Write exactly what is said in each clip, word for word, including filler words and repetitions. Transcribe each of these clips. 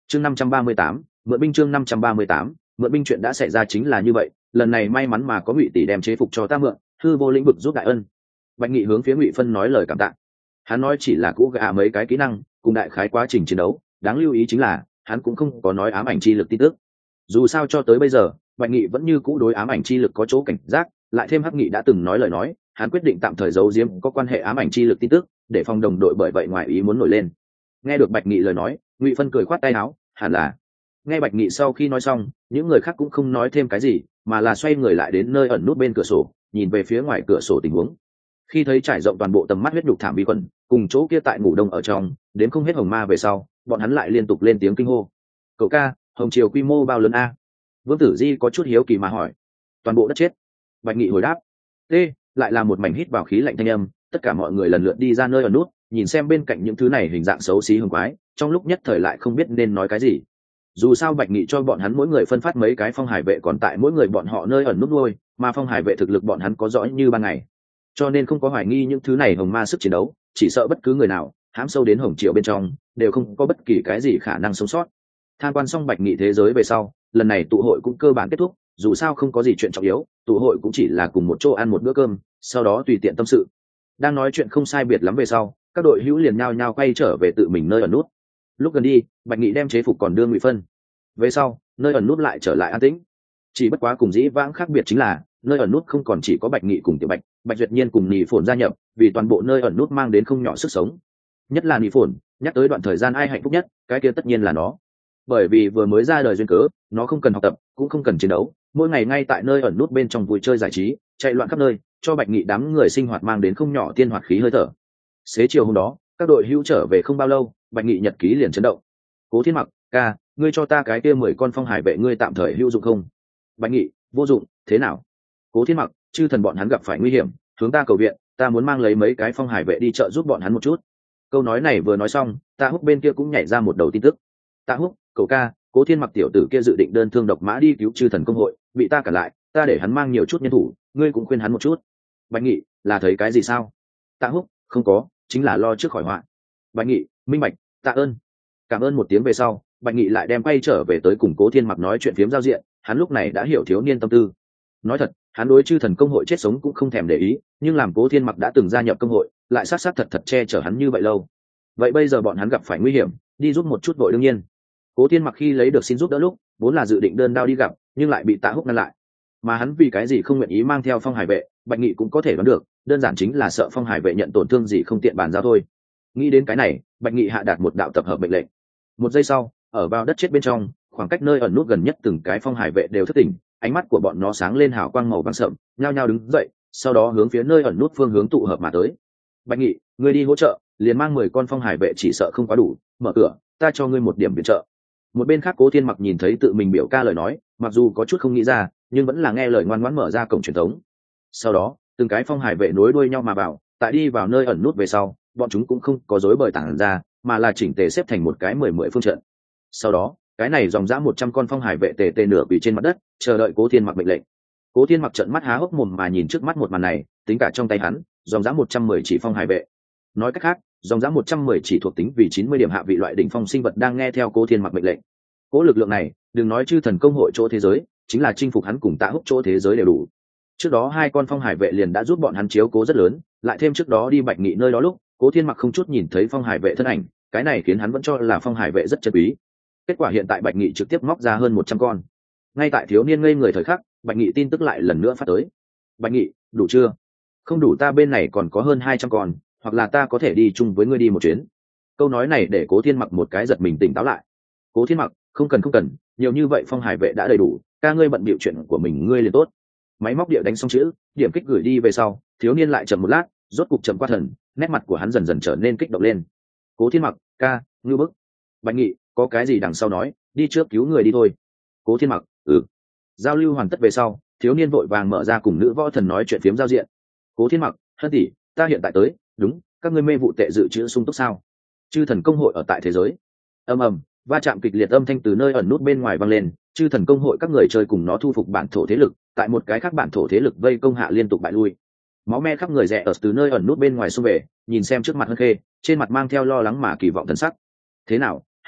chương năm trăm ba mươi tám mượn binh chương năm trăm ba mươi tám mượn binh chuyện đã xảy ra chính là như vậy, lần này may mắn mà có Ngụy tỷ đem chế phục cho ta mượn, hư vô lĩnh vực giúp đại ân. Bạch Nghị hướng phía Ngụy Phân nói lời cảm tạ. Hắn nói chỉ là cũ gạ mấy cái kỹ năng cùng đại khái quá trình chiến đấu, đáng lưu ý chính là hắn cũng không có nói ám ảnh chi lực tin tức. Dù sao cho tới bây giờ Bạch Nghị vẫn như cũ đối ám ảnh chi lực có chỗ cảnh giác, lại thêm Hắc Nghị đã từng nói lời nói, hắn quyết định tạm thời giấu giếm có quan hệ ám ảnh chi lực tin tức, để phòng đồng đội bởi vậy ngoài ý muốn nổi lên. Nghe được Bạch Nghị lời nói, Ngụy Phân cười khoát tay áo, hẳn là. Nghe Bạch Nghị sau khi nói xong, những người khác cũng không nói thêm cái gì, mà là xoay người lại đến nơi ẩn nút bên cửa sổ, nhìn về phía ngoài cửa sổ tình huống. Khi thấy trải rộng toàn bộ tầm mắt huyết nhục thảm vi khuẩn, cùng chỗ kia tại ngủ đông ở trong, đến không hết hồng ma về sau, bọn hắn lại liên tục lên tiếng kinh hô. Cậu ca, hồng triều quy mô bao lớn a? Vương Tử Di có chút hiếu kỳ mà hỏi. Toàn bộ đất chết. Bạch Nghị hồi đáp. T, lại là một mảnh hít vào khí lạnh thanh âm, tất cả mọi người lần lượt đi ra nơi ẩn nút, nhìn xem bên cạnh những thứ này hình dạng xấu xí hùng quái, trong lúc nhất thời lại không biết nên nói cái gì. Dù sao Bạch Nghị cho bọn hắn mỗi người phân phát mấy cái phong hải vệ còn tại mỗi người bọn họ nơi ẩn nút nuôi, mà phong hải vệ thực lực bọn hắn có rõ như ban ngày, cho nên không có hoài nghi những thứ này hồng ma sức chiến đấu, chỉ sợ bất cứ người nào hãm sâu đến hồng triều bên trong đều không có bất kỳ cái gì khả năng sống sót. Tham quan xong Bạch Nghị thế giới về sau, lần này tụ hội cũng cơ bản kết thúc, dù sao không có gì chuyện trọng yếu, tụ hội cũng chỉ là cùng một chỗ ăn một bữa cơm, sau đó tùy tiện tâm sự. Đang nói chuyện không sai biệt lắm về sau, các đội hữu liền nhao nhao quay trở về tự mình nơi ẩn nút. Lúc gần đi, Bạch Nghị đem chế phục còn đưa Ngụy Phân. Về sau, nơi ẩn nút lại trở lại an tĩnh. Chỉ bất quá cùng dĩ vãng khác biệt chính là, nơi ẩn nút không còn chỉ có Bạch Nghị cùng Tiểu Bạch, Bạch Duyệt Nhiên cùng Nị Phồn gia nhập, vì toàn bộ nơi ẩn nút mang đến không nhỏ sức sống. Nhất là Nị Phồn, nhắc tới đoạn thời gian ai hạnh phúc nhất, cái kia tất nhiên là nó. Bởi vì vừa mới ra đời duyên cớ, nó không cần học tập, cũng không cần chiến đấu, mỗi ngày ngay tại nơi ẩn nút bên trong vui chơi giải trí, chạy loạn khắp nơi, cho Bạch Nghị đám người sinh hoạt mang đến không nhỏ tiên hoạt khí hơi thở. Xế chiều hôm đó, các đội hữu trở về không bao lâu, Bạch Nghị nhật ký liền chấn động. Cố Thiên Mặc, ca, ngươi cho ta cái kia mười con phong hải vệ ngươi tạm thời hữu dụng không? Bạch Nghị, vô dụng, thế nào? Cố Thiên Mặc, chư thần bọn hắn gặp phải nguy hiểm, hướng ta cầu viện, ta muốn mang lấy mấy cái phong hải vệ đi chợ giúp bọn hắn một chút. Câu nói này vừa nói xong, Tạ Húc bên kia cũng nhảy ra một đầu tin tức. Tạ Húc, cậu ca, Cố Thiên Mặc tiểu tử kia dự định đơn thương độc mã đi cứu chư thần công hội, bị ta cản lại, ta để hắn mang nhiều chút nhân thủ, ngươi cũng khuyên hắn một chút. Bạch Nghị, là thấy cái gì sao? Tạ Húc, không có, chính là lo trước khỏi họa. Bạch Nghị, minh bạch, tạ ơn. Cảm ơn một tiếng về sau, Bạch Nghị lại đem quay trở về tới cùng Cố Thiên Mặc nói chuyện phiếm giao diện, hắn lúc này đã hiểu thiếu niên tâm tư. Nói thật, hắn đối chư thần công hội chết sống cũng không thèm để ý, nhưng làm Cố Thiên Mặc đã từng gia nhập công hội, lại sát sát thật thật che chở hắn như vậy lâu. Vậy bây giờ bọn hắn gặp phải nguy hiểm, đi giúp một chút vội đương nhiên. Cố Thiên Mặc khi lấy được xin giúp đỡ lúc, vốn là dự định đơn đao đi gặp, nhưng lại bị Tạ Húc ngăn lại. Mà hắn vì cái gì không nguyện ý mang theo phong hải vệ, Bạch Nghị cũng có thể đoán được, đơn giản chính là sợ phong hải vệ nhận tổn thương gì không tiện bàn giao thôi. Nghĩ đến cái này, Bạch Nghị hạ đạt một đạo tập hợp mệnh lệnh. Một giây sau, ở vào đất chết bên trong, khoảng cách nơi ẩn nút gần nhất từng cái phong hải vệ đều thức tỉnh, ánh mắt của bọn nó sáng lên hào quang màu vàng sậm, nhao nhao đứng dậy, sau đó hướng phía nơi ẩn nút phương hướng tụ hợp mà tới. Bạch Nghị, ngươi đi hỗ trợ, liền mang mười con phong hải vệ chỉ sợ không quá đủ, mở cửa, ta cho ngươi một điểm viện trợ. Một bên khác Cố Thiên Mặc nhìn thấy tự mình biểu ca lời nói, mặc dù có chút không nghĩ ra, nhưng vẫn là nghe lời ngoan ngoãn mở ra cổng truyền thống. Sau đó, từng cái phong hải vệ nối đuôi nhau mà vào, tại đi vào nơi ẩn nút về sau, bọn chúng cũng không có rối bời tản ra, mà là chỉnh tề xếp thành một cái mười mười phương trận. Sau đó, cái này dòng dã một trăm con phong hải vệ tề tề nửa quỳ trên mặt đất, chờ đợi Cố Thiên Mặc mệnh lệnh. Cố Thiên Mặc trợn mắt há hốc mồm mà nhìn trước mắt một màn này, tính cả trong tay hắn, dòng dã một trăm mười chỉ phong hải vệ. Nói cách khác, dòng dã một trăm mười chỉ thuộc tính vì chín mươi điểm hạ vị loại đỉnh phong sinh vật đang nghe theo Cố Thiên Mặc mệnh lệnh. Cố lực lượng này, đừng nói chư thần công hội chỗ thế giới, chính là chinh phục hắn cùng Tạ Húc chỗ thế giới đều đủ. Trước đó hai con phong hải vệ liền đã giúp bọn hắn chiếu cố rất lớn, lại thêm trước đó đi Bạch Nghị nơi đó lúc, Cố Thiên Mặc không chút nhìn thấy phong hải vệ thân ảnh, cái này khiến hắn vẫn cho là phong hải vệ rất chân quý. Kết quả hiện tại Bạch Nghị trực tiếp móc ra hơn một trăm con. Ngay tại thiếu niên ngây người thời khắc, Bạch Nghị tin tức lại lần nữa phát tới. Bạch Nghị, đủ chưa? Không đủ, ta bên này còn có hơn hai trăm con, hoặc là ta có thể đi chung với ngươi đi một chuyến. Câu nói này để Cố Thiên Mặc một cái giật mình tỉnh táo lại. Cố Thiên Mặc, không cần không cần, nhiều như vậy phong hải vệ đã đầy đủ, ca ngươi bận bịu chuyện của mình ngươi liền tốt. Máy móc địa đánh xong chữ, điểm kích gửi đi về sau, thiếu niên lại chậm một lát, rốt cục chậm qua thần, nét mặt của hắn dần dần trở nên kích động lên. Cố Thiên Mặc, ca, ngư bức. Bạch Nghị, có cái gì đằng sau nói, đi trước cứu người đi thôi. Cố Thiên Mặc, ừ. Giao lưu hoàn tất về sau, thiếu niên vội vàng mở ra cùng nữ võ thần nói chuyện phiếm giao diện. Cố Thiên Mặc, hân tỷ, ta hiện tại tới, đúng, các ngươi mê vụ tệ dự trữ sung túc sao? Chư thần công hội ở tại thế giới. Ầm ầm, va chạm kịch liệt âm thanh từ nơi ẩn nút bên ngoài vang lên, chư thần công hội các người chơi cùng nó thu phục bản thổ thế lực, tại một cái khác bản thổ thế lực vây công hạ liên tục bại lui. Máu me khắp người rẽ ở từ nơi ẩn nút bên ngoài xung về, nhìn xem trước mặt Hân Khê, trên mặt mang theo lo lắng mà kỳ vọng thần sắc. Thế nào, Hân Khê,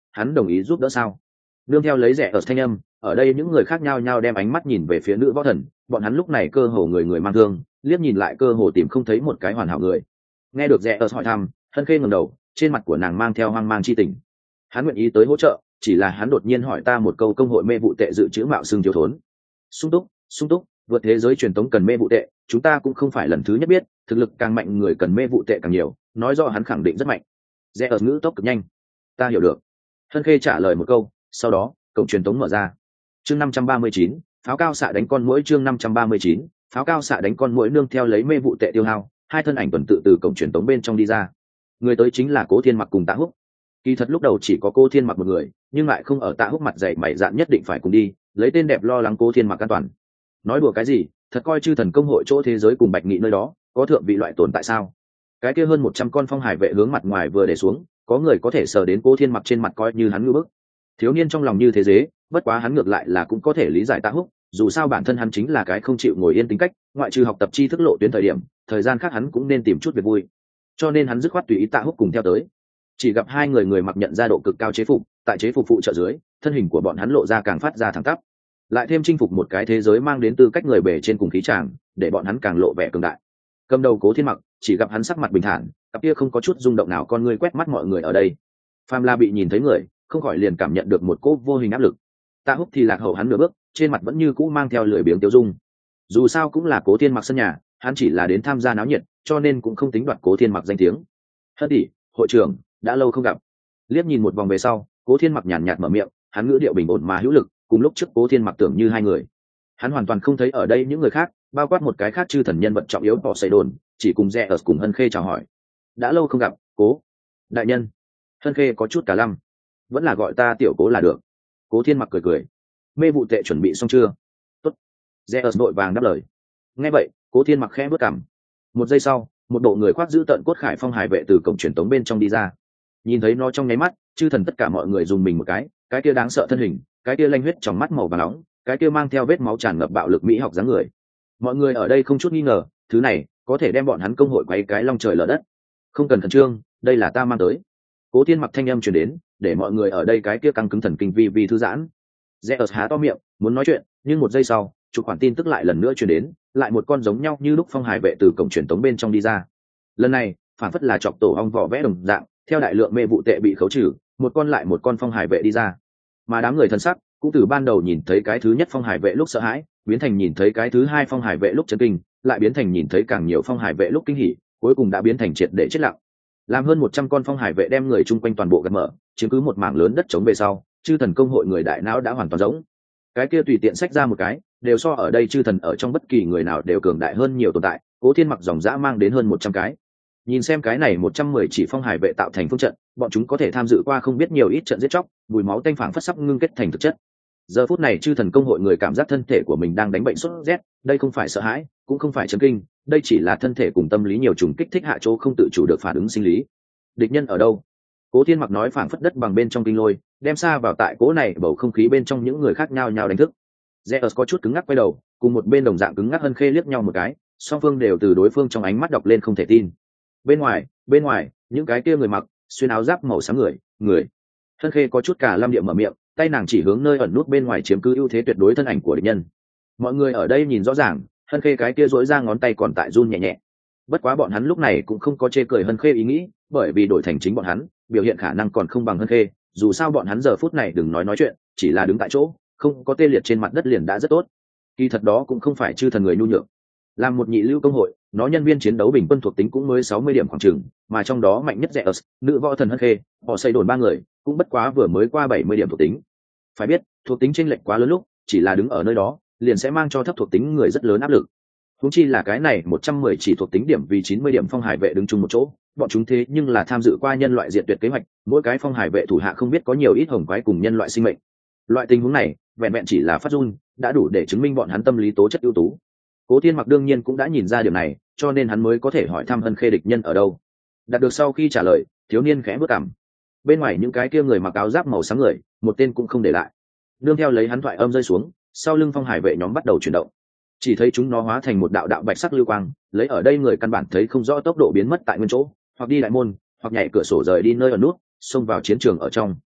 hắn đồng ý giúp đỡ sao? Nương theo lấy rẻ ở thanh âm, ở đây những người khác nhau nhau đem ánh mắt nhìn về phía nữ võ thần, bọn hắn lúc này cơ hồ người người mang thương, liếc nhìn lại cơ hồ tìm không thấy một cái hoàn hảo người. Nghe được rẻ ở hỏi thăm, Hân Khê ngẩng đầu, trên mặt của nàng mang theo hoang mang chi tình. Hắn nguyện ý tới hỗ trợ, chỉ là hắn đột nhiên hỏi ta một câu công hội mê vụ tệ dự trữ mạo xương thiếu thốn. Sung túc, sung túc, vượt thế giới truyền thống cần mê vụ tệ, chúng ta cũng không phải lần thứ nhất biết, thực lực càng mạnh người cần mê vụ tệ càng nhiều, nói rõ hắn khẳng định rất mạnh. Rẽ ở ngữ tốc cực nhanh. Ta hiểu được. Hân Khê trả lời một câu, sau đó, cổng truyền thống mở ra. Chương năm trăm ba mươi chín, pháo cao xạ đánh con muỗi chương năm trăm ba mươi chín, pháo cao xạ đánh con muỗi nương theo lấy mê vụ tệ tiêu hao, hai thân ảnh tuần tự từ cổng truyền thống bên trong đi ra. Người tới chính là Cố Thiên Mặc cùng Tạ Húc. Kỳ thật lúc đầu chỉ có Cố Thiên Mặc một người, nhưng lại không ở Tạ Húc mặt dày mày dạn nhất định phải cùng đi, lấy tên đẹp lo lắng Cố Thiên Mặc an toàn. Nói đùa cái gì, thật coi chư thần công hội chỗ thế giới cùng Bạch Nghị nơi đó, có thượng vị loại tồn tại sao? Cái kia hơn một trăm con phong hải vệ hướng mặt ngoài vừa để xuống, có người có thể sờ đến Cố Thiên Mặc trên mặt coi như hắn ngư bức. Thiếu niên trong lòng như thế dế, bất quá hắn ngược lại là cũng có thể lý giải Tạ Húc, dù sao bản thân hắn chính là cái không chịu ngồi yên tính cách, ngoại trừ học tập tri thức lộ tuyến thời điểm, thời gian khác hắn cũng nên tìm chút việc vui. Cho nên hắn dứt khoát tùy ý Tạ Húc cùng theo tới. Chỉ gặp hai người người mặc nhận ra độ cực cao chế phục, tại chế phục phụ trợ dưới, thân hình của bọn hắn lộ ra càng phát ra thẳng tắp. Lại thêm chinh phục một cái thế giới mang đến tư cách người bề trên cùng khí tràng, để bọn hắn càng lộ vẻ cường đại. Cầm đầu Cố Thiên Mặc, chỉ gặp hắn sắc mặt bình thản, cặp kia không có chút rung động nào con ngươi quét mắt mọi người ở đây. Phàm La bị nhìn thấy người, không khỏi liền cảm nhận được một cỗ vô hình áp lực. Tạ Húc thì lạc hậu hắn nửa bước, trên mặt vẫn như cũ mang theo lười biếng tiêu dung. Dù sao cũng là Cố Thiên Mặc sân nhà, hắn chỉ là đến tham gia náo nhiệt, cho nên cũng không tính đoạt Cố Thiên Mặc danh tiếng. Hất tỷ, hội trưởng, đã lâu không gặp. Liếc nhìn một vòng về sau, Cố Thiên Mặc nhàn nhạt mở miệng, hắn ngữ điệu bình ổn mà hữu lực, cùng lúc trước Cố Thiên Mặc tưởng như hai người. Hắn hoàn toàn không thấy ở đây những người khác, bao quát một cái khác chư thần nhân vật trọng yếu bỏ xây đồn, chỉ cùng rẽ ở cùng Hân Khê chào hỏi. Đã lâu không gặp, Cố đại nhân. Hân Khê có chút cả lăm, vẫn là gọi ta tiểu Cố là được. Cố Thiên Mặc cười cười, mê vụ tệ chuẩn bị xong chưa? Tốt. Rẽ ở đội vàng đáp lời. Nghe vậy, Cố Thiên Mặc khẽ bước cằm. Một giây sau, một bộ người khoác giữ tận cốt khải phong hải vệ từ cổng truyền tống bên trong đi ra. Nhìn thấy nó trong nháy mắt, chư thần tất cả mọi người dùng mình một cái, cái kia đáng sợ thân hình, cái kia lanh huyết trong mắt màu vàng nóng, cái kia mang theo vết máu tràn ngập bạo lực mỹ học dáng người. Mọi người ở đây không chút nghi ngờ, thứ này có thể đem bọn hắn công hội quấy cái long trời lở đất. Không cần khẩn trương, đây là ta mang tới. Cố Thiên Mặc thanh âm truyền đến, để mọi người ở đây cái kia căng cứng thần kinh vi vi thư giãn. Zeus há to miệng, muốn nói chuyện, nhưng một giây sau, chụp khoản tin tức lại lần nữa truyền đến, lại một con giống nhau như lúc phong hải vệ từ cổng truyền tống bên trong đi ra. Lần này, phản phất là chọc tổ ong vỏ vẽ đồng dạng, theo đại lượng mê vụ tệ bị khấu trừ, một con lại một con phong hải vệ đi ra. Mà đám người thân sắc cũng từ ban đầu nhìn thấy cái thứ nhất phong hải vệ lúc sợ hãi, biến thành nhìn thấy cái thứ hai phong hải vệ lúc chấn kinh, lại biến thành nhìn thấy càng nhiều phong hải vệ lúc kinh hỉ, cuối cùng đã biến thành triệt để chết lặng. Làm hơn một trăm con phong hải vệ đem người chung quanh toàn bộ gạt mở, chiếm cứ một mảng lớn đất trống về sau, chư thần công hội người đại não đã hoàn toàn rỗng. Cái kia tùy tiện xách ra một cái, đều so ở đây chư thần ở trong bất kỳ người nào đều cường đại hơn nhiều tồn tại. Cố Thiên Mặc dòng dã mang đến hơn một trăm cái. Nhìn xem cái này một trăm mười chỉ phong hải vệ tạo thành phương trận, bọn chúng có thể tham dự qua không biết nhiều ít trận giết chóc, mùi máu tanh phảng phất sắp ngưng kết thành thực chất. Giờ phút này chư thần công hội người cảm giác thân thể của mình đang đánh bệnh sốt rét, đây không phải sợ hãi, cũng không phải chấn kinh, đây chỉ là thân thể cùng tâm lý nhiều trùng kích thích hạ chỗ không tự chủ được phản ứng sinh lý. Địch nhân ở đâu? Cố Thiên Mặc nói phảng phất đất bằng bên trong kinh lôi, đem xa vào tại cố này bầu không khí bên trong những người khác nhau nhau đánh thức. Zeus có chút cứng ngắc quay đầu, cùng một bên đồng dạng cứng ngắc Hân Khê liếc nhau một cái, song phương đều từ đối phương trong ánh mắt đọc lên không thể tin. Bên ngoài, bên ngoài, những cái kia người mặc xuyên áo giáp màu xám người, người. Hân Khê có chút cả lam điệu mở miệng, tay nàng chỉ hướng nơi ẩn nút bên ngoài chiếm cứ ưu thế tuyệt đối thân ảnh của địch nhân. Mọi người ở đây nhìn rõ ràng, Hân Khê cái kia duỗi ra ngón tay còn tại run nhẹ nhẹ. Bất quá bọn hắn lúc này cũng không có chê cười Hân Khê ý nghĩ, bởi vì đổi thành chính bọn hắn, biểu hiện khả năng còn không bằng Hân Khê, dù sao bọn hắn giờ phút này đừng nói nói chuyện, chỉ là đứng tại chỗ, không có tê liệt trên mặt đất liền đã rất tốt. Kỳ thật đó cũng không phải chư thần người nhu nhược. Làm một nhị lưu công hội, nó nhân viên chiến đấu bình quân thuộc tính cũng mới sáu mươi điểm khoảng chừng, mà trong đó mạnh nhất Zeus, nữ võ thần Hân Khê, họ xây đồn ba người, cũng bất quá vừa mới qua bảy mươi điểm thuộc tính. Phải biết, thuộc tính chênh lệch quá lớn lúc, chỉ là đứng ở nơi đó, liền sẽ mang cho thấp thuộc tính người rất lớn áp lực. Huống chi là cái này một trăm mười chỉ thuộc tính điểm vì chín mươi điểm phong hải vệ đứng chung một chỗ, bọn chúng thế nhưng là tham dự qua nhân loại diệt tuyệt kế hoạch, mỗi cái phong hải vệ thủ hạ không biết có nhiều ít hồng quái cùng nhân loại sinh mệnh. Loại tình huống này, vẹn vẹn chỉ là phát run, đã đủ để chứng minh bọn hắn tâm lý tố chất ưu tú. Cố Thiên Mặc đương nhiên cũng đã nhìn ra điều này, cho nên hắn mới có thể hỏi thăm Hân Khê địch nhân ở đâu. Đạt được sau khi trả lời, thiếu niên khẽ bước cằm. Bên ngoài những cái kia người mặc áo giáp màu sáng người, một tên cũng không để lại. Nương theo lấy hắn thoại âm rơi xuống, sau lưng phong hải vệ nhóm bắt đầu chuyển động. Chỉ thấy chúng nó hóa thành một đạo đạo bạch sắc lưu quang, lấy ở đây người căn bản thấy không rõ tốc độ biến mất tại nguyên chỗ, hoặc đi đại môn, hoặc nhảy cửa sổ rời đi nơi ở nút, xông vào chiến trường ở trong.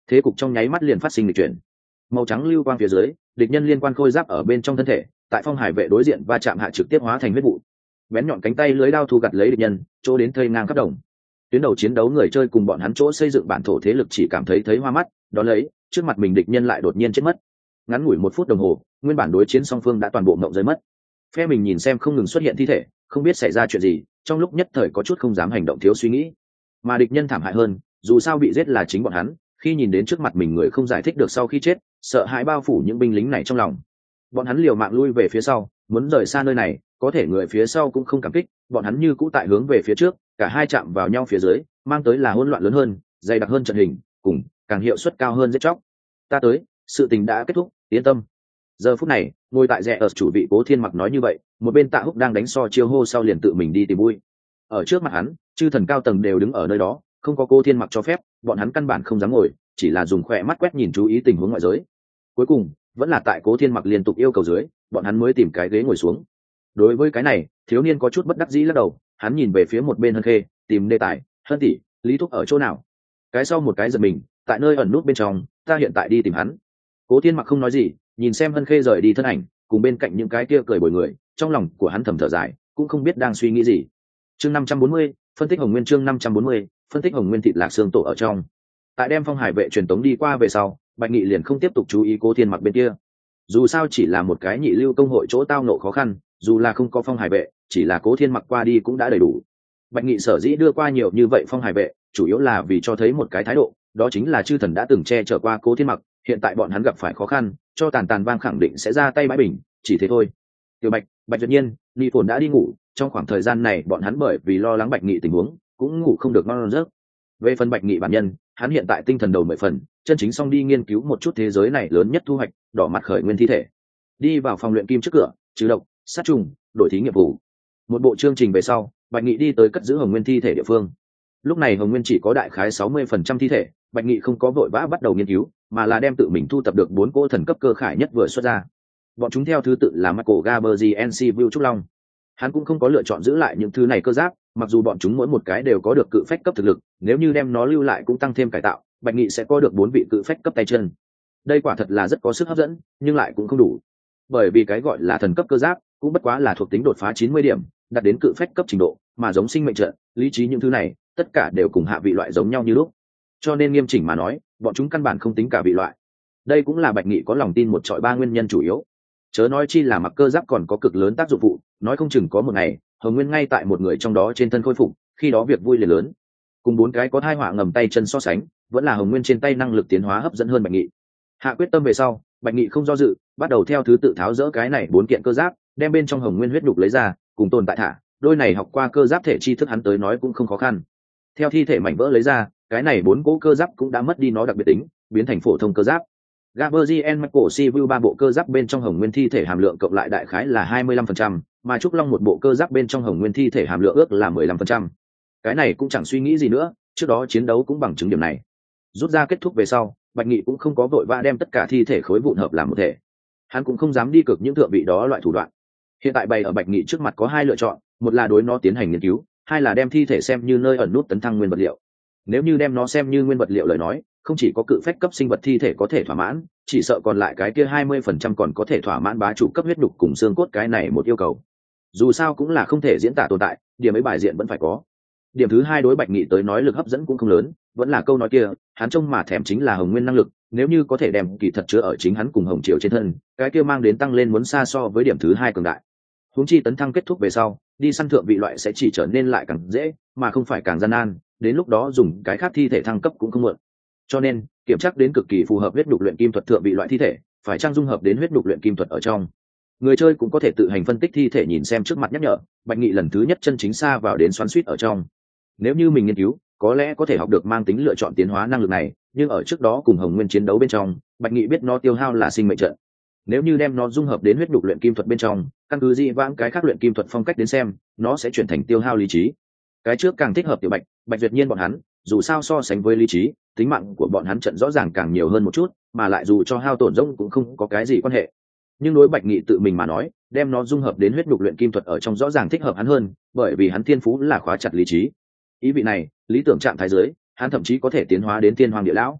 thế cục trong nháy mắt liền phát sinh lịch chuyển. Màu trắng lưu quang phía dưới, địch nhân liên quan khôi giáp ở bên trong thân thể, tại phong hải vệ đối diện va chạm hạ trực tiếp hóa thành huyết vụ. Bén nhọn cánh tay lưới đao thu gặt lấy địch nhân, chỗ đến thây ngang khắp đồng. Tuyến đầu chiến đấu người chơi cùng bọn hắn chỗ xây dựng bản thổ thế lực chỉ cảm thấy thấy hoa mắt, đó lấy, trước mặt mình địch nhân lại đột nhiên chết mất. Ngắn ngủi một phút đồng hồ, nguyên bản đối chiến song phương đã toàn bộ mộng rơi mất. Phe mình nhìn xem không ngừng xuất hiện thi thể, không biết xảy ra chuyện gì, trong lúc nhất thời có chút không dám hành động thiếu suy nghĩ. Mà địch nhân thảm hại hơn, dù sao bị giết là chính bọn hắn, khi nhìn đến trước mặt mình người không giải thích được sau khi chết, sợ hãi bao phủ những binh lính này trong lòng. Bọn hắn liều mạng lui về phía sau, muốn rời xa nơi này, có thể người phía sau cũng không cảm kích, bọn hắn như cũ tại hướng về phía trước, cả hai chạm vào nhau phía dưới, mang tới là hỗn loạn lớn hơn, dày đặc hơn trận hình, cùng càng hiệu suất cao hơn giết chóc. Ta tới, sự tình đã kết thúc, yên tâm. Giờ phút này, ngồi tại rẽ ở chủ vị Cố Thiên Mặc nói như vậy, một bên Tạ Húc đang đánh so chiêu hô sau liền tự mình đi tìm vui. Ở trước mặt hắn, chư thần cao tầng đều đứng ở nơi đó, không có Cố Thiên Mặc cho phép, bọn hắn căn bản không dám ngồi, chỉ là dùng khỏe mắt quét nhìn chú ý tình huống ngoại giới. Cuối cùng, vẫn là tại Cố Thiên Mặc liên tục yêu cầu dưới, bọn hắn mới tìm cái ghế ngồi xuống. Đối với cái này, thiếu niên có chút bất đắc dĩ lắc đầu, hắn nhìn về phía một bên Hân Khê, tìm đề tài, "Hân tỷ, Lý Thúc ở chỗ nào?" Cái sau một cái giật mình, tại nơi ẩn nút bên trong, ta hiện tại đi tìm hắn. Cố Thiên Mặc không nói gì, nhìn xem Hân Khê rời đi thân ảnh, cùng bên cạnh những cái kia cười bồi người, trong lòng của hắn thầm thở dài, cũng không biết đang suy nghĩ gì. Chương năm trăm bốn mươi, phân tích Hồng Nguyên chương năm trăm bốn mươi, phân tích Hồng Nguyên thịt lạc xương tổ ở trong. Tại đem Phong Hải vệ truyền tống đi qua về sau, Bạch Nghị liền không tiếp tục chú ý Cố Thiên Mặc bên kia. Dù sao chỉ là một cái nhị lưu công hội chỗ tao nộ khó khăn, dù là không có Phong Hải vệ, chỉ là Cố Thiên Mặc qua đi cũng đã đầy đủ. Bạch Nghị sở dĩ đưa qua nhiều như vậy Phong Hải vệ, chủ yếu là vì cho thấy một cái thái độ, đó chính là chư thần đã từng che chở qua Cố Thiên Mặc, hiện tại bọn hắn gặp phải khó khăn, cho tàn tàn vang khẳng định sẽ ra tay bãi bình, chỉ thế thôi. Tiểu Bạch, Bạch Duyệt Nhiên, Ni Phồn đã đi ngủ, trong khoảng thời gian này bọn hắn bởi vì lo lắng Bạch Nghị tình huống, cũng ngủ không được ngon giấc. Về phần Bạch Nghị bản nhân, hắn hiện tại tinh thần đầu mười phần, chân chính xong đi nghiên cứu một chút thế giới này lớn nhất thu hoạch, đỏ mặt khởi nguyên thi thể. Đi vào phòng luyện kim trước cửa, trừ độc, sát trùng, đổi thí nghiệm vụ. Một bộ chương trình về sau, Bạch Nghị đi tới cất giữ Hồng Nguyên thi thể địa phương. Lúc này Hồng Nguyên chỉ có đại khái sáu mươi phần trăm thi thể, Bạch Nghị không có vội vã bắt đầu nghiên cứu, mà là đem tự mình thu tập được bốn cỗ thần cấp cơ khải nhất vừa xuất ra. Bọn chúng theo thứ tự là Michael Gaberzien View Trúc Long. Hắn cũng không có lựa chọn giữ lại những thứ này cơ giáp, mặc dù bọn chúng mỗi một cái đều có được cự phách cấp thực lực, nếu như đem nó lưu lại cũng tăng thêm cải tạo, Bạch Nghị sẽ có được bốn vị cự phách cấp tay chân. Đây quả thật là rất có sức hấp dẫn, nhưng lại cũng không đủ. Bởi vì cái gọi là thần cấp cơ giáp, cũng bất quá là thuộc tính đột phá chín mươi điểm, đạt đến cự phách cấp trình độ, mà giống sinh mệnh trận, lý trí những thứ này, tất cả đều cùng hạ vị loại giống nhau như lúc. Cho nên nghiêm chỉnh mà nói, bọn chúng căn bản không tính cả vị loại. Đây cũng là Bạch Nghị có lòng tin một trọi ba nguyên nhân chủ yếu. Chớ nói chi là mặc cơ giáp còn có cực lớn tác dụng phụ, nói không chừng có một ngày, Hồng Nguyên ngay tại một người trong đó trên thân khôi phục, khi đó việc vui liền lớn. Cùng bốn cái có thai họa ngầm tay chân so sánh, vẫn là Hồng Nguyên trên tay năng lực tiến hóa hấp dẫn hơn Bạch Nghị. Hạ quyết tâm về sau, Bạch Nghị không do dự, bắt đầu theo thứ tự tháo dỡ cái này bốn kiện cơ giáp, đem bên trong Hồng Nguyên huyết đục lấy ra, cùng tồn tại thả, đôi này học qua cơ giáp thể chi thức hắn tới nói cũng không khó khăn. Theo thi thể mảnh vỡ lấy ra, cái này bốn cỗ cơ giáp cũng đã mất đi nó đặc biệt tính, biến thành phổ thông cơ giáp. Gaberzien Michael Sivu ba bộ cơ giáp bên trong Hồng Nguyên thi thể hàm lượng cộng lại đại khái là hai mươi lăm phần trăm, mà Trúc Long một bộ cơ giáp bên trong Hồng Nguyên thi thể hàm lượng ước là mười lăm phần trăm. Cái này cũng chẳng suy nghĩ gì nữa, trước đó chiến đấu cũng bằng chứng điểm này. Rút ra kết thúc về sau, Bạch Nghị cũng không có vội vã đem tất cả thi thể khối vụn hợp làm một thể. Hắn cũng không dám đi cực những thượng vị đó loại thủ đoạn. Hiện tại bày ở Bạch Nghị trước mặt có hai lựa chọn, một là đối nó tiến hành nghiên cứu, hai là đem thi thể xem như nơi ẩn nút tấn thăng nguyên vật liệu. Nếu như đem nó xem như nguyên vật liệu lời nói, không chỉ có cự phách cấp sinh vật thi thể có thể thỏa mãn, chỉ sợ còn lại cái kia hai mươi phần trăm còn có thể thỏa mãn bá chủ cấp huyết đục cùng xương cốt cái này một yêu cầu. Dù sao cũng là không thể diễn tả tồn tại, điểm ấy bài diện vẫn phải có. Điểm thứ hai đối Bạch Nghị tới nói lực hấp dẫn cũng không lớn, vẫn là câu nói kia, hắn trông mà thèm chính là Hồng Nguyên năng lực, nếu như có thể đem kỳ thật chứa ở chính hắn cùng Hồng Triều trên thân, cái kia mang đến tăng lên muốn xa so với điểm thứ hai cường đại. Huống chi tấn thăng kết thúc về sau, đi săn thượng vị loại sẽ chỉ trở nên lại càng dễ, mà không phải càng gian nan, đến lúc đó dùng cái khác thi thể thăng cấp cũng không muộn. Cho nên, kiểm tra đến cực kỳ phù hợp huyết đục luyện kim thuật thượng vị loại thi thể, phải trang dung hợp đến huyết đục luyện kim thuật ở trong. Người chơi cũng có thể tự hành phân tích thi thể nhìn xem trước mặt nhắc nhở, Bạch Nghị lần thứ nhất chân chính xa vào đến xoắn xuýt ở trong. Nếu như mình nghiên cứu, có lẽ có thể học được mang tính lựa chọn tiến hóa năng lực này, nhưng ở trước đó cùng Hồng Nguyên chiến đấu bên trong, Bạch Nghị biết nó tiêu hao là sinh mệnh trận. Nếu như đem nó dung hợp đến huyết đục luyện kim thuật bên trong, căn cứ dị vãng cái khác luyện kim thuật phong cách đến xem, nó sẽ chuyển thành tiêu hao lý trí. Cái trước càng thích hợp Tiểu Bạch, Bạch Duyệt Nhiên bọn hắn, dù sao so sánh với lý trí, tính mạng của bọn hắn trận rõ ràng càng nhiều hơn một chút, mà lại dù cho hao tổn rông cũng không có cái gì quan hệ. Nhưng đối Bạch Nghị tự mình mà nói, đem nó dung hợp đến huyết đục luyện kim thuật ở trong rõ ràng thích hợp hắn hơn, bởi vì hắn thiên phú là khóa chặt lý trí. Ý vị này, lý tưởng trạng thái dưới, hắn thậm chí có thể tiến hóa đến thiên hoàng địa lão.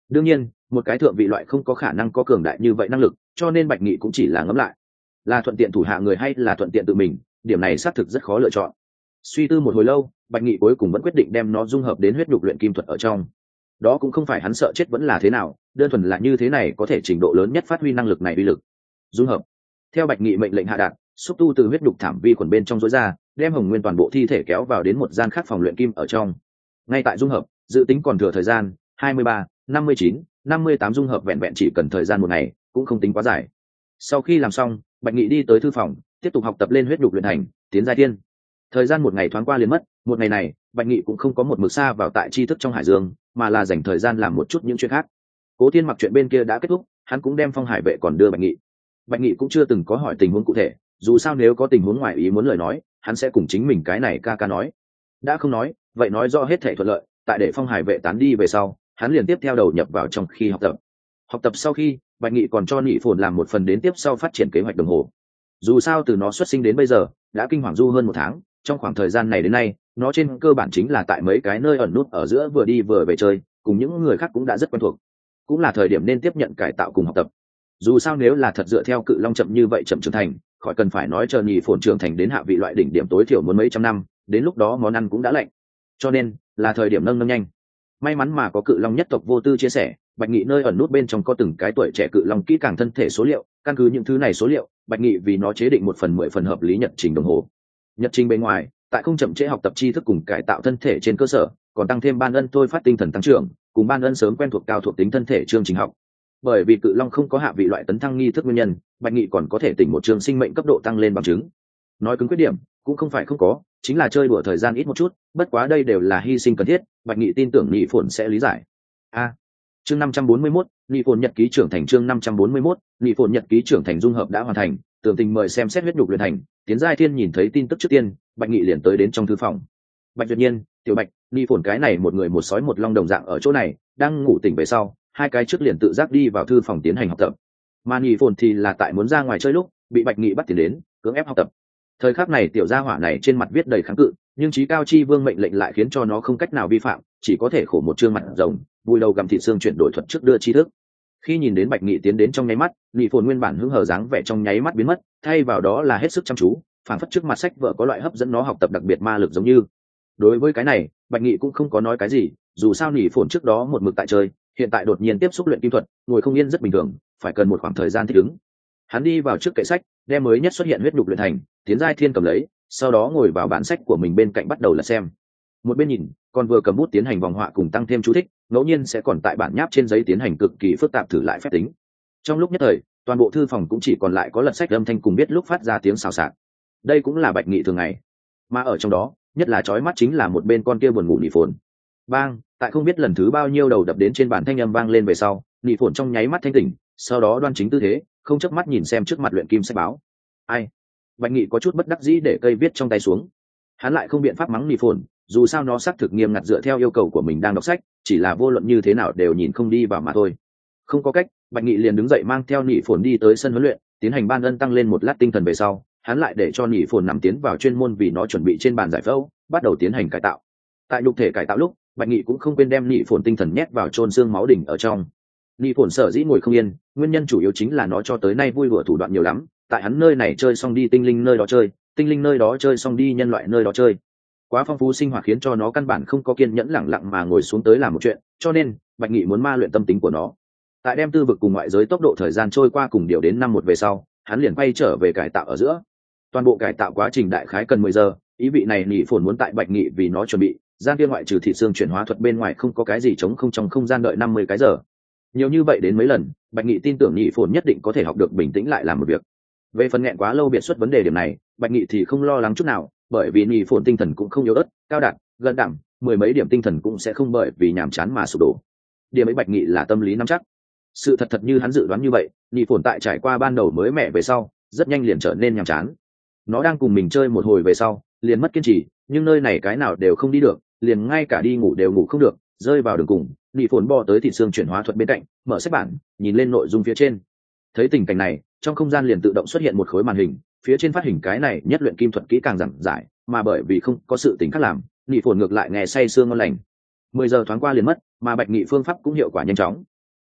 đương nhiên một cái thượng vị loại không có khả năng có cường đại như vậy năng lực, cho nên bạch nghị cũng chỉ là ngẫm lại, là thuận tiện thủ hạ người hay là thuận tiện tự mình, điểm này xác thực rất khó lựa chọn. Suy tư một hồi lâu, bạch nghị cuối cùng vẫn quyết định đem nó dung hợp đến huyết nhục luyện kim thuật ở trong. Đó cũng không phải hắn sợ chết vẫn là thế nào, đơn thuần là như thế này có thể trình độ lớn nhất phát huy năng lực này uy lực. Dung hợp. Theo bạch nghị mệnh lệnh hạ đạt, xúc tu từ huyết nhục thảm vi khuẩn bên trong rối ra, đem hồng nguyên toàn bộ thi thể kéo vào đến một gian khác phòng luyện kim ở trong. Ngay tại dung hợp, dự tính còn thừa thời gian hai mươi ba, năm mươi chín, năm mươi tám, dung hợp vẹn vẹn chỉ cần thời gian một ngày, cũng không tính quá dài. Sau khi làm xong, bạch nghị đi tới thư phòng, tiếp tục học tập lên huyết nhục luyện thành tiến giai tiên. Thời gian một ngày thoáng qua liền mất, một ngày này bạch nghị cũng không có một mực xa vào tại tri thức trong hải dương, mà là dành thời gian làm một chút những chuyện khác. Cố Thiên Mặc chuyện bên kia đã kết thúc, hắn cũng đem phong hải vệ còn đưa bạch nghị. Bạch nghị cũng chưa từng có hỏi tình huống cụ thể, dù sao nếu có tình huống ngoài ý muốn lời nói, hắn sẽ cùng chính mình cái này ca ca nói. Đã không nói, vậy nói rõ hết thể thuận lợi. Tại để phong hải vệ tán đi về sau, hắn liền tiếp theo đầu nhập vào trong khi học tập. Học tập sau khi, bạch nghị còn cho Nhị Phồn làm một phần đến tiếp sau phát triển kế hoạch đồng hồ. Dù sao từ nó xuất sinh đến bây giờ đã kinh hoàng du hơn một tháng, trong khoảng thời gian này đến nay nó trên cơ bản chính là tại mấy cái nơi ẩn nút ở giữa vừa đi vừa về chơi, cùng những người khác cũng đã rất quen thuộc, cũng là thời điểm nên tiếp nhận cải tạo cùng học tập. Dù sao nếu là thật dựa theo cự long chậm như vậy chậm trưởng thành, khỏi cần phải nói chờ Nhị Phồn trưởng thành đến hạ vị loại đỉnh điểm tối thiểu muốn mấy trăm năm, đến lúc đó món ăn cũng đã lạnh, cho nên là thời điểm nâng nâng nhanh. May mắn mà có cự long nhất tộc vô tư chia sẻ, bạch nghị nơi ẩn nút bên trong có từng cái tuổi trẻ cự long kỹ càng thân thể số liệu, căn cứ những thứ này số liệu, bạch nghị vì nó chế định một phần mười phần hợp lý nhật trình đồng hồ. Nhật trình bên ngoài, tại không chậm trễ học tập tri thức cùng cải tạo thân thể trên cơ sở, còn tăng thêm ban ân thôi phát tinh thần tăng trưởng, cùng ban ân sớm quen thuộc cao thuộc tính thân thể chương trình học. Bởi vì cự long không có hạ vị loại tấn thăng nghi thức nguyên nhân, bạch nghị còn có thể tỉnh một chương sinh mệnh cấp độ tăng lên bằng chứng. Nói cứng khuyết điểm cũng không phải không có, chính là chơi đùa thời gian ít một chút, bất quá đây đều là hy sinh cần thiết, bạch nghị tin tưởng Nhị Phồn sẽ lý giải. A. Chương năm trăm bốn mươi mốt, Nhị Phồn nhật ký trưởng thành. Chương năm trăm bốn mươi mốt, Nhị Phồn nhật ký trưởng thành dung hợp đã hoàn thành, Tưởng Tình mời xem xét huyết nhục luyện thành tiến giai thiên. Nhìn thấy tin tức trước tiên, bạch nghị liền tới đến trong thư phòng. Bạch Duyệt Nhiên, Tiểu Bạch, Nhị Phồn cái này một người một sói một long đồng dạng ở chỗ này, đang ngủ tỉnh về sau, hai cái trước liền tự giác đi vào thư phòng tiến hành học tập. Mà Nhị Phồn thì là tại muốn ra ngoài chơi lúc, bị bạch nghị bắt tiền đến, cưỡng ép học tập. Thời khắc này tiểu gia hỏa này trên mặt viết đầy kháng cự, nhưng trí cao chi vương mệnh lệnh lại khiến cho nó không cách nào vi phạm, chỉ có thể khổ một trương mặt rồng, vùi đầu gặm thịt xương chuyển đổi thuật trước đưa tri thức. Khi nhìn đến bạch nghị tiến đến trong nháy mắt, Nhị Phồn nguyên bản hứng hờ dáng vẻ trong nháy mắt biến mất, thay vào đó là hết sức chăm chú, phảng phất trước mặt sách vở có loại hấp dẫn nó học tập đặc biệt ma lực giống như. Đối với cái này, bạch nghị cũng không có nói cái gì, dù sao Nhị Phồn trước đó một mực tại chơi, hiện tại đột nhiên tiếp xúc luyện kim thuật, ngồi không yên rất bình thường, phải cần một khoảng thời gian thích ứng. Hắn đi vào trước kệ sách, đem mới nhất xuất hiện huyết nhục luyện thành tiến giai thiên cầm lấy, sau đó ngồi vào bản sách của mình bên cạnh bắt đầu là xem. Một bên nhìn, còn vừa cầm bút tiến hành vòng họa cùng tăng thêm chú thích, ngẫu nhiên sẽ còn tại bản nháp trên giấy tiến hành cực kỳ phức tạp thử lại phép tính. Trong lúc nhất thời, toàn bộ thư phòng cũng chỉ còn lại có lật sách âm thanh cùng biết lúc phát ra tiếng xào xạc. Đây cũng là bạch nghị thường ngày, mà ở trong đó nhất là chói mắt chính là một bên con kia buồn ngủ Nhị Phồn. Bang, tại không biết lần thứ bao nhiêu đầu đập đến trên bàn thanh âm vang lên về sau, Nhị Phồn trong nháy mắt thanh tỉnh, sau đó đoan chính tư thế, không chớp mắt nhìn xem trước mặt luyện kim sách báo. Ai? Bạch nghị có chút bất đắc dĩ để cây viết trong tay xuống. Hắn lại không biện pháp mắng Nhị Phồn, dù sao nó xác thực nghiêm ngặt dựa theo yêu cầu của mình đang đọc sách, chỉ là vô luận như thế nào đều nhìn không đi vào mà thôi. Không có cách, bạch nghị liền đứng dậy mang theo Nhị Phồn đi tới sân huấn luyện, tiến hành ban ân tăng lên một lát tinh thần về sau, hắn lại để cho Nhị Phồn nằm tiến vào chuyên môn vì nó chuẩn bị trên bàn giải phẫu, bắt đầu tiến hành cải tạo. Tại nhục thể cải tạo lúc, bạch nghị cũng không quên đem Nhị Phồn tinh thần nhét vào chôn xương máu đỉnh ở trong. Nhị Phồn sở dĩ ngồi không yên, nguyên nhân chủ yếu chính là nó cho tới nay vui đùa thủ đoạn nhiều lắm, tại hắn nơi này chơi xong đi tinh linh nơi đó chơi, tinh linh nơi đó chơi xong đi nhân loại nơi đó chơi. Quá phong phú sinh hoạt khiến cho nó căn bản không có kiên nhẫn lẳng lặng mà ngồi xuống tới làm một chuyện, cho nên bạch nghị muốn ma luyện tâm tính của nó. Tại đem tư vực cùng ngoại giới tốc độ thời gian trôi qua cùng điều đến năm một về sau, hắn liền quay trở về cải tạo ở giữa. Toàn bộ cải tạo quá trình đại khái cần mười giờ, ý vị này Nhị Phồn muốn tại bạch nghị vì nó chuẩn bị gian kia ngoại trừ thị xương chuyển hóa thuật bên ngoài không có cái gì chống không trong không gian đợi năm mươi cái giờ. Nhiều như vậy đến mấy lần, bạch nghị tin tưởng Nhị Phồn nhất định có thể học được bình tĩnh lại làm một việc. Về phần nghẹn quá lâu biệt xuất vấn đề điểm này, bạch nghị thì không lo lắng chút nào, bởi vì Nhị Phồn tinh thần cũng không yếu ớt, cao đạt gần đẳng mười mấy điểm tinh thần cũng sẽ không bởi vì nhàm chán mà sụp đổ. Điểm ấy bạch nghị là tâm lý nắm chắc. Sự thật thật như hắn dự đoán như vậy, Nhị Phồn tại trải qua ban đầu mới mẻ về sau, rất nhanh liền trở nên nhàm chán. Nó đang cùng mình chơi một hồi về sau, liền mất kiên trì, nhưng nơi này cái nào đều không đi được, liền ngay cả đi ngủ đều ngủ không được, rơi vào đường cùng. Nhị Phồn bò tới thịt xương chuyển hóa thuật bên cạnh, mở sách bản, nhìn lên nội dung phía trên. Thấy tình cảnh này, trong không gian liền tự động xuất hiện một khối màn hình, phía trên phát hình cái này nhất luyện kim thuật kỹ càng giảng giải, mà bởi vì không có sự tình khác làm, Nhị Phồn ngược lại nghe say sương ngon lành. Mười giờ thoáng qua liền mất, mà bạch nghị phương pháp cũng hiệu quả nhanh chóng,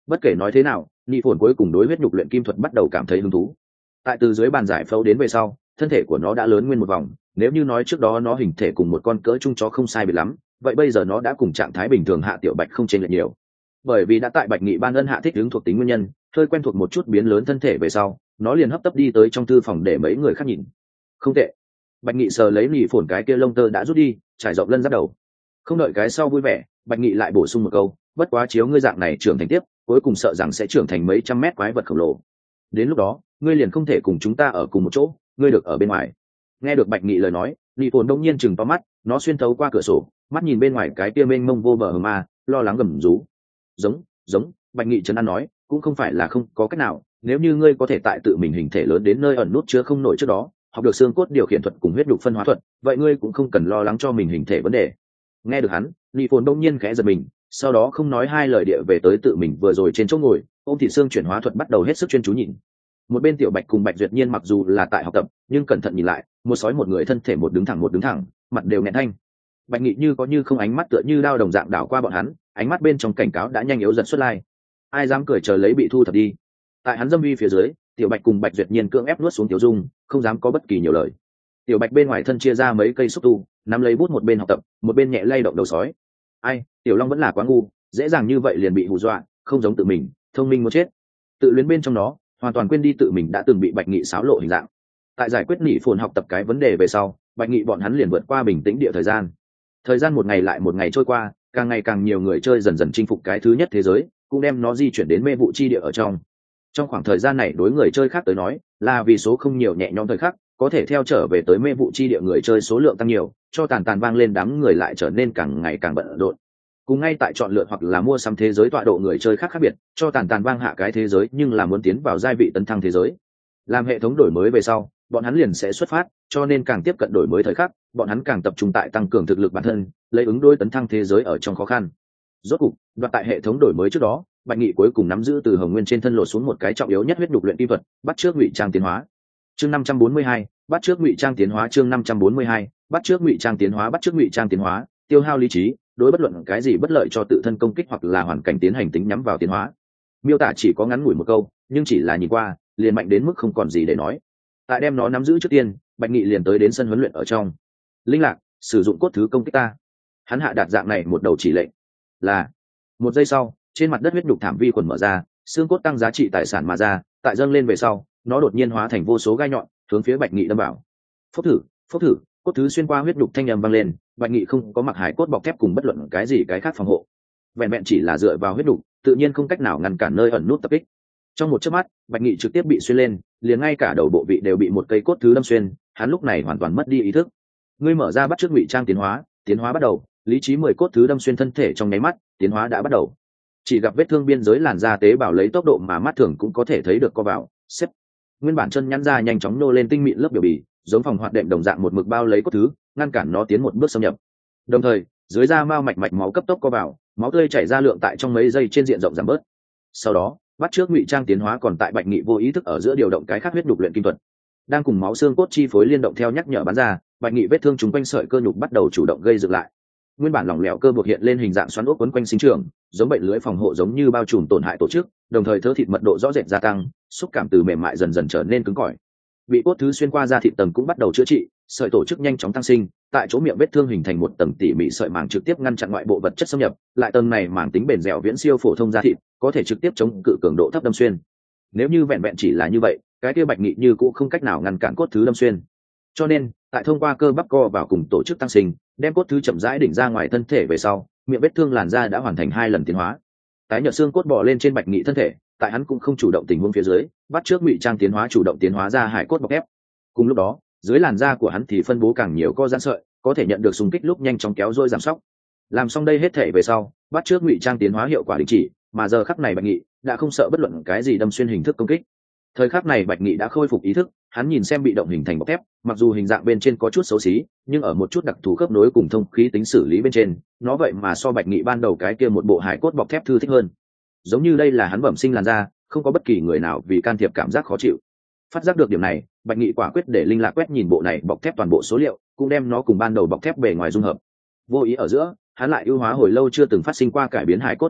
Bất kể nói thế nào, nhị phồn cuối cùng đối huyết nhục luyện kim thuật bắt đầu cảm thấy hứng thú. Tại từ dưới bàn giải phẫu đến về sau, thân thể của nó đã lớn nguyên một vòng. Nếu như nói trước đó nó hình thể cùng một con cỡ trung chó không sai biệt lắm, vậy bây giờ nó đã cùng trạng thái bình thường Hạ Tiểu Bạch không chênh lệch nhiều. Bởi vì đã tại Bạch Nghị ban ân hạ thích ứng thuộc tính nguyên nhân, hơi quen thuộc một chút biến lớn thân thể về sau, nó liền hấp tấp đi tới trong thư phòng để mấy người khác nhìn. Không tệ. Bạch Nghị sờ lấy nhị phồn cái kia lông tơ đã rút đi, trải rộng lân giáp đầu. Không đợi cái sau vui vẻ, Bạch Nghị lại bổ sung một câu, bất quá chiếu ngươi dạng này trưởng thành tiếp, cuối cùng sợ rằng sẽ trưởng thành mấy trăm mét quái vật khổng lồ. Đến lúc đó, ngươi liền không thể cùng chúng ta ở cùng một chỗ, ngươi được ở bên ngoài. Nghe được Bạch Nghị lời nói, nhị phồn đông nhiên chừng to mắt, nó xuyên thấu qua cửa sổ, mắt nhìn bên ngoài cái kia mênh mông vô bờ hờ ma, lo lắng gầm rú. Giống, giống, Bạch Nghị trấn an nói, cũng không phải là không có cách nào, nếu như ngươi có thể tại tự mình hình thể lớn đến nơi ẩn nút chứa không nổi trước đó, học được xương cốt điều khiển thuật cùng huyết nhục phân hóa thuật, vậy ngươi cũng không cần lo lắng cho mình hình thể vấn đề. Nghe được hắn, nhị phồn đông nhiên khẽ giật mình, sau đó không nói hai lời địa về tới tự mình vừa rồi trên chỗ ngồi, ôm thịt xương chuyển hóa thuật bắt đầu hết sức chuyên chú nhìn. Một bên Tiểu Bạch cùng Bạch Duyệt Nhiên mặc dù là tại học tập, nhưng cẩn thận nhìn lại, một sói một người thân thể một đứng thẳng một đứng thẳng, mặt đều nghẹn thanh. Bạch Nghị như có như không ánh mắt tựa như đao đồng dạng đảo qua bọn hắn, ánh mắt bên trong cảnh cáo đã nhanh yếu dần xuất lai. Ai dám cười chờ lấy bị thu thập đi. Tại hắn dâm uy phía dưới, Tiểu Bạch cùng Bạch Duyệt Nhiên cưỡng ép nuốt xuống Tiểu Dung, không dám có bất kỳ nhiều lời. Tiểu Bạch bên ngoài thân chia ra mấy cây xúc tu, nắm lấy bút một bên học tập, một bên nhẹ lay động đầu sói. Ai, Tiểu Long vẫn là quá ngu, dễ dàng như vậy liền bị hù dọa, không giống tự mình, thông minh muốn chết. Tự luyến bên trong nó, hoàn toàn quên đi tự mình đã từng bị Bạch Nghị xáo lộ hình dạng. Tại giải quyết nhị phồn học tập cái vấn đề về sau, Bạch Nghị bọn hắn liền vượt qua bình tĩnh địa thời gian. Thời gian một ngày lại một ngày trôi qua, càng ngày càng nhiều người chơi dần dần chinh phục cái thứ nhất thế giới, cũng đem nó di chuyển đến mê vụ chi địa ở trong. Trong khoảng thời gian này đối người chơi khác tới nói, là vì số không nhiều nhẹ nhõm thời khắc, có thể theo trở về tới mê vụ chi địa người chơi số lượng tăng nhiều, cho tàn tàn vang lên đám người lại trở nên càng ngày càng bận rộn. Cùng ngay tại chọn lựa hoặc là mua sắm thế giới tọa độ người chơi khác khác biệt, cho tàn tàn vang hạ cái thế giới nhưng là muốn tiến vào giai vị tấn thăng thế giới. Làm hệ thống đổi mới về sau, bọn hắn liền sẽ xuất phát, cho nên càng tiếp cận đổi mới thời khắc, bọn hắn càng tập trung tại tăng cường thực lực bản thân, lấy ứng đối tấn thăng thế giới ở trong khó khăn. Rốt cục, đoạt tại hệ thống đổi mới trước đó, Bạch Nghị cuối cùng nắm giữ từ Hồng Nguyên trên thân lột xuống một cái trọng yếu nhất huyết nhục luyện kim thuật, bắt trước ngụy trang tiến hóa. Chương năm trăm bốn mươi hai, bắt trước ngụy trang tiến hóa chương năm trăm bốn mươi hai, bắt trước ngụy trang tiến hóa bắt trước ngụy trang tiến hóa, tiêu hao lý trí, đối bất luận cái gì bất lợi cho tự thân công kích hoặc là hoàn cảnh tiến hành tính nhắm vào tiến hóa. Miêu tả chỉ có ngắn ngủi một câu, nhưng chỉ là nhìn qua, liền mạnh đến mức không còn gì để nói. Tại đem nó nắm giữ trước tiên, Bạch Nghị liền tới đến sân huấn luyện ở trong. Linh Lạc, sử dụng cốt thứ công kích ta. Hắn hạ đạt dạng này một đầu chỉ lệnh. Là. Một giây sau, trên mặt đất huyết nhục thảm vi khuẩn mở ra, xương cốt tăng giá trị tài sản mà ra, tại dâng lên về sau, nó đột nhiên hóa thành vô số gai nhọn, hướng phía Bạch Nghị đâm vào. Phốc thử, phốc thử, cốt thứ xuyên qua huyết nhục thanh âm vang lên, Bạch Nghị không có mặc hải cốt bọc thép cùng bất luận cái gì cái khác phòng hộ. Vẹn vẹn chỉ là dựa vào huyết nhục, tự nhiên không cách nào ngăn cản nơi ẩn nút tập kích. Trong một chớp mắt, Bạch Nghị trực tiếp bị xuyên lên, liền ngay cả đầu bộ vị đều bị một cây cốt thứ đâm xuyên, hắn lúc này hoàn toàn mất đi ý thức. Ngươi mở ra bắt trước ngụy trang tiến hóa, tiến hóa bắt đầu, lý trí mười cốt thứ đâm xuyên thân thể trong nháy mắt, tiến hóa đã bắt đầu. Chỉ gặp vết thương biên giới làn da tế bào lấy tốc độ mà mắt thường cũng có thể thấy được co vào, xếp. Nguyên bản chân nhăn ra nhanh chóng nô lên tinh mịn lớp biểu bì, giống phòng hoạt đệm đồng dạng một mực bao lấy cốt thứ, ngăn cản nó tiến một bước xâm nhập. Đồng thời, dưới da mao mạch mạch máu cấp tốc co vào, máu tươi chảy ra lượng tại trong mấy giây trên diện rộng giảm bớt. Sau đó, bắt trước ngụy trang tiến hóa còn tại Bạch Nghị vô ý thức ở giữa điều động cái khác huyết nhục luyện kim thuật, đang cùng máu xương cốt chi phối liên động theo nhắc nhở bắn ra, Bạch Nghị vết thương chúng quanh sợi cơ nhục bắt đầu chủ động gây dựng lại. Nguyên bản lỏng lẻo cơ buộc hiện lên hình dạng xoắn ốc quấn quanh sinh trưởng, giống bệnh lưới phòng hộ giống như bao trùm tổn hại tổ chức, đồng thời thớ thịt mật độ rõ rệt gia tăng, xúc cảm từ mềm mại dần dần trở nên cứng cỏi. Bị cốt thứ xuyên qua da thịt tầng cũng bắt đầu chữa trị, sợi tổ chức nhanh chóng tăng sinh, tại chỗ miệng vết thương hình thành một tầng tỉ mỉ sợi màng trực tiếp ngăn chặn ngoại bộ vật chất xâm nhập, lại tầng này màng tính bền dẻo viễn siêu phổ thông da thịt, có thể trực tiếp chống cự cường độ thấp đâm xuyên. Nếu như vẹn vẹn chỉ là như vậy, cái kia Bạch Nghị như cũng không cách nào ngăn cản cốt thứ đâm xuyên. Cho nên, tại thông qua cơ bắp co vào cùng tổ chức tăng sinh, đem cốt thứ chậm rãi đỉnh ra ngoài thân thể về sau, miệng vết thương làn da đã hoàn thành hai lần tiến hóa. Tái nhợt xương cốt bò lên trên Bạch Nghị thân thể, tại hắn cũng không chủ động tình huống phía dưới, bắt trước ngụy trang tiến hóa chủ động tiến hóa ra hải cốt bọc thép. Cùng lúc đó, dưới làn da của hắn thì phân bố càng nhiều co giãn sợi, có thể nhận được xung kích lúc nhanh chóng kéo dôi giảm sóc. Làm xong đây hết thể về sau, bắt trước ngụy trang tiến hóa hiệu quả đình chỉ, mà giờ khắc này Bạch Nghị đã không sợ bất luận cái gì đâm xuyên hình thức công kích. Thời khắc này Bạch Nghị đã khôi phục ý thức, hắn nhìn xem bị động hình thành bọc thép, mặc dù hình dạng bên trên có chút xấu xí, nhưng ở một chút đặc thù khớp nối cùng thông khí tính xử lý bên trên, nó vậy mà so Bạch Nghị ban đầu cái kia một bộ hải cốt bọc thép thư thích hơn. Giống như đây là hắn bẩm sinh làn da, không có bất kỳ người nào vì can thiệp cảm giác khó chịu. Phát giác được điểm này, Bạch Nghị quả quyết để linh lạc quét nhìn bộ này bọc thép toàn bộ số liệu, cũng đem nó cùng ban đầu bọc thép bề ngoài dung hợp. Vô ý ở giữa, hắn lại ưu hóa hồi lâu chưa từng phát sinh qua cải biến hải cốt bọc thép,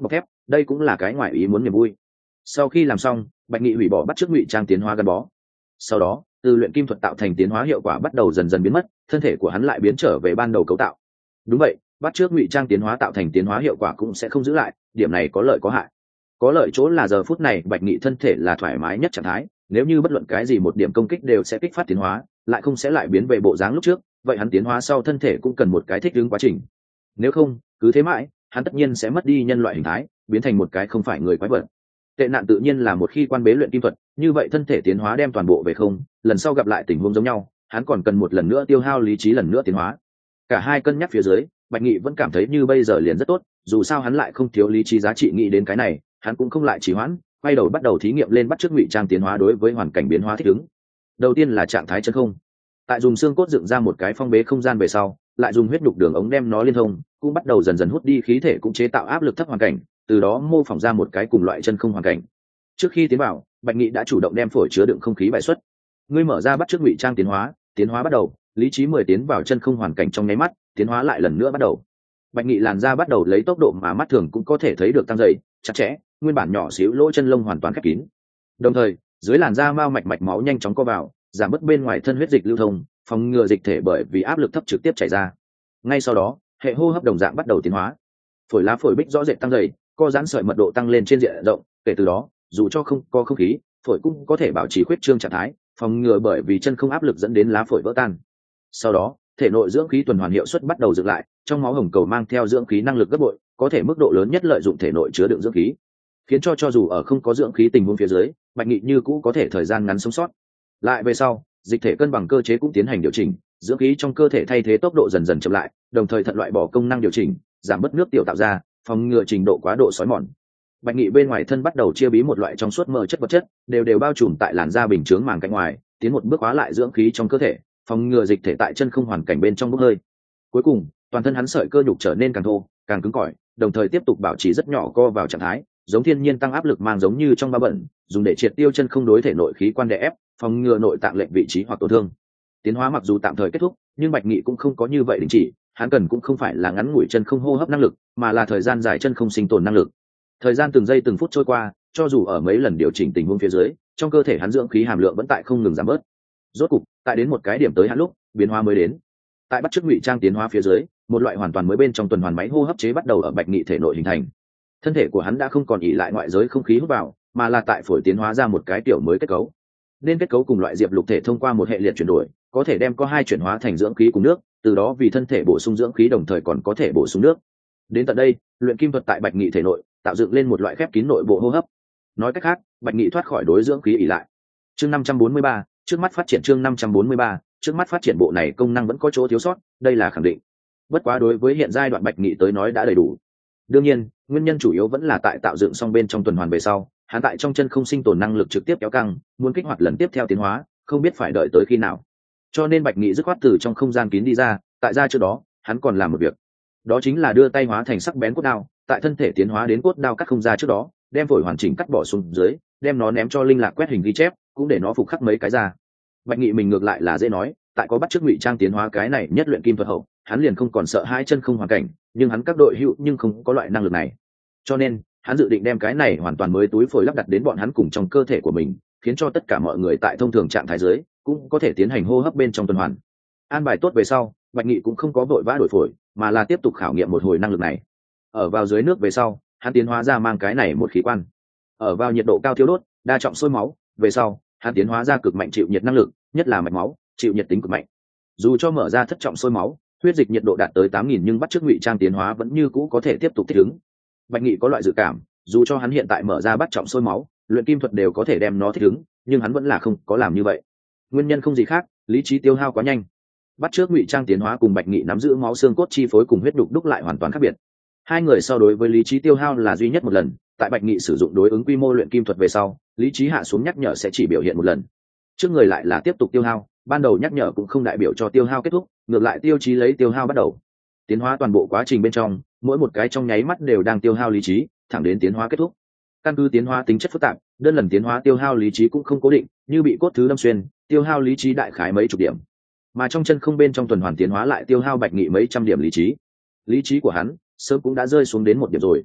đây cũng là cái ngoài ý muốn niềm vui. Sau khi làm xong, bạch nghị hủy bỏ bắt chước ngụy trang tiến hóa gắn bó. Sau đó từ luyện kim thuật tạo thành tiến hóa hiệu quả bắt đầu dần dần biến mất, thân thể của hắn lại biến trở về ban đầu cấu tạo. Đúng vậy, bắt chước ngụy trang tiến hóa tạo thành tiến hóa hiệu quả cũng sẽ không giữ lại, điểm này có lợi có hại. Có lợi chỗ là giờ phút này bạch nghị thân thể là thoải mái nhất trạng thái, nếu như bất luận cái gì một điểm công kích đều sẽ kích phát tiến hóa, lại không sẽ lại biến về bộ dáng lúc trước, vậy hắn tiến hóa sau thân thể cũng cần một cái thích ứng quá trình. Nếu không cứ thế mãi, hắn tất nhiên sẽ mất đi nhân loại hình thái, biến thành một cái không phải người quái vật. Tệ nạn tự nhiên là một khi quan bế luyện kim thuật, như vậy thân thể tiến hóa đem toàn bộ về không, lần sau gặp lại tình huống giống nhau, hắn còn cần một lần nữa tiêu hao lý trí lần nữa tiến hóa. Cả hai cân nhắc phía dưới, bạch nghị vẫn cảm thấy như bây giờ liền rất tốt, dù sao hắn lại không thiếu lý trí giá trị nghĩ đến cái này, hắn cũng không lại trì hoãn, quay đầu bắt đầu thí nghiệm lên bắt chước ngụy trang tiến hóa đối với hoàn cảnh biến hóa thích ứng. Đầu tiên là trạng thái chân không, tại dùng xương cốt dựng ra một cái phong bế không gian về sau, lại dùng huyết nhục đường ống đem nó liên thông, cũng bắt đầu dần dần hút đi khí thể, cũng chế tạo áp lực thấp hoàn cảnh, từ đó mô phỏng ra một cái cùng loại chân không hoàn cảnh. Trước khi tiến vào, bạch nghị đã chủ động đem phổi chứa đựng không khí bài xuất. Ngươi mở ra bắt chước ngụy trang tiến hóa, tiến hóa bắt đầu, lý trí mười tiến vào chân không hoàn cảnh trong nháy mắt, tiến hóa lại lần nữa bắt đầu. Bạch nghị làn da bắt đầu lấy tốc độ mà mắt thường cũng có thể thấy được tăng dày, chặt chẽ, nguyên bản nhỏ xíu lỗ chân lông hoàn toàn khép kín. Đồng thời, dưới làn da mao mạch mạch máu nhanh chóng co vào, giảm bớt bên ngoài thân huyết dịch lưu thông, phòng ngừa dịch thể bởi vì áp lực thấp trực tiếp chảy ra. Ngay sau đó, hệ hô hấp đồng dạng bắt đầu tiến hóa. Phổi lá phổi bích rõ rệt tăng dày, co giãn sợi mật độ tăng lên trên diện rộng, kể từ đó, dù cho không có không khí, phổi cũng có thể bảo trì khuyết trương trạng thái, phòng ngừa bởi vì chân không áp lực dẫn đến lá phổi vỡ tan. Sau đó, thể nội dưỡng khí tuần hoàn hiệu suất bắt đầu dựng lại, trong máu hồng cầu mang theo dưỡng khí năng lực gấp bội, có thể mức độ lớn nhất lợi dụng thể nội chứa đựng dưỡng khí, khiến cho cho dù ở không có dưỡng khí tình huống phía dưới, bạch nghị như cũ có thể thời gian ngắn sống sót. Lại về sau, dịch thể cân bằng cơ chế cũng tiến hành điều chỉnh, dưỡng khí trong cơ thể thay thế tốc độ dần dần chậm lại, đồng thời thận loại bỏ công năng điều chỉnh, giảm bớt nước tiểu tạo ra, phòng ngừa trình độ quá độ sói mòn. Bạch nghị bên ngoài thân bắt đầu chia bí một loại trong suốt mỡ chất vật chất, đều đều bao trùm tại làn da bình chướng màng cạnh ngoài, tiến một bước hóa lại dưỡng khí trong cơ thể, phòng ngừa dịch thể tại chân không hoàn cảnh bên trong bốc hơi. Cuối cùng, toàn thân hắn sợi cơ nhục trở nên càng thô, càng cứng cỏi, đồng thời tiếp tục bảo trì rất nhỏ co vào trạng thái, giống thiên nhiên tăng áp lực mang giống như trong ba bẩn, dùng để triệt tiêu chân không đối thể nội khí quan đè ép, phòng ngừa nội tạng lệch vị trí hoặc tổn thương. Tiến hóa mặc dù tạm thời kết thúc, nhưng bạch nghị cũng không có như vậy đình chỉ, hắn cần cũng không phải là ngắn ngủi chân không hô hấp năng lực, mà là thời gian dài chân không sinh tồn năng lực. Thời gian từng giây từng phút trôi qua, cho dù ở mấy lần điều chỉnh tình huống phía dưới, trong cơ thể hắn dưỡng khí hàm lượng vẫn tại không ngừng giảm bớt. Rốt cục, tại đến một cái điểm tới hắn lúc, biến hóa mới đến. Tại bắt chước ngụy trang tiến hóa phía dưới, một loại hoàn toàn mới bên trong tuần hoàn máy hô hấp chế bắt đầu ở bạch nghị thể nội hình thành. Thân thể của hắn đã không còn ỷ lại ngoại giới không khí hút vào, mà là tại phổi tiến hóa ra một cái tiểu mới kết cấu. Nên kết cấu cùng loại diệp lục thể thông qua một hệ liệt chuyển đổi, có thể đem có hai chuyển hóa thành dưỡng khí cùng nước, từ đó vì thân thể bổ sung dưỡng khí đồng thời còn có thể bổ sung nước. Đến tận đây, luyện kim thuật tại bạch nghị thể nội tạo dựng lên một loại khép kín nội bộ hô hấp. Nói cách khác, bạch nghị thoát khỏi đối dưỡng khí ỷ lại. Chương năm trăm bốn mươi ba, trước mắt phát triển chương năm trăm bốn mươi ba, trước mắt phát triển bộ này công năng vẫn có chỗ thiếu sót, đây là khẳng định. Bất quá đối với hiện giai đoạn bạch nghị tới nói đã đầy đủ. Đương nhiên, nguyên nhân chủ yếu vẫn là tại tạo dựng xong bên trong tuần hoàn về sau, hắn tại trong chân không sinh tồn năng lực trực tiếp kéo căng, muốn kích hoạt lần tiếp theo tiến hóa, không biết phải đợi tới khi nào. Cho nên bạch nghị dứt khoát từ trong không gian kín đi ra, tại ra trước đó, hắn còn làm một việc. Đó chính là đưa tay hóa thành sắc bén cốt đao, tại thân thể tiến hóa đến cốt đao cắt không ra trước đó, đem phổi hoàn chỉnh cắt bỏ xuống dưới, đem nó ném cho linh lạc quét hình ghi chép, cũng để nó phục khắc mấy cái ra. Bạch nghị mình ngược lại là dễ nói, tại có bắt chước ngụy trang tiến hóa cái này nhất luyện kim thuật hậu, hắn liền không còn sợ hai chân không hoàn cảnh, nhưng hắn các đội hữu nhưng không có loại năng lực này. Cho nên, hắn dự định đem cái này hoàn toàn mới túi phổi lắp đặt đến bọn hắn cùng trong cơ thể của mình, khiến cho tất cả mọi người tại thông thường trạng thái dưới cũng có thể tiến hành hô hấp bên trong tuần hoàn. An bài tốt về sau, bạch nghị cũng không có vội vã đổi phổi, mà là tiếp tục khảo nghiệm một hồi năng lực này. Ở vào dưới nước về sau, hắn tiến hóa ra mang cái này một khí quan. Ở vào nhiệt độ cao thiêu đốt, đa trọng sôi máu về sau, hắn tiến hóa ra cực mạnh chịu nhiệt năng lực, nhất là mạch máu chịu nhiệt tính cực mạnh. Dù cho mở ra thất trọng sôi máu, huyết dịch nhiệt độ đạt tới tám nghìn nhưng bắt chước ngụy trang tiến hóa vẫn như cũ có thể tiếp tục thích ứng. Bạch nghị có loại dự cảm, dù cho hắn hiện tại mở ra bắt trọng sôi máu, luyện kim thuật đều có thể đem nó thích ứng, nhưng hắn vẫn là không có làm như vậy. Nguyên nhân không gì khác, lý trí tiêu hao quá nhanh. Bắt chước ngụy trang tiến hóa cùng bạch nghị nắm giữ máu xương cốt chi phối cùng huyết đục đúc lại hoàn toàn khác biệt. Hai người so đối với lý trí tiêu hao là duy nhất một lần, tại bạch nghị sử dụng đối ứng quy mô luyện kim thuật về sau, lý trí hạ xuống nhắc nhở sẽ chỉ biểu hiện một lần. Trước người lại là tiếp tục tiêu hao, ban đầu nhắc nhở cũng không đại biểu cho tiêu hao kết thúc, ngược lại tiêu chí lấy tiêu hao bắt đầu. Tiến hóa toàn bộ quá trình bên trong, mỗi một cái trong nháy mắt đều đang tiêu hao lý trí, thẳng đến tiến hóa kết thúc. Căn cứ tiến hóa tính chất phức tạp, đơn lần tiến hóa tiêu hao lý trí cũng không cố định, như bị cốt thứ đâm xuyên, tiêu hao lý trí đại khái mấy chục điểm. Mà trong chân không bên trong tuần hoàn tiến hóa lại tiêu hao bạch nghị mấy trăm điểm lý trí. Lý trí của hắn sớm cũng đã rơi xuống đến một điểm rồi.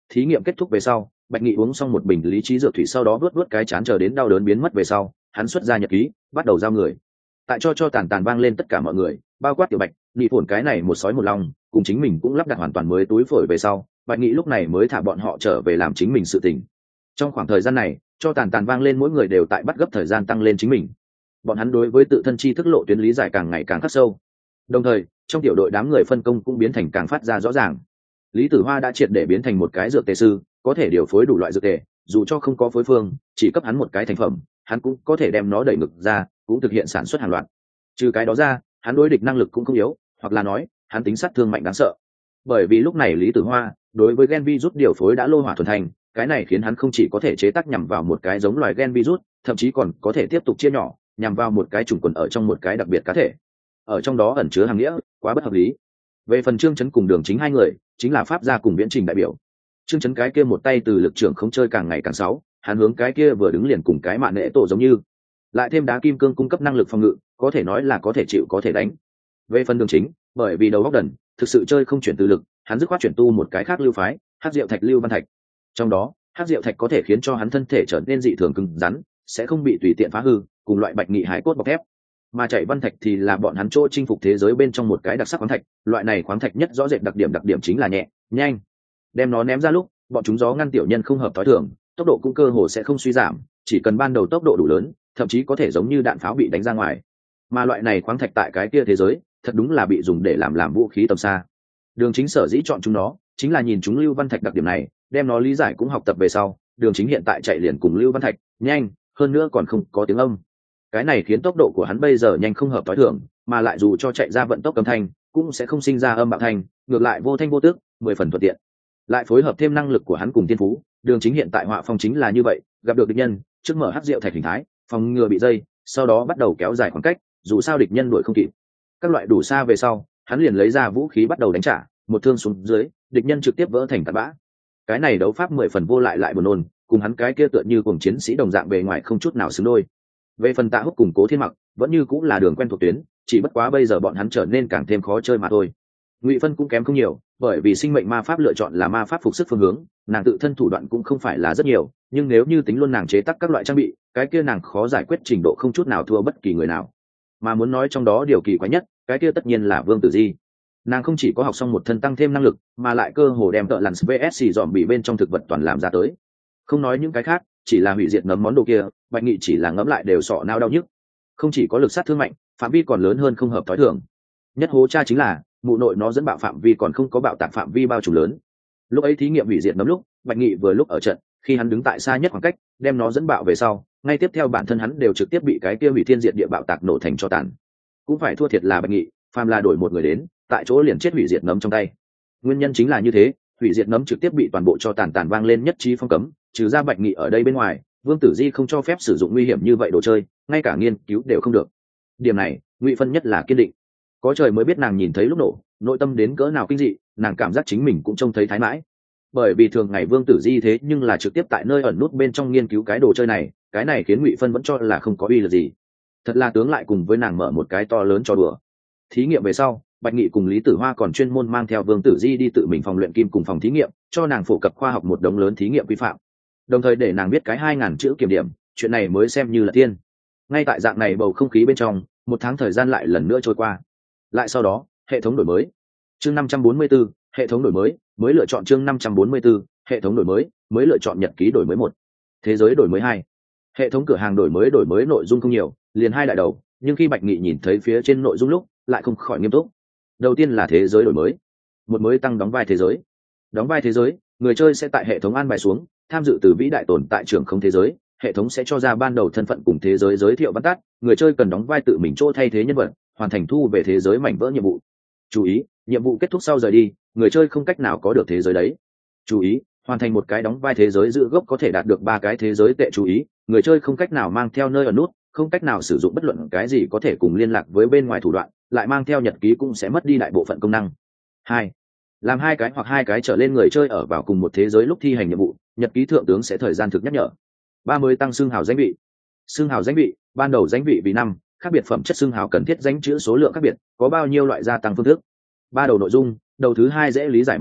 Thí nghiệm kết thúc về sau, Bạch Nghị uống xong một bình lý trí dược thủy, sau đó vớt vớt cái chán chờ đến đau đớn biến mất về sau, hắn xuất ra nhật ký, bắt đầu giao người. Tại cho cho tàn tàn vang lên tất cả mọi người, bao quát Tiểu Bạch, Nghị phồn cái này một sói một lòng, cùng chính mình cũng lắp đặt hoàn toàn mới túi phổi về sau, Bạch Nghị lúc này mới thả bọn họ trở về làm chính mình sự tình. Trong khoảng thời gian này, cho tàn tàn vang lên mỗi người đều tại bắt gấp thời gian tăng lên chính mình. Bọn hắn đối với tự thân chi thức lộ tuyến lý giải càng ngày càng khắc sâu. Đồng thời, trong tiểu đội đám người phân công cũng biến thành càng phát ra rõ ràng. Lý Tử Hoa đã triệt để biến thành một cái dược tề sư, có thể điều phối đủ loại dược tề, dù cho không có phối phương, chỉ cấp hắn một cái thành phẩm, hắn cũng có thể đem nó đẩy ngực ra, cũng thực hiện sản xuất hàng loạt. Trừ cái đó ra, hắn đối địch năng lực cũng không yếu, hoặc là nói, hắn tính sát thương mạnh đáng sợ. Bởi vì lúc này Lý Tử Hoa, đối với gen virus điều phối đã lô hỏa thuần thành, cái này khiến hắn không chỉ có thể chế tác nhằm vào một cái giống loài gen virus, thậm chí còn có thể tiếp tục chia nhỏ, nhằm vào một cái chủng quần ở trong một cái đặc biệt cá thể. Ở trong đó ẩn chứa hàng nghĩa, quá bất hợp lý. Về phần Trương Chấn cùng Đường Chính hai người, chính là pháp gia cùng viễn trình đại biểu. Trương Chấn cái kia một tay từ lực trưởng không chơi càng ngày càng sáu, hắn hướng cái kia vừa đứng liền cùng cái mạn nệ tổ giống như, lại thêm đá kim cương cung cấp năng lực phòng ngự, có thể nói là có thể chịu có thể đánh. Về phần Đường Chính, bởi vì đầu óc đần, thực sự chơi không chuyển từ lực, hắn dứt khoát chuyển tu một cái khác lưu phái, Hắc Diệu Thạch Lưu Văn Thạch. Trong đó, Hắc Diệu Thạch có thể khiến cho hắn thân thể trở nên dị thường cứng rắn, sẽ không bị tùy tiện phá hư, cùng loại Bạch Nghị hải cốt bọc thép. Mà Chạy Văn Thạch thì là bọn hắn chỗ chinh phục thế giới bên trong một cái đặc sắc khoáng thạch, loại này khoáng thạch nhất rõ rệt đặc điểm đặc điểm chính là nhẹ, nhanh. Đem nó ném ra lúc, bọn chúng gió ngăn tiểu nhân không hợp tối thường, tốc độ cũng cơ hồ sẽ không suy giảm, chỉ cần ban đầu tốc độ đủ lớn, thậm chí có thể giống như đạn pháo bị đánh ra ngoài. Mà loại này khoáng thạch tại cái kia thế giới, thật đúng là bị dùng để làm làm vũ khí tầm xa. Đường Chính sở dĩ chọn chúng nó, chính là nhìn chúng Lưu Văn Thạch đặc điểm này, đem nó lý giải cũng học tập về sau, Đường Chính hiện tại chạy liền cùng Lưu Văn Thạch, nhanh, hơn nữa còn không có tiếng âm. Cái này khiến tốc độ của hắn bây giờ nhanh không hợp tối thường, mà lại dù cho chạy ra vận tốc âm thanh, cũng sẽ không sinh ra âm bạo thanh, ngược lại vô thanh vô tước, mười phần thuận tiện. Lại phối hợp thêm năng lực của hắn cùng tiên phú, Đường Chính hiện tại họa phong chính là như vậy, gặp được địch nhân, trước mở Hắc Diệu Thạch hình thái, phòng ngừa bị dây, sau đó bắt đầu kéo dài khoảng cách, dù sao địch nhân đuổi không kịp. Các loại đủ xa về sau, hắn liền lấy ra vũ khí bắt đầu đánh trả, một thương xuống dưới, địch nhân trực tiếp vỡ thành tạt bã. Cái này đấu pháp mười phần vô lại lại buồn nôn, cùng hắn cái kia tựa như cùng chiến sĩ đồng dạng bề ngoài không chút nào xứng đôi. Về phần Tạ Húc cùng Cố Thiên Mặc, vẫn như cũng là đường quen thuộc tuyến, chỉ bất quá bây giờ bọn hắn trở nên càng thêm khó chơi mà thôi. Ngụy Phân cũng kém không nhiều, bởi vì sinh mệnh ma pháp lựa chọn là ma pháp phục sức phương hướng, nàng tự thân thủ đoạn cũng không phải là rất nhiều, nhưng nếu như tính luôn nàng chế tác các loại trang bị, cái kia nàng khó giải quyết trình độ không chút nào thua bất kỳ người nào. Mà muốn nói trong đó điều kỳ quái nhất, cái kia tất nhiên là Vương Tử Di. Nàng không chỉ có học xong một thân tăng thêm năng lực, mà lại cơ hồ đem tợ lằn vê ét xì dòm bị bên trong thực vật toàn làm ra tới. Không nói những cái khác, chỉ là hủy diệt nấm món đồ kia, Bạch Nghị chỉ là ngẫm lại đều sọ nao đau nhức. Không chỉ có lực sát thương mạnh, phạm vi còn lớn hơn không hợp tối thường. Nhất hố cha chính là mụ nội nó dẫn bạo phạm vi còn không có bạo tạc phạm vi bao trùm lớn. Lúc ấy thí nghiệm hủy diệt nấm lúc, Bạch Nghị vừa lúc ở trận, khi hắn đứng tại xa nhất khoảng cách, đem nó dẫn bạo về sau, ngay tiếp theo bản thân hắn đều trực tiếp bị cái kia hủy thiên diệt địa bạo tạc nổ thành tro tàn. Cũng phải thua thiệt là Bạch Nghị, phàm là đổi một người đến, tại chỗ liền chết hủy diệt nấm trong tay. Nguyên nhân chính là như thế, hủy diệt nấm trực tiếp bị toàn bộ cho tàn tàn vang lên nhất trí phong cấm, trừ ra Bạch Nghị ở đây bên ngoài, Vương Tử Di không cho phép sử dụng nguy hiểm như vậy đồ chơi, ngay cả nghiên cứu đều không được. Điểm này, Ngụy Phân nhất là kiên định. Có trời mới biết nàng nhìn thấy lúc nổ, nội tâm đến cỡ nào kinh dị, nàng cảm giác chính mình cũng trông thấy thái mãi. Bởi vì thường ngày Vương Tử Di thế nhưng là trực tiếp tại nơi ẩn nút bên trong nghiên cứu cái đồ chơi này, cái này khiến Ngụy Phân vẫn cho là không có uy lực gì. Thật là tướng lại cùng với nàng mở một cái to lớn cho đùa. Thí nghiệm về sau, Bạch Nghị cùng Lý Tử Hoa còn chuyên môn mang theo Vương Tử Di đi tự mình phòng luyện kim cùng phòng thí nghiệm, cho nàng phổ cập khoa học một đống lớn thí nghiệm vi phạm, đồng thời để nàng biết cái hai ngàn chữ kiểm điểm, chuyện này mới xem như là tiên. Ngay tại dạng này bầu không khí bên trong, một tháng thời gian lại lần nữa trôi qua. Lại sau đó, hệ thống đổi mới. Chương năm trăm bốn mươi 4, hệ thống đổi mới, mới lựa chọn chương năm trăm bốn mươi 4, hệ thống đổi mới, mới lựa chọn nhật ký đổi mới một. Thế giới đổi mới hai. Hệ thống cửa hàng đổi mới đổi mới nội dung không nhiều, liền hai đại đầu, nhưng khi Bạch Nghị nhìn thấy phía trên nội dung lúc, lại không khỏi nghiêm túc. Đầu tiên là thế giới đổi mới. Một mới tăng đóng vai thế giới. Đóng vai thế giới, người chơi sẽ tại hệ thống an bài xuống, tham dự từ vĩ đại tồn tại trưởng không thế giới, hệ thống sẽ cho ra ban đầu thân phận cùng thế giới giới thiệu văn tắt, người chơi cần đóng vai tự mình chỗ thay thế nhân vật, hoàn thành thu về thế giới mảnh vỡ nhiệm vụ. Chú ý, nhiệm vụ kết thúc sau rời đi, người chơi không cách nào có được thế giới đấy. Chú ý, hoàn thành một cái đóng vai thế giới giữ gốc có thể đạt được ba cái thế giới tệ. Chú ý, người chơi không cách nào mang theo nơi ở nút, không cách nào sử dụng bất luận cái gì có thể cùng liên lạc với bên ngoài thủ đoạn, lại mang theo nhật ký cũng sẽ mất đi đại bộ phận công năng. Hai, làm hai cái hoặc hai cái trở lên người chơi ở vào cùng một thế giới lúc thi hành nhiệm vụ, nhật ký thượng tướng sẽ thời gian thực nhắc nhở. Ba mới tăng xưng hào danh vị. Xưng hào danh vị, ban đầu danh vị vì năm, khác biệt phẩm chất xưng hào cần thiết danh chữ số lượng khác biệt, có bao nhiêu loại gia tăng phương thức. Ba đầu nội dung, đầu thứ hai dễ lý giải một chút,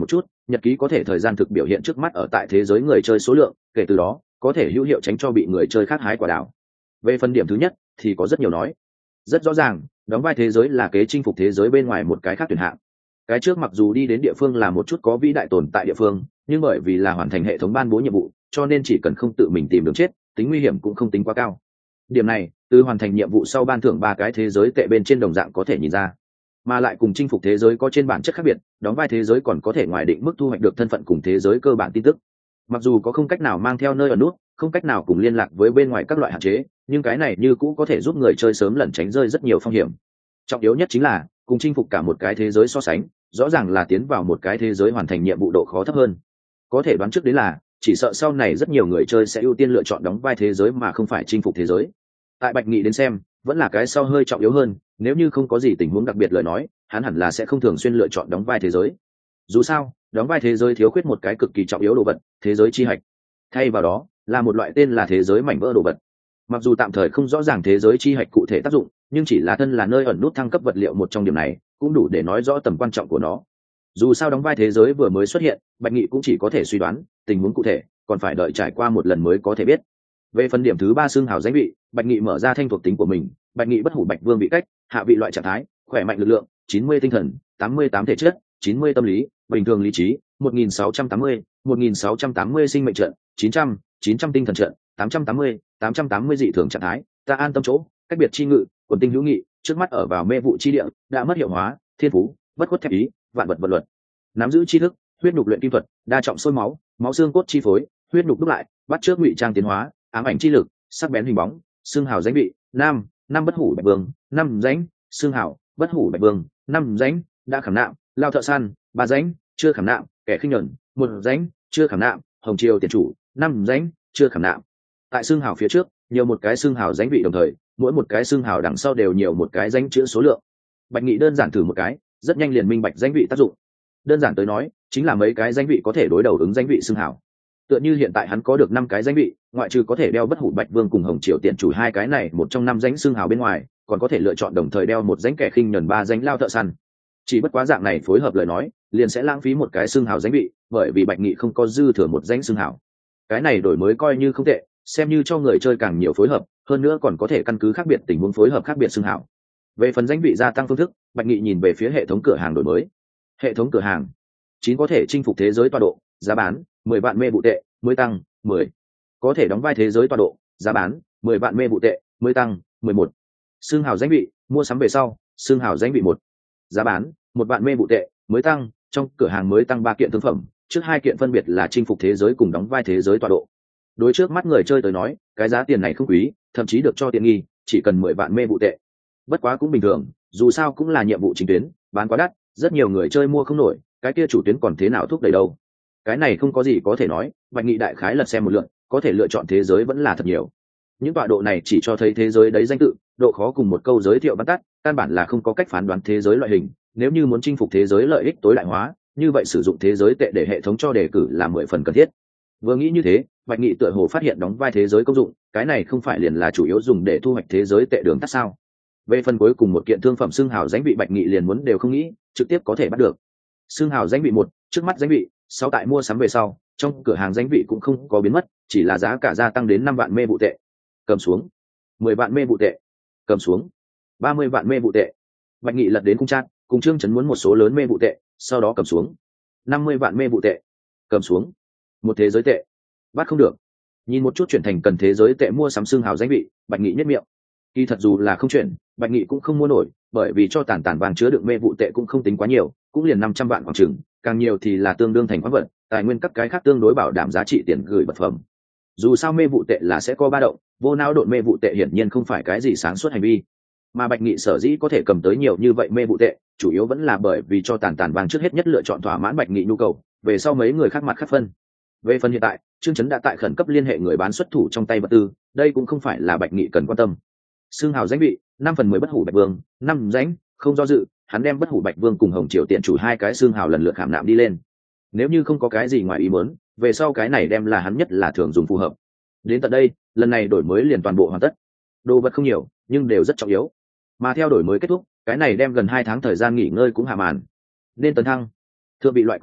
nhật ký có thể thời gian thực biểu hiện trước mắt ở tại thế giới người chơi số lượng, kể từ đó có thể hữu hiệu tránh cho bị người chơi khác hái quả đảo. Về phần điểm thứ nhất thì có rất nhiều nói. Rất rõ ràng, đóng vai thế giới là kế chinh phục thế giới bên ngoài một cái khác tuyển hạng. Cái trước mặc dù đi đến địa phương là một chút có vĩ đại tồn tại địa phương, nhưng bởi vì là hoàn thành hệ thống ban bố nhiệm vụ, cho nên chỉ cần không tự mình tìm đường chết, tính nguy hiểm cũng không tính quá cao. Điểm này, từ hoàn thành nhiệm vụ sau ban thưởng ba cái thế giới tệ bên trên đồng dạng có thể nhìn ra. Mà lại cùng chinh phục thế giới có trên bản chất khác biệt, đóng vai thế giới còn có thể ngoài định mức thu hoạch được thân phận cùng thế giới cơ bản tin tức. Mặc dù có không cách nào mang theo nơi ở nút, không cách nào cùng liên lạc với bên ngoài các loại hạn chế, nhưng cái này như cũ có thể giúp người chơi sớm lẩn tránh rơi rất nhiều phong hiểm. Trọng yếu nhất chính là cùng chinh phục cả một cái thế giới so sánh, rõ ràng là tiến vào một cái thế giới hoàn thành nhiệm vụ độ khó thấp hơn. Có thể đoán trước đến là chỉ sợ sau này rất nhiều người chơi sẽ ưu tiên lựa chọn đóng vai thế giới mà không phải chinh phục thế giới. Tại Bạch Nghị đến xem, vẫn là cái sau hơi trọng yếu hơn, nếu như không có gì tình huống đặc biệt lời nói, hắn hẳn là sẽ không thường xuyên lựa chọn đóng vai thế giới. Dù sao, đóng vai thế giới thiếu khuyết một cái cực kỳ trọng yếu đồ vật, thế giới chi hạch. Thay vào đó, là một loại tên là thế giới mảnh vỡ đồ vật. Mặc dù tạm thời không rõ ràng thế giới chi hạch cụ thể tác dụng, nhưng chỉ là thân là nơi ẩn nút thăng cấp vật liệu một trong điểm này, cũng đủ để nói rõ tầm quan trọng của nó. Dù sao đóng vai thế giới vừa mới xuất hiện, Bạch Nghị cũng chỉ có thể suy đoán, tình huống cụ thể còn phải đợi trải qua một lần mới có thể biết. Về phần điểm thứ ba xương hào danh vị, Bạch Nghị mở ra thanh thuộc tính của mình, Bạch Nghị bất hủ Bạch Vương vị cách, hạ vị loại trạng thái, khỏe mạnh lực lượng, chín mươi tinh thần, tám mươi tám thể chất, chín mươi tâm lý, bình thường lý trí, một nghìn sáu trăm tám mươi, một nghìn sáu trăm tám mươi sinh mệnh trận, chín trăm, chín trăm tinh thần trận, tám trăm tám mươi, tám trăm tám mươi dị thường trạng thái, ta an tâm chỗ, cách biệt chi ngự, quần tinh hữu nghị, trước mắt ở vào mê vụ chi địa, đã mất hiệu hóa, thiên phú, bất khuất thép ý, vạn vật vật luật. Nắm giữ tri thức, huyết nhục luyện kim thuật, đa trọng sôi máu, máu xương cốt chi phối, huyết nhục đúc lại, bắt trước ngụy trang tiến hóa, ám ảnh chi lực, sắc bén hình bóng, xương hào danh vị, nam, năm bất hủ Bạch Vương, năm danh, xương hào, bất hủ Bạch Vương, năm danh, đã khảm nạm, lao thợ săn, ba danh, chưa khảm nạm, kẻ khinh nhẫn, một danh, chưa khảm nạm, hồng triều tiền chủ, năm danh, chưa khảm nạm. Tại xương hào phía trước, nhiều một cái xương hào danh vị đồng thời, mỗi một cái xương hào đằng sau đều nhiều một cái danh chữ số lượng. Bạch Nghị đơn giản thử một cái, rất nhanh liền minh bạch danh vị tác dụng. Đơn giản tới nói, chính là mấy cái danh vị có thể đối đầu ứng danh vị xương hào. Tựa như hiện tại hắn có được năm cái danh vị, ngoại trừ có thể đeo bất hủ Bạch Vương cùng hồng triều tiện chủ hai cái này một trong năm danh xương hào bên ngoài, còn có thể lựa chọn đồng thời đeo một danh kẻ khinh nhẫn, ba danh lao thợ săn. Chỉ bất quá dạng này phối hợp lời nói, liền sẽ lãng phí một cái xương hào danh vị, bởi vì Bạch Nghị không có dư thừa một danh xương hào. Cái này đổi mới coi như không tệ, xem như cho người chơi càng nhiều phối hợp, hơn nữa còn có thể căn cứ khác biệt tình huống phối hợp khác biệt xương hào. Về phần danh vị gia tăng phương thức, Bạch Nghị nhìn về phía hệ thống cửa hàng đổi mới. Hệ thống cửa hàng chín có thể chinh phục thế giới tọa độ, giá bán mười vạn mê vụ tệ, mới tăng mười. Có thể đóng vai thế giới tọa độ, giá bán mười vạn mê vụ tệ, mới tăng mười một. Xương hào danh vị, mua sắm về sau, xương hào danh vị một. Giá bán một vạn mê vụ tệ, mới tăng, trong cửa hàng mới tăng ba kiện thương phẩm, trước hai kiện phân biệt là chinh phục thế giới cùng đóng vai thế giới tọa độ. Đối trước mắt người chơi tới nói, cái giá tiền này không quý, thậm chí được cho tiện nghi, chỉ cần mười vạn mê vụ tệ. Bất quá cũng bình thường, dù sao cũng là nhiệm vụ chính tuyến, bán quá đắt, rất nhiều người chơi mua không nổi, cái kia chủ tuyến còn thế nào thúc đẩy đâu. Cái này không có gì có thể nói, Bạch Nghị đại khái lật xem một lượt, có thể lựa chọn thế giới vẫn là thật nhiều. Những tọa độ này chỉ cho thấy thế giới đấy danh tự, độ khó cùng một câu giới thiệu bắn tắt, căn bản là không có cách phán đoán thế giới loại hình. Nếu như muốn chinh phục thế giới lợi ích tối đại hóa, như vậy sử dụng thế giới tệ để hệ thống cho đề cử là mười phần cần thiết. Vừa nghĩ như thế, Bạch Nghị tựa hồ phát hiện đóng vai thế giới công dụng, cái này không phải liền là chủ yếu dùng để thu hoạch thế giới tệ đường tắt sao? Về phần cuối cùng một kiện thương phẩm xương hào danh vị, Bạch Nghị liền muốn đều không nghĩ, trực tiếp có thể bắt được. Xương hào danh vị một, trước mắt danh vị, sau tại mua sắm về sau, trong cửa hàng danh vị cũng không có biến mất, chỉ là giá cả gia tăng đến năm vạn mê vụ tệ. Cầm xuống. mười vạn mê vụ tệ. Cầm xuống. ba mươi vạn mê vụ tệ. Bạch Nghị lật đến cung chat, cùng Trương Chấn muốn một số lớn mê vụ tệ, sau đó cầm xuống. năm mươi vạn mê vụ tệ. Cầm xuống. Một thế giới tệ. Bắt không được. Nhìn một chút chuyển thành cần thế giới tệ mua sắm xương hào danh vị, Bạch Nghị nhất miệng. Kỳ thật dù là không chuyển, Bạch Nghị cũng không mua nổi, bởi vì cho tản tản vàng chứa đựng mê vụ tệ cũng không tính quá nhiều, cũng liền năm trăm vạn khoảng chừng, càng nhiều thì là tương đương thành khoáng vật, tài nguyên các cái khác tương đối bảo đảm giá trị tiền gửi vật phẩm. Dù sao mê vụ tệ là sẽ có ba động, vô não độn mê vụ tệ hiển nhiên không phải cái gì sáng suốt hành vi. Mà Bạch Nghị sở dĩ có thể cầm tới nhiều như vậy mê vụ tệ, chủ yếu vẫn là bởi vì cho tản tản vàng trước hết nhất lựa chọn thỏa mãn Bạch Nghị nhu cầu, về sau mấy người khác mặt khác phân. Về phần hiện tại, Trương Chấn đã tại khẩn cấp liên hệ người bán xuất thủ trong tay vật tư, đây cũng không phải là Bạch Nghị cần quan tâm. Xương hào danh vị, năm phần mười bất hủ Bạch Vương, năm danh, không do dự, hắn đem bất hủ Bạch Vương cùng hồng triều tiện chủ hai cái xương hào lần lượt khảm nạm đi lên. Nếu như không có cái gì ngoài ý muốn, về sau cái này đem là hắn nhất là thường dùng phù hợp. Đến tận đây, lần này đổi mới liền toàn bộ hoàn tất. Đồ vật không nhiều, nhưng đều rất trọng yếu. Mà theo đổi mới kết thúc, cái này đem gần hai tháng thời gian nghỉ ngơi cũng hạ màn. Nên tấn thăng. Thượng vị loại cự phách,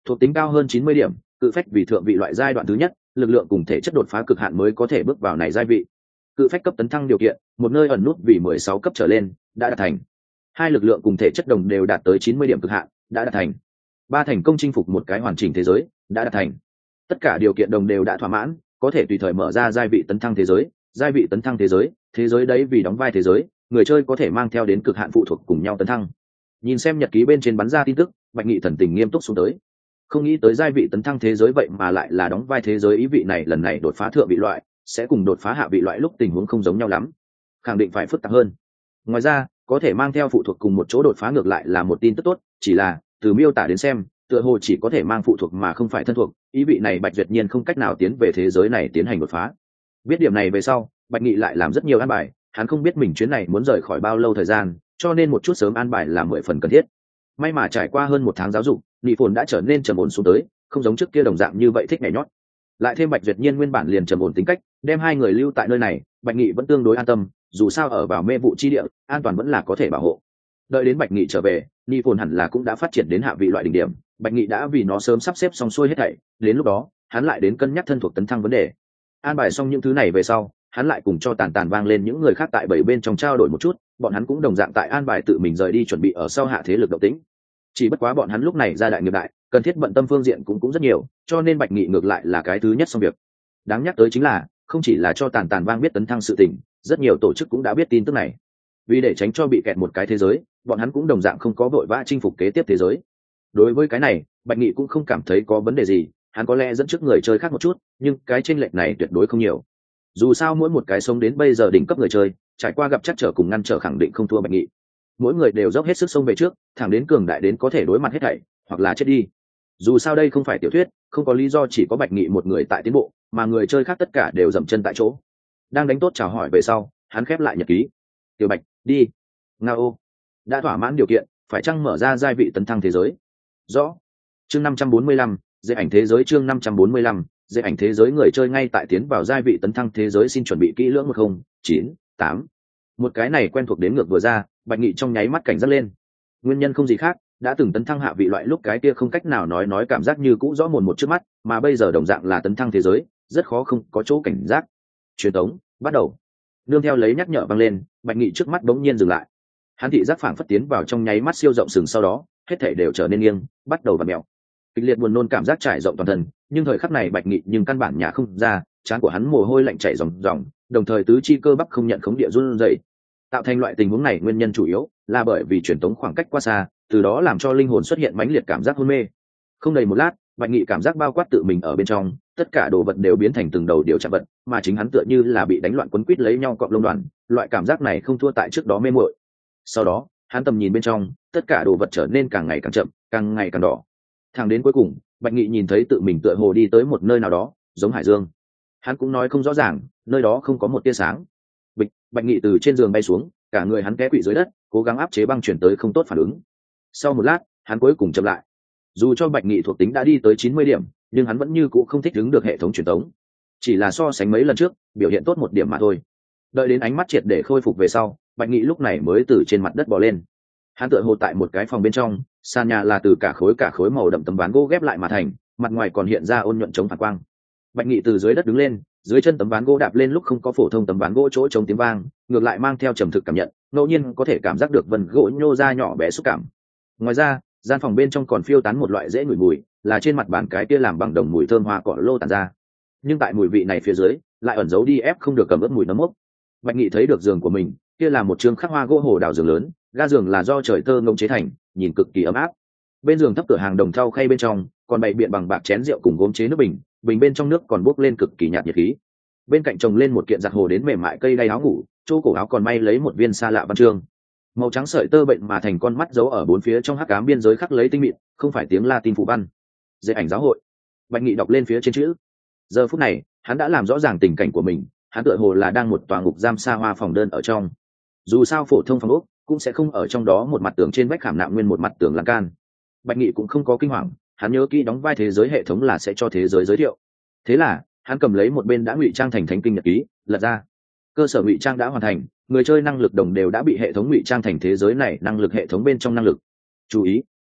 thuộc tính cao hơn chín mươi điểm, cự phách vì thượng vị loại giai đoạn thứ nhất, lực lượng cùng thể chất đột phá cực hạn mới có thể bước vào này giai vị. Cự phách cấp tấn thăng điều kiện, một nơi ẩn nút vì mười sáu cấp trở lên, đã đạt thành. Hai lực lượng cùng thể chất đồng đều đạt tới chín mươi điểm cực hạn, đã đạt thành. Ba thành công chinh phục một cái hoàn chỉnh thế giới, đã đạt thành. Tất cả điều kiện đồng đều đã thỏa mãn, có thể tùy thời mở ra giai vị tấn thăng thế giới, giai vị tấn thăng thế giới, thế giới đấy vì đóng vai thế giới, người chơi có thể mang theo đến cực hạn phụ thuộc cùng nhau tấn thăng. Nhìn xem nhật ký bên trên bắn ra tin tức, Bạch Nghị thần tình nghiêm túc xuống tới. Không nghĩ tới giai vị tấn thăng thế giới vậy mà lại là đóng vai thế giới, ý vị này lần này đột phá thượng vị loại sẽ cùng đột phá hạ vị loại lúc tình huống không giống nhau lắm, khẳng định phải phức tạp hơn. Ngoài ra, có thể mang theo phụ thuộc cùng một chỗ đột phá ngược lại là một tin tức tốt, chỉ là từ miêu tả đến xem, tựa hồ chỉ có thể mang phụ thuộc mà không phải thân thuộc, ý vị này Bạch Duyệt Nhiên không cách nào tiến về thế giới này tiến hành đột phá. Biết điểm này về sau, Bạch Nghị lại làm rất nhiều an bài, hắn không biết mình chuyến này muốn rời khỏi bao lâu thời gian, cho nên một chút sớm an bài là mười phần cần thiết. May mà trải qua hơn một tháng giáo dục, Nghị Phồn đã trở nên trầm ổn xuống tới, không giống trước kia đồng dạng như vậy thích nhảy nhót. Lại thêm Bạch Duyệt Nhiên nguyên bản liền trầm ổn tính cách, đem hai người lưu tại nơi này, Bạch Nghị vẫn tương đối an tâm, dù sao ở vào mê vụ chi địa, an toàn vẫn là có thể bảo hộ. Đợi đến Bạch Nghị trở về, Nghị Phồn hẳn là cũng đã phát triển đến hạ vị loại đỉnh điểm, Bạch Nghị đã vì nó sớm sắp xếp xong xuôi hết thảy, đến lúc đó, hắn lại đến cân nhắc thân thuộc tấn thăng vấn đề. An bài xong những thứ này về sau, hắn lại cùng cho tàn tàn vang lên những người khác tại bảy bên trong trao đổi một chút, bọn hắn cũng đồng dạng tại an bài tự mình rời đi chuẩn bị ở sau hạ thế lực động tĩnh. Chỉ bất quá bọn hắn lúc này ra đại nghiệp đại, cần thiết bận tâm phương diện cũng cũng rất nhiều, cho nên Bạch Nghị ngược lại là cái thứ nhất xong việc. Đáng nhắc tới chính là, không chỉ là cho tàn tàn vang biết tấn thăng sự tình, rất nhiều tổ chức cũng đã biết tin tức này. Vì để tránh cho bị kẹt một cái thế giới, bọn hắn cũng đồng dạng không có vội vã chinh phục kế tiếp thế giới. Đối với cái này, Bạch Nghị cũng không cảm thấy có vấn đề gì, hắn có lẽ dẫn trước người chơi khác một chút, nhưng cái chênh lệch này tuyệt đối không nhiều. Dù sao mỗi một cái sống đến bây giờ đỉnh cấp người chơi, trải qua gặp chắc trở cùng ngăn trở khẳng định không thua Bạch Nghị. Mỗi người đều dốc hết sức xông về trước, thẳng đến cường đại đến có thể đối mặt hết thảy, hoặc là chết đi. Dù sao đây không phải tiểu thuyết, không có lý do chỉ có Bạch Nghị một người tại tiến bộ, mà người chơi khác tất cả đều dậm chân tại chỗ. Đang đánh tốt chào hỏi về sau, hắn khép lại nhật ký. Tiểu Bạch, đi. Ngao. Đã thỏa mãn điều kiện, phải chăng mở ra giai vị tấn thăng thế giới? Rõ. Chương năm trăm bốn mươi lăm, dễ ảnh thế giới chương năm trăm bốn mươi lăm, dễ ảnh thế giới người chơi ngay tại tiến vào giai vị tấn thăng thế giới xin chuẩn bị kỹ lưỡng một không chín tám. Một cái này quen thuộc đến ngược vừa ra, Bạch Nghị trong nháy mắt cảnh giác lên. Nguyên nhân không gì khác, đã từng tấn thăng hạ vị loại lúc cái kia không cách nào nói nói cảm giác như cũ rõ mồn một trước mắt, mà bây giờ đồng dạng là tấn thăng thế giới, rất khó không có chỗ cảnh giác. Truyền tống, bắt đầu. Nương theo lấy nhắc nhở vang lên, Bạch Nghị trước mắt bỗng nhiên dừng lại. Hắn thị giác phảng phất tiến vào trong nháy mắt siêu rộng sừng, sau đó, hết thảy đều trở nên nghiêng, bắt đầu vặn mèo. Kịch liệt buồn nôn cảm giác trải rộng toàn thân, nhưng thời khắc này Bạch Nghị nhưng căn bản nhả không ra, trán của hắn mồ hôi lạnh chảy ròng ròng, đồng thời tứ chi cơ bắp không nhận khống địa run rẩy. Tạo thành loại tình huống này nguyên nhân chủ yếu là bởi vì truyền tống khoảng cách quá xa, từ đó làm cho linh hồn xuất hiện mãnh liệt cảm giác hôn mê. Không đầy một lát, Bạch Nghị cảm giác bao quát tự mình ở bên trong, tất cả đồ vật đều biến thành từng đầu điều chạm vật, mà chính hắn tựa như là bị đánh loạn quấn quýt lấy nhau cọng lông đoàn, loại cảm giác này không thua tại trước đó mê muội. Sau đó, hắn tầm nhìn bên trong, tất cả đồ vật trở nên càng ngày càng chậm, càng ngày càng đỏ. Thẳng đến cuối cùng, Bạch Nghị nhìn thấy tự mình tựa hồ đi tới một nơi nào đó, giống hải dương. Hắn cũng nói không rõ ràng, nơi đó không có một tia sáng. Bịch, Bạch Nghị từ trên giường bay xuống, cả người hắn té quỵ dưới đất, cố gắng áp chế băng chuyển tới không tốt phản ứng. Sau một lát, hắn cuối cùng chậm lại. Dù cho Bạch Nghị thuộc tính đã đi tới chín mươi điểm, nhưng hắn vẫn như cũ không thích ứng được hệ thống truyền tống. Chỉ là so sánh mấy lần trước, biểu hiện tốt một điểm mà thôi. Đợi đến ánh mắt triệt để khôi phục về sau, Bạch Nghị lúc này mới từ trên mặt đất bò lên. Hắn tựa hồ tại một cái phòng bên trong, sàn nhà là từ cả khối cả khối màu đậm tấm ván gỗ ghép lại mà thành, mặt ngoài còn hiện ra ôn nhuận chống phản quang. Bạch Nghị từ dưới đất đứng lên, dưới chân tấm ván gỗ đạp lên lúc không có phổ thông tấm ván gỗ chỗ chống tiếng vang, ngược lại mang theo trầm thực cảm nhận, ngẫu nhiên có thể cảm giác được vân gỗ nhô ra nhỏ bé xúc cảm. Ngoài ra, gian phòng bên trong còn phiêu tán một loại dễ ngửi mùi, là trên mặt bàn cái kia làm bằng đồng mùi thơm hoa cỏ lô tản ra. Nhưng tại mùi vị này phía dưới, lại ẩn giấu đi ép không được cầm ướt mùi nấm mốc. Bạch Nghị thấy được giường của mình, kia là một trường khắc hoa gỗ hồ đào giường lớn, ga giường là do trời tơ ngông chế thành, nhìn cực kỳ ấm áp. Bên giường thấp cửa hàng đồng thau khay bên trong, còn bày biện bằng bạc chén rượu cùng gốm chế nước bình, bình bên trong nước còn bốc lên cực kỳ nhạt nhiệt khí. Bên cạnh chồng lên một kiện giặt hồ đến mềm mại cây đay áo ngủ, chỗ cổ áo còn may lấy một viên xa lạ văn chương. Màu trắng sợi tơ bệnh mà thành con mắt giấu ở bốn phía trong hắc ám biên giới khắc lấy tinh mịn, không phải tiếng Latin phụ văn. Dễ ảnh giáo hội. Bạch Nghị đọc lên phía trên chữ. Giờ phút này, hắn đã làm rõ ràng tình cảnh của mình, hắn tựa hồ là đang một tòa ngục giam xa hoa phòng đơn ở trong. Dù sao phổ thông phòng ốc cũng sẽ không ở trong đó một mặt tường trên vách khảm nạm nguyên một mặt tường lan can. Bạch Nghị cũng không có kinh hoàng, hắn nhớ kỹ đóng vai thế giới hệ thống là sẽ cho thế giới giới thiệu. Thế là, hắn cầm lấy một bên đã ngụy trang thành thánh kinh nhật ký, lật ra. Cơ sở ngụy trang đã hoàn thành, người chơi năng lực đồng đều đã bị hệ thống ngụy trang thành thế giới này năng lực hệ thống bên trong năng lực. Chú ý,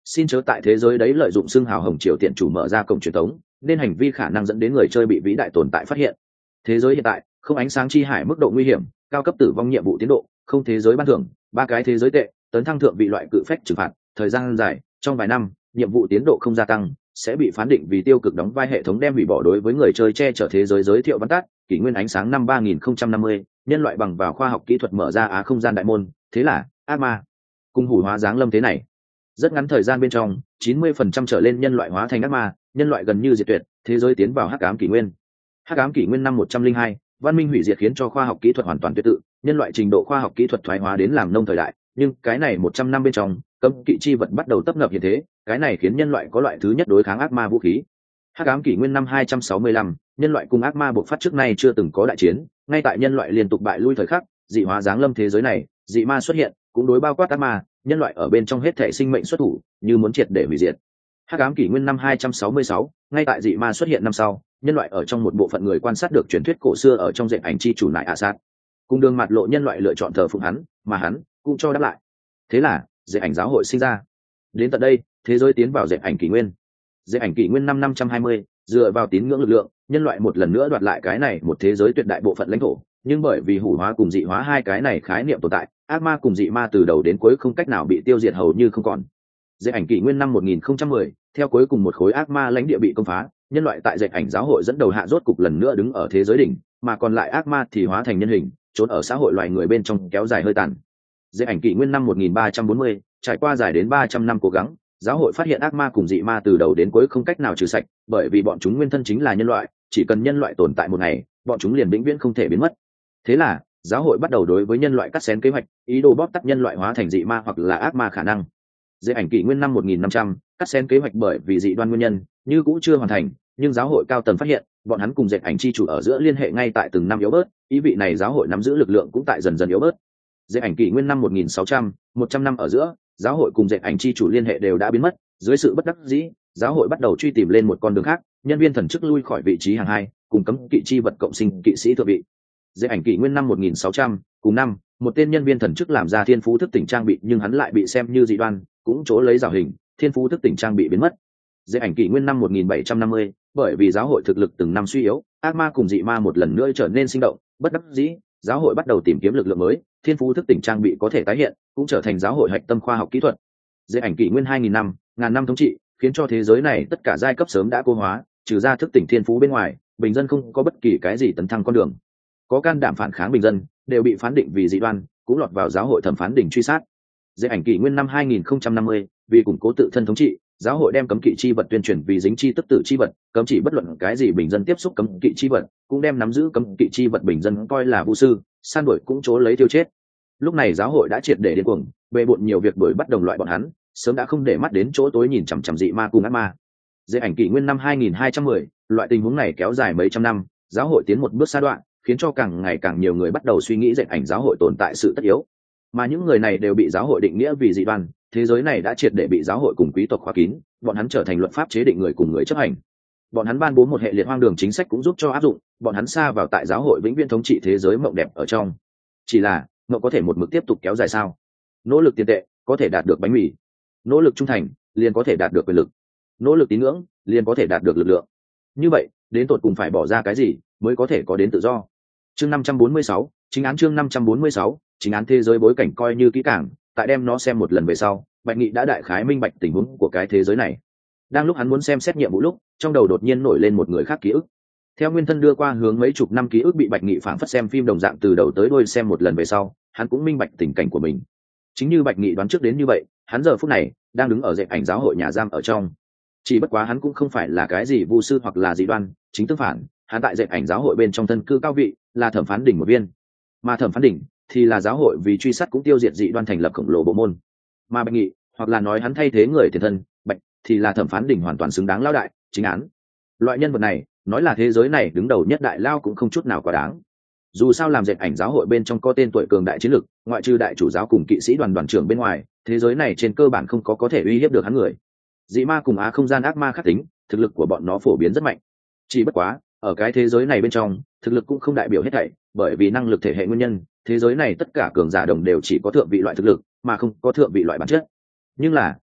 xin chớ tại thế giới đấy lợi dụng xưng hào hồng triều tiện chủ mở ra cổng truyền thống, nên hành vi khả năng dẫn đến người chơi bị vĩ đại tồn tại phát hiện. Thế giới hiện tại không ánh sáng chi hải mức độ nguy hiểm, cao cấp tử vong nhiệm vụ tiến độ, không thế giới ban thưởng, ba cái thế giới tệ, tấn thăng thượng vị loại cự phách trừng phạt, thời gian dài, trong vài năm, nhiệm vụ tiến độ không gia tăng, sẽ bị phán định vì tiêu cực đóng vai hệ thống đem hủy bỏ đối với người chơi che chở thế giới giới thiệu văn tắt, kỷ nguyên ánh sáng năm ba nghìn không trăm năm mươi, nhân loại bằng vào khoa học kỹ thuật mở ra á không gian đại môn, thế là ác ma cùng hủ hóa giáng lâm thế này. Rất ngắn thời gian bên trong, chín mươi phần trăm trở lên nhân loại hóa thành ác ma, nhân loại gần như diệt tuyệt, thế giới tiến vào hắc ám kỷ nguyên. Hắc ám kỷ nguyên năm một trăm linh hai, văn minh hủy diệt khiến cho khoa học kỹ thuật hoàn toàn tuyệt tự, nhân loại trình độ khoa học kỹ thuật thoái hóa đến làm nông thời đại, nhưng cái này một trăm năm bên trong, cấm kỵ chi vật bắt đầu tấp nập hiện thế, cái này khiến nhân loại có loại thứ nhất đối kháng ác ma vũ khí. Hắc ám kỷ nguyên năm hai trăm sáu mươi lăm, nhân loại cùng ác ma buộc phát trước nay chưa từng có đại chiến, ngay tại nhân loại liên tục bại lui thời khắc, dị hóa giáng lâm thế giới này, dị ma xuất hiện, cũng đối bao quát ác ma, nhân loại ở bên trong hết thể sinh mệnh xuất thủ, như muốn triệt để hủy diệt. Hắc ám kỷ nguyên năm hai trăm sáu mươi sáu, ngay tại dị ma xuất hiện năm sau, nhân loại ở trong một bộ phận người quan sát được truyền thuyết cổ xưa ở trong dệt ảnh chi chủ nại ạ sát, cùng đường mặt lộ nhân loại lựa chọn thờ phụng hắn, mà hắn cũng cho đáp lại. Thế là dệt ảnh giáo hội sinh ra. Đến tận đây, thế giới tiến vào dệt ảnh kỷ nguyên. Dệt ảnh kỷ nguyên năm năm trăm hai mươi, dựa vào tín ngưỡng lực lượng, nhân loại một lần nữa đoạt lại cái này một thế giới tuyệt đại bộ phận lãnh thổ, nhưng bởi vì hủ hóa cùng dị hóa hai cái này khái niệm tồn tại, ác ma cùng dị ma từ đầu đến cuối không cách nào bị tiêu diệt hầu như không còn. Dệt ảnh kỷ nguyên năm một nghìn không trăm mười, theo cuối cùng một khối ác ma lãnh địa bị công phá, nhân loại tại dệt ảnh giáo hội dẫn đầu hạ rốt cục lần nữa đứng ở thế giới đỉnh, mà còn lại ác ma thì hóa thành nhân hình, trốn ở xã hội loài người bên trong kéo dài hơi tàn. Dệt ảnh kỷ nguyên năm một nghìn ba trăm bốn mươi, trải qua dài đến ba trăm năm cố gắng, giáo hội phát hiện ác ma cùng dị ma từ đầu đến cuối không cách nào trừ sạch, bởi vì bọn chúng nguyên thân chính là nhân loại, chỉ cần nhân loại tồn tại một ngày, bọn chúng liền vĩnh viễn không thể biến mất. Thế là, giáo hội bắt đầu đối với nhân loại cắt xén kế hoạch, ý đồ bóp tắt nhân loại hóa thành dị ma hoặc là ác ma khả năng. Dệt ảnh kỷ nguyên năm một nghìn năm trăm, cắt xén kế hoạch bởi vì dị đoan nguyên nhân, như cũng chưa hoàn thành, nhưng giáo hội cao tầng phát hiện, bọn hắn cùng dệt ảnh chi chủ ở giữa liên hệ ngay tại từng năm yếu bớt, ý vị này giáo hội nắm giữ lực lượng cũng tại dần dần yếu bớt. Dệt ảnh kỷ nguyên năm một nghìn sáu trăm, một trăm năm ở giữa, giáo hội cùng dệt ảnh chi chủ liên hệ đều đã biến mất, dưới sự bất đắc dĩ, giáo hội bắt đầu truy tìm lên một con đường khác, nhân viên thần chức lui khỏi vị trí hàng hai, cùng cấm kỵ chi vật cộng sinh kỵ sĩ thượng vị. Dệt ảnh kỷ nguyên năm một nghìn sáu trăm, cùng năm, một tên nhân viên thần chức làm ra thiên phú thức tỉnh trang bị nhưng hắn lại bị xem như dị đoan, cũng chỗ lấy rào hình, thiên phú thức tỉnh trang bị biến mất. Dệt ảnh kỷ nguyên năm một nghìn bảy trăm năm mươi, bởi vì giáo hội thực lực từng năm suy yếu, ác ma cùng dị ma một lần nữa trở nên sinh động, bất đắc dĩ, giáo hội bắt đầu tìm kiếm lực lượng mới, thiên phú thức tỉnh trang bị có thể tái hiện, cũng trở thành giáo hội hạch tâm khoa học kỹ thuật. Dệt ảnh kỷ nguyên hai nghìn năm, ngàn năm thống trị, khiến cho thế giới này tất cả giai cấp sớm đã cô hóa, trừ ra thức tỉnh thiên phú bên ngoài, bình dân không có bất kỳ cái gì tấn thăng con đường. Có can đảm phản kháng bình dân, đều bị phán định vì dị đoan, cũng lọt vào giáo hội thẩm phán đỉnh truy sát. Dệt ảnh kỷ nguyên năm hai nghìn không trăm năm mươi, vì củng cố tự thân thống trị, giáo hội đem cấm kỵ chi vật tuyên truyền vì dính chi tức tử chi vật, cấm chỉ bất luận cái gì bình dân tiếp xúc cấm kỵ chi vật, cũng đem nắm giữ cấm kỵ chi vật bình dân coi là vu sư, san đuổi cũng chỗ lấy tiêu chết. Lúc này giáo hội đã triệt để điên cuồng, bề bộn nhiều việc đuổi bắt đồng loại bọn hắn, sớm đã không để mắt đến chỗ tối nhìn chằm chằm dị ma cùng ác ma. Dệt ảnh kỷ nguyên năm hai nghìn hai trăm mười, loại tình huống này kéo dài mấy trăm năm, giáo hội tiến một bước sa đoạn, khiến cho càng ngày càng nhiều người bắt đầu suy nghĩ dệt ảnh giáo hội tồn tại sự tất yếu. Mà những người này đều bị giáo hội định nghĩa vì dị đoan, thế giới này đã triệt để bị giáo hội cùng quý tộc khóa kín, bọn hắn trở thành luật pháp chế định người cùng người chấp hành. Bọn hắn ban bố một hệ liệt hoang đường chính sách cũng giúp cho áp dụng, bọn hắn sa vào tại giáo hội vĩnh viễn thống trị thế giới mộng đẹp ở trong. Chỉ là, mộng có thể một mực tiếp tục kéo dài sao? Nỗ lực tiền tệ có thể đạt được bánh mì, nỗ lực trung thành liền có thể đạt được quyền lực, nỗ lực tín ngưỡng liền có thể đạt được lực lượng. Như vậy, đến tột cùng phải bỏ ra cái gì mới có thể có đến tự do? Chương năm trăm bốn mươi sáu, chính án chương năm trăm bốn mươi sáu, chính án thế giới bối cảnh coi như kỹ càng, tại đem nó xem một lần về sau, Bạch Nghị đã đại khái minh bạch tình huống của cái thế giới này. Đang lúc hắn muốn xem xét nhiệm vụ lúc, trong đầu đột nhiên nổi lên một người khác ký ức. Theo nguyên thân đưa qua hướng mấy chục năm ký ức bị Bạch Nghị phảng phất xem phim đồng dạng từ đầu tới đuôi xem một lần về sau, hắn cũng minh bạch tình cảnh của mình. Chính như Bạch Nghị đoán trước đến như vậy, hắn giờ phút này đang đứng ở dệt ảnh giáo hội nhà giam ở trong. Chỉ bất quá hắn cũng không phải là cái gì vu sư hoặc là dị đoan, chính tương phản, hắn tại dệt ảnh giáo hội bên trong thân cư cao vị, là thẩm phán đỉnh một viên. Mà thẩm phán đỉnh thì là giáo hội vì truy sát cũng tiêu diệt dị đoan thành lập khổng lồ bộ môn. Mà Bạch Nghị, hoặc là nói hắn thay thế người tiền thân, Bạch, thì là thẩm phán đỉnh hoàn toàn xứng đáng lao đại, chính án. Loại nhân vật này, nói là thế giới này đứng đầu nhất đại lao cũng không chút nào quá đáng. Dù sao làm dệt ảnh giáo hội bên trong có tên tuổi cường đại chiến lực, ngoại trừ đại chủ giáo cùng kỵ sĩ đoàn đoàn trưởng bên ngoài, thế giới này trên cơ bản không có có thể uy hiếp được hắn người. Dị ma cùng á không gian ác ma khắc tính, thực lực của bọn nó phổ biến rất mạnh. Chỉ bất quá, ở cái thế giới này bên trong, thực lực cũng không đại biểu hết thảy, bởi vì năng lực thể hệ nguyên nhân, thế giới này tất cả cường giả đồng đều chỉ có thượng vị loại thực lực, mà không có thượng vị loại bản chất. Nhưng là,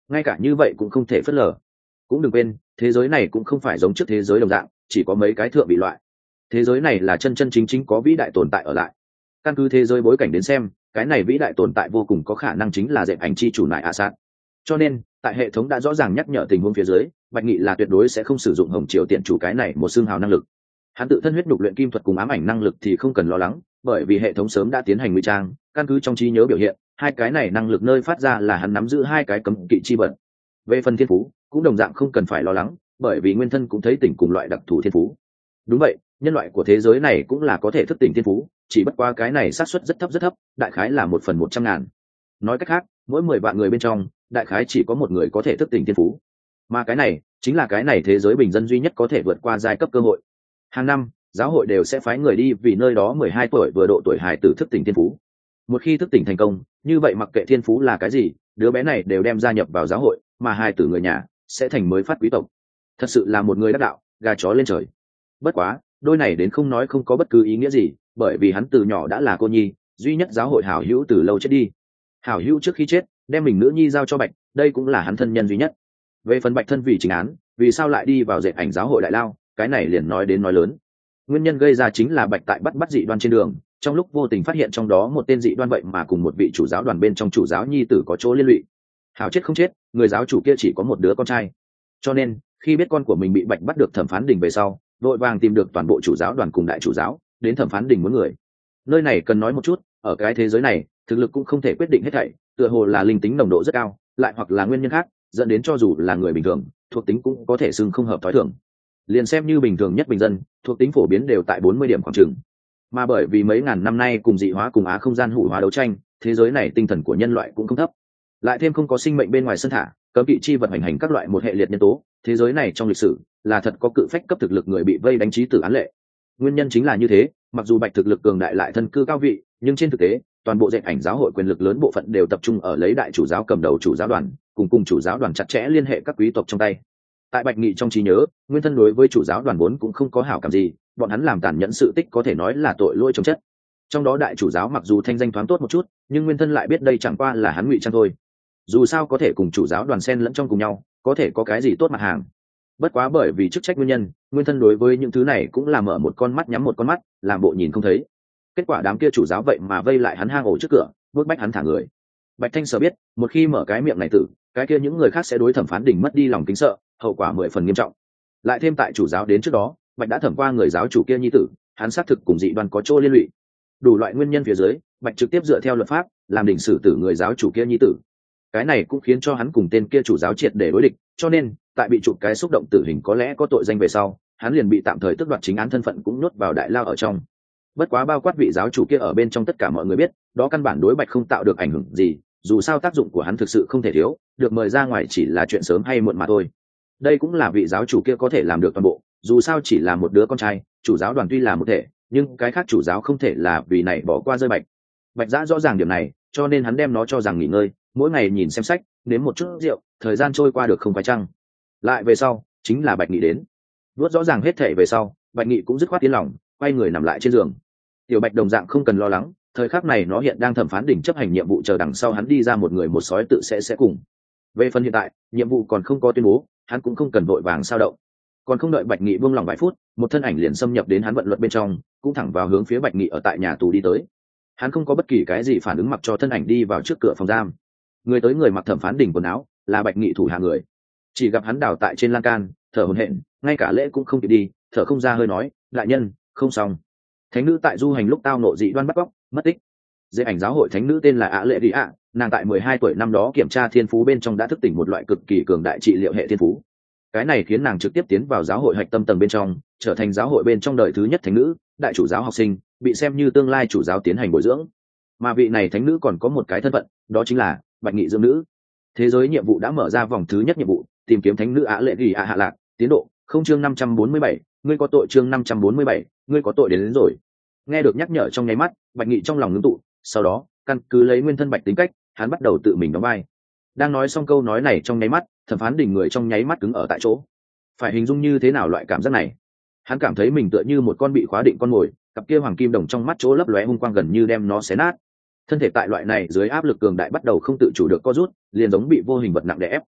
ngay cả như vậy cũng không thể phớt lờ. Cũng đừng quên, thế giới này cũng không phải giống trước thế giới đồng dạng chỉ có mấy cái thượng vị loại. Thế giới này là chân chân chính chính có vĩ đại tồn tại ở lại. Căn cứ thế giới bối cảnh đến xem, cái này vĩ đại tồn tại vô cùng có khả năng chính là dệt ảnh chi chủ nại a sát. Cho nên tại hệ thống đã rõ ràng nhắc nhở tình huống phía dưới, Bạch Nghị là tuyệt đối sẽ không sử dụng Hồng Triều Tiện chủ cái này một xương hào năng lực. Hắn tự thân huyết nhục luyện kim thuật cùng ám ảnh năng lực thì không cần lo lắng, bởi vì hệ thống sớm đã tiến hành ngụy trang, căn cứ trong trí nhớ biểu hiện, hai cái này năng lực nơi phát ra là hắn nắm giữ hai cái cấm kỵ chi vật. Về phần thiên phú, cũng đồng dạng không cần phải lo lắng, bởi vì nguyên thân cũng thấy tỉnh cùng loại đặc thù thiên phú. Đúng vậy, nhân loại của thế giới này cũng là có thể thức tỉnh thiên phú, chỉ bất qua cái này xác suất rất thấp rất thấp, đại khái là một phần một trăm ngàn. Nói cách khác, mỗi mười vạn người bên trong, đại khái chỉ có một người có thể thức tỉnh thiên phú. Mà cái này chính là cái này thế giới bình dân duy nhất có thể vượt qua giai cấp cơ hội. Hàng năm, giáo hội đều sẽ phái người đi vì nơi đó mười hai tuổi vừa độ tuổi hài tử thức tỉnh thiên phú. Một khi thức tỉnh thành công, như vậy mặc kệ thiên phú là cái gì, đứa bé này đều đem gia nhập vào giáo hội, mà hài tử người nhà sẽ thành mới phát quý tộc. Thật sự là một người đắc đạo, gà chó lên trời. Bất quá, đôi này đến không nói không có bất cứ ý nghĩa gì, bởi vì hắn từ nhỏ đã là cô nhi, duy nhất giáo hội hảo hữu từ lâu chết đi. Hảo hữu trước khi chết, đem mình nữ nhi giao cho Bạch, đây cũng là hắn thân nhân duy nhất. Về phần Bạch thân vì chính án, vì sao lại đi vào dệt ảnh giáo hội đại lao, cái này liền nói đến nói lớn. Nguyên nhân gây ra chính là Bạch tại bắt bắt dị đoan trên đường, trong lúc vô tình phát hiện trong đó một tên dị đoan vậy mà cùng một vị chủ giáo đoàn bên trong chủ giáo nhi tử có chỗ liên lụy. Hảo chết không chết, người giáo chủ kia chỉ có một đứa con trai. Cho nên, khi biết con của mình bị Bạch bắt được thẩm phán đình về sau, vội vàng tìm được toàn bộ chủ giáo đoàn cùng đại chủ giáo, đến thẩm phán đình muốn người. Nơi này cần nói một chút, ở cái thế giới này, thực lực cũng không thể quyết định hết thảy, tựa hồ là linh tính nồng độ rất cao, lại hoặc là nguyên nhân khác, dẫn đến cho dù là người bình thường, thuộc tính cũng có thể xưng không hợp thói thường. Liền xem như bình thường nhất bình dân, thuộc tính phổ biến đều tại bốn mươi điểm khoảng chừng. Mà bởi vì mấy ngàn năm nay cùng dị hóa cùng á không gian hủ hóa đấu tranh, thế giới này tinh thần của nhân loại cũng không thấp. Lại thêm không có sinh mệnh bên ngoài sân thả, cấm kỵ chi vật hành hành các loại một hệ liệt nhân tố, thế giới này trong lịch sử là thật có cự phách cấp thực lực người bị vây đánh trí tử án lệ. Nguyên nhân chính là như thế, mặc dù Bạch thực lực cường đại lại thân cư cao vị, nhưng trên thực tế, toàn bộ dệt ảnh giáo hội quyền lực lớn bộ phận đều tập trung ở lấy đại chủ giáo cầm đầu chủ giáo đoàn, cùng cùng chủ giáo đoàn chặt chẽ liên hệ các quý tộc trong tay. Tại Bạch Nghị trong trí nhớ, nguyên thân đối với chủ giáo đoàn vốn cũng không có hảo cảm gì, bọn hắn làm tàn nhẫn sự tích có thể nói là tội lỗi chồng chất. Trong đó đại chủ giáo mặc dù thanh danh thoáng tốt một chút, nhưng nguyên thân lại biết đây chẳng qua là hắn ngụy trang thôi. Dù sao có thể cùng chủ giáo đoàn xen lẫn trong cùng nhau, có thể có cái gì tốt mặt hàng. Bất quá bởi vì chức trách nguyên nhân, nguyên thân đối với những thứ này cũng là mở một con mắt nhắm một con mắt, làm bộ nhìn không thấy. Kết quả đám kia chủ giáo vậy mà vây lại hắn hang ổ trước cửa, bức bách hắn thả người. Bạch Thanh Sở biết, một khi mở cái miệng này tử, cái kia những người khác sẽ đối thẩm phán đỉnh mất đi lòng kính sợ, hậu quả mười phần nghiêm trọng. Lại thêm tại chủ giáo đến trước đó, Bạch đã thẩm qua người giáo chủ kia nhi tử, hắn xác thực cùng dị đoan có chỗ liên lụy. Đủ loại nguyên nhân phía dưới, Bạch trực tiếp dựa theo luật pháp, làm đỉnh xử tử người giáo chủ kia nhi tử. Cái này cũng khiến cho hắn cùng tên kia chủ giáo triệt để đối địch, cho nên, tại bị chụp cái xúc động tử hình có lẽ có tội danh về sau, hắn liền bị tạm thời tước đoạt chính án thân phận cũng nhốt vào đại lao ở trong. Bất quá bao quát vị giáo chủ kia ở bên trong tất cả mọi người biết, đó căn bản đối Bạch không tạo được ảnh hưởng gì, dù sao tác dụng của hắn thực sự không thể thiếu, được mời ra ngoài chỉ là chuyện sớm hay muộn mà thôi. Đây cũng là vị giáo chủ kia có thể làm được toàn bộ, dù sao chỉ là một đứa con trai, chủ giáo đoàn tuy là một thể, nhưng cái khác chủ giáo không thể là vì này bỏ qua rơi Bạch. Bạch Giã rõ ràng điểm này, cho nên hắn đem nó cho rằng nghỉ ngơi, mỗi ngày nhìn xem sách, nếm một chút rượu, thời gian trôi qua được không phải chăng. Lại về sau, chính là Bạch Nghị đến. Vuốt rõ ràng hết thể về sau, Bạch Nghị cũng dứt khoát tiến lòng, quay người nằm lại trên giường. Tiểu Bạch đồng dạng không cần lo lắng, thời khắc này nó hiện đang thẩm phán đỉnh chấp hành nhiệm vụ, chờ đằng sau hắn đi ra một người một sói tự sẽ sẽ cùng. Về phần hiện tại, nhiệm vụ còn không có tuyên bố, hắn cũng không cần vội vàng sao động. Còn không đợi Bạch Nghị buông lòng vài phút, một thân ảnh liền xâm nhập đến hắn vận luật bên trong, cũng thẳng vào hướng phía Bạch Nghị ở tại nhà tù đi tới. Hắn không có bất kỳ cái gì phản ứng, mặc cho thân ảnh đi vào trước cửa phòng giam. Người tới người mặc thẩm phán đỉnh quần áo, là Bạch Nghị thủ hạ người. Chỉ gặp hắn đảo tại trên lan can, thở hổn hển, ngay cả lễ cũng không kịp đi, thở không ra hơi nói, đại nhân, không xong. Thánh nữ tại du hành lúc tao nộ dị đoan bắt cóc, mất tích. Dễ ảnh giáo hội thánh nữ tên là Ạ Lệ Đi ạ, nàng tại mười hai tuổi năm đó kiểm tra thiên phú bên trong đã thức tỉnh một loại cực kỳ cường đại trị liệu hệ thiên phú. Cái này khiến nàng trực tiếp tiến vào giáo hội hạch tâm tầng bên trong, trở thành giáo hội bên trong đời thứ nhất thánh nữ, đại chủ giáo học sinh, bị xem như tương lai chủ giáo tiến hành bồi dưỡng. Mà vị này thánh nữ còn có một cái thân phận, đó chính là Bạch Nghị dưỡng nữ. Thế giới nhiệm vụ đã mở ra vòng thứ nhất nhiệm vụ, tìm kiếm thánh nữ Ạ Lệ Đi ạ hạ lạc, tiến độ không chương năm trăm bốn mươi bảy, ngươi có tội, chương năm trăm bốn mươi bảy, ngươi có tội đến, đến rồi. Nghe được nhắc nhở trong nháy mắt, Bạch Nghị trong lòng ngưng tụ, sau đó, căn cứ lấy nguyên thân Bạch tính cách, hắn bắt đầu tự mình đóng vai. Đang nói xong câu nói này trong nháy mắt, thẩm phán đỉnh người trong nháy mắt cứng ở tại chỗ. Phải hình dung như thế nào loại cảm giác này? Hắn cảm thấy mình tựa như một con bị khóa định con mồi, cặp kia hoàng kim đồng trong mắt chỗ lấp lóe hung quang gần như đem nó xé nát. Thân thể tại loại này dưới áp lực cường đại bắt đầu không tự chủ được co rút, liền giống bị vô hình vật nặng đè ép,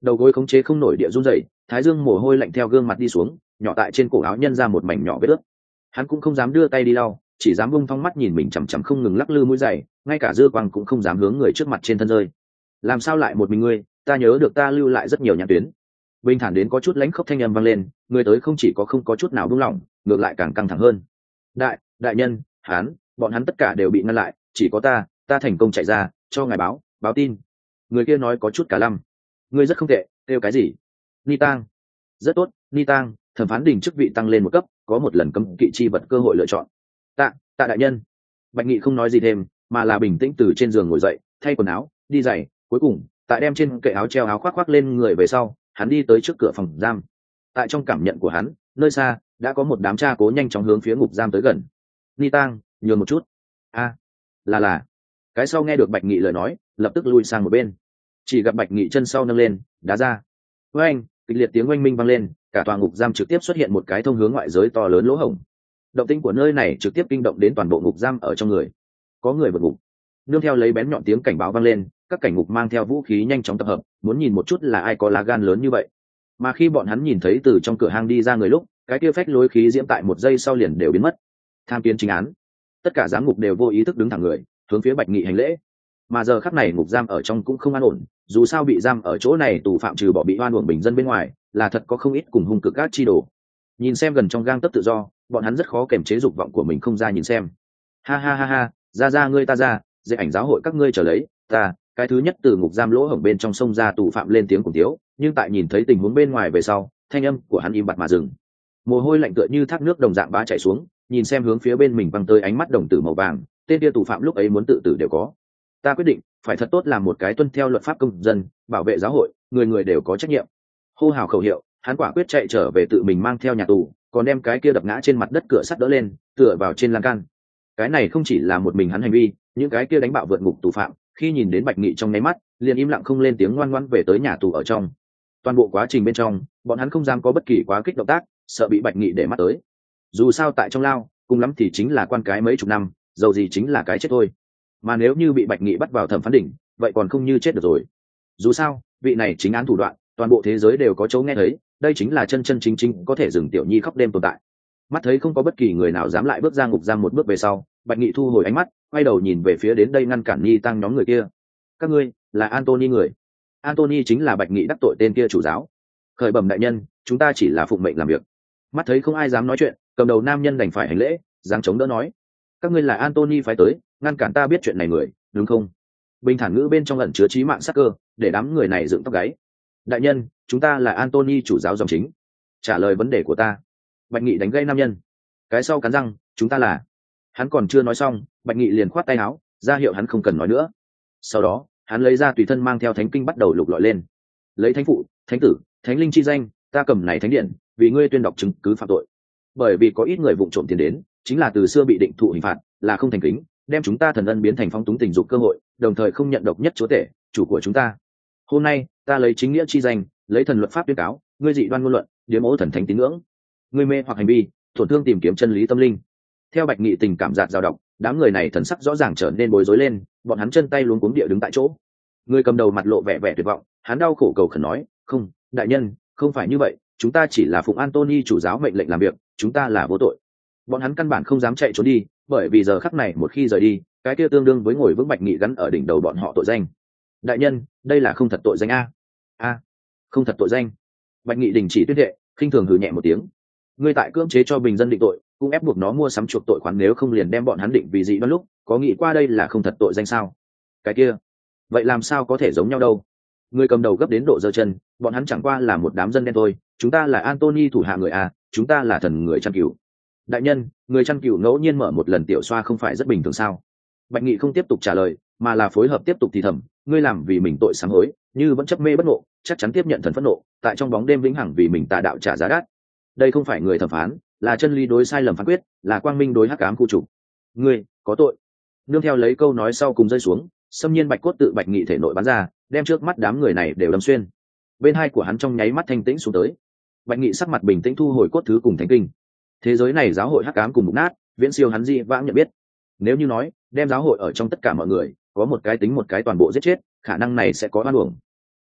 đầu gối khống chế không nổi địa run rẩy, thái dương mồ hôi lạnh theo gương mặt đi xuống, nhỏ tại trên cổ áo nhân ra một mảnh nhỏ vết ướt. Hắn cũng không dám đưa tay đi lau, chỉ dám bung thong mắt nhìn mình chằm chằm không ngừng lắc lư mũi giày, ngay cả dư quang cũng không dám hướng người trước mặt trên thân rơi. Làm sao lại một mình ngươi? Ta nhớ được ta lưu lại rất nhiều nhãn tuyến. Bình thản đến có chút lãnh khốc thanh âm vang lên, người tới không chỉ có không có chút nào buông lỏng, ngược lại càng căng thẳng hơn. Đại, đại nhân, hắn, bọn hắn tất cả đều bị ngăn lại, chỉ có ta, ta thành công chạy ra, cho ngài báo, báo tin. Người kia nói có chút cả lăm. Ngươi rất không tệ, kêu cái gì? Ni Tang. Rất tốt, Ni Tang, thẩm phán đình chức vị tăng lên một cấp, có một lần cấm kỵ chi vật cơ hội lựa chọn. Tạ, tạ đại nhân. Bạch Nghị không nói gì thêm, mà là bình tĩnh từ trên giường ngồi dậy, thay quần áo, đi giày, cuối cùng, tại đem trên kệ áo treo áo khoác khoác lên người về sau, hắn đi tới trước cửa phòng giam. Tại trong cảm nhận của hắn, nơi xa đã có một đám tra cố nhanh chóng hướng phía ngục giam tới gần. Ni Tang, nhường một chút. A, là là. Cái sau nghe được Bạch Nghị lời nói, lập tức lui sang một bên. Chỉ gặp Bạch Nghị chân sau nâng lên, đá ra. Với anh, kịch liệt tiếng oanh minh vang lên, cả tòa ngục giam trực tiếp xuất hiện một cái thông hướng ngoại giới to lớn lỗ hổng. Động tĩnh của nơi này trực tiếp kinh động đến toàn bộ ngục giam ở trong người. Có người vượt ngục. Nương theo lấy bén nhọn tiếng cảnh báo vang lên, các cảnh ngục mang theo vũ khí nhanh chóng tập hợp, muốn nhìn một chút là ai có lá gan lớn như vậy. Mà khi bọn hắn nhìn thấy từ trong cửa hang đi ra người lúc, cái kia phách lối khí diễm tại một giây sau liền đều biến mất. Tham kiến chính án. Tất cả giám ngục đều vô ý thức đứng thẳng người, hướng phía Bạch Nghị hành lễ. Mà giờ khắc này ngục giam ở trong cũng không an ổn, dù sao bị giam ở chỗ này tù phạm trừ bỏ bị oan uổng bình dân bên ngoài, là thật có không ít cùng hung cực các chi đồ. Nhìn xem gần trong gang tấc tự do, bọn hắn rất khó kềm chế dục vọng của mình không ra nhìn xem. Ha ha ha ha, ra ra ngươi ta ra, dạy ảnh giáo hội các ngươi trở lấy, ta, cái thứ nhất từ ngục giam lỗ hổng bên trong sông ra tù phạm lên tiếng cùng tiếu, nhưng tại nhìn thấy tình huống bên ngoài về sau, thanh âm của hắn im bặt mà dừng. Mồ hôi lạnh tựa như thác nước đồng dạng bá chảy xuống, nhìn xem hướng phía bên mình văng tới ánh mắt đồng tử màu vàng, tên kia tù phạm lúc ấy muốn tự tử đều có. Ta quyết định phải thật tốt làm một cái tuân theo luật pháp công dân, bảo vệ giáo hội, người người đều có trách nhiệm. Hô hào khẩu hiệu, hắn quả quyết chạy trở về tự mình mang theo nhà tù, còn đem cái kia đập ngã trên mặt đất cửa sắt đỡ lên, tựa vào trên lan can. Cái này không chỉ là một mình hắn hành vi, những cái kia đánh bạo vượt ngục tù phạm, khi nhìn đến Bạch Nghị trong nháy mắt, liền im lặng không lên tiếng ngoan ngoãn về tới nhà tù ở trong. Toàn bộ quá trình bên trong, bọn hắn không dám có bất kỳ quá kích động tác, sợ bị Bạch Nghị để mắt tới. Dù sao tại trong lao, cùng lắm thì chính là quan cái mấy chục năm, dầu gì chính là cái chết thôi. Mà nếu như bị Bạch Nghị bắt vào thẩm phán đỉnh, vậy còn không như chết được rồi. Dù sao, vị này chính án thủ đoạn, toàn bộ thế giới đều có chỗ nghe thấy, đây chính là chân chân chính chính có thể dừng tiểu nhi khóc đêm tồn tại. Mắt thấy không có bất kỳ người nào dám lại bước ra ngục giam một bước về sau, Bạch Nghị thu hồi ánh mắt, quay đầu nhìn về phía đến đây ngăn cản Nhi Tăng nhóm người kia. Các ngươi là Anthony người. Anthony chính là Bạch Nghị đắc tội tên kia chủ giáo. Khởi bẩm đại nhân, chúng ta chỉ là phụng mệnh làm việc. Mắt thấy không ai dám nói chuyện, cầm đầu nam nhân đành phải hành lễ, giáng chống đỡ nói: các ngươi là Anthony phái tới, ngăn cản ta biết chuyện này người, đúng không? Bình thản ngữ bên trong ẩn chứa chí mạng sắc cơ, để đám người này dựng tóc gáy. Đại nhân, chúng ta là Anthony chủ giáo dòng chính. Trả lời vấn đề của ta. Bạch Nghị đánh gây nam nhân. Cái sau cắn răng, chúng ta là. Hắn còn chưa nói xong, Bạch Nghị liền khoát tay áo, ra hiệu hắn không cần nói nữa. Sau đó, hắn lấy ra tùy thân mang theo thánh kinh bắt đầu lục lọi lên. Lấy thánh phụ, thánh tử, thánh linh chi danh, ta cầm này thánh điện, vì ngươi tuyên đọc chứng cứ phạm tội. Bởi vì có ít người vụng trộm tiền đến, chính là từ xưa bị định thụ hình phạt, là không thành kính, đem chúng ta thần ân biến thành phóng túng tình dục cơ hội, đồng thời không nhận độc nhất chúa tể, chủ của chúng ta. Hôm nay, ta lấy chính nghĩa chi danh, lấy thần luật pháp tuyên cáo, ngươi dị đoan ngôn luận, điếm ố thần thánh tín ngưỡng, ngươi mê hoặc hành vi, tổn thương tìm kiếm chân lý tâm linh. Theo Bạch Nghị tình cảm dạt dao động, đám người này thần sắc rõ ràng trở nên bối rối lên, bọn hắn chân tay luống cuống địa đứng tại chỗ. Người cầm đầu mặt lộ vẻ vẻ tuyệt vọng, hắn đau khổ cầu khẩn nói: không, đại nhân, không phải như vậy, chúng ta chỉ là phụng Anthony chủ giáo mệnh lệnh làm việc, chúng ta là vô tội. Bọn hắn căn bản không dám chạy trốn đi, bởi vì giờ khắc này một khi rời đi, cái kia tương đương với ngồi vững Bạch Nghị gắn ở đỉnh đầu bọn họ tội danh. Đại nhân, đây là không thật tội danh a. A, không thật tội danh. Bạch Nghị đình chỉ tuyên thệ, khinh thường hừ nhẹ một tiếng. Ngươi tại cưỡng chế cho bình dân định tội, cũng ép buộc nó mua sắm chuộc tội khoản, nếu không liền đem bọn hắn định vì dị đoan lúc, có nghĩ qua đây là không thật tội danh sao? Cái kia, vậy làm sao có thể giống nhau đâu? Ngươi cầm đầu gấp đến độ giơ chân, bọn hắn chẳng qua là một đám dân đen thôi, chúng ta là Anthony thủ hạ người a, chúng ta là thần người chăn cừu. Đại nhân, người chăn cừu ngẫu nhiên mở một lần tiểu xoa không phải rất bình thường sao? Bạch Nghị không tiếp tục trả lời, mà là phối hợp tiếp tục thì thầm, ngươi làm vì mình tội sám hối, như vẫn chấp mê bất ngộ, chắc chắn tiếp nhận thần phẫn nộ, tại trong bóng đêm vĩnh hằng vì mình tà đạo trả giá đắt. Đây không phải người thẩm phán, là chân lý đối sai lầm phán quyết, là quang minh đối hắc ám khu trục. Ngươi có tội. Nương theo lấy câu nói sau cùng rơi xuống, xâm nhiên bạch cốt tự Bạch Nghị thể nội bắn ra, đem trước mắt đám người này đều đâm xuyên. Bên hai của hắn trong nháy mắt thanh tĩnh xuống tới. Bạch Nghị sắc mặt bình tĩnh thu hồi cốt thứ cùng thánh kinh. Thế giới này giáo hội hắc ám cùng mục nát, viễn siêu hắn dị vãng nhận biết. Nếu như nói, đem giáo hội ở trong tất cả mọi người, có một cái tính một cái toàn bộ giết chết, khả năng này sẽ có oan uổng.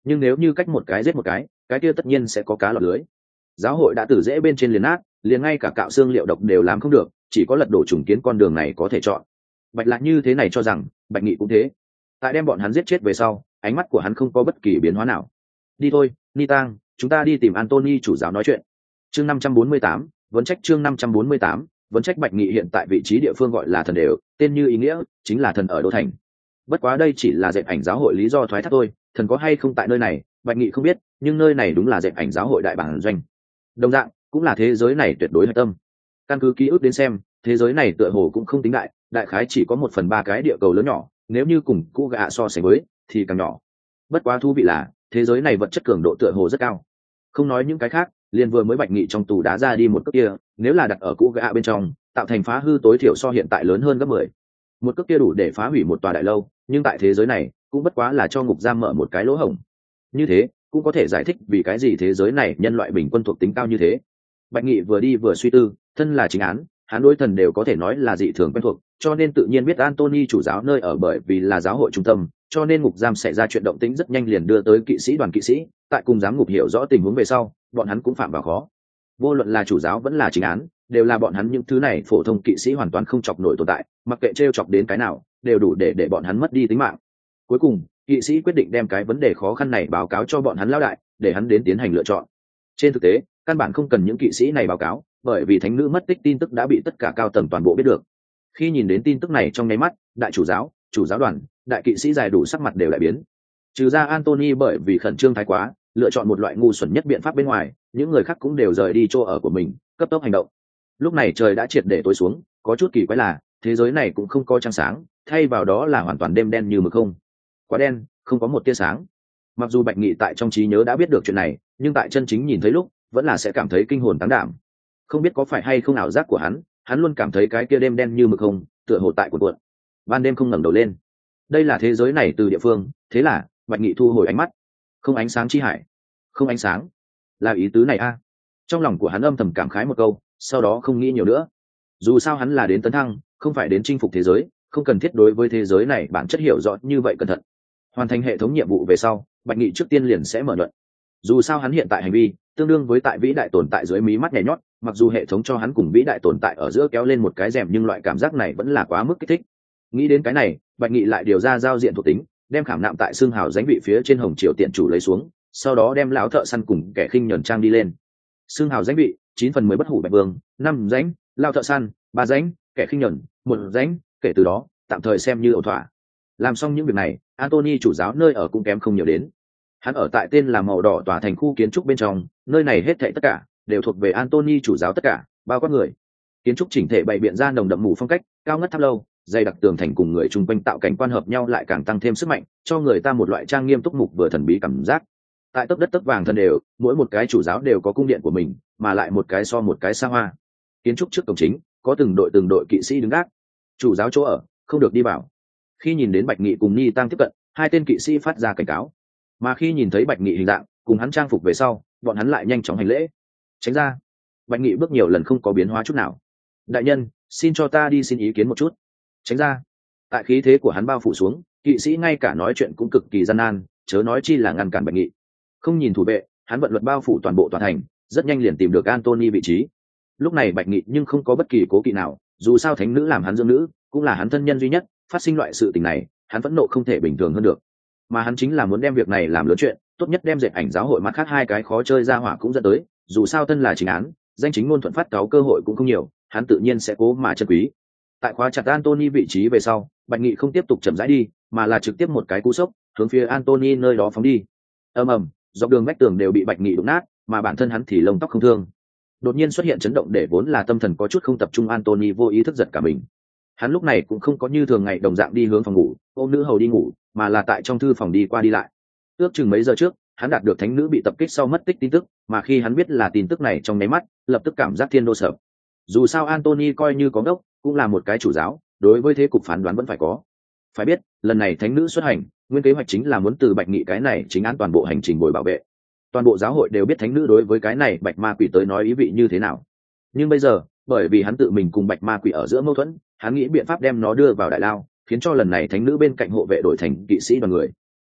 nhưng nếu như cách một cái giết một cái cái kia tất nhiên sẽ có cá lọt lưới. Giáo hội đã từ dễ bên trên liền nát, liền ngay cả cạo xương liệu độc đều làm không được, chỉ có lật đổ trùng kiến con đường này có thể chọn. Bạch Lạc như thế này cho rằng Bạch Nghị cũng thế. Tại đem bọn hắn giết chết về sau, ánh mắt của hắn không có bất kỳ biến hóa nào. Đi thôi, Ni Tang, chúng ta đi tìm Anthony chủ giáo nói chuyện. Chương năm trăm bốn mươi tám, vấn trách chương năm trăm bốn mươi tám, vấn trách. Bạch Nghị hiện tại vị trí địa phương gọi là thần đều, tên như ý nghĩa chính là thần ở đô thành. Bất quá đây chỉ là dệt ảnh giáo hội lý do thoái thác thôi, thần có hay không tại nơi này, Bạch Nghị không biết, nhưng nơi này đúng là dệt ảnh giáo hội đại bản doanh. Đồng dạng, cũng là thế giới này tuyệt đối hạch tâm. Căn cứ ký ức đến xem, thế giới này tựa hồ cũng không tính đại, đại khái chỉ có một phần ba cái địa cầu lớn nhỏ, nếu như cùng cũ gạ so sánh với thì càng nhỏ. Bất quá thú vị là thế giới này vật chất cường độ tựa hồ rất cao. Không nói những cái khác, liền vừa mới Bạch Nghị trong tù đá ra đi một cước kia, nếu là đặt ở cũ gạ bên trong, tạo thành phá hư tối thiểu so hiện tại lớn hơn gấp mười. Một cước kia đủ để phá hủy một tòa đại lâu, nhưng tại thế giới này cũng bất quá là cho ngục giam mở một cái lỗ hổng. Như thế cũng có thể giải thích vì cái gì thế giới này nhân loại bình quân thuộc tính cao như thế. Bạch Nghị vừa đi vừa suy tư, thân là chính án, hắn đối thần đều có thể nói là dị thường quen thuộc, cho nên tự nhiên biết Anthony chủ giáo nơi ở, bởi vì là giáo hội trung tâm, cho nên ngục giam xảy ra chuyện động tĩnh rất nhanh liền đưa tới kỵ sĩ đoàn kỵ sĩ, tại cùng giám ngục hiểu rõ tình huống về sau, bọn hắn cũng phạm vào khó. Vô luận là chủ giáo vẫn là chính án, đều là bọn hắn những thứ này phổ thông kỵ sĩ hoàn toàn không chọc nổi tồn tại, mặc kệ trêu chọc đến cái nào, đều đủ để để bọn hắn mất đi tính mạng. Cuối cùng, kỵ sĩ quyết định đem cái vấn đề khó khăn này báo cáo cho bọn hắn lão đại, để hắn đến tiến hành lựa chọn. Trên thực tế, căn bản không cần những kỵ sĩ này báo cáo, bởi vì thánh nữ mất tích tin tức đã bị tất cả cao tầng toàn bộ biết được. Khi nhìn đến tin tức này trong nháy mắt, đại chủ giáo, chủ giáo đoàn, đại kỵ sĩ dài đủ sắc mặt đều đại biến. Trừ ra Anthony bởi vì khẩn trương thái quá, lựa chọn một loại ngu xuẩn nhất biện pháp bên ngoài, những người khác cũng đều rời đi chỗ ở của mình, cấp tốc hành động. Lúc này trời đã triệt để tối xuống, có chút kỳ quái là thế giới này cũng không có trăng sáng, thay vào đó là hoàn toàn đêm đen như mực không. Quá đen, không có một tia sáng. Mặc dù Bạch Nghị tại trong trí nhớ đã biết được chuyện này, nhưng tại chân chính nhìn thấy lúc, vẫn là sẽ cảm thấy kinh hồn táng đảm. Không biết có phải hay không ảo giác của hắn, hắn luôn cảm thấy cái kia đêm đen như mực không, tựa hồ tại cuộn cuộn. Ban đêm không ngẩng đầu lên. Đây là thế giới này từ địa phương, thế là Bạch Nghị thu hồi ánh mắt. Không ánh sáng chi hải. Không ánh sáng. Là ý tứ này a. À? Trong lòng của hắn âm thầm cảm khái một câu, sau đó không nghĩ nhiều nữa. Dù sao hắn là đến tấn thăng, không phải đến chinh phục thế giới, không cần thiết đối với thế giới này bản chất hiểu rõ như vậy cẩn thận. Hoàn thành hệ thống nhiệm vụ về sau, Bạch Nghị trước tiên liền sẽ mở luận. Dù sao hắn hiện tại hành vi tương đương với tại vĩ đại tồn tại dưới mí mắt nhảy nhót, mặc dù hệ thống cho hắn cùng vĩ đại tồn tại ở giữa kéo lên một cái rèm, nhưng loại cảm giác này vẫn là quá mức kích thích. Nghĩ đến cái này, Bạch Nghị lại điều ra giao diện thuộc tính, đem khảm nạm tại xương hào danh vị phía trên hồng triều tiện chủ lấy xuống, sau đó đem lão thợ săn cùng kẻ khinh nhẫn trang đi lên. Xương hào danh vị chín phần mười bất hủ bạch vương, năm danh lão thợ săn, ba danh kẻ khinh nhẫn, một danh kể từ đó tạm thời xem như ổn thỏa. Làm xong những việc này, Anthony chủ giáo nơi ở cũng kém không nhiều đến. Hắn ở tại tên là màu đỏ tòa thành khu kiến trúc bên trong, nơi này hết thảy tất cả đều thuộc về Anthony chủ giáo tất cả, bao quát người. Kiến trúc chỉnh thể bày biện ra nồng đậm mù phong cách, cao ngất tháp lâu, dày đặc tường thành cùng người chung quanh tạo cảnh quan hợp nhau lại càng tăng thêm sức mạnh, cho người ta một loại trang nghiêm túc mục vừa thần bí cảm giác. Tại tấc đất tấc vàng thần đều, mỗi một cái chủ giáo đều có cung điện của mình, mà lại một cái so một cái xa hoa. Kiến trúc trước cổng chính có từng đội từng đội kỵ sĩ đứng gác. Chủ giáo chỗ ở không được đi vào. Khi nhìn đến Bạch Nghị cùng Ni Tang tiếp cận, hai tên kỵ sĩ phát ra cảnh cáo. Mà khi nhìn thấy Bạch Nghị hình dạng cùng hắn trang phục về sau, bọn hắn lại nhanh chóng hành lễ. Tránh ra. Bạch Nghị bước nhiều lần không có biến hóa chút nào. Đại nhân, xin cho ta đi xin ý kiến một chút. Tránh ra. Tại khí thế của hắn bao phủ xuống, kỵ sĩ ngay cả nói chuyện cũng cực kỳ gian nan, chớ nói chi là ngăn cản Bạch Nghị. Không nhìn thủ vệ, hắn vận luật bao phủ toàn bộ tòa thành, rất nhanh liền tìm được Anthony vị trí. Lúc này Bạch Nghị nhưng không có bất kỳ cố kỵ nào, dù sao thánh nữ làm hắn dưỡng nữ, cũng là hắn thân nhân duy nhất, phát sinh loại sự tình này, hắn vẫn nộ không thể bình thường hơn được. Mà hắn chính là muốn đem việc này làm lớn chuyện, tốt nhất đem dệt ảnh giáo hội mặt khác hai cái khó chơi ra hỏa cũng dẫn tới, dù sao thân là chính án, danh chính ngôn thuận phát cáo cơ hội cũng không nhiều, hắn tự nhiên sẽ cố mà chân quý. Tại khóa chặt Anthony vị trí về sau, Bạch Nghị không tiếp tục chậm rãi đi, mà là trực tiếp một cái cú sốc, hướng phía Anthony nơi đó phóng đi. Ầm ầm, dọc đường vách tường đều bị Bạch Nghị đụng nát, mà bản thân hắn thì lông tóc không thương. Đột nhiên xuất hiện chấn động để vốn là tâm thần có chút không tập trung Anthony vô ý thức giật cả mình. Hắn lúc này cũng không có như thường ngày đồng dạng đi hướng phòng ngủ, ôm nữ hầu đi ngủ, mà là tại trong thư phòng đi qua đi lại. Ước chừng mấy giờ trước, hắn đạt được thánh nữ bị tập kích sau mất tích tin tức, mà khi hắn biết là tin tức này trong nháy mắt, lập tức cảm giác thiên đô sợ. Dù sao Anthony coi như có đốc, cũng là một cái chủ giáo, đối với thế cục phán đoán vẫn phải có. Phải biết, lần này thánh nữ xuất hành, nguyên kế hoạch chính là muốn từ Bạch Nghị cái này chính án toàn bộ hành trình bồi bảo vệ. Toàn bộ giáo hội đều biết thánh nữ đối với cái này Bạch Ma Quỷ tới nói ý vị như thế nào. Nhưng bây giờ, bởi vì hắn tự mình cùng Bạch Ma Quỷ ở giữa mâu thuẫn, hắn nghĩ biện pháp đem nó đưa vào đại lao, khiến cho lần này thánh nữ bên cạnh hộ vệ đổi thành kỵ sĩ đoàn người.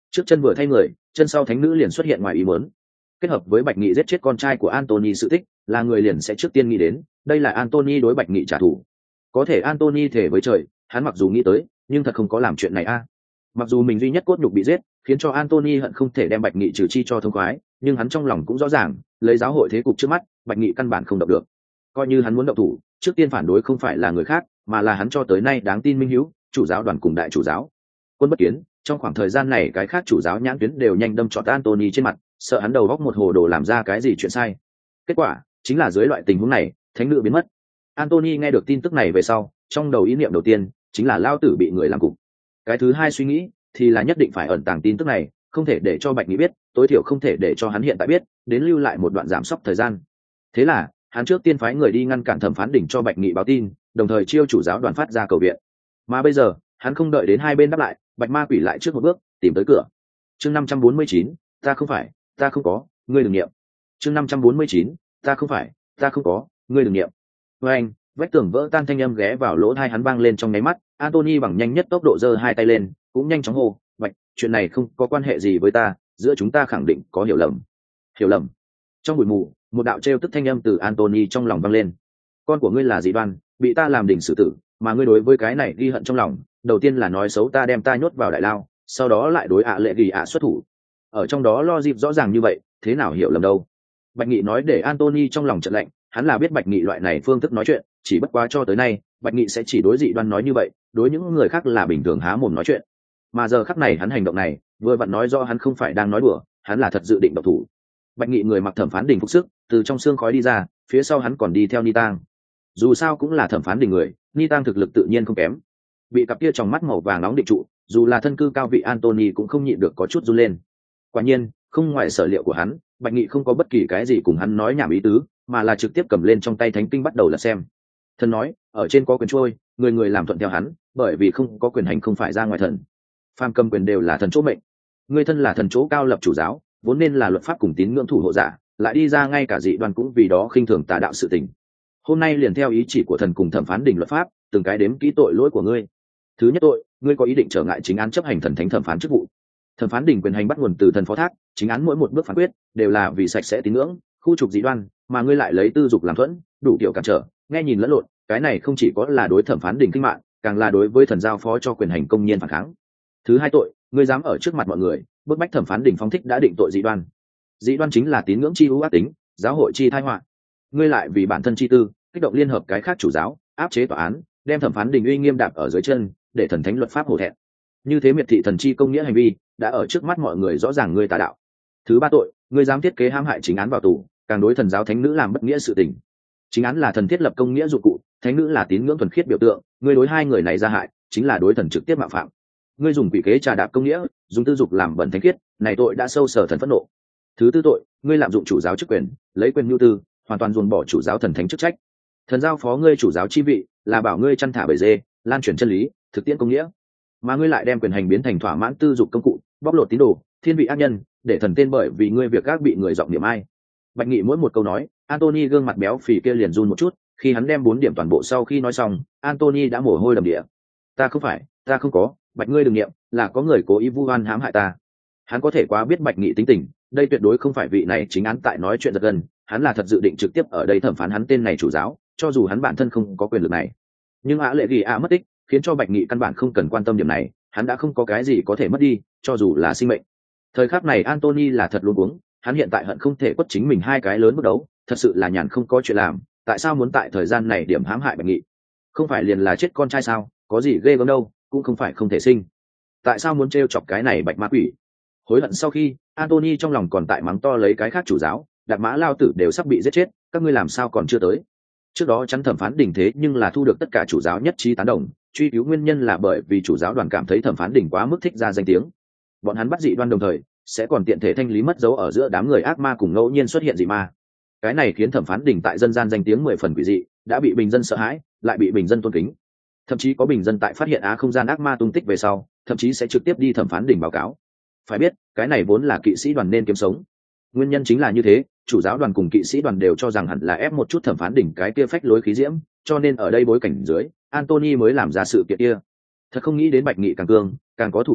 trước chân vừa thay người, chân sau thánh nữ liền xuất hiện ngoài ý muốn. Kết hợp với Bạch Nghị giết chết con trai của Anthony sự tích, là người liền sẽ trước tiên nghĩ đến, đây là Anthony đối Bạch Nghị trả thù. Có thể Anthony thề với trời, hắn mặc dù nghĩ tới, nhưng thật không có làm chuyện này a. Mặc dù mình duy nhất cốt nhục bị giết, khiến cho Anthony hận không thể đem Bạch Nghị trừ chi cho thông khoái, nhưng hắn trong lòng cũng rõ ràng, lấy giáo hội thế cục trước mắt, Bạch Nghị căn bản không động được. Coi như hắn muốn động thủ, trước tiên phản đối không phải là người khác, mà là hắn cho tới nay đáng tin minh hữu, chủ giáo đoàn cùng đại chủ giáo. Quân Bất Kiến, trong khoảng thời gian này cái khác chủ giáo nhãn tuyến đều nhanh đâm trọt Anthony trên mặt, sợ hắn đầu góc một hồ đồ làm ra cái gì chuyện sai. Kết quả chính là dưới loại tình huống này, thánh nữ biến mất. Anthony nghe được tin tức này về sau, trong đầu ý niệm đầu tiên chính là lao tử bị người làm cục. Cái thứ hai suy nghĩ thì là nhất định phải ẩn tàng tin tức này, không thể để cho Bạch Nghị biết, tối thiểu không thể để cho hắn hiện tại biết, đến lưu lại một đoạn giảm sốc thời gian. Thế là hắn trước tiên phái người đi ngăn cản thẩm phán đỉnh cho Bạch Nghị báo tin, đồng thời chiêu chủ giáo đoàn phát ra cầu viện. Mà bây giờ hắn không đợi đến hai bên đáp lại, Bạch Ma Quỷ lại trước một bước tìm tới cửa. Chương năm trăm bốn mươi chín, ta không phải, ta không có, ngươi đừng niệm. Chương năm trăm bốn mươi chín, ta không phải, ta không có, ngươi đừng niệm. Với anh, vách tường vỡ tan thanh âm ghé vào lỗ tai hắn vang lên trong nháy mắt, Anthony bằng nhanh nhất tốc độ giơ hai tay lên, cũng nhanh chóng hô, "Bạch, chuyện này không có quan hệ gì với ta, giữa chúng ta khẳng định có hiểu lầm." Hiểu lầm? Trong bụi mù, một đạo trêu tức thanh âm từ Anthony trong lòng vang lên. "Con của ngươi là dị đoan, bị ta làm đỉnh xử tử, mà ngươi đối với cái này ghi hận trong lòng, đầu tiên là nói xấu ta đem ta nhốt vào đại lao, sau đó lại đối ạ lệ ghi ạ xuất thủ. Ở trong đó lo dịp rõ ràng như vậy, thế nào hiểu lầm đâu?" Bạch Nghị nói để Anthony trong lòng chợt lạnh, hắn là biết Bạch Nghị loại này phương thức nói chuyện, chỉ bất quá cho tới nay, Bạch Nghị sẽ chỉ đối dị đoan nói như vậy, đối những người khác là bình thường há mồm nói chuyện. Mà giờ khắc này hắn hành động này, vừa vặn nói rõ hắn không phải đang nói đùa, hắn là thật dự định động thủ. Bạch Nghị người mặc thẩm phán đình phục sức, từ trong xương khói đi ra, phía sau hắn còn đi theo Ni Tang. Dù sao cũng là thẩm phán đình người, Ni Tang thực lực tự nhiên không kém. Bị cặp kia trong mắt màu vàng nóng định trụ, dù là thân cư cao vị Anthony cũng không nhịn được có chút run lên. Quả nhiên, không ngoài sở liệu của hắn, Bạch Nghị không có bất kỳ cái gì cùng hắn nói nhảm ý tứ, mà là trực tiếp cầm lên trong tay thánh kinh bắt đầu là xem. Thần nói, ở trên có quyền trôi, người người làm thuận theo hắn, bởi vì không có quyền hành không phải ra ngoài thần. Phàm cầm quyền đều là thần chỗ mệnh. Người thân là thần chỗ cao lập chủ giáo, vốn nên là luật pháp cùng tín ngưỡng thủ hộ giả, lại đi ra ngay cả dị đoan cũng vì đó khinh thường tà đạo sự tình. Hôm nay liền theo ý chỉ của thần cùng thẩm phán đình luật pháp, từng cái đếm kỹ tội lỗi của ngươi. Thứ nhất tội, ngươi có ý định trở ngại chính án chấp hành thần thánh thẩm phán chức vụ. Thẩm phán đình quyền hành bắt nguồn từ thần phó thác, chính án mỗi một bước phán quyết đều là vì sạch sẽ tín ngưỡng, khu trục dị đoan, mà ngươi lại lấy tư dục làm thuẫn, đủ kiểu cản trở, nghe nhìn lẫn lộn, cái này không chỉ có là đối thẩm phán đình kinh mạng, càng là đối với thần giao phó cho quyền hành công nhiên phản kháng. Thứ hai tội, ngươi dám ở trước mặt mọi người bức bách thẩm phán đình phóng thích đã định tội dị đoan. Dị đoan chính là tín ngưỡng chi ưu ác tính, giáo hội chi tai họa. Ngươi lại vì bản thân chi tư, kích động liên hợp cái khác chủ giáo, áp chế tòa án, đem thẩm phán đình uy nghiêm đạp ở dưới chân, để thần thánh luật pháp hổ thẹn. Như thế miệt thị thần chi công nghĩa hành vi, đã ở trước mắt mọi người rõ ràng ngươi tà đạo. Thứ ba tội, ngươi dám thiết kế hãm hại chính án vào tù, càng đối thần giáo thánh nữ làm bất nghĩa sự tình. Chính án là thần thiết lập công nghĩa dụng cụ, thánh nữ là tín ngưỡng thuần khiết biểu tượng, ngươi đối hai người này ra hại, chính là đối thần trực tiếp mạo phạm. Ngươi dùng quỷ kế trà đạp công nghĩa, dùng tư dục làm bẩn thánh khiết, này tội đã sâu sở thần phẫn nộ. Thứ tư tội, ngươi lạm dụng chủ giáo chức quyền, lấy quyền nhu tư, hoàn toàn dồn bỏ chủ giáo thần thánh chức trách. Thần giao phó ngươi chủ giáo chi vị, là bảo ngươi chăn thả bầy dê, lan truyền chân lý, thực tiễn công nghĩa, mà ngươi lại đem quyền hành biến thành thỏa mãn tư dục công cụ, bóc lột tín đồ, thiên vị ác nhân, để thần tên bởi vì ngươi việc gác bị người giọng niệm ai. Bạch Nghị mỗi một câu nói, Anthony gương mặt béo phì kia liền run một chút, khi hắn đem bốn điểm toàn bộ sau khi nói xong, Anthony đã mồ hôi đầm địa. Ta không phải, ta không có, Bạch ngươi đừng niệm, là có người cố ý vu oan hãm hại ta. Hắn có thể quá biết Bạch Nghị tính tình, đây tuyệt đối không phải vị này chính án tại nói chuyện giật gân, hắn là thật dự định trực tiếp ở đây thẩm phán hắn tên này chủ giáo, cho dù hắn bản thân không có quyền lực này. Nhưng ạ lệ ghi ạ mất tích, khiến cho Bạch Nghị căn bản không cần quan tâm điểm này, hắn đã không có cái gì có thể mất đi, cho dù là sinh mệnh. Thời khắc này Anthony là thật luống cuống, hắn hiện tại hận không thể quất chính mình hai cái lớn bước đấu, thật sự là nhàn không có chuyện làm, tại sao muốn tại thời gian này điểm hãm hại Bạch Nghị? Không phải liền là chết con trai sao, có gì ghê gớm đâu, cũng không phải không thể sinh. Tại sao muốn trêu chọc cái này Bạch Ma Quỷ? Hối hận sau khi, Anthony trong lòng còn tại mắng to lấy cái khác chủ giáo, Đạp Mã lao tử đều sắp bị giết chết, các ngươi làm sao còn chưa tới? Trước đó chắn thẩm phán đình thế nhưng là thu được tất cả chủ giáo nhất trí tán đồng, truy cứu nguyên nhân là bởi vì chủ giáo đoàn cảm thấy thẩm phán đình quá mức thích ra danh tiếng. Bọn hắn bắt dị đoan đồng thời sẽ còn tiện thể thanh lý mất dấu ở giữa đám người ác ma cùng ngẫu nhiên xuất hiện dị ma. Cái này khiến thẩm phán đình tại dân gian danh tiếng mười phần quỷ dị, đã bị bình dân sợ hãi, lại bị bình dân tôn kính. Thậm chí có bình dân tại phát hiện á không gian ác ma tung tích về sau, thậm chí sẽ trực tiếp đi thẩm phán đình báo cáo. Phải biết, cái này vốn là kỵ sĩ đoàn nên kiếm sống. Nguyên nhân chính là như thế, chủ giáo đoàn cùng kỵ sĩ đoàn đều cho rằng hẳn là ép một chút thẩm phán đỉnh cái kia phách lối khí diễm, cho nên ở đây bối cảnh dưới, Anthony mới làm ra sự kiện kia. Thật không nghĩ đến Bạch Nghị càng cương, càng có thủ đoạn,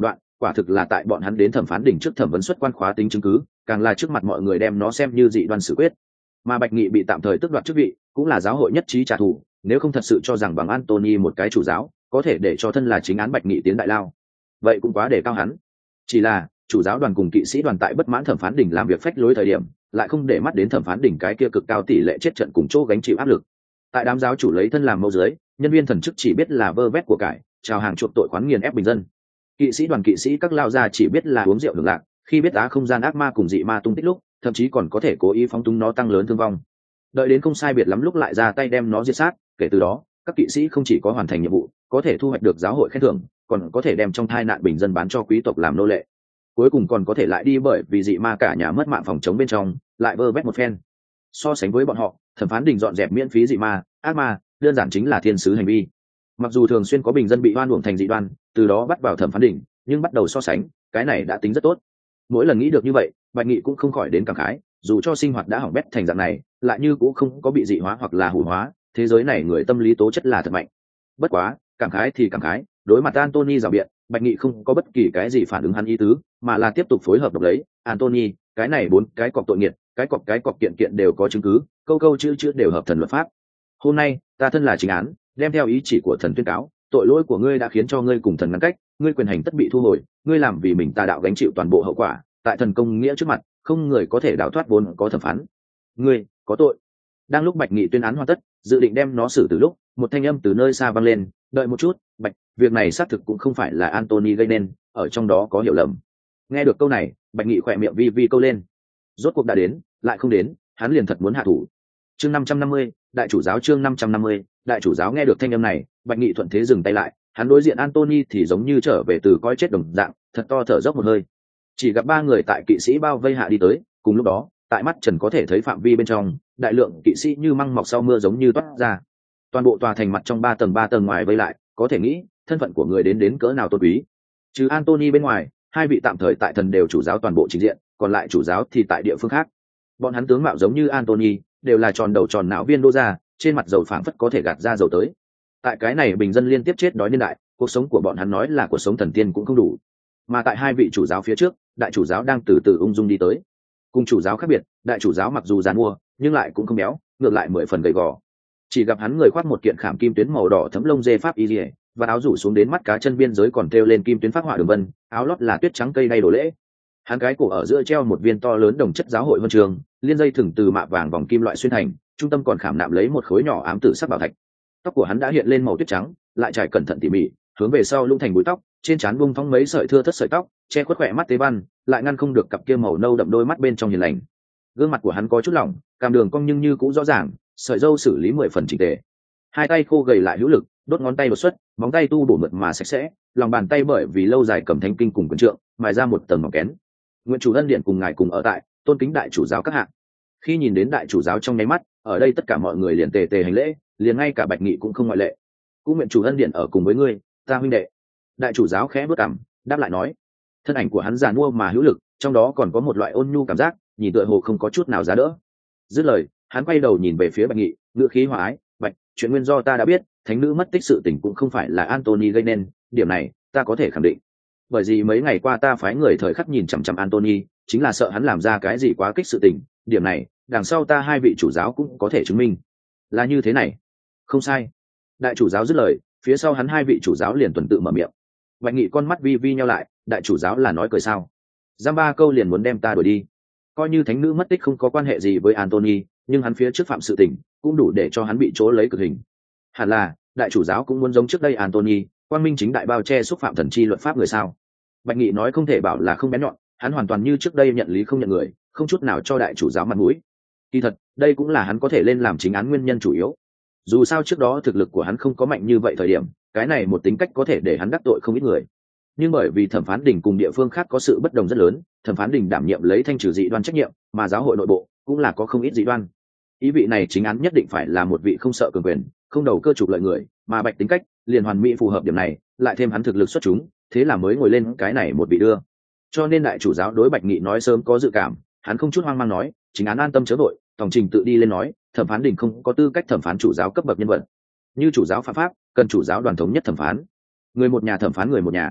quả thực là tại bọn hắn đến thẩm phán đỉnh trước thẩm vấn xuất quan khóa tính chứng cứ, càng là trước mặt mọi người đem nó xem như dị đoan xử quyết. Mà Bạch Nghị bị tạm thời tước đoạt chức vị, cũng là giáo hội nhất trí trả thù, nếu không thật sự cho rằng bằng Anthony một cái chủ giáo có thể để cho thân là chính án Bạch Nghị tiến đại lao, vậy cũng quá để cao hắn. Chỉ là chủ giáo đoàn cùng kỵ sĩ đoàn tại bất mãn thẩm phán đỉnh làm việc phách lối thời điểm, lại không để mắt đến thẩm phán đỉnh cái kia cực cao tỷ lệ chết trận cùng chỗ gánh chịu áp lực. Tại đám giáo chủ lấy thân làm mẫu dưới, nhân viên thần chức chỉ biết là vơ vét của cải, chào hàng chuộc tội khoán nghiền ép bình dân. Kỵ sĩ đoàn kỵ sĩ các lao ra chỉ biết là uống rượu hưởng lạc, khi biết á không gian ác ma cùng dị ma tung tích lúc, thậm chí còn có thể cố ý phóng túng nó tăng lớn thương vong. Đợi đến không sai biệt lắm lúc lại ra tay đem nó diệt sát, kể từ đó, các kỵ sĩ không chỉ có hoàn thành nhiệm vụ, có thể thu hoạch được giáo hội khen thưởng, còn có thể đem trong thai nạn bình dân bán cho quý tộc làm nô lệ. Cuối cùng còn có thể lại đi bởi vì dị ma cả nhà mất mạng phòng chống bên trong, lại vơ vét một phen. So sánh với bọn họ, thẩm phán đình dọn dẹp miễn phí dị ma, ác ma, đơn giản chính là thiên sứ hành vi. Mặc dù thường xuyên có bình dân bị oan uổng thành dị đoan, từ đó bắt vào thẩm phán đỉnh, nhưng bắt đầu so sánh, cái này đã tính rất tốt. Mỗi lần nghĩ được như vậy, Bạch Nghị cũng không khỏi đến cảm khái, dù cho sinh hoạt đã hỏng bét thành dạng này, lại như cũng không có bị dị hóa hoặc là hủ hóa, thế giới này người tâm lý tố chất là thật mạnh. Bất quá, cảm khái thì cảm khái, đối mặt Anthony rào biện, Bạch Nghị không có bất kỳ cái gì phản ứng hắn ý tứ, mà là tiếp tục phối hợp độc lấy. Anthony, cái này bốn cái cọc tội nghiệt, cái cọc cái cọc kiện kiện đều có chứng cứ, câu câu chữ chữ đều hợp thần luật pháp. Hôm nay, ta thân là chính án, đem theo ý chỉ của thần tuyên cáo, tội lỗi của ngươi đã khiến cho ngươi cùng thần ngăn cách, ngươi quyền hành tất bị thu hồi, ngươi làm vì mình tà đạo gánh chịu toàn bộ hậu quả, tại thần công nghĩa trước mặt, không người có thể đào thoát vốn có thẩm phán. Ngươi có tội. Đang lúc Bạch Nghị tuyên án hoàn tất, dự định đem nó xử từ lúc, một thanh âm từ nơi xa vang lên, đợi một chút, Bạch, việc này xác thực cũng không phải là Anthony gây nên, ở trong đó có hiểu lầm. Nghe được câu này, Bạch Nghị khỏe miệng vi vi câu lên. Rốt cuộc đã đến, lại không đến, hắn liền thật muốn hạ thủ. Chương năm trăm năm mươi, đại chủ giáo chương năm trăm năm mươi, đại chủ giáo. Nghe được thanh âm này, Bạch Nghị thuận thế dừng tay lại, hắn đối diện Anthony thì giống như trở về từ coi chết đồng dạng, thật to thở dốc một hơi. Chỉ gặp ba người tại kỵ sĩ bao vây hạ đi tới, cùng lúc đó, tại mắt trần có thể thấy phạm vi bên trong, đại lượng kỵ sĩ như măng mọc sau mưa giống như toát ra. Toàn bộ tòa thành mặt trong ba tầng ba tầng ngoài vây lại, có thể nghĩ, thân phận của người đến đến cỡ nào tôn quý. Trừ Anthony bên ngoài, hai vị tạm thời tại thần đều chủ giáo toàn bộ trình diện, còn lại chủ giáo thì tại địa phương khác. Bọn hắn tướng mạo giống như Anthony, đều là tròn đầu tròn não viên đô ra, trên mặt dầu phảng phất có thể gạt ra dầu tới. Tại cái này bình dân liên tiếp chết đói niên đại, cuộc sống của bọn hắn nói là cuộc sống thần tiên cũng không đủ. Mà tại hai vị chủ giáo phía trước, đại chủ giáo đang từ từ ung dung đi tới. Cùng chủ giáo khác biệt, đại chủ giáo mặc dù giàn mua, nhưng lại cũng không béo, ngược lại mười phần gầy gò. Chỉ gặp hắn người khoác một kiện khảm kim tuyến màu đỏ thấm lông dê pháp y liễu, và áo rủ xuống đến mắt cá chân biên giới còn treo lên kim tuyến phác họa đường vân, áo lót là tuyết trắng cây đay đồ lễ. Hắn cái cổ ở giữa treo một viên to lớn đồng chất giáo hội huân trường, liên dây thừng từ mạ vàng vòng kim loại xuyên thành, trung tâm còn khảm nạm lấy một khối nhỏ ám tử sắc bảo thạch. Tóc của hắn đã hiện lên màu tuyết trắng, lại trải cẩn thận tỉ mỉ, hướng về sau lũng thành búi tóc, trên trán bung thong mấy sợi thưa thớt sợi tóc, che khuất khỏe mắt tế văn, lại ngăn không được cặp kia màu nâu đậm đôi mắt bên trong hiền lành. Gương mặt của hắn có chút lỏng, cằm đường cong nhưng như cũng rõ ràng, sợi râu xử lý mười phần chỉnh tề. Hai tay khô gầy lại hữu lực, đốt ngón tay đột xuất, móng tay tu bổ mượt mà sạch sẽ, lòng bàn tay bởi vì lâu dài cầm thánh kinh cùng quyền trượng, mài ra một tầng mỏng kén. Nguyện chủ ân điện cùng ngài cùng ở tại, tôn kính đại chủ giáo các hạng. Khi nhìn đến đại chủ giáo trong nháy mắt, ở đây tất cả mọi người liền tề tề hành lễ, liền ngay cả Bạch Nghị cũng không ngoại lệ. Cũng nguyện chủ ân điện ở cùng với ngươi, ta huynh đệ. Đại chủ giáo khẽ bước cằm, đáp lại nói. Thân ảnh của hắn giàn mua mà hữu lực, trong đó còn có một loại ôn nhu cảm giác, nhìn tựa hồ không có chút nào giá đỡ. Dứt lời, hắn quay đầu nhìn về phía Bạch Nghị, ngữ khí hòa ái, "Bạch, chuyện nguyên do ta đã biết, thánh nữ mất tích sự tình cũng không phải là Anthony gây nên, điểm này ta có thể khẳng định. Bởi vì mấy ngày qua ta phái người thời khắc nhìn chằm chằm Anthony, chính là sợ hắn làm ra cái gì quá kích sự tình, điểm này, đằng sau ta hai vị chủ giáo cũng có thể chứng minh." Là như thế này. Không sai. Đại chủ giáo dứt lời, phía sau hắn hai vị chủ giáo liền tuần tự mở miệng. Bạch Nghị con mắt vi vi nheo lại, đại chủ giáo là nói cười sao? Giam ba câu liền muốn đem ta đuổi đi. Coi như thánh nữ mất tích không có quan hệ gì với Anthony, nhưng hắn phía trước phạm sự tình, cũng đủ để cho hắn bị chỗ lấy cực hình. Hẳn là, đại chủ giáo cũng muốn giống trước đây Anthony, quang minh chính đại bao che xúc phạm thần chi luật pháp người sao? Bạch Nghị nói không thể bảo là không bén nhọn, hắn hoàn toàn như trước đây nhận lý không nhận người, không chút nào cho đại chủ giáo mặt mũi. Kỳ thật, đây cũng là hắn có thể lên làm chính án nguyên nhân chủ yếu. Dù sao trước đó thực lực của hắn không có mạnh như vậy thời điểm, cái này một tính cách có thể để hắn đắc tội không ít người. Nhưng bởi vì thẩm phán đình cùng địa phương khác có sự bất đồng rất lớn, thẩm phán đình đảm nhiệm lấy thanh trừ dị đoan trách nhiệm, mà giáo hội nội bộ cũng là có không ít dị đoan. Ý vị này chính án nhất định phải là một vị không sợ cường quyền, không đầu cơ trục lợi người, mà Bạch tính cách liền hoàn mỹ phù hợp điểm này, lại thêm hắn thực lực xuất chúng, thế là mới ngồi lên cái này một vị đưa. Cho nên đại chủ giáo đối Bạch Nghị nói sớm có dự cảm, hắn không chút hoang mang nói, chính án an tâm chớ vội, tổng trình tự đi lên nói, thẩm phán đình không có tư cách thẩm phán chủ giáo cấp bậc nhân vật. Như chủ giáo phạm pháp, cần chủ giáo đoàn thống nhất thẩm phán. Người một nhà thẩm phán người một nhà.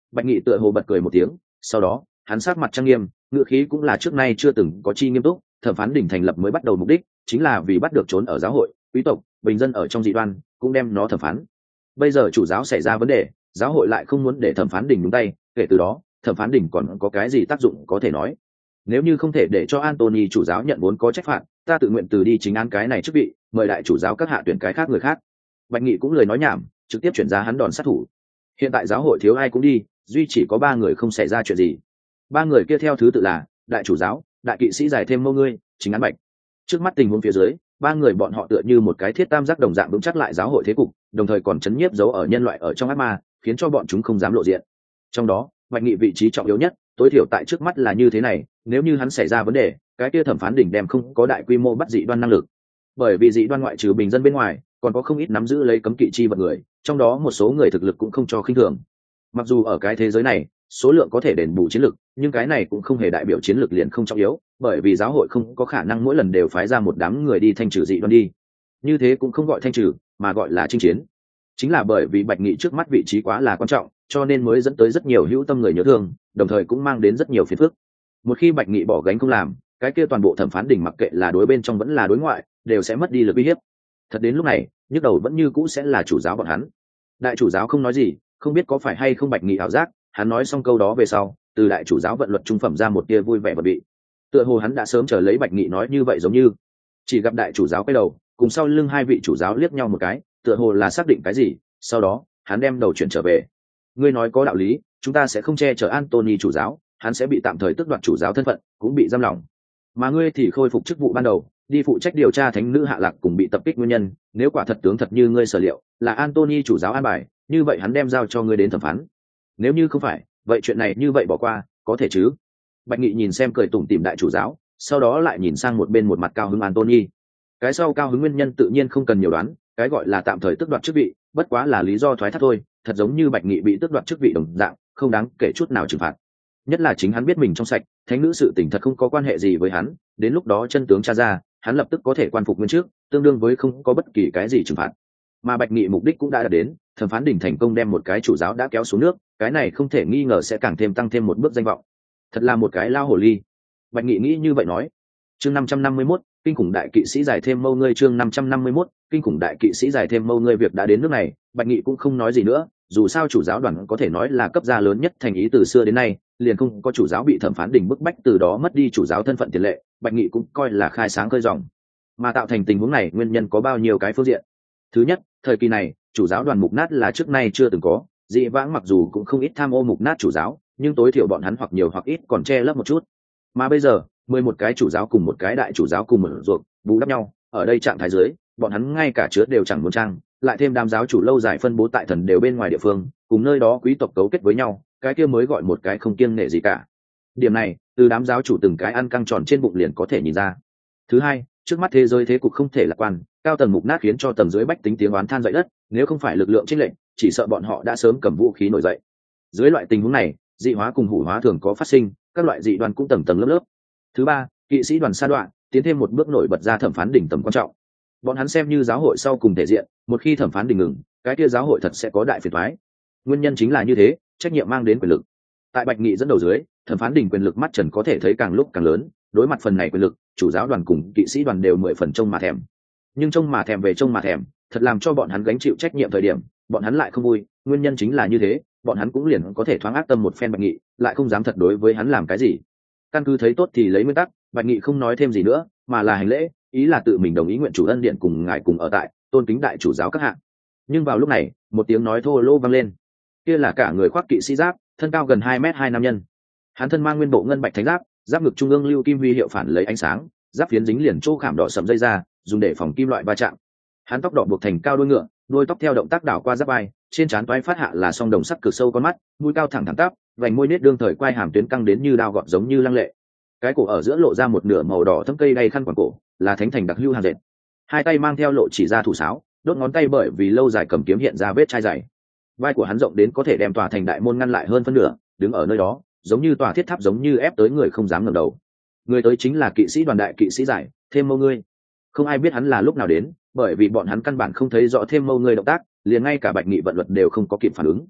Bạch Nghị tựa hồ bật cười một tiếng, sau đó hắn sát mặt trang nghiêm, ngựa khí cũng là trước nay chưa từng có chi nghiêm túc. Thẩm phán đỉnh thành lập mới bắt đầu mục đích chính là vì bắt được trốn ở giáo hội, quý tộc, bình dân ở trong dị đoan, cũng đem nó thẩm phán. Bây giờ chủ giáo xảy ra vấn đề, giáo hội lại không muốn để thẩm phán đỉnh nhúng tay, kể từ đó thẩm phán đỉnh còn có cái gì tác dụng có thể nói. Nếu như không thể để cho Anthony chủ giáo nhận vốn có trách phạt, ta tự nguyện từ đi chính án cái này chức vị, mời đại chủ giáo các hạ tuyển cái khác người khác. Bạch Nghị cũng lời nói nhảm, trực tiếp chuyển ra hắn đòn sát thủ. Hiện tại giáo hội thiếu ai cũng đi, duy chỉ có ba người không xảy ra chuyện gì. Ba người kia theo thứ tự là đại chủ giáo, đại kỵ sĩ giải thêm mâu ngươi, chính án Bạch. Trước mắt tình huống phía dưới, ba người bọn họ tựa như một cái thiết tam giác đồng dạng vững chắc lại giáo hội thế cục, đồng thời còn chấn nhiếp dấu ở nhân loại ở trong ác ma, khiến cho bọn chúng không dám lộ diện. Trong đó, Bạch Nghị vị trí trọng yếu nhất, tối thiểu tại trước mắt là như thế này, nếu như hắn xảy ra vấn đề, cái kia thẩm phán đỉnh đem không có đại quy mô bắt dị đoan năng lực. Bởi vì dị đoan ngoại trừ bình dân bên ngoài, còn có không ít nắm giữ lấy cấm kỵ chi vật người, trong đó một số người thực lực cũng không cho khinh thường. Mặc dù ở cái thế giới này, số lượng có thể đền bù chiến lực, nhưng cái này cũng không hề đại biểu chiến lực liền không trọng yếu, bởi vì giáo hội không có khả năng mỗi lần đều phái ra một đám người đi thanh trừ dị đoan đi. Như thế cũng không gọi thanh trừ, mà gọi là chinh chiến. Chính là bởi vì Bạch Nghị trước mắt vị trí quá là quan trọng, cho nên mới dẫn tới rất nhiều hữu tâm người nhớ thương, đồng thời cũng mang đến rất nhiều phiền phức. Một khi Bạch Nghị bỏ gánh không làm, cái kia toàn bộ thẩm phán đỉnh mặc kệ là đối bên trong vẫn là đối ngoại, đều sẽ mất đi lực uy hiếp. Thật đến lúc này, nhức đầu vẫn như cũ sẽ là chủ giáo bọn hắn. Đại chủ giáo không nói gì, không biết có phải hay không Bạch Nghị ảo giác, hắn nói xong câu đó về sau, từ đại chủ giáo vận luật trung phẩm ra một tia vui vẻ và bị. Tựa hồ hắn đã sớm chờ lấy Bạch Nghị nói như vậy giống như. Chỉ gặp đại chủ giáo quay đầu, cùng sau lưng hai vị chủ giáo liếc nhau một cái, tựa hồ là xác định cái gì, sau đó, hắn đem đầu chuyển trở về. Ngươi nói có đạo lý, chúng ta sẽ không che chở Anthony chủ giáo, hắn sẽ bị tạm thời tước đoạt chủ giáo thân phận, cũng bị giam lỏng. Mà ngươi thì khôi phục chức vụ ban đầu, đi phụ trách điều tra thánh nữ hạ lạc cùng bị tập kích nguyên nhân, nếu quả thật tướng thật như ngươi sở liệu, là Anthony chủ giáo an bài, như vậy hắn đem giao cho ngươi đến thẩm phán. Nếu như không phải, vậy chuyện này như vậy bỏ qua, có thể chứ? Bạch Nghị nhìn xem cười tủm tỉm đại chủ giáo, sau đó lại nhìn sang một bên một mặt cao hứng Anthony. Cái sau cao hứng nguyên nhân tự nhiên không cần nhiều đoán, cái gọi là tạm thời tước đoạt chức vị, bất quá là lý do thoái thác thôi, thật giống như Bạch Nghị bị tước đoạt chức vị đồng dạng, không đáng kể chút nào trừng phạt. Nhất là chính hắn biết mình trong sạch, thánh nữ sự tình thật không có quan hệ gì với hắn, đến lúc đó chân tướng tra ra, hắn lập tức có thể quan phục nguyên trước, tương đương với không có bất kỳ cái gì trừng phạt. Mà Bạch Nghị mục đích cũng đã đạt đến, thẩm phán đỉnh thành công đem một cái chủ giáo đã kéo xuống nước, cái này không thể nghi ngờ sẽ càng thêm tăng thêm một bước danh vọng. Thật là một cái lao hồ ly. Bạch Nghị nghĩ như vậy nói. Chương năm trăm năm mươi mốt, kinh khủng đại kỵ sĩ giải thêm mâu ngươi chương năm trăm năm mươi mốt, kinh khủng đại kỵ sĩ giải thêm mâu ngươi việc đã đến nước này, Bạch Nghị cũng không nói gì nữa, dù sao chủ giáo đoàn có thể nói là cấp gia lớn nhất thành ý từ xưa đến nay, liền không có chủ giáo bị thẩm phán đỉnh bức bách từ đó mất đi chủ giáo thân phận tiền lệ, Bạch Nghị cũng coi là khai sáng khơi dòng. Mà tạo thành tình huống này nguyên nhân có bao nhiêu cái phương diện. Thứ nhất, thời kỳ này, chủ giáo đoàn mục nát là trước nay chưa từng có, dị vãng mặc dù cũng không ít tham ô mục nát chủ giáo, nhưng tối thiểu bọn hắn hoặc nhiều hoặc ít còn che lấp một chút. Mà bây giờ, mười một cái chủ giáo cùng một cái đại chủ giáo cùng một ruột, bù đắp nhau, ở đây trạng thái dưới, bọn hắn ngay cả chứa đều chẳng muốn trang, lại thêm đám giáo chủ lâu dài phân bố tại thần đều bên ngoài địa phương, cùng nơi đó quý tộc cấu kết với nhau, cái kia mới gọi một cái không kiêng nể gì cả. Điểm này, từ đám giáo chủ từng cái ăn căng tròn trên bụng liền có thể nhìn ra. Thứ hai, trước mắt thế giới thế cục không thể lạc quan, cao tầng mục nát khiến cho tầng dưới bách tính tiếng oán than dậy đất, nếu không phải lực lượng chênh lệnh, chỉ sợ bọn họ đã sớm cầm vũ khí nổi dậy. Dưới loại tình huống này, dị hóa cùng hủ hóa thường có phát sinh, các loại dị đoàn cũng tầng tầng lớp lớp. Thứ ba, kỵ sĩ đoàn sa đoạn, tiến thêm một bước nổi bật ra thẩm phán đỉnh tầm quan trọng. Bọn hắn xem như giáo hội sau cùng thể diện, một khi thẩm phán đỉnh ngừng, cái kia giáo hội thật sẽ có đại phiền toái. Nguyên nhân chính là như thế, trách nhiệm mang đến quyền lực. Tại Bạch Nghị dẫn đầu dưới, thẩm phán đỉnh quyền lực mắt trần có thể thấy càng lúc càng lớn, đối mặt phần này quyền lực, chủ giáo đoàn cùng kỵ sĩ đoàn đều mười phần trông mà thèm. Nhưng trông mà thèm về trông mà thèm, thật làm cho bọn hắn gánh chịu trách nhiệm thời điểm, bọn hắn lại không vui, nguyên nhân chính là như thế, bọn hắn cũng liền có thể thoáng ác tâm một phen Bạch Nghị, lại không dám thật đối với hắn làm cái gì. Căn cứ thấy tốt thì lấy nguyên tắc, Bạch Nghị không nói thêm gì nữa, mà là hành lễ, ý là tự mình đồng ý nguyện chủ ân điện cùng ngài cùng ở tại, tôn kính đại chủ giáo các hạng. Nhưng vào lúc này, một tiếng nói thô lỗ vang lên. Kia là cả người khoác kỵ sĩ giáp, thân cao gần hai mét hai nam nhân. Hắn thân mang nguyên bộ ngân bạch thánh giáp, giáp ngực trung ương lưu kim huy hiệu phản lấy ánh sáng, giáp phiến dính liền chỗ khảm đỏ sầm dây ra, dùng để phòng kim loại va chạm. Hắn tóc đỏ buộc thành cao đuôi ngựa, đuôi tóc theo động tác đảo qua giáp vai, trên trán toái phát hạ là song đồng sắc cực sâu con mắt, mũi cao thẳng thẳng tắp, vành môi nết đương thời quai hàm tuyến căng đến như đao gọt giống như lăng lệ. Cái cổ ở giữa lộ ra một nửa màu đỏ thâm cây đay khăn quàng cổ, là thánh thành đặc hữu hàng dệt. Hai tay mang theo lộ chỉ ra thủ sáo, đốt ngón tay bởi vì lâu dài cầm kiếm hiện ra vết chai dày. Vai của hắn rộng đến có thể đem tòa thành đại môn ngăn lại hơn phân nửa, đứng ở nơi đó, giống như tòa thiết tháp giống như ép tới người không dám ngẩng đầu. Người tới chính là kỵ sĩ đoàn đại kỵ sĩ giải, thêm mâu ngươi. Không ai biết hắn là lúc nào đến, bởi vì bọn hắn căn bản không thấy rõ thêm mâu ngươi động tác, liền ngay cả Bạch Nghị vận luật đều không có kịp phản ứng.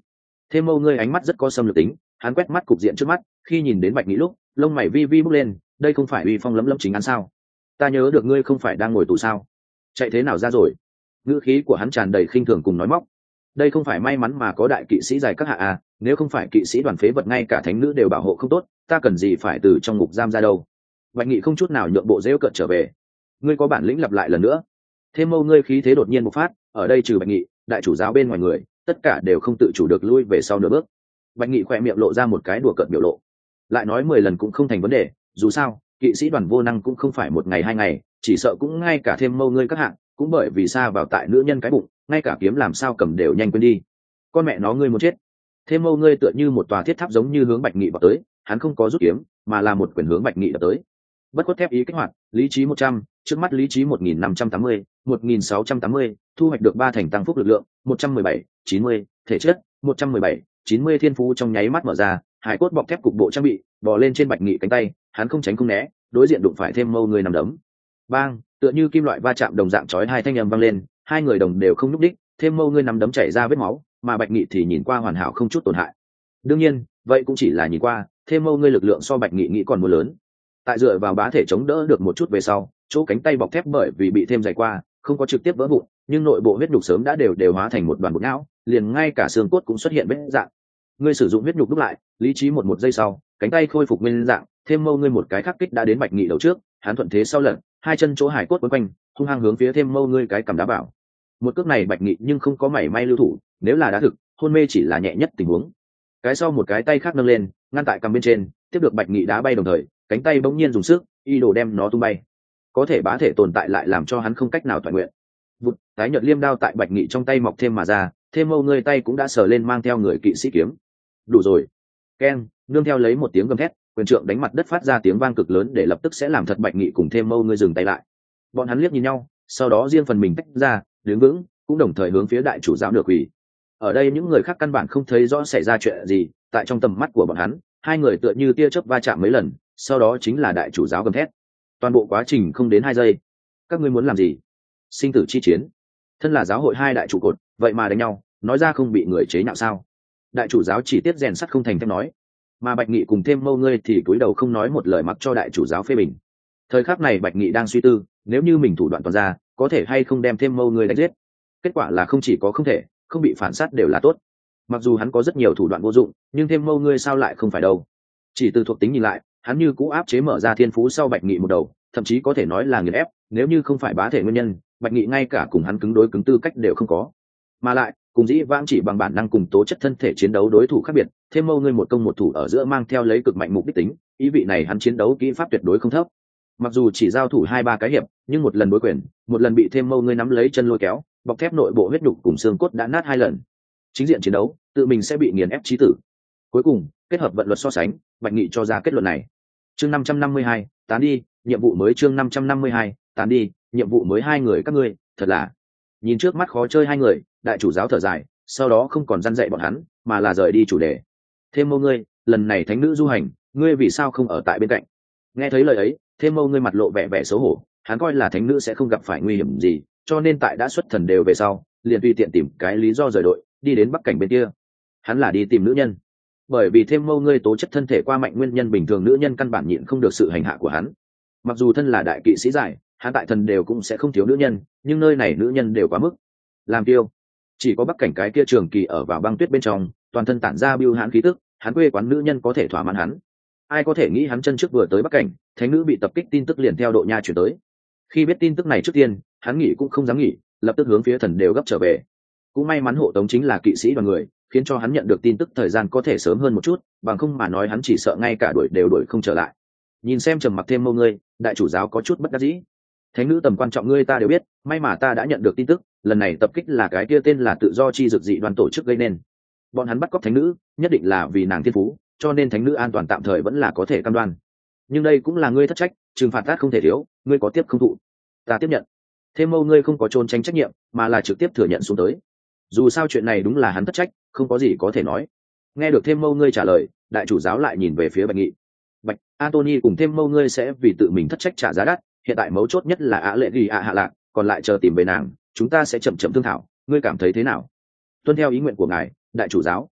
Thêm mâu ngươi ánh mắt rất có xâm lược tính, hắn quét mắt cục diện trước mắt, khi nhìn đến bạch nghị lúc lông mày vi vi bốc lên, đây không phải uy phong lấm lấm chính án sao? Ta nhớ được ngươi không phải đang ngồi tù sao? Chạy thế nào ra rồi? Ngữ khí của hắn tràn đầy khinh thường cùng nói móc. Đây không phải may mắn mà có đại kỵ sĩ dài các hạ à, nếu không phải kỵ sĩ đoàn phế vật ngay cả thánh nữ đều bảo hộ không tốt, ta cần gì phải từ trong ngục giam ra đâu. Bạch nghị không chút nào nhượng bộ rêu cợt trở về. Ngươi có bản lĩnh lặp lại lần nữa. Thêm mâu ngươi khí thế đột nhiên bộc phát, ở đây trừ bạch nghị, đại chủ giáo bên ngoài người tất cả đều không tự chủ được lui về sau nửa bước. Bạch nghị khỏe miệng lộ ra một cái đùa cợt biểu lộ. Lại nói mười lần cũng không thành vấn đề, dù sao kỵ sĩ đoàn vô năng cũng không phải một ngày hai ngày, chỉ sợ cũng ngay cả thêm mâu ngươi các hạng cũng bởi vì xa vào tại nữ nhân cái bụng, ngay cả kiếm làm sao cầm đều nhanh quên đi. Con mẹ nó ngươi muốn chết. Thêm mâu ngươi tựa như một tòa thiết tháp giống như hướng bạch nghị vào tới, hắn không có rút kiếm mà là một quyền hướng bạch nghị đập tới. Bất khuất thép ý kích hoạt, lý trí một trăm, trước mắt lý trí một nghìn năm trăm tám mươi, một nghìn sáu trăm tám mươi, thu hoạch được ba thành tăng phúc lực lượng, một trăm mười bảy, chín mươi, thể chất, một trăm mười bảy, chín mươi thiên phú trong nháy mắt mở ra, hải cốt bọc thép cục bộ trang bị, bò lên trên bạch nghị cánh tay, hắn không tránh không né, đối diện đụng phải thêm mâu người nằm đấm. Bang, tựa như kim loại va chạm đồng dạng chói hai thanh âm vang lên, hai người đồng đều không nhúc đích, thêm mâu người nằm đấm chảy ra vết máu, mà bạch nghị thì nhìn qua hoàn hảo không chút tổn hại. Đương nhiên, vậy cũng chỉ là nhìn qua, thêm mâu ngươi lực lượng so bạch nghị nghĩ còn muốn lớn. Tại dựa vào bá thể chống đỡ được một chút về sau, chỗ cánh tay bọc thép bởi vì bị thêm dày qua, không có trực tiếp vỡ vụn, nhưng nội bộ huyết nhục sớm đã đều đều hóa thành một đoàn bột não, liền ngay cả xương cốt cũng xuất hiện vết dạng. Ngươi sử dụng huyết nhục đúc lại, lý trí một một giây sau, cánh tay khôi phục nguyên dạng, thêm mâu ngươi một cái khắc kích đã đến bạch nghị đầu trước, hắn thuận thế sau lật, hai chân chỗ hải cốt quấn quanh, hung hăng hướng phía thêm mâu ngươi cái cầm đá bảo. Một cước này bạch nghị nhưng không có mảy may lưu thủ, nếu là đá thực, hôn mê chỉ là nhẹ nhất tình huống. Cái sau một cái tay khác nâng lên, ngăn tại cầm bên trên, tiếp được bạch nghị đá bay đồng thời, cánh tay bỗng nhiên dùng sức, y đồ đem nó tung bay. Có thể bá thể tồn tại lại làm cho hắn không cách nào toàn nguyện. Vụt, tái nhợt liêm đao tại bạch nghị trong tay mọc thêm mà ra, thêm mâu ngươi tay cũng đã sờ lên mang theo người kỵ sĩ kiếm. Đủ rồi. Keng, nương theo lấy một tiếng gầm thét, quyền trượng đánh mặt đất phát ra tiếng vang cực lớn để lập tức sẽ làm thật bạch nghị cùng thêm mâu ngươi dừng tay lại. Bọn hắn liếc nhìn nhau, sau đó riêng phần mình tách ra, đứng vững, cũng đồng thời hướng phía đại chủ giáo được quỳ. Ở đây những người khác căn bản không thấy rõ xảy ra chuyện gì, tại trong tầm mắt của bọn hắn, hai người tựa như tia chớp va chạm mấy lần, sau đó chính là đại chủ giáo gầm thét. Toàn bộ quá trình không đến hai giây. Các ngươi muốn làm gì? Sinh tử chi chiến. Thân là giáo hội hai đại trụ cột, vậy mà đánh nhau, nói ra không bị người chế nhạo sao? Đại chủ giáo chỉ tiết rèn sắt không thành thép nói, mà bạch nghị cùng thêm mâu ngươi thì cúi đầu không nói một lời mặc cho đại chủ giáo phê bình. Thời khắc này bạch nghị đang suy tư, nếu như mình thủ đoạn toàn ra, có thể hay không đem thêm mâu ngươi đánh giết. Kết quả là không chỉ có không thể, không bị phản sát đều là tốt. Mặc dù hắn có rất nhiều thủ đoạn vô dụng, nhưng thêm mâu ngươi sao lại không phải đâu. Chỉ từ thuộc tính nhìn lại, hắn như cũ áp chế mở ra thiên phú sau bạch nghị một đầu, thậm chí có thể nói là nghiền ép, nếu như không phải bá thể nguyên nhân, bạch nghị ngay cả cùng hắn cứng đối cứng tư cách đều không có. Mà lại cùng dĩ vãng chỉ bằng bản năng cùng tố chất thân thể chiến đấu đối thủ khác biệt, thêm mâu ngươi một công một thủ ở giữa mang theo lấy cực mạnh mục đích tính, ý vị này hắn chiến đấu kỹ pháp tuyệt đối không thấp. Mặc dù chỉ giao thủ hai ba cái hiệp, nhưng một lần đối quyền, một lần bị thêm mâu ngươi nắm lấy chân lôi kéo, bọc thép nội bộ huyết nhục cùng xương cốt đã nát hai lần. Chính diện chiến đấu, tự mình sẽ bị nghiền ép chí tử. Cuối cùng, kết hợp vận luật so sánh, bạch nghị cho ra kết luận này. Chương năm trăm năm mươi hai, tán đi, nhiệm vụ mới chương năm trăm năm mươi hai, tán đi, nhiệm vụ mới hai người các ngươi, thật là. Nhìn trước mắt khó chơi hai người, đại chủ giáo thở dài, sau đó không còn răn dạy bọn hắn, mà là rời đi chủ đề. Thêm mâu ngươi, lần này thánh nữ du hành, ngươi vì sao không ở tại bên cạnh? Nghe thấy lời ấy, thêm mâu ngươi mặt lộ vẻ vẻ xấu hổ, hắn coi là thánh nữ sẽ không gặp phải nguy hiểm gì, cho nên tại đã xuất thần đều về sau, liền tùy tiện tìm cái lý do rời đội, đi đến bắc cảnh bên kia. Hắn là đi tìm nữ nhân. Bởi vì thêm mâu ngươi tố chất thân thể qua mạnh nguyên nhân bình thường nữ nhân căn bản nhịn không được sự hành hạ của hắn. Mặc dù thân là đại kỵ sĩ giải, hắn tại thần đều cũng sẽ không thiếu nữ nhân, nhưng nơi này nữ nhân đều quá mức. Làm tiêu, chỉ có bắc cảnh cái kia trường kỳ ở vào băng tuyết bên trong, toàn thân tản ra bưu hãn khí tức, hắn quê quán nữ nhân có thể thỏa mãn hắn. Ai có thể nghĩ hắn chân trước vừa tới bắc cảnh, thánh nữ bị tập kích tin tức liền theo độ nha chuyển tới. Khi biết tin tức này trước tiên, hắn nghĩ cũng không dám nghĩ, lập tức hướng phía thần đều gấp trở về. Cũng may mắn hộ tống chính là kỵ sĩ đoàn người, khiến cho hắn nhận được tin tức thời gian có thể sớm hơn một chút, bằng không mà nói hắn chỉ sợ ngay cả đuổi đều đuổi không trở lại. Nhìn xem trầm mặc thêm mâu ngươi, đại chủ giáo có chút bất đắc dĩ. Thánh nữ tầm quan trọng ngươi ta đều biết, may mà ta đã nhận được tin tức, lần này tập kích là cái kia tên là tự do chi dược dị đoàn tổ chức gây nên. Bọn hắn bắt cóc thánh nữ, nhất định là vì nàng thiên phú, cho nên thánh nữ an toàn tạm thời vẫn là có thể cam đoan. Nhưng đây cũng là ngươi thất trách, trừng phạt tát không thể thiếu, ngươi có tiếp không thụ? Ta tiếp nhận. Thêm mâu ngươi không có trốn tránh trách nhiệm, mà là trực tiếp thừa nhận xuống tới. Dù sao chuyện này đúng là hắn thất trách, không có gì có thể nói. Nghe được thêm mâu ngươi trả lời, đại chủ giáo lại nhìn về phía bạch nghị. Bạch Anthony cùng thêm mâu ngươi sẽ vì tự mình thất trách trả giá đắt, hiện tại mấu chốt nhất là ạ lệ ghi ạ hạ lạc, còn lại chờ tìm về nàng, chúng ta sẽ chậm chậm thương thảo, ngươi cảm thấy thế nào? Tuân theo ý nguyện của ngài, đại chủ giáo.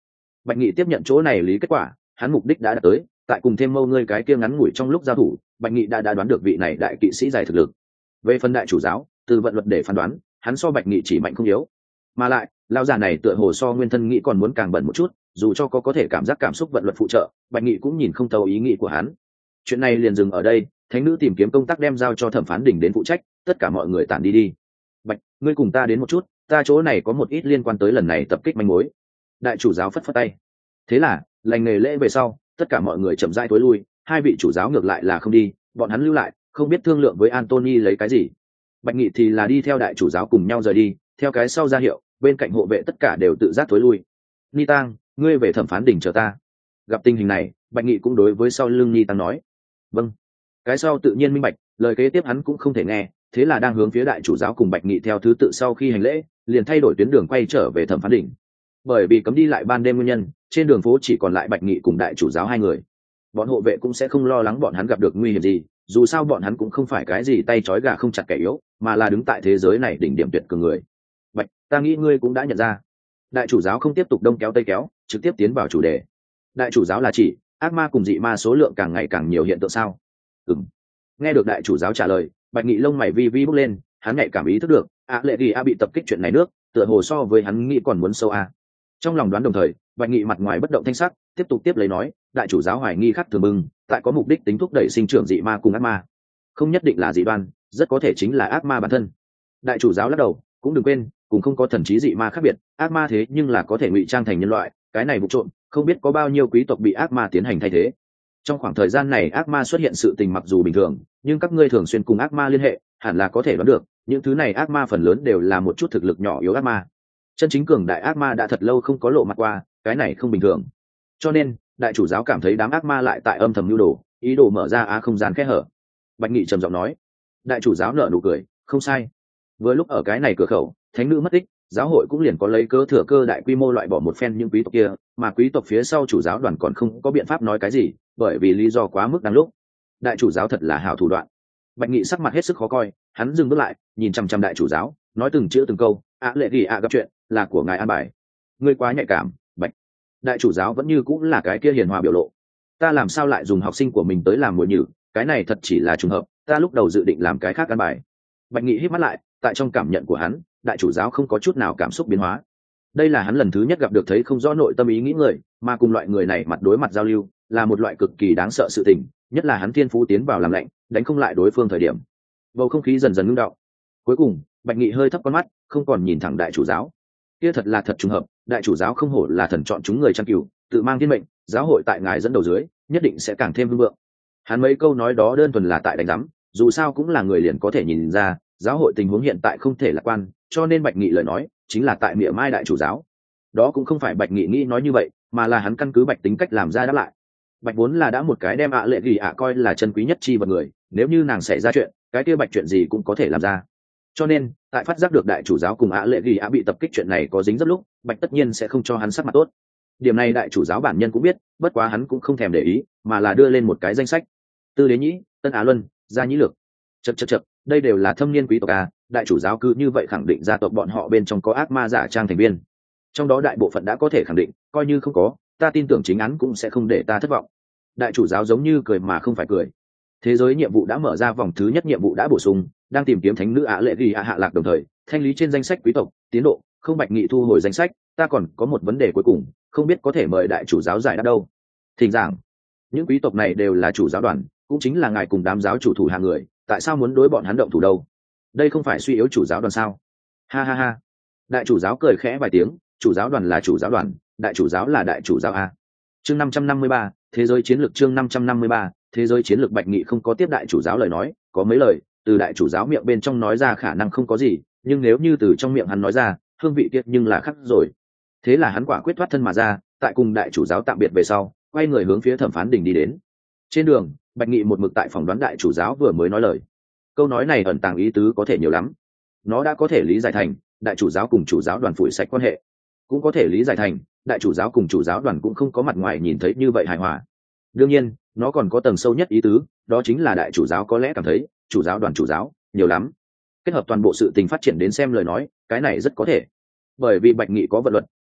Bạch Nghị tiếp nhận chỗ này lý kết quả, hắn mục đích đã đạt tới, tại cùng thêm mâu ngươi cái kia ngắn ngủi trong lúc giao thủ, Bạch Nghị đã đã đoán được vị này đại kỵ sĩ dài thực lực. Về phần đại chủ giáo, từ vận luật để phán đoán, hắn so Bạch Nghị chỉ mạnh không yếu, mà lại lão già này tựa hồ so nguyên thân nghĩ còn muốn càng bẩn một chút, dù cho có có thể cảm giác cảm xúc vận luật phụ trợ, Bạch Nghị cũng nhìn không thấu ý nghĩ của hắn. Chuyện này liền dừng ở đây, thánh nữ tìm kiếm công tác đem giao cho thẩm phán đỉnh đến phụ trách, tất cả mọi người tản đi đi. Bạch, ngươi cùng ta đến một chút, ta chỗ này có một ít liên quan tới lần này tập kích manh mối. Đại chủ giáo phất phất tay. Thế là lành nghề lễ về sau, tất cả mọi người chậm rãi tối lui, hai vị chủ giáo ngược lại là không đi, bọn hắn lưu lại, không biết thương lượng với Anthony lấy cái gì. Bạch Nghị thì là đi theo đại chủ giáo cùng nhau rời đi, theo cái sau ra hiệu, bên cạnh hộ vệ tất cả đều tự giác tối lui. Ni Tang, ngươi về thẩm phán đỉnh chờ ta. Gặp tình hình này, Bạch Nghị cũng đối với sau lưng Ni Tang nói. Vâng. Cái sau tự nhiên minh bạch, lời kế tiếp hắn cũng không thể nghe, thế là đang hướng phía đại chủ giáo cùng Bạch Nghị theo thứ tự sau khi hành lễ, liền thay đổi tuyến đường quay trở về thẩm phán đỉnh. Bởi vì cấm đi lại ban đêm nguyên nhân, trên đường phố chỉ còn lại Bạch Nghị cùng đại chủ giáo hai người. Bọn hộ vệ cũng sẽ không lo lắng bọn hắn gặp được nguy hiểm gì, dù sao bọn hắn cũng không phải cái gì tay trói gà không chặt kẻ yếu, mà là đứng tại thế giới này đỉnh điểm tuyệt cường người. Bạch, ta nghĩ ngươi cũng đã nhận ra. Đại chủ giáo không tiếp tục đông kéo tây kéo, trực tiếp tiến vào chủ đề. Đại chủ giáo là chỉ ác ma cùng dị ma số lượng càng ngày càng nhiều hiện tượng sao? Ừm. Nghe được đại chủ giáo trả lời, Bạch Nghị lông mày vi vi bốc lên, hắn nhạy cảm ý thức được, ạ lệ gì a bị tập kích chuyện này nước, tựa hồ so với hắn nghĩ còn muốn sâu a. Trong lòng đoán đồng thời, Bạch Nghị mặt ngoài bất động thanh sắc, tiếp tục tiếp lấy nói, đại chủ giáo hoài nghi khác thường bừng, tại có mục đích tính thúc đẩy sinh trưởng dị ma cùng ác ma, không nhất định là dị đoan, rất có thể chính là ác ma bản thân. Đại chủ giáo lắc đầu, cũng đừng quên, cũng không có thần trí dị ma khác biệt, ác ma thế nhưng là có thể ngụy trang thành nhân loại, cái này vụ trộm, không biết có bao nhiêu quý tộc bị ác ma tiến hành thay thế. Trong khoảng thời gian này ác ma xuất hiện sự tình mặc dù bình thường, nhưng các ngươi thường xuyên cùng ác ma liên hệ, hẳn là có thể đoán được, những thứ này ác ma phần lớn đều là một chút thực lực nhỏ yếu ác ma. Chân chính cường đại ác ma đã thật lâu không có lộ mặt qua, cái này không bình thường. Cho nên, đại chủ giáo cảm thấy đám ác ma lại tại âm thầm nhu đồ, ý đồ mở ra á không gian kẽ hở. Bạch Nghị trầm giọng nói. Đại chủ giáo nở nụ cười, không sai. Vừa lúc ở cái này cửa khẩu, thánh nữ mất tích, giáo hội cũng liền có lấy cớ thừa cơ đại quy mô loại bỏ một phen những quý tộc kia, mà quý tộc phía sau chủ giáo đoàn còn không có biện pháp nói cái gì, bởi vì lý do quá mức đáng lúc. Đại chủ giáo thật là hảo thủ đoạn. Bạch Nghị sắc mặt hết sức khó coi, hắn dừng bước lại, nhìn chăm chăm đại chủ giáo, nói từng chữ từng câu, ạ lệ gì ạ gặp chuyện, là của ngài an bài. Ngươi quá nhạy cảm, Bạch. Đại chủ giáo vẫn như cũng là cái kia hiền hòa biểu lộ. Ta làm sao lại dùng học sinh của mình tới làm mồi nhử, cái này thật chỉ là trùng hợp, ta lúc đầu dự định làm cái khác an bài. Bạch Nghị hít mắt lại, tại trong cảm nhận của hắn, đại chủ giáo không có chút nào cảm xúc biến hóa. Đây là hắn lần thứ nhất gặp được thấy không rõ nội tâm ý nghĩ người, mà cùng loại người này mặt đối mặt giao lưu, là một loại cực kỳ đáng sợ sự tình, nhất là hắn thiên phú tiến vào làm lạnh, đánh không lại đối phương thời điểm. Bầu không khí dần dần ngưng động. Cuối cùng, Bạch Nghị hơi thấp con mắt, không còn nhìn thẳng đại chủ giáo. Kia thật là thật trùng hợp, đại chủ giáo không hổ là thần chọn chúng người trang cửu, tự mang thiên mệnh, giáo hội tại ngài dẫn đầu dưới, nhất định sẽ càng thêm vững vượng. Hắn mấy câu nói đó đơn thuần là tại đánh giám, dù sao cũng là người liền có thể nhìn ra, giáo hội tình huống hiện tại không thể lạc quan, cho nên Bạch Nghị lời nói chính là tại mỉa mai đại chủ giáo. Đó cũng không phải Bạch Nghị nghĩ nói như vậy, mà là hắn căn cứ Bạch tính cách làm ra đáp lại. Bạch vốn là đã một cái đem ạ lệ gì ạ coi là chân quý nhất chi vật người, nếu như nàng xảy ra chuyện, cái kia Bạch chuyện gì cũng có thể làm ra. Cho nên, tại phát giác được đại chủ giáo cùng ạ lệ gì ạ bị tập kích chuyện này có dính dấp lúc, Bạch tất nhiên sẽ không cho hắn sắc mặt tốt. Điểm này đại chủ giáo bản nhân cũng biết, bất quá hắn cũng không thèm để ý, mà là đưa lên một cái danh sách. Tư Đế Nhĩ, Tân Á Luân, Gia Nhĩ Lược. Chậc chậc chậc, đây đều là thâm niên quý tộc à, đại chủ giáo cứ như vậy khẳng định gia tộc bọn họ bên trong có ác ma giả trang thành viên. Trong đó đại bộ phận đã có thể khẳng định, coi như không có, ta tin tưởng chính án cũng sẽ không để ta thất vọng. Đại chủ giáo giống như cười mà không phải cười. Thế giới nhiệm vụ đã mở ra, vòng thứ nhất nhiệm vụ đã bổ sung, đang tìm kiếm thánh nữ ạ lệ ghi ạ hạ lạc, đồng thời thanh lý trên danh sách quý tộc, tiến độ không. Bạch Nghị thu hồi danh sách, ta còn có một vấn đề cuối cùng, không biết có thể mời đại chủ giáo giải đáp đâu. Thỉnh giảng. Những quý tộc này đều là chủ giáo đoàn, cũng chính là ngài cùng đám giáo chủ thủ hàng người, tại sao muốn đối bọn hắn động thủ đâu? Đây không phải suy yếu chủ giáo đoàn sao? Ha ha ha. Đại chủ giáo cười khẽ vài tiếng, chủ giáo đoàn là chủ giáo đoàn, đại chủ giáo là đại chủ giáo a. Chương năm trăm năm mươi ba, thế giới chiến lược. Chương năm trăm năm mươi ba, thế giới chiến lược. Bạch Nghị không có tiếp đại chủ giáo lời nói, có mấy lời từ đại chủ giáo miệng bên trong nói ra khả năng không có gì, nhưng nếu như từ trong miệng hắn nói ra, hương vị kiệt nhưng là khác rồi. Thế là hắn quả quyết thoát thân mà ra, tại cùng đại chủ giáo tạm biệt về sau, quay người hướng phía thẩm phán đình đi đến. Trên đường, Bạch Nghị một mực tại phòng đoán đại chủ giáo vừa mới nói lời. Câu nói này ẩn tàng ý tứ có thể nhiều lắm. Nó đã có thể lý giải thành đại chủ giáo cùng chủ giáo đoàn phủi sạch quan hệ, cũng có thể lý giải thành đại chủ giáo cùng chủ giáo đoàn cũng không có mặt ngoài nhìn thấy như vậy hài hòa. Đương nhiên, nó còn có tầng sâu nhất ý tứ, đó chính là đại chủ giáo có lẽ cảm thấy chủ giáo đoàn chủ giáo nhiều lắm. Kết hợp toàn bộ sự tình phát triển đến xem lời nói, cái này rất có thể. Bởi vì Bạch Nghị có vận luật,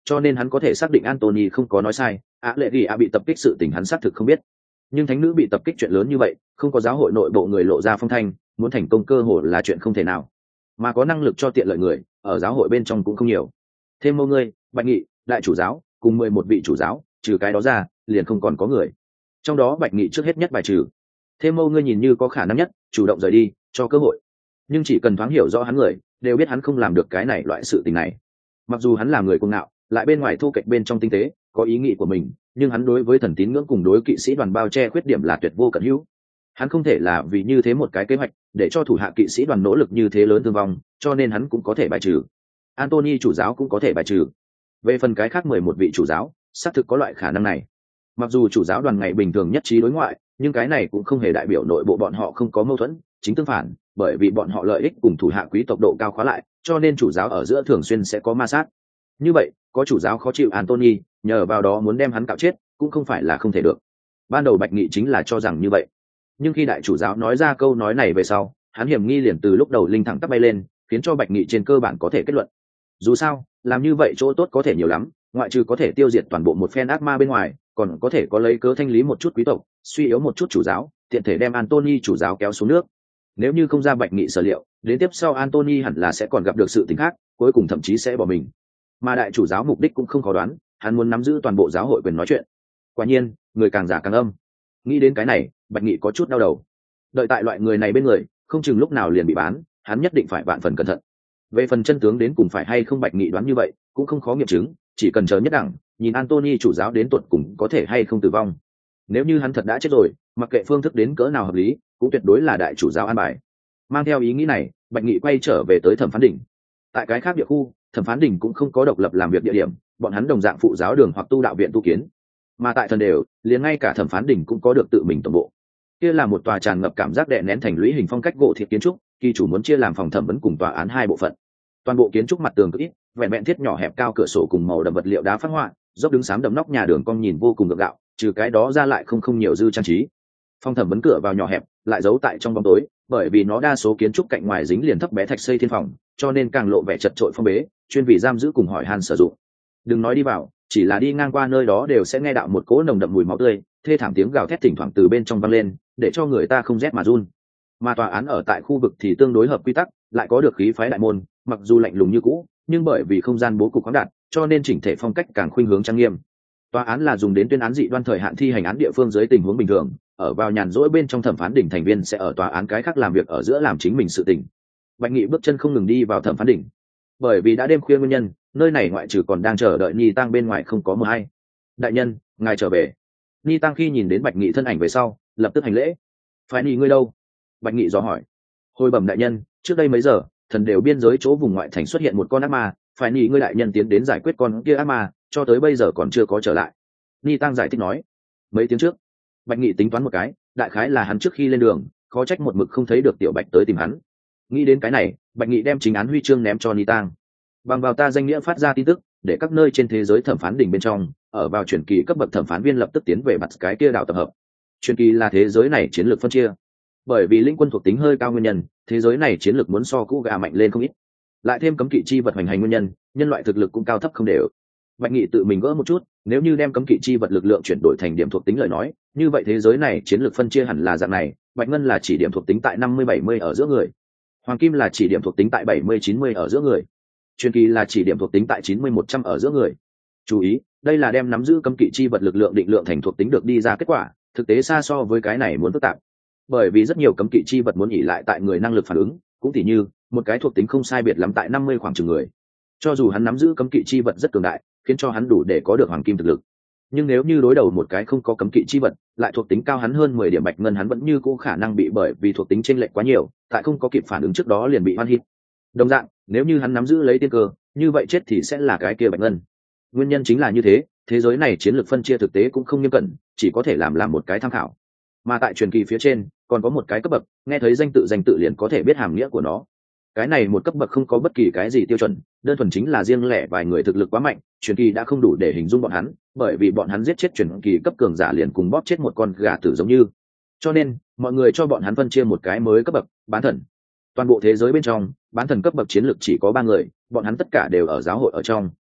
cho nên hắn có thể xác định Anthony không có nói sai, ạ lệ ghi ạ bị tập kích sự tình hắn xác thực không biết. Nhưng thánh nữ bị tập kích chuyện lớn như vậy, không có giáo hội nội bộ người lộ ra phong thanh, muốn thành công cơ hội là chuyện không thể nào. Mà có năng lực cho tiện lợi người, ở giáo hội bên trong cũng không nhiều. Thêm mâu ngươi, Bạch Nghị, đại chủ giáo, cùng mười một vị chủ giáo, trừ cái đó ra, liền không còn có người. Trong đó Bạch Nghị trước hết nhất bài trừ. Thêm mâu ngươi nhìn như có khả năng nhất, chủ động rời đi, cho cơ hội. Nhưng chỉ cần thoáng hiểu rõ hắn người, đều biết hắn không làm được cái này loại sự tình này. Mặc dù hắn là người cuồng ngạo, lại bên ngoài thu kệch bên trong tinh tế, có ý nghĩ của mình, nhưng hắn đối với thần tín ngưỡng cùng đối kỵ sĩ đoàn bao che khuyết điểm là tuyệt vô cận hữu. Hắn không thể là vì như thế một cái kế hoạch để cho thủ hạ kỵ sĩ đoàn nỗ lực như thế lớn thương vong, cho nên hắn cũng có thể bài trừ. Anthony chủ giáo cũng có thể bài trừ. Về phần cái khác mười một vị chủ giáo, xác thực có loại khả năng này. Mặc dù chủ giáo đoàn ngày bình thường nhất trí đối ngoại, nhưng cái này cũng không hề đại biểu nội bộ bọn họ không có mâu thuẫn, chính tương phản, bởi vì bọn họ lợi ích cùng thủ hạ quý tộc độ cao khóa lại, cho nên chủ giáo ở giữa thường xuyên sẽ có ma sát. Như vậy, có chủ giáo khó chịu Anthony, nhờ vào đó muốn đem hắn cạo chết, cũng không phải là không thể được. Ban đầu Bạch Nghị chính là cho rằng như vậy. Nhưng khi đại chủ giáo nói ra câu nói này về sau, hắn hiểm nghi liền từ lúc đầu linh thẳng tắp bay lên, khiến cho Bạch Nghị trên cơ bản có thể kết luận. Dù sao, làm như vậy chỗ tốt có thể nhiều lắm, ngoại trừ có thể tiêu diệt toàn bộ một phen ác ma bên ngoài, còn có thể có lấy cớ thanh lý một chút quý tộc, suy yếu một chút chủ giáo, tiện thể đem Anthony chủ giáo kéo xuống nước. Nếu như không ra Bạch Nghị sở liệu, đến tiếp sau Anthony hẳn là sẽ còn gặp được sự tình khác, cuối cùng thậm chí sẽ bỏ mình. Mà đại chủ giáo mục đích cũng không khó đoán, hắn muốn nắm giữ toàn bộ giáo hội quyền nói chuyện. Quả nhiên, người càng giả càng âm. Nghĩ đến cái này, Bạch Nghị có chút đau đầu. Đợi tại loại người này bên người, không chừng lúc nào liền bị bán, hắn nhất định phải vạn phần cẩn thận. Về phần chân tướng đến cùng phải hay không Bạch Nghị đoán như vậy, cũng không khó nghiệm chứng, chỉ cần chờ nhất đẳng, nhìn Anthony chủ giáo đến tuột cùng có thể hay không tử vong. Nếu như hắn thật đã chết rồi, mặc kệ phương thức đến cỡ nào hợp lý, cũng tuyệt đối là đại chủ giáo an bài. Mang theo ý nghĩ này, Bạch Nghị quay trở về tới thẩm phán đỉnh. Tại cái khác địa khu, thẩm phán đỉnh cũng không có độc lập làm việc địa điểm, bọn hắn đồng dạng phụ giáo đường hoặc tu đạo viện tu kiến. Mà tại thần đều, liền ngay cả thẩm phán đỉnh cũng có được tự mình tổng bộ. Kia là một tòa tràn ngập cảm giác đè nén thành lũy hình phong cách gỗ thiệt kiến trúc, kỳ chủ muốn chia làm phòng thẩm vấn cùng tòa án hai bộ phận. Toàn bộ kiến trúc mặt tường cực ít, vẹn vẹn thiết nhỏ hẹp cao cửa sổ cùng màu đậm vật liệu đá phát họa, dốc đứng xám đậm nóc nhà đường cong nhìn vô cùng gượng gạo, trừ cái đó ra lại không không nhiều dư trang trí. Phòng thẩm vấn cửa vào nhỏ hẹp, lại giấu tại trong bóng tối, bởi vì nó đa số kiến trúc cạnh ngoài dính liền thấp bé thạch xây thiên phòng, cho nên càng lộ vẻ chật trội phong bế, chuyên vì giam giữ cùng hỏi han sử dụng. Đừng nói đi vào, chỉ là đi ngang qua nơi đó đều sẽ nghe đạo một cỗ nồng đậm mùi máu tươi, thê thảm tiếng gào thét thỉnh thoảng từ bên trong vang lên, để cho người ta không rét mà run. Mà tòa án ở tại khu vực thì tương đối hợp quy tắc, lại có được khí phái đại môn, mặc dù lạnh lùng như cũ, nhưng bởi vì không gian bố cục khoáng đạt, cho nên chỉnh thể phong cách càng khuynh hướng trang nghiêm. Tòa án là dùng đến tuyên án dị đoan thời hạn thi hành án địa phương dưới tình huống bình thường, ở vào nhàn rỗi bên trong thẩm phán đỉnh thành viên sẽ ở tòa án cái khác làm việc ở giữa làm chính mình sự tình. Bạch Nghị bước chân không ngừng đi vào thẩm phán đỉnh. Bởi vì đã đêm khuya nguyên nhân, nơi này ngoại trừ còn đang chờ đợi Ni Tăng bên ngoài không có mờ hay. Đại nhân, ngài trở về. Ni Tăng khi nhìn đến Bạch Nghị thân ảnh về sau, lập tức hành lễ. Phải Ni ngươi đâu? Bạch Nghị dò hỏi. Hồi bẩm đại nhân, trước đây mấy giờ, thần đều biên giới chỗ vùng ngoại thành xuất hiện một con ác ma, phải Ni ngươi đại nhân tiến đến giải quyết con kia ác ma, cho tới bây giờ còn chưa có trở lại. Ni Tăng giải thích nói. Mấy tiếng trước. Bạch Nghị tính toán một cái, đại khái là hắn trước khi lên đường, khó trách một mực không thấy được Tiểu Bạch tới tìm hắn. Nghĩ đến cái này, Bạch Nghị đem chính án huy chương ném cho Ni Tăng. Bằng vào ta danh nghĩa phát ra tin tức, để các nơi trên thế giới thẩm phán đỉnh bên trong, ở vào truyền kỳ cấp bậc thẩm phán viên lập tức tiến về mặt cái kia đảo tập hợp. Truyền kỳ là thế giới này chiến lược phân chia. Bởi vì linh quân thuộc tính hơi cao nguyên nhân, thế giới này chiến lược muốn so cũ gà mạnh lên không ít. Lại thêm cấm kỵ chi vật hoành hành nguyên nhân, nhân loại thực lực cũng cao thấp không đều. Bạch Nghị tự mình gỡ một chút, nếu như đem cấm kỵ chi vật lực lượng chuyển đổi thành điểm thuộc tính lời nói, như vậy thế giới này chiến lược phân chia hẳn là dạng này, Bạch Ngân là chỉ điểm thuộc tính tại năm mươi bảy mươi ở giữa người, Hoàng Kim là chỉ điểm thuộc tính tại bảy mươi chín mươi ở giữa người, Truyền kỳ là chỉ điểm thuộc tính tại chín mươi một trăm ở giữa người. Chú ý, đây là đem nắm giữ cấm kỵ chi vật lực lượng định lượng thành thuộc tính được đi ra kết quả, thực tế xa so với cái này muốn phức tạp. Bởi vì rất nhiều cấm kỵ chi vật muốn nghỉ lại tại người năng lực phản ứng, cũng tỉ như một cái thuộc tính không sai biệt lắm tại năm mươi khoảng chừng người. Cho dù hắn nắm giữ cấm kỵ chi vật rất cường đại, khiến cho hắn đủ để có được hoàng kim thực lực, nhưng nếu như đối đầu một cái không có cấm kỵ chi vật, lại thuộc tính cao hắn hơn mười điểm Bạch Ngân, hắn vẫn như cũ khả năng bị bởi vì thuộc tính chênh lệch quá nhiều, tại không có kịp phản ứng trước đó liền bị hoan hít. Đồng dạng, nếu như hắn nắm giữ lấy tiên cơ, như vậy chết thì sẽ là cái kia Bạch Ngân. Nguyên nhân chính là như thế, thế giới này chiến lược phân chia thực tế cũng không nghiêm cẩn, chỉ có thể làm làm một cái tham khảo. Mà tại truyền kỳ phía trên, còn có một cái cấp bậc, nghe thấy danh tự danh tự liền có thể biết hàm nghĩa của nó. Cái này một cấp bậc không có bất kỳ cái gì tiêu chuẩn, đơn thuần chính là riêng lẻ vài người thực lực quá mạnh, truyền kỳ đã không đủ để hình dung bọn hắn, bởi vì bọn hắn giết chết truyền kỳ cấp cường giả liền cùng bóp chết một con gà tử giống như. Cho nên, mọi người cho bọn hắn phân chia một cái mới cấp bậc, bán thần. Toàn bộ thế giới bên trong, bán thần cấp bậc chiến lược chỉ có ba người, bọn hắn tất cả đều ở giáo hội ở trong.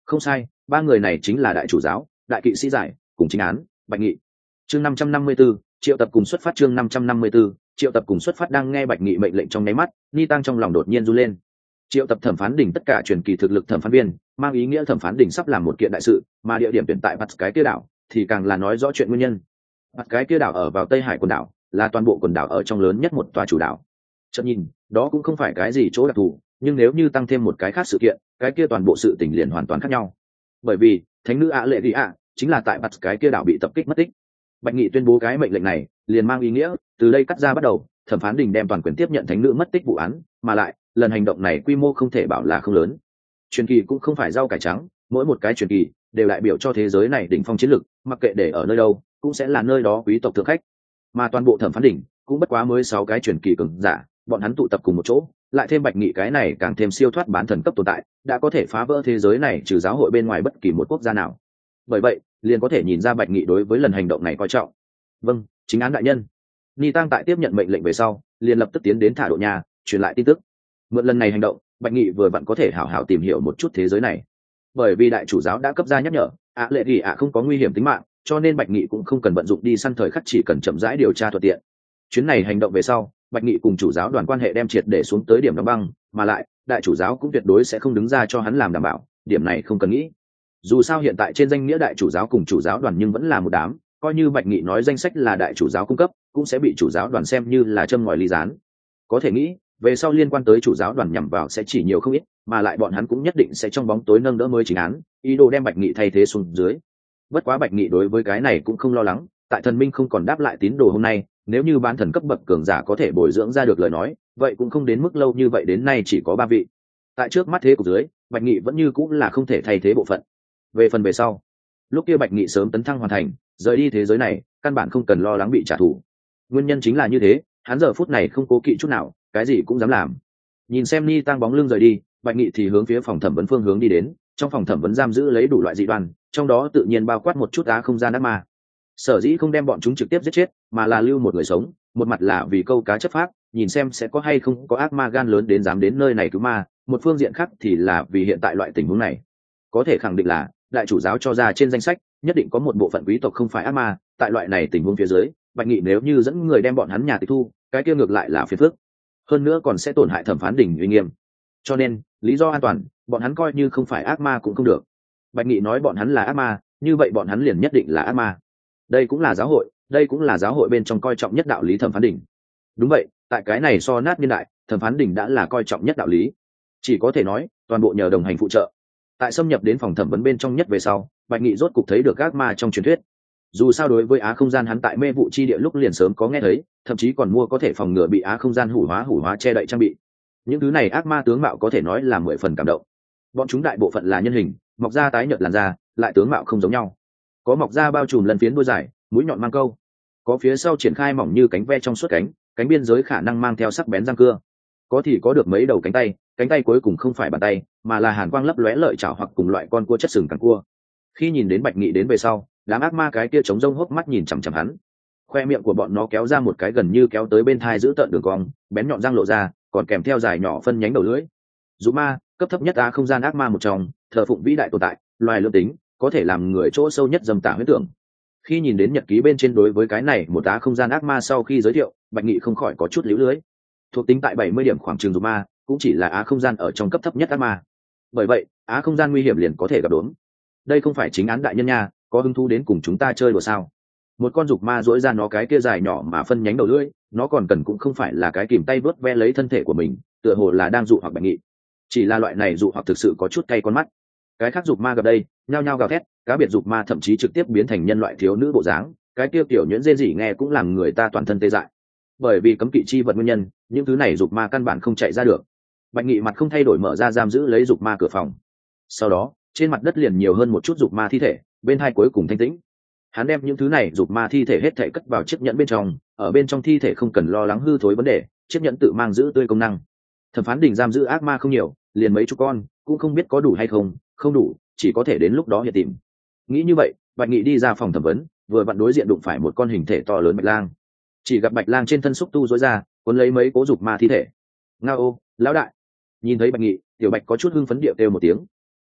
Không sai, ba người này chính là đại chủ giáo, đại kỵ sĩ giải cùng chính án Bạch Nghị. Chương năm trăm năm mươi 554, triệu tập cùng xuất phát. Chương năm trăm năm mươi 554, triệu tập cùng xuất phát. Đang nghe Bạch Nghị mệnh lệnh trong nháy mắt, Ni Tăng trong lòng đột nhiên run lên. Triệu tập thẩm phán đỉnh tất cả truyền kỳ thực lực thẩm phán viên, mang ý nghĩa thẩm phán đỉnh sắp làm một kiện đại sự, mà địa điểm tuyển tại Bắt cái kia đảo thì càng là nói rõ chuyện nguyên nhân. Bắt cái kia đảo ở vào Tây Hải quần đảo, là toàn bộ quần đảo ở trong lớn nhất một tòa chủ đảo. Chợt nhìn, đó cũng không phải cái gì chỗ đặc thù, nhưng nếu như tăng thêm một cái khác sự kiện, cái kia toàn bộ sự tình liền hoàn toàn khác nhau. Bởi vì, thánh nữ ạ lệ đi ạ chính là tại Bắt cái kia đảo bị tập kích mất tích. Bạch Nghị tuyên bố cái mệnh lệnh này, liền mang ý nghĩa, từ đây cắt ra bắt đầu, thẩm phán đình đem toàn quyền tiếp nhận thánh nữ mất tích vụ án, mà lại, lần hành động này quy mô không thể bảo là không lớn. Truyền kỳ cũng không phải rau cải trắng, mỗi một cái truyền kỳ đều đại biểu cho thế giới này đỉnh phong chiến lực, mặc kệ để ở nơi đâu, cũng sẽ là nơi đó quý tộc thượng khách. Mà toàn bộ thẩm phán đỉnh cũng bất quá mới sáu cái truyền kỳ cường giả, bọn hắn tụ tập cùng một chỗ, lại thêm Bạch Nghị cái này càng thêm siêu thoát bán thần cấp tồn tại, đã có thể phá vỡ thế giới này trừ giáo hội bên ngoài bất kỳ một quốc gia nào. Bởi vậy, liền có thể nhìn ra Bạch Nghị đối với lần hành động này coi trọng. Vâng, chính án đại nhân. Ni Tăng tại tiếp nhận mệnh lệnh về sau, liền lập tức tiến đến thả độ nhà, truyền lại tin tức. Mượn lần này hành động, Bạch Nghị vừa vặn có thể hảo hảo tìm hiểu một chút thế giới này. Bởi vì đại chủ giáo đã cấp ra nhắc nhở, ạ lệ gì ạ không có nguy hiểm tính mạng, cho nên Bạch Nghị cũng không cần bận rộn đi săn thời khắc, chỉ cần chậm rãi điều tra thuận tiện. Chuyến này hành động về sau, Bạch Nghị cùng chủ giáo đoàn quan hệ đem triệt để xuống tới điểm đóng băng, mà lại, đại chủ giáo cũng tuyệt đối sẽ không đứng ra cho hắn làm đảm bảo, điểm này không cần nghĩ. Dù sao hiện tại trên danh nghĩa đại chủ giáo cùng chủ giáo đoàn nhưng vẫn là một đám, coi như Bạch Nghị nói danh sách là đại chủ giáo cung cấp, cũng sẽ bị chủ giáo đoàn xem như là châm ngòi ly gián. Có thể nghĩ, về sau liên quan tới chủ giáo đoàn nhằm vào sẽ chỉ nhiều không ít, mà lại bọn hắn cũng nhất định sẽ trong bóng tối nâng đỡ mới chính án, ý đồ đem Bạch Nghị thay thế xuống dưới. Bất quá Bạch Nghị đối với cái này cũng không lo lắng, tại thần minh không còn đáp lại tín đồ hôm nay, nếu như bán thần cấp bậc cường giả có thể bồi dưỡng ra được lời nói, vậy cũng không đến mức lâu như vậy, đến nay chỉ có ba vị. Tại trước mắt thế của dưới, Bạch Nghị vẫn như cũng là không thể thay thế bộ phận. Về phần về sau, lúc kia Bạch Nghị sớm tấn thăng hoàn thành, rời đi thế giới này, căn bản không cần lo lắng bị trả thù. Nguyên nhân chính là như thế, hắn giờ phút này không cố kỵ chút nào, cái gì cũng dám làm. Nhìn xem Ni Tăng bóng lưng rời đi, Bạch Nghị thì hướng phía phòng thẩm vấn phương hướng đi đến. Trong phòng thẩm vấn giam giữ lấy đủ loại dị đoan, trong đó tự nhiên bao quát một chút á không gian ác ma. Sở dĩ không đem bọn chúng trực tiếp giết chết, mà là lưu một người sống, một mặt là vì câu cá chấp pháp, nhìn xem sẽ có hay không có ác ma gan lớn đến dám đến nơi này cứu ma, một phương diện khác thì là vì hiện tại loại tình huống này, có thể khẳng định là đại chủ giáo cho ra trên danh sách nhất định có một bộ phận quý tộc không phải ác ma. Tại loại này tình huống phía dưới, Bạch Nghị nếu như dẫn người đem bọn hắn nhà tịch thu, cái kia ngược lại là phiền phức, hơn nữa còn sẽ tổn hại thẩm phán đỉnh uy nghiêm. Cho nên lý do an toàn, bọn hắn coi như không phải ác ma cũng không được. Bạch Nghị nói bọn hắn là ác ma, như vậy bọn hắn liền nhất định là ác ma. Đây cũng là giáo hội, đây cũng là giáo hội bên trong coi trọng nhất đạo lý thẩm phán đỉnh. Đúng vậy, tại cái này so nát niên đại, thẩm phán đỉnh đã là coi trọng nhất đạo lý, chỉ có thể nói toàn bộ nhờ đồng hành phụ trợ. Tại xâm nhập đến phòng thẩm vấn bên trong nhất về sau, Bạch Nghị rốt cục thấy được ác ma trong truyền thuyết. Dù sao đối với á không gian, hắn tại mê vụ chi địa lúc liền sớm có nghe thấy, thậm chí còn mua có thể phòng ngừa bị á không gian hủ hóa hủ hóa che đậy trang bị. Những thứ này ác ma tướng mạo có thể nói là mười phần cảm động. Bọn chúng đại bộ phận là nhân hình, mọc ra tái nhợt làn da, lại tướng mạo không giống nhau. Có mọc ra bao trùm lần phiến đuôi dài, mũi nhọn mang câu, có phía sau triển khai mỏng như cánh ve trong suốt cánh, cánh biên giới khả năng mang theo sắc bén răng cưa. Có thì có được mấy đầu cánh tay, cánh tay cuối cùng không phải bàn tay, mà là hàn quang lấp lóe lợi chảo hoặc cùng loại con cua chất sừng càng cua. Khi nhìn đến Bạch Nghị đến về sau, đám ác ma cái kia trống rông hốc mắt nhìn chằm chằm hắn, khoe miệng của bọn nó kéo ra một cái gần như kéo tới bên thai giữ tợn đường cong, bén nhọn răng lộ ra, còn kèm theo dài nhỏ phân nhánh đầu lưỡi. Dụ ma, cấp thấp nhất á không gian ác ma một trong, thờ phụng vĩ đại tồn tại, loài lương tính, có thể làm người chỗ sâu nhất dầm tả huyết tưởng. Khi nhìn đến nhật ký bên trên đối với cái này một á không gian ác ma sau khi giới thiệu, Bạch Nghị không khỏi có chút líu lưới. Thuộc tính tại bảy mươi điểm khoảng trường dụ ma, cũng chỉ là á không gian ở trong cấp thấp nhất ác ma. Bởi vậy, á không gian nguy hiểm liền có thể gặp đốn. Đây không phải chính án đại nhân nha, có hứng thú đến cùng chúng ta chơi đùa sao? Một con dục ma duỗi ra nó cái kia dài nhỏ mà phân nhánh đầu lưỡi, nó còn cần cũng không phải là cái kìm tay vớt ve lấy thân thể của mình, tựa hồ là đang dụ hoặc Bạch Nghị. Chỉ là loại này dụ hoặc thực sự có chút cay con mắt. Cái khác dục ma gặp đây, nhao nhao gào thét, cá biệt dục ma thậm chí trực tiếp biến thành nhân loại thiếu nữ bộ dáng, cái tiêu tiểu nhuyễn rên rỉ nghe cũng làm người ta toàn thân tê dại. Bởi vì cấm kỵ chi vật nguyên nhân, những thứ này dục ma căn bản không chạy ra được. Bạch Nghị mặt không thay đổi mở ra giam giữ lấy dục ma cửa phòng. Sau đó, trên mặt đất liền nhiều hơn một chút dục ma thi thể, bên hai cuối cùng thanh tĩnh. Hắn đem những thứ này dục ma thi thể hết thảy cất vào chiếc nhẫn bên trong, ở bên trong thi thể không cần lo lắng hư thối vấn đề, chiếc nhẫn tự mang giữ tươi công năng. Thẩm phán đình giam giữ ác ma không nhiều, liền mấy chục con, cũng không biết có đủ hay không, không đủ, chỉ có thể đến lúc đó hiện tìm. Nghĩ như vậy, Bạch Nghị đi ra phòng thẩm vấn, vừa vặn đối diện đụng phải một con hình thể to lớn bạch lang. Chỉ gặp bạch lang trên thân xúc tu rối ra, cuốn lấy mấy cố dục ma thi thể. Ngao, lão đại! Nhìn thấy Bạch Nghị, tiểu bạch có chút hưng phấn điệu kêu một tiếng.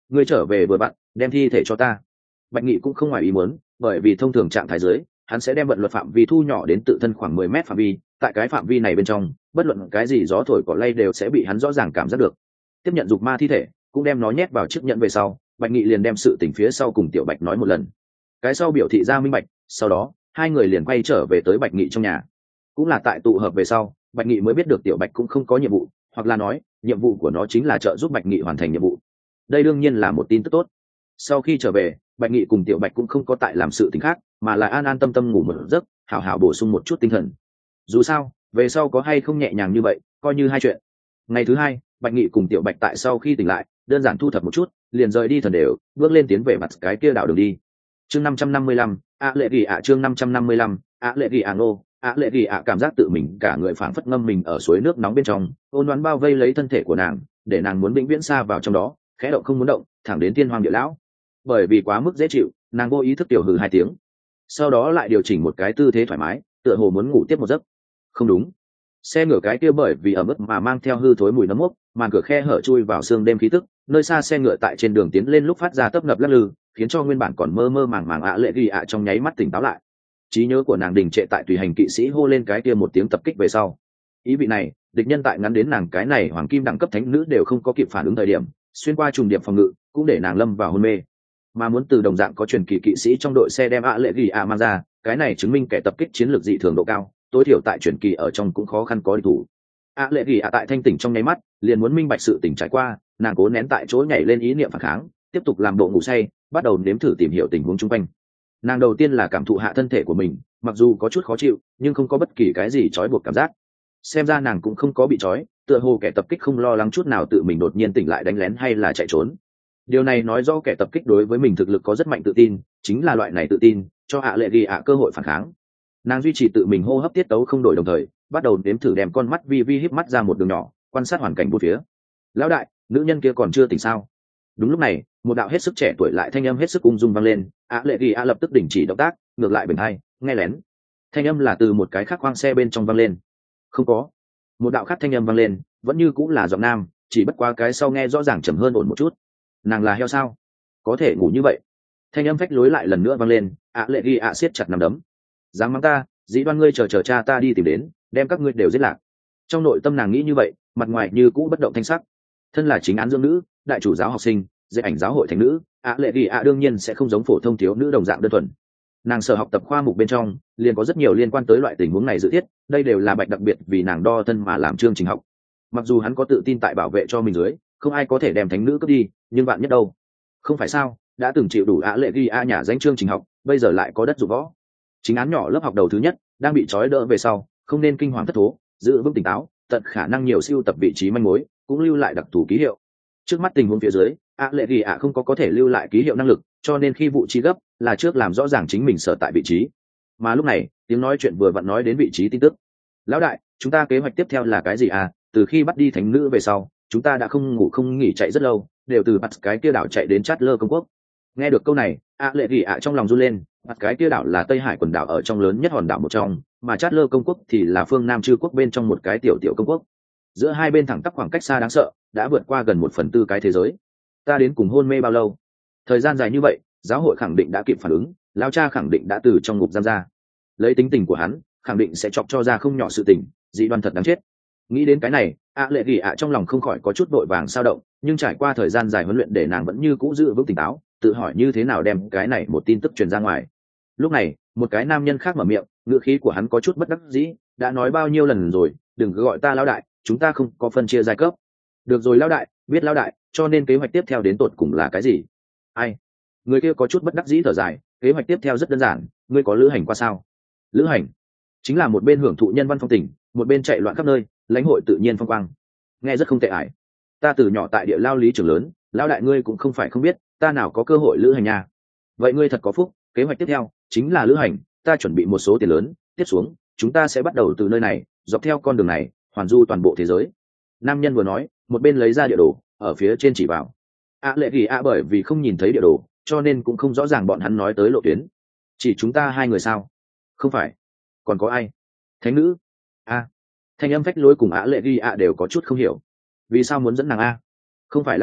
ngươi trở về vừa vặn đem thi thể cho ta. Bạch Nghị cũng không ngoài ý muốn, bởi vì thông thường trạng thái dưới hắn sẽ đem vận luật phạm vi thu nhỏ đến tự thân khoảng mười mét phạm vi, tại cái phạm vi này bên trong bất luận cái gì gió thổi cỏ lay đều sẽ bị hắn rõ ràng cảm giác được. Tiếp nhận dục ma thi thể, cũng đem nó nhét vào chiếc nhẫn về sau, Bạch Nghị liền đem sự tình phía sau cùng Tiểu Bạch nói một lần. Cái sau biểu thị ra minh bạch, sau đó hai người liền quay trở về tới Bạch Nghị trong nhà. Cũng là tại tụ hợp về sau, Bạch Nghị mới biết được Tiểu Bạch cũng không có nhiệm vụ, hoặc là nói nhiệm vụ của nó chính là trợ giúp Bạch Nghị hoàn thành nhiệm vụ. Đây đương nhiên là một tin tức tốt. Sau khi trở về, Bạch Nghị cùng Tiểu Bạch cũng không có tại làm sự tình khác, mà là an an tâm tâm ngủ một giấc, hảo hảo bổ sung một chút tinh thần. Dù sao về sau có hay không nhẹ nhàng như vậy coi như hai chuyện. Ngày thứ hai, Bạch Nghị cùng Tiểu Bạch tại sau khi tỉnh lại đơn giản thu thập một chút, liền rời đi thần đều, bước lên tiến về mặt cái kia đảo đường đi. Chương năm trăm năm mươi lăm, ạ lệ gỉ ạ chương năm trăm năm mươi lăm, ạ lệ gỉ ạ nô, ạ lệ gỉ ạ cảm giác tự mình cả người phảng phất ngâm mình ở suối nước nóng bên trong, ôn đoán bao vây lấy thân thể của nàng, để nàng muốn vĩnh viễn xa vào trong đó, khẽ động không muốn động, thẳng đến thiên hoàng địa lão. Bởi vì quá mức dễ chịu, nàng vô ý thức tiểu hừ hai tiếng, sau đó lại điều chỉnh một cái tư thế thoải mái, tựa hồ muốn ngủ tiếp một giấc. Không đúng, xe ngựa cái kia bởi vì ở mức mà mang theo hư thối mùi nấm mốc, màn cửa khe hở chui vào xương đêm khí tức, nơi xa xe ngựa tại trên đường tiến lên lúc phát ra tấp nập lắc lư, khiến cho nguyên bản còn mơ mơ màng màng ạ lệ ghi ạ trong nháy mắt tỉnh táo lại. Trí nhớ của nàng đình trệ tại tùy hành kỵ sĩ hô lên cái kia một tiếng tập kích về sau. Ý vị này, địch nhân tại ngắn đến nàng cái này hoàng kim đẳng cấp thánh nữ đều không có kịp phản ứng thời điểm, xuyên qua trùng điểm phòng ngự, cũng để nàng lâm vào hôn mê. Mà muốn từ đồng dạng có truyền kỳ kỵ sĩ trong đội xe đem ạ lệ ghi ạ mang ra, cái này chứng minh kẻ tập kích chiến lược dị thường độ cao, tối thiểu tại truyền kỳ ở trong cũng khó khăn có địch thủ. ạ lệ ghi ạ tại thanh tỉnh trong nháy mắt, liền muốn minh bạch sự tỉnh trải qua, nàng cố nén tại chỗ nhảy lên ý niệm phản kháng, tiếp tục làm bộ ngủ say, bắt đầu nếm thử tìm hiểu tình huống chung quanh. Nàng đầu tiên là cảm thụ hạ thân thể của mình, mặc dù có chút khó chịu nhưng không có bất kỳ cái gì trói buộc cảm giác. Xem ra nàng cũng không có bị trói, tựa hồ kẻ tập kích không lo lắng chút nào tự mình đột nhiên tỉnh lại đánh lén hay là chạy trốn. Điều này nói rõ kẻ tập kích đối với mình thực lực có rất mạnh tự tin, chính là loại này tự tin cho ạ lệ ghi ạ cơ hội phản kháng. Nàng duy trì tự mình hô hấp tiết tấu không đổi đồng thời, bắt đầu nếm thử đem con mắt vi vi híp mắt ra một đường nhỏ, quan sát hoàn cảnh bốn phía. Lão đại, nữ nhân kia còn chưa tỉnh sao? Đúng lúc này, một đạo hết sức trẻ tuổi lại thanh âm hết sức ung dung vang lên, ạ lệ ghi ạ lập tức đình chỉ động tác, ngược lại bên hai nghe lén. Thanh âm là từ một cái khác khoang xe bên trong vang lên. Không có. Một đạo khác thanh âm vang lên, vẫn như cũng là giọng nam, chỉ bất quá cái sau nghe rõ ràng trầm hơn ổn một chút. Nàng là heo sao? Có thể ngủ như vậy? Thanh âm phách lối lại lần nữa vang lên, ạ lệ ghi ạ siết chặt nắm đấm. Dám mắng ta, dĩ đoan ngươi chờ chờ cha ta đi tìm đến, đem các ngươi đều giết lạc. Trong nội tâm nàng nghĩ như vậy, mặt ngoài như cũ bất động thanh sắc. Thân là chính án dưỡng nữ, đại chủ giáo học sinh, dạy ảnh giáo hội thánh nữ, ạ lệ ghi ạ đương nhiên sẽ không giống phổ thông thiếu nữ đồng dạng đơn thuần. Nàng sở học tập khoa mục bên trong liền có rất nhiều liên quan tới loại tình huống này dự thiết, đây đều là Bạch đặc biệt vì nàng đo thân mà làm chương trình học. Mặc dù hắn có tự tin tại bảo vệ cho mình dưới, không ai có thể đem thánh nữ cướp đi, nhưng bạn nhất đâu? Không phải sao? Đã từng chịu đủ ạ lệ ghi ạ nhà danh chương trình học, bây giờ lại có đất dụng võ. Chính án nhỏ lớp học đầu thứ nhất đang bị trói đỡ về sau, không nên kinh hoàng thất thố, giữ vững tỉnh táo, tận khả năng nhiều siêu tập vị trí manh mối, cũng lưu lại đặc thù ký hiệu. Trước mắt tình huống phía dưới, ạ lệ ghi ạ không có có thể lưu lại ký hiệu năng lực, cho nên khi vụ chi gấp là trước làm rõ ràng chính mình sở tại vị trí. Mà lúc này tiếng nói chuyện vừa vặn nói đến vị trí tin tức. Lão đại, chúng ta kế hoạch tiếp theo là cái gì à? Từ khi bắt đi thánh nữ về sau, chúng ta đã không ngủ không nghỉ chạy rất lâu, đều từ bắt cái kia đảo chạy đến Chát Lơ công quốc. Nghe được câu này, ạ lệ ghi ạ trong lòng run lên. Bắt cái kia đảo là Tây Hải quần đảo ở trong lớn nhất hòn đảo một trong, mà Chát Lơ công quốc thì là phương Nam Trư quốc bên trong một cái tiểu tiểu công quốc. Giữa hai bên thẳng tắp khoảng cách xa đáng sợ, đã vượt qua gần một phần tư cái thế giới. Ta đến cùng hôn mê bao lâu? Thời gian dài như vậy, giáo hội khẳng định đã kịp phản ứng, lão cha khẳng định đã từ trong ngục giam ra. Lấy tính tình của hắn, khẳng định sẽ chọc cho ra không nhỏ sự tình, dị đoan thật đáng chết. Nghĩ đến cái này, ạ lệ ghi ạ trong lòng không khỏi có chút vội vàng sao động, nhưng trải qua thời gian dài huấn luyện để nàng vẫn như cũ giữ vững tỉnh táo, tự hỏi như thế nào đem cái này một tin tức truyền ra ngoài. Lúc này, một cái nam nhân khác mở miệng, ngữ khí của hắn có chút bất đắc dĩ, đã nói bao nhiêu lần rồi, đừng cứ gọi ta lão đại, chúng ta không có phân chia giai cấp. Được rồi lão đại, biết lão đại, cho nên kế hoạch tiếp theo đến tột cùng là cái gì? Ai? Người kia có chút bất đắc dĩ thở dài, kế hoạch tiếp theo rất đơn giản, ngươi có lữ hành qua sao? Lữ hành chính là một bên hưởng thụ nhân văn phong tình, một bên chạy loạn khắp nơi, lãnh hội tự nhiên phong quang. Nghe rất không tệ ải. Ta từ nhỏ tại địa lao lý trường lớn, lão đại ngươi cũng không phải không biết, ta nào có cơ hội lữ hành nha. Vậy ngươi thật có phúc, kế hoạch tiếp theo chính là lữ hành, ta chuẩn bị một số tiền lớn, tiếp xuống, chúng ta sẽ bắt đầu từ nơi này, dọc theo con đường này, hoàn du toàn bộ thế giới. Nam nhân vừa nói, một bên lấy ra địa đồ, ở phía trên chỉ vào. ạ lệ ghi ạ bởi vì không nhìn thấy địa đồ, cho nên cũng không rõ ràng bọn hắn nói tới lộ tuyến. Chỉ chúng ta hai người sao? Không phải, còn có ai? Thánh nữ? A. Thanh âm phách lối cùng ạ lệ ghi ạ đều có chút không hiểu. Vì sao muốn dẫn nàng a? Không phải lão đại,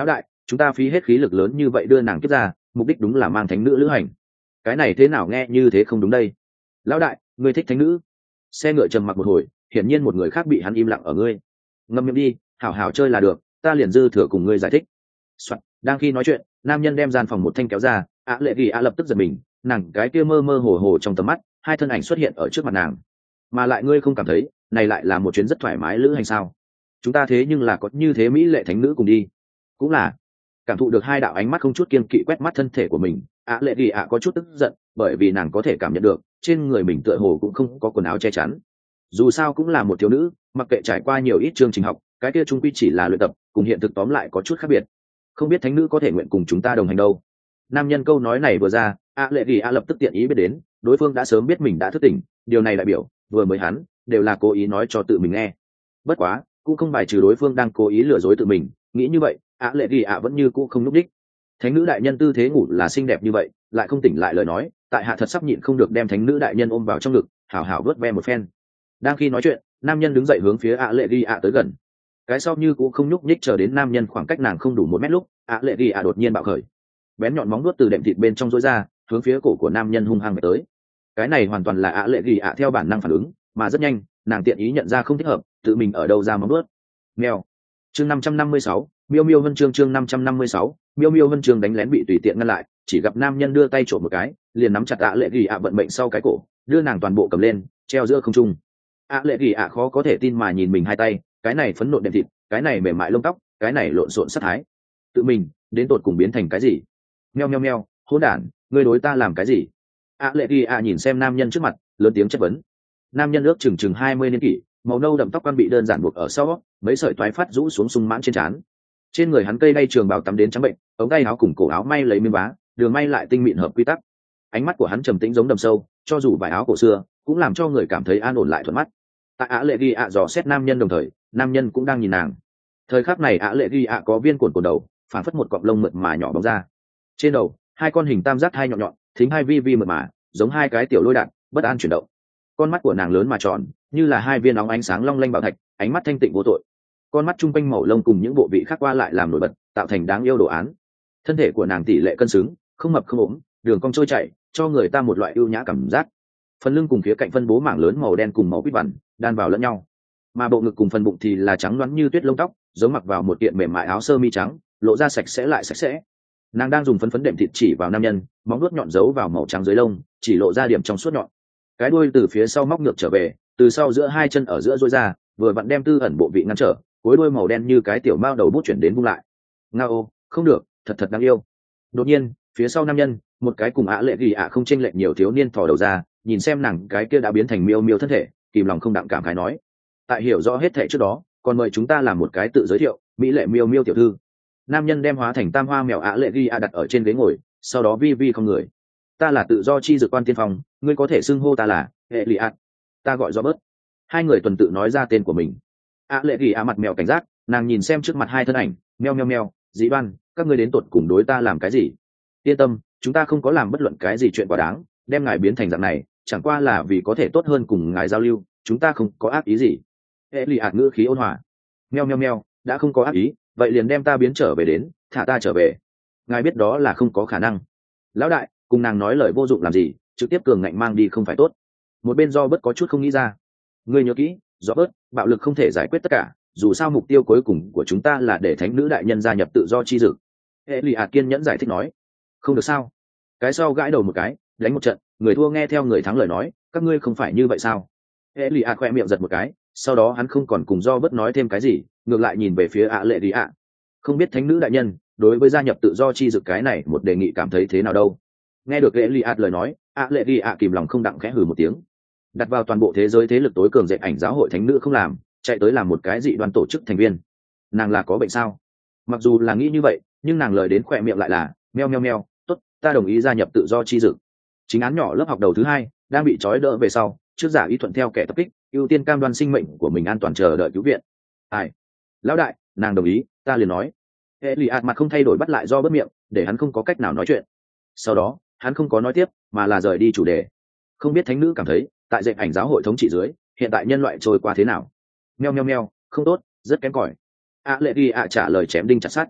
chúng ta phí hết khí lực lớn như vậy đưa nàng kiếp ra, mục đích đúng là mang thánh nữ lữ hành. Cái này thế nào nghe như thế không đúng đây? Lão đại, ngươi thích thánh nữ? Xe ngựa trầm mặc một hồi, hiển nhiên một người khác bị hắn im lặng ở ngươi. Ngậm miệng đi, hảo hảo chơi là được, ta liền dư thừa cùng ngươi giải thích. Soạn, đang khi nói chuyện, nam nhân đem gian phòng một thanh kéo ra, ạ lệ ghi ạ lập tức giật mình, nàng cái kia mơ mơ hồ hồ trong tầm mắt, hai thân ảnh xuất hiện ở trước mặt nàng. Mà lại ngươi không cảm thấy, này lại là một chuyến rất thoải mái lữ hành sao? Chúng ta thế nhưng là có như thế mỹ lệ thánh nữ cùng đi. Cũng là. Cảm thụ được hai đạo ánh mắt không chút kiên kỵ quét mắt thân thể của mình, ạ lệ ghi ạ có chút tức giận, bởi vì nàng có thể cảm nhận được, trên người mình tựa hồ cũng không có quần áo che chắn. Dù sao cũng là một thiếu nữ, mặc kệ trải qua nhiều ít chương trình học, cái kia trung quy chỉ là luyện tập, cùng hiện thực tóm lại có chút khác biệt. Không biết thánh nữ có thể nguyện cùng chúng ta đồng hành đâu. Nam nhân câu nói này vừa ra, ạ lệ ghi ạ lập tức tiện ý biết đến, đối phương đã sớm biết mình đã thức tỉnh, điều này đại biểu vừa mới hắn đều là cố ý nói cho tự mình nghe. Bất quá cũng không bài trừ đối phương đang cố ý lừa dối tự mình, nghĩ như vậy ạ lệ ghi ạ vẫn như cũ không núp đích. Thánh nữ đại nhân tư thế ngủ là xinh đẹp như vậy, lại không tỉnh lại lời nói, tại hạ thật sắp nhịn không được đem thánh nữ đại nhân ôm vào trong ngực, hảo hảo vớt ve một phen. Đang khi nói chuyện, nam nhân đứng dậy hướng phía ạ lệ ghi ạ tới gần. Cái sau như cũng không nhúc nhích chờ đến nam nhân khoảng cách nàng không đủ một mét lúc, ạ lệ ghi ạ đột nhiên bạo khởi, bén nhọn móng nuốt từ đệm thịt bên trong rối ra, hướng phía cổ của nam nhân hung hăng về tới. Cái này hoàn toàn là ạ lệ ghi ạ theo bản năng phản ứng, mà rất nhanh nàng tiện ý nhận ra không thích hợp, tự mình ở đâu ra móng nuốt. Mèo. Chương năm trăm năm mươi sáu, miêu miêu vân chương chương năm trăm năm mươi sáu, miêu miêu vân chương đánh lén bị tùy tiện ngăn lại, chỉ gặp nam nhân đưa tay trộm một cái, liền nắm chặt ạ lệ ghi ạ vận mệnh sau cái cổ, đưa nàng toàn bộ cầm lên, treo giữa không trung. ạ lệ ghi ạ khó có thể tin mà nhìn mình hai tay, cái này phấn nộn đệm thịt, cái này mềm mại lông tóc, cái này lộn xộn sát thái, tự mình đến tột cùng biến thành cái gì? Meo meo meo, hỗn đản, ngươi đối ta làm cái gì? ạ lệ ghi ạ nhìn xem nam nhân trước mặt, lớn tiếng chất vấn. Nam nhân ước chừng chừng hai mươi niên kỷ, màu nâu đậm tóc quan bị đơn giản buộc ở sau, mấy sợi toái phát rũ xuống sung mãn trên trán. Trên người hắn cây đay trường bào tắm đến trắng bệnh, ống tay áo cùng cổ áo may lấy miếng vá, đường may lại tinh mịn hợp quy tắc. Ánh mắt của hắn trầm tĩnh giống đầm sâu, cho dù vải áo cổ xưa, cũng làm cho người cảm thấy an ổn lại thuận mắt. Tại ạ lệ ghi ạ dò xét nam nhân đồng thời, nam nhân cũng đang nhìn nàng. Thời khắc này ạ lệ ghi ạ có viên cuộn cổ đầu, phản phất một cọng lông mượt mà nhỏ bóng ra. Trên đầu, hai con hình tam giác hai nhọn nhọn, thính hai vi vi mượt mà, giống hai cái tiểu lôi đạn, bất an chuyển động. Con mắt của nàng lớn mà tròn, như là hai viên óng ánh sáng long lanh bảo thạch, ánh mắt thanh tịnh vô tội. Con mắt trung quanh màu lông cùng những bộ vị khác qua lại làm nổi bật, tạo thành đáng yêu đồ án. Thân thể của nàng tỷ lệ cân xứng, không mập không ốm, đường cong trôi chảy, cho người ta một loại ưu nhã cảm giác. Phần lưng cùng phía cạnh phân bố mảng lớn màu đen cùng màu quýt vằn, đan vào lẫn nhau. Mà bộ ngực cùng phần bụng thì là trắng loáng như tuyết lông tóc, giống mặc vào một kiện mềm mại áo sơ mi trắng, lộ ra sạch sẽ lại sạch sẽ. Nàng đang dùng phấn phấn đệm thịt chỉ vào nam nhân, móng vuốt nhọn giấu vào màu trắng dưới lông, chỉ lộ ra điểm trong suốt nhọn. Cái đuôi từ phía sau móc ngược trở về, từ sau giữa hai chân ở giữa duỗi ra, vừa vặn đem tư ẩn bộ vị ngăn trở, cuối đuôi màu đen như cái tiểu mao đầu bút chuyển đến vung lại. Ngao, không được, thật thật đáng yêu. Đột nhiên, phía sau nam nhân, một cái cùng ạ lệ ghi ạ không chênh lệch nhiều thiếu niên thò đầu ra, nhìn xem nàng cái kia đã biến thành miêu miêu thân thể, kìm lòng không đặng cảm khái nói: tại hiểu rõ hết thảy trước đó, còn mời chúng ta làm một cái tự giới thiệu, mỹ lệ miêu miêu tiểu thư. Nam nhân đem hóa thành tam hoa mèo ạ lệ ghi ạ đặt ở trên ghế ngồi, sau đó vi vi không người. Ta là tự do chi dược quan tiên phong, ngươi có thể xưng hô ta là hệ lì ạ, ta gọi do bớt. Hai người tuần tự nói ra tên của mình. ạ lệ ghi ạ mặt mèo cảnh giác, nàng nhìn xem trước mặt hai thân ảnh, meo meo meo, dĩ đoan, các ngươi đến tột cùng đối ta làm cái gì? Yên tâm, chúng ta không có làm bất luận cái gì chuyện quá đáng, đem ngài biến thành dạng này chẳng qua là vì có thể tốt hơn cùng ngài giao lưu, chúng ta không có ác ý gì. Hệ lì ạt ngữ khí ôn hòa. Meo meo meo, đã không có ác ý, vậy liền đem ta biến trở về đến, thả ta trở về. Ngài biết đó là không có khả năng. Lão đại, cùng nàng nói lời vô dụng làm gì, trực tiếp cường ngạnh mang đi không phải tốt. Một bên do bớt có chút không nghĩ ra. Ngươi nhớ kỹ, do bớt, bạo lực không thể giải quyết tất cả, dù sao mục tiêu cuối cùng của chúng ta là để thánh nữ đại nhân gia nhập tự do chi dực. Hệ lì ạt kiên nhẫn giải thích nói. Không được sao? Cái sau gãi đầu một cái, đánh một trận, người thua nghe theo người thắng lời nói, các ngươi không phải như vậy sao? Hệ lì ạ khoe miệng giật một cái, sau đó hắn không còn cùng do bớt nói thêm cái gì, ngược lại nhìn về phía ạ lệ đi ạ. Không biết thánh nữ đại nhân đối với gia nhập tự do chi dực cái này một đề nghị cảm thấy thế nào đâu? Nghe được hệ lì ạ lời nói, ạ lệ đi ạ kìm lòng không đặng khẽ hừ một tiếng. Đặt vào toàn bộ thế giới thế lực tối cường dệt ảnh giáo hội thánh nữ không làm, chạy tới làm một cái dị đoan tổ chức thành viên, nàng là có bệnh sao? Mặc dù là nghĩ như vậy, nhưng nàng lời đến khoe miệng lại là meo meo meo, tốt, ta đồng ý gia nhập tự do chi dực. Chính án nhỏ lớp học đầu thứ hai đang bị trói đỡ về sau, trước giả ý thuận theo kẻ tập kích, ưu tiên cam đoan sinh mệnh của mình an toàn chờ đợi cứu viện. Ai? Lão đại, nàng đồng ý, ta liền nói. Hệ lì ạt mặt không thay đổi bắt lại do bớt miệng, để hắn không có cách nào nói chuyện. Sau đó, hắn không có nói tiếp, mà là rời đi chủ đề. Không biết thánh nữ cảm thấy, tại dệt ảnh giáo hội thống trị dưới, hiện tại nhân loại trôi qua thế nào? Meo meo meo, không tốt, rất kém cỏi. A lệ ghi ạ trả lời chém đinh chặt sắt.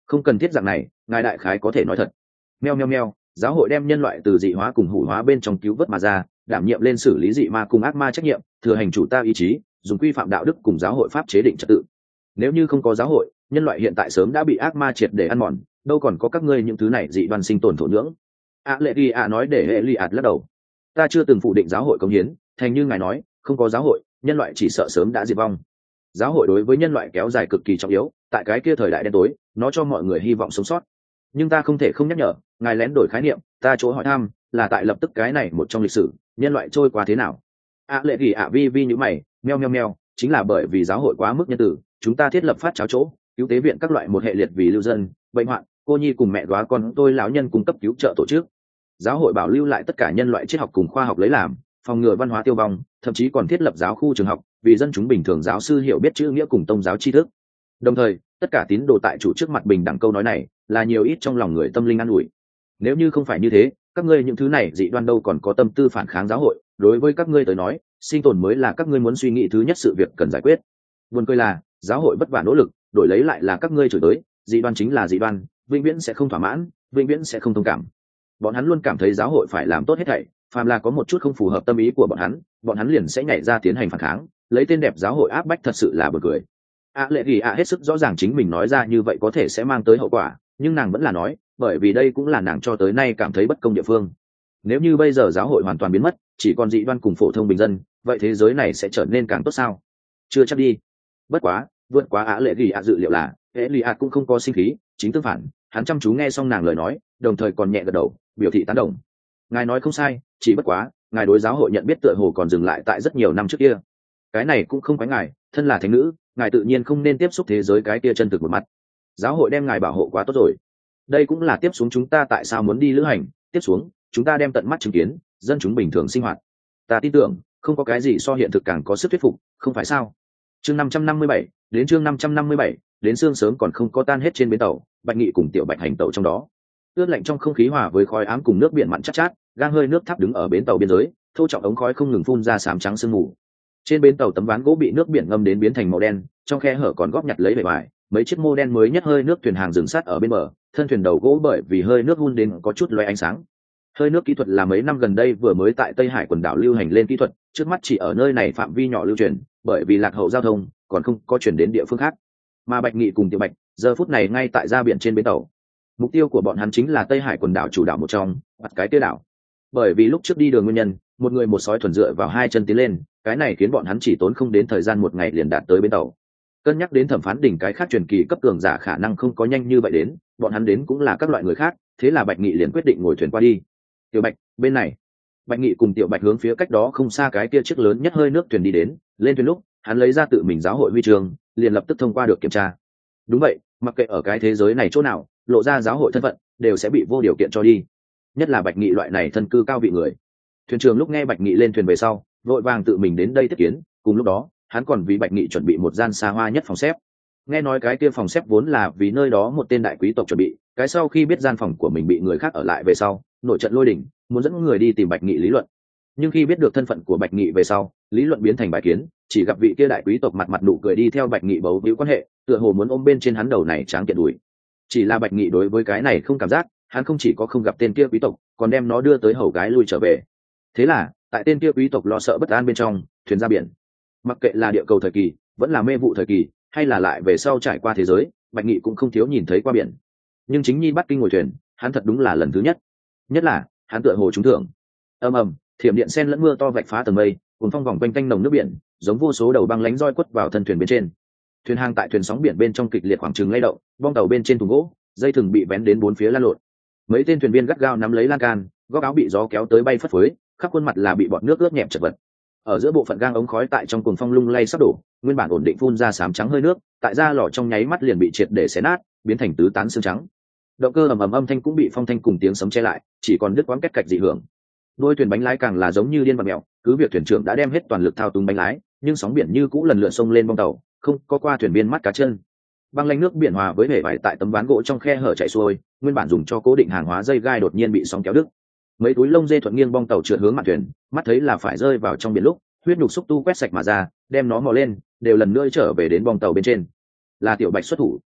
Không cần thiết dạng này, ngài đại khái có thể nói thật. Meo meo meo, giáo hội đem nhân loại từ dị hóa cùng hủ hóa bên trong cứu vớt mà ra, đảm nhiệm lên xử lý dị ma cùng ác ma trách nhiệm, thừa hành chủ ta ý chí, dùng quy phạm đạo đức cùng giáo hội pháp chế định trật tự. Nếu như không có giáo hội, nhân loại hiện tại sớm đã bị ác ma triệt để ăn mòn, đâu còn có các ngươi những thứ này dị đoan sinh tồn thổ nhưỡng. A lệ ghi a nói để hệ li ạt lắc đầu. Ta chưa từng phủ định giáo hội cống hiến, thành như ngài nói, không có giáo hội, nhân loại chỉ sợ sớm đã diệt vong. Giáo hội đối với nhân loại kéo dài cực kỳ trọng yếu, tại cái kia thời đại đen tối, nó cho mọi người hy vọng sống sót. Nhưng ta không thể không nhắc nhở, ngài lén đổi khái niệm, ta chỗ hỏi thăm là tại lập tức cái này một trong lịch sử, nhân loại trôi qua thế nào. A lệ ghi ạ vi vi như mày, meo meo meo, chính là bởi vì giáo hội quá mức nhân tử, chúng ta thiết lập phát cháo chỗ, cứu tế viện các loại một hệ liệt vì lưu dân, bệnh hoạn, cô nhi cùng mẹ góa con tôi lão nhân cung cấp cứu trợ tổ chức. Giáo hội bảo lưu lại tất cả nhân loại triết học cùng khoa học lấy làm, phòng ngừa văn hóa tiêu vong, thậm chí còn thiết lập giáo khu trường học, vì dân chúng bình thường giáo sư hiểu biết chữ nghĩa cùng tôn giáo tri thức. Đồng thời, tất cả tín đồ tại chủ trước mặt bình đẳng câu nói này, là nhiều ít trong lòng người tâm linh an ủi. Nếu như không phải như thế, các ngươi những thứ này dị đoan đâu còn có tâm tư phản kháng giáo hội, đối với các ngươi tới nói, sinh tồn mới là các ngươi muốn suy nghĩ thứ nhất sự việc cần giải quyết. Buồn cười là, giáo hội vất vả nỗ lực, đổi lấy lại là các ngươi chửi tới, dị đoan chính là dị đoan, vĩnh viễn sẽ không thỏa mãn, vĩnh viễn sẽ không thông cảm. Bọn hắn luôn cảm thấy giáo hội phải làm tốt hết thảy, phàm là có một chút không phù hợp tâm ý của bọn hắn, bọn hắn liền sẽ nhảy ra tiến hành phản kháng, lấy tên đẹp giáo hội áp bách, thật sự là buồn cười. A lệ ghi ạ hết sức rõ ràng chính mình nói ra như vậy có thể sẽ mang tới hậu quả, nhưng nàng vẫn là nói, bởi vì đây cũng là nàng cho tới nay cảm thấy bất công địa phương. Nếu như bây giờ giáo hội hoàn toàn biến mất, chỉ còn dị đoan cùng phổ thông bình dân, vậy thế giới này sẽ trở nên càng tốt sao? Chưa chắc đi. Bất quá, vượt quá A lệ ghi ạ dự liệu là, Eliat cũng không có sinh khí, chính tương phản, hắn chăm chú nghe xong nàng lời nói, đồng thời còn nhẹ gật đầu, biểu thị tán đồng. Ngài nói không sai, chỉ bất quá, ngài đối giáo hội nhận biết tựa hồ còn dừng lại tại rất nhiều năm trước kia. Cái này cũng không quái ngài, thân là thánh nữ, ngài tự nhiên không nên tiếp xúc thế giới cái kia chân thực một mặt. Giáo hội đem ngài bảo hộ quá tốt rồi. Đây cũng là tiếp xuống chúng ta tại sao muốn đi lữ hành, tiếp xuống, chúng ta đem tận mắt chứng kiến, dân chúng bình thường sinh hoạt. Ta tin tưởng, không có cái gì so hiện thực càng có sức thuyết phục, không phải sao? Chương năm trăm năm mươi bảy, đến chương năm trăm năm mươi bảy, đến sương sớm còn không có tan hết trên bến tàu, Bạch Nghị cùng Tiểu Bạch hành tàu trong đó. Ướt lạnh trong không khí hòa với khói ám cùng nước biển mặn chát chát, gang hơi nước tháp đứng ở bến tàu biên giới, thô trọng ống khói không ngừng phun ra xám trắng sương mù. Trên bến tàu tấm ván gỗ bị nước biển ngâm đến biến thành màu đen, trong khe hở còn góp nhặt lấy bề ngoài, mấy chiếc mô đen mới nhất hơi nước thuyền hàng dừng sát ở bên bờ, thân thuyền đầu gỗ bởi vì hơi nước hun đến có chút loé ánh sáng. Hơi nước kỹ thuật là mấy năm gần đây vừa mới tại Tây Hải quần đảo lưu hành lên kỹ thuật, trước mắt chỉ ở nơi này phạm vi nhỏ lưu truyền, bởi vì lạc hậu giao thông, còn không có chuyển đến địa phương khác. Mà Bạch Nghị cùng Tiểu Bạch giờ phút này ngay tại ra biển trên bến tàu. Mục tiêu của bọn hắn chính là Tây Hải quần đảo chủ đảo một trong, bắt cái tiêu đảo. Bởi vì lúc trước đi đường nguyên nhân, một người một sói thuần dựa vào hai chân tiến lên, cái này khiến bọn hắn chỉ tốn không đến thời gian một ngày liền đạt tới bến tàu. Cân nhắc đến thẩm phán đỉnh cái khác truyền kỳ cấp cường giả khả năng không có nhanh như vậy đến, bọn hắn đến cũng là các loại người khác, thế là Bạch Nghị liền quyết định ngồi thuyền qua đi. Tiểu Bạch, bên này. Bạch Nghị cùng Tiểu Bạch hướng phía cách đó không xa cái kia chiếc lớn nhất hơi nước thuyền đi đến, lên thuyền lúc, hắn lấy ra tự mình giáo hội huy chương, liền lập tức thông qua được kiểm tra. Đúng vậy, mặc kệ ở cái thế giới này chỗ nào, lộ ra giáo hội thân phận, đều sẽ bị vô điều kiện cho đi. Nhất là Bạch Nghị loại này thân cư cao vị người. Thuyền trưởng lúc nghe Bạch Nghị lên thuyền về sau, vội vàng tự mình đến đây tiếp kiến, cùng lúc đó, hắn còn vì Bạch Nghị chuẩn bị một gian xa hoa nhất phòng xếp. Nghe nói cái kia phòng xếp vốn là vì nơi đó một tên đại quý tộc chuẩn bị, cái sau khi biết gian phòng của mình bị người khác ở lại về sau, nổi trận lôi đình, muốn dẫn người đi tìm Bạch Nghị lý luận. Nhưng khi biết được thân phận của Bạch Nghị về sau, lý luận biến thành bài kiến, chỉ gặp vị kia đại quý tộc mặt mặt nụ cười đi theo Bạch Nghị bấu víu quan hệ, tựa hồ muốn ôm bên trên hắn đầu này tráng kiện đùi. Chỉ là Bạch Nghị đối với cái này không cảm giác, hắn không chỉ có không gặp tên kia quý tộc, còn đem nó đưa tới hầu gái lui trở về. Thế là, tại tên kia quý tộc lo sợ bất an bên trong, thuyền ra biển. Mặc kệ là địa cầu thời kỳ, vẫn là mê vụ thời kỳ, hay là lại về sau trải qua thế giới, Bạch Nghị cũng không thiếu nhìn thấy qua biển. Nhưng chính nhi bắt kinh ngồi thuyền, hắn thật đúng là lần thứ nhất. Nhất là, hắn tựa hồ trúng thưởng. Ầm ầm, thiểm điện sen lẫn mưa to vạch phá tầng mây, cuốn phong vòng quanh quanh nồng nước biển, giống vô số đầu băng lánh roi quất vào thân thuyền bên trên. Thuyền hàng tại thuyền sóng biển bên trong kịch liệt khoảng trừng lay động, bong tàu bên trên thùng gỗ, dây thừng bị vén đến bốn phía lan lộn. Mấy tên thuyền viên gắt gao nắm lấy lan can, góc áo bị gió kéo tới bay phất phới, khắp khuôn mặt là bị bọt nước ướt nhẹp chật vật. Ở giữa bộ phận gang ống khói tại trong cuồng phong lung lay sắp đổ, nguyên bản ổn định phun ra sám trắng hơi nước, tại ra lò trong nháy mắt liền bị triệt để xé nát, biến thành tứ tán xương trắng. Động cơ ầm ầm âm thanh cũng bị phong thanh cùng tiếng sấm che lại, chỉ còn đứt quãng két cạch dị hưởng. Đôi thuyền bánh lái càng là giống như điên vặt mèo, cứ việc thuyền trưởng đã đem hết toàn lực thao túng bánh lái, nhưng sóng biển như cũ lần lượt xông lên bong tàu, không có qua thuyền viên mắt cá chân. Băng lanh nước biển hòa với bể vải tại tấm ván gỗ trong khe hở chảy xuôi, nguyên bản dùng cho cố định hàng hóa dây gai đột nhiên bị sóng kéo đứt. Mấy túi lông dê thuận nghiêng bong tàu trượt hướng mặt thuyền, mắt thấy là phải rơi vào trong biển lúc, huyết nhục xúc tu quét sạch mà ra, đem nó mò lên, đều lần nữa trở về đến bong tàu bên trên. Là Tiểu Bạch xuất thủ.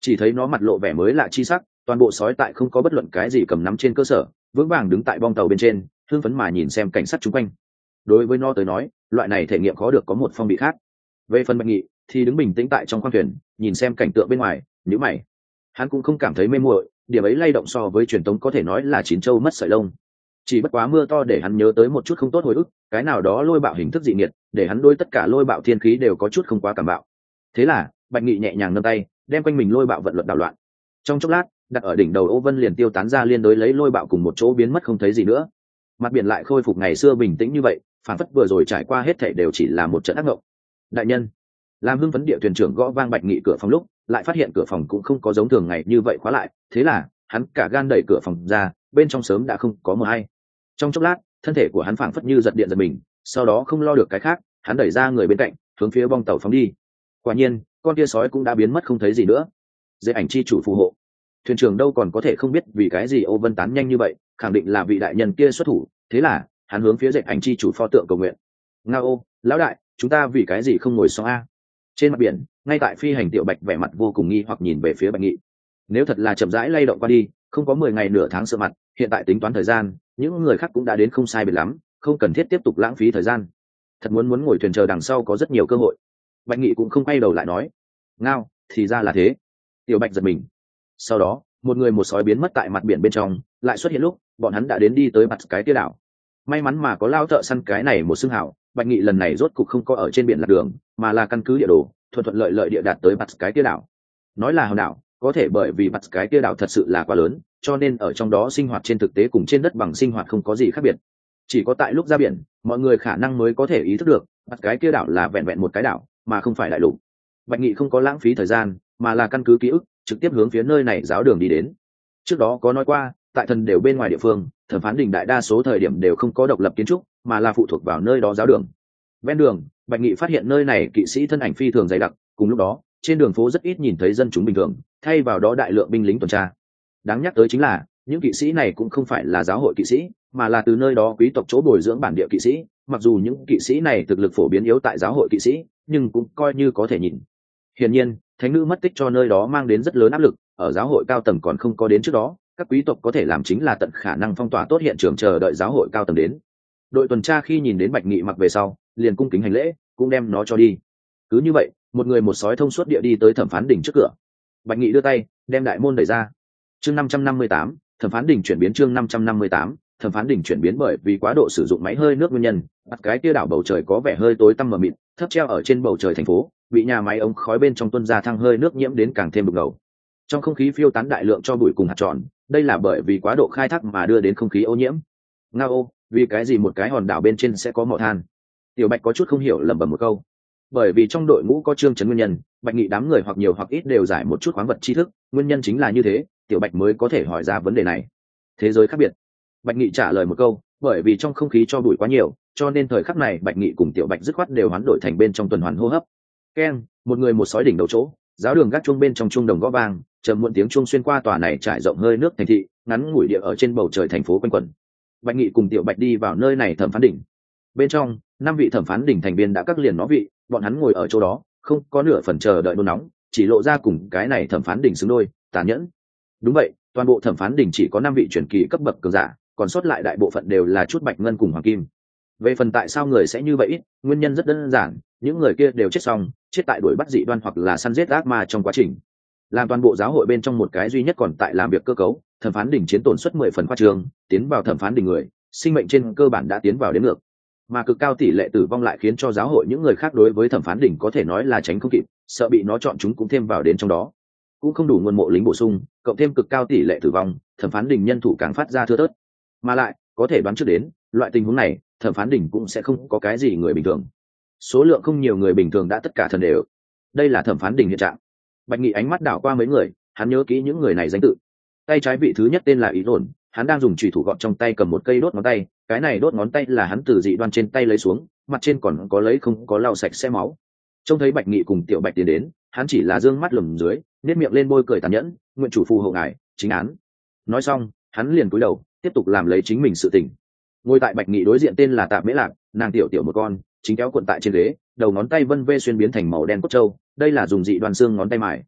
chỉ thấy nó mặt lộ vẻ mới lạ chi sắc, toàn bộ sói tại không có bất luận cái gì cầm nắm trên cơ sở, vững vàng đứng tại bong tàu bên trên, hưng phấn mà nhìn xem cảnh sát chung quanh. Đối với nó tới nói, loại này thể nghiệm khó được có một phong vị khác. Về phần Bạch Nghị thì đứng bình tĩnh tại trong khoang thuyền, nhìn xem cảnh tượng bên ngoài, nhíu mày. Hắn cũng không cảm thấy mê muội, điểm ấy lay động so với truyền thống có thể nói là chín châu mất sợi lông. Chỉ bất quá mưa to để hắn nhớ tới một chút không tốt hồi ức, cái nào đó lôi bạo hình thức dị nghiệt, để hắn đối tất cả lôi bạo thiên khí đều có chút không quá cảm bạo. Thế là, Bạch Nghị nhẹ nhàng nâng tay, đem quanh mình lôi bạo vận luật đảo loạn. Trong chốc lát, đặt ở đỉnh đầu Ô Vân liền tiêu tán ra liên đối lấy lôi bạo cùng một chỗ biến mất không thấy gì nữa. Mặt biển lại khôi phục ngày xưa bình tĩnh như vậy, phản phất vừa rồi trải qua hết thảy đều chỉ là một trận ác mộng. Đại nhân, làm hưng phấn địa thuyền trưởng gõ vang Bạch Nghị cửa phòng lúc, lại phát hiện cửa phòng cũng không có giống thường ngày như vậy khóa lại, thế là hắn cả gan đẩy cửa phòng ra, bên trong sớm đã không có mờ hay. Trong chốc lát, thân thể của hắn phảng phất như giật điện giật mình, sau đó không lo được cái khác, hắn đẩy ra người bên cạnh, hướng phía bong tàu phóng đi. Quả nhiên, con kia sói cũng đã biến mất không thấy gì nữa. Dễ ảnh chi chủ phù hộ. Thuyền trưởng đâu còn có thể không biết vì cái gì Ô Vân tán nhanh như vậy, khẳng định là vị đại nhân kia xuất thủ, thế là hắn hướng phía dễ ảnh chi chủ pho tượng cầu nguyện. Nga ô, lão đại, chúng ta vì cái gì không ngồi xong a? Trên mặt biển, ngay tại phi hành Tiểu Bạch vẻ mặt vô cùng nghi hoặc nhìn về phía Bạch Nghị. Nếu thật là chậm rãi lay động qua đi, không có mười ngày nửa tháng sợ mặt, hiện tại tính toán thời gian, những người khác cũng đã đến không sai biệt lắm, không cần thiết tiếp tục lãng phí thời gian. Thật muốn muốn ngồi thuyền chờ đằng sau có rất nhiều cơ hội. Bạch Nghị cũng không quay đầu lại nói, ngao, thì ra là thế. Tiểu Bạch giật mình. Sau đó, một người một sói biến mất tại mặt biển bên trong, lại xuất hiện lúc bọn hắn đã đến đi tới mặt cái kia đảo. May mắn mà có lao thợ săn cái này một xương hảo, Bạch Nghị lần này rốt cục không có ở trên biển lạc đường, mà là căn cứ địa đồ, thuận thuận lợi lợi địa đạt tới mặt cái kia đảo. Nói là hòn đảo, có thể bởi vì mặt cái kia đảo thật sự là quá lớn, cho nên ở trong đó sinh hoạt trên thực tế cùng trên đất bằng sinh hoạt không có gì khác biệt. Chỉ có tại lúc ra biển, mọi người khả năng mới có thể ý thức được, mặt cái kia đảo là vẹn vẹn một cái đảo, mà không phải đại lục. Bạch Nghị không có lãng phí thời gian, mà là căn cứ ký ức, trực tiếp hướng phía nơi này giáo đường đi đến. Trước đó có nói qua, tại thần đều bên ngoài địa phương, thẩm phán đình đại đa số thời điểm đều không có độc lập kiến trúc, mà là phụ thuộc vào nơi đó giáo đường. Ven đường, Bạch Nghị phát hiện nơi này kỵ sĩ thân ảnh phi thường dày đặc, cùng lúc đó, trên đường phố rất ít nhìn thấy dân chúng bình thường, thay vào đó đại lượng binh lính tuần tra. Đáng nhắc tới chính là, những kỵ sĩ này cũng không phải là giáo hội kỵ sĩ, mà là từ nơi đó quý tộc chỗ bồi dưỡng bản địa kỵ sĩ, mặc dù những kỵ sĩ này thực lực phổ biến yếu tại giáo hội kỵ sĩ, nhưng cũng coi như có thể nhìn. Hiển nhiên, thánh nữ mất tích cho nơi đó mang đến rất lớn áp lực, ở giáo hội cao tầng còn không có đến trước đó, các quý tộc có thể làm chính là tận khả năng phong tỏa tốt hiện trường chờ đợi giáo hội cao tầng đến. Đội tuần tra khi nhìn đến Bạch Nghị mặc về sau, liền cung kính hành lễ, cũng đem nó cho đi. Cứ như vậy, một người một sói thông suốt địa đi tới thẩm phán đỉnh trước cửa. Bạch Nghị đưa tay, đem đại môn đẩy ra. Chương năm trăm năm mươi tám, thẩm phán đỉnh chuyển biến chương năm trăm năm mươi tám, thẩm phán đỉnh chuyển biến bởi vì quá độ sử dụng máy hơi nước nguyên nhân, bắt cái kia đảo bầu trời có vẻ hơi tối tăm mờ mịt, thấp treo ở trên bầu trời thành phố, bị nhà máy ống khói bên trong tuôn ra thăng hơi nước nhiễm đến càng thêm đục ngầu. Trong không khí phiêu tán đại lượng cho bụi cùng hạt tròn, đây là bởi vì quá độ khai thác mà đưa đến không khí ô nhiễm. Ngao, vì cái gì một cái hòn đảo bên trên sẽ có mỏ than? Tiểu Bạch có chút không hiểu lẩm bẩm một câu. Bởi vì trong đội ngũ có Trương Chấn nguyên nhân, Bạch Nghị đám người hoặc nhiều hoặc ít đều giải một chút khoáng vật tri thức, nguyên nhân chính là như thế, Tiểu Bạch mới có thể hỏi ra vấn đề này. Thế giới khác biệt. Bạch Nghị trả lời một câu, bởi vì trong không khí cho bụi quá nhiều, cho nên thời khắc này Bạch Nghị cùng Tiểu Bạch dứt khoát đều hoán đổi thành bên trong tuần hoàn hô hấp. Keng, một người một sói đỉnh đầu chỗ, giáo đường gác chuông bên trong chuông đồng gõ vang, trầm muộn tiếng chuông xuyên qua tòa này trải rộng hơi nước thành thị, ngắn ngủi địa ở trên bầu trời thành phố quanh quẩn. Bạch Nghị cùng Tiểu Bạch đi vào nơi này thẩm phán đỉnh. Bên trong, năm vị thẩm phán đỉnh thành viên đã các liền nó vị, bọn hắn ngồi ở chỗ đó, không có nửa phần chờ đợi nôn nóng, chỉ lộ ra cùng cái này thẩm phán đỉnh xứng đôi, tàn nhẫn. Đúng vậy, toàn bộ thẩm phán đỉnh chỉ có năm vị truyền kỳ cấp bậc cường giả, còn sót lại đại bộ phận đều là chút bạch ngân cùng hoàng kim. Về phần tại sao người sẽ như vậy ít, nguyên nhân rất đơn giản, những người kia đều chết xong, chết tại đuổi bắt dị đoan hoặc là săn giết ác ma trong quá trình. Làm toàn bộ giáo hội bên trong một cái duy nhất còn tại làm việc cơ cấu, thẩm phán đỉnh chiến tổn suất mười phần khoa trương, tiến vào thẩm phán đỉnh người, sinh mệnh trên cơ bản đã tiến vào đến ngược. Mà cực cao tỷ lệ tử vong lại khiến cho giáo hội những người khác đối với thẩm phán đỉnh có thể nói là tránh không kịp, sợ bị nó chọn chúng cũng thêm vào đến trong đó. Cũng không đủ nguồn mộ lính bổ sung, cộng thêm cực cao tỷ lệ tử vong, thẩm phán đỉnh nhân thủ càng phát ra thưa thớt. Mà lại, có thể đoán trước đến, loại tình huống này, thẩm phán đỉnh cũng sẽ không có cái gì người bình thường. Số lượng không nhiều người bình thường đã tất cả thần đều. Đây là thẩm phán đỉnh hiện trạng. Bạch Nghị ánh mắt đảo qua mấy người, hắn nhớ kỹ những người này danh tự. Tay trái vị thứ nhất tên là Ý Đồn, hắn đang dùng chùy thủ gọt trong tay cầm một cây đốt ngón tay, cái này đốt ngón tay là hắn từ dị đoan trên tay lấy xuống, mặt trên còn có lấy không có lau sạch sẽ máu. Trông thấy Bạch Nghị cùng Tiểu Bạch tiến đến, hắn chỉ là dương mắt lườm dưới, nét miệng lên bôi cười tàn nhẫn, nguyện chủ phù hộ ngài, chính án. Nói xong, hắn liền cúi đầu, tiếp tục làm lấy chính mình sự tình. Ngồi tại Bạch Nghị đối diện tên là Tạp Mễ Lạc, nàng tiểu tiểu một con, chính kéo cuộn tại trên ghế, đầu ngón tay vân vê xuyên biến thành màu đen cốt trâu, đây là dùng dị đoan xương ngón tay mài.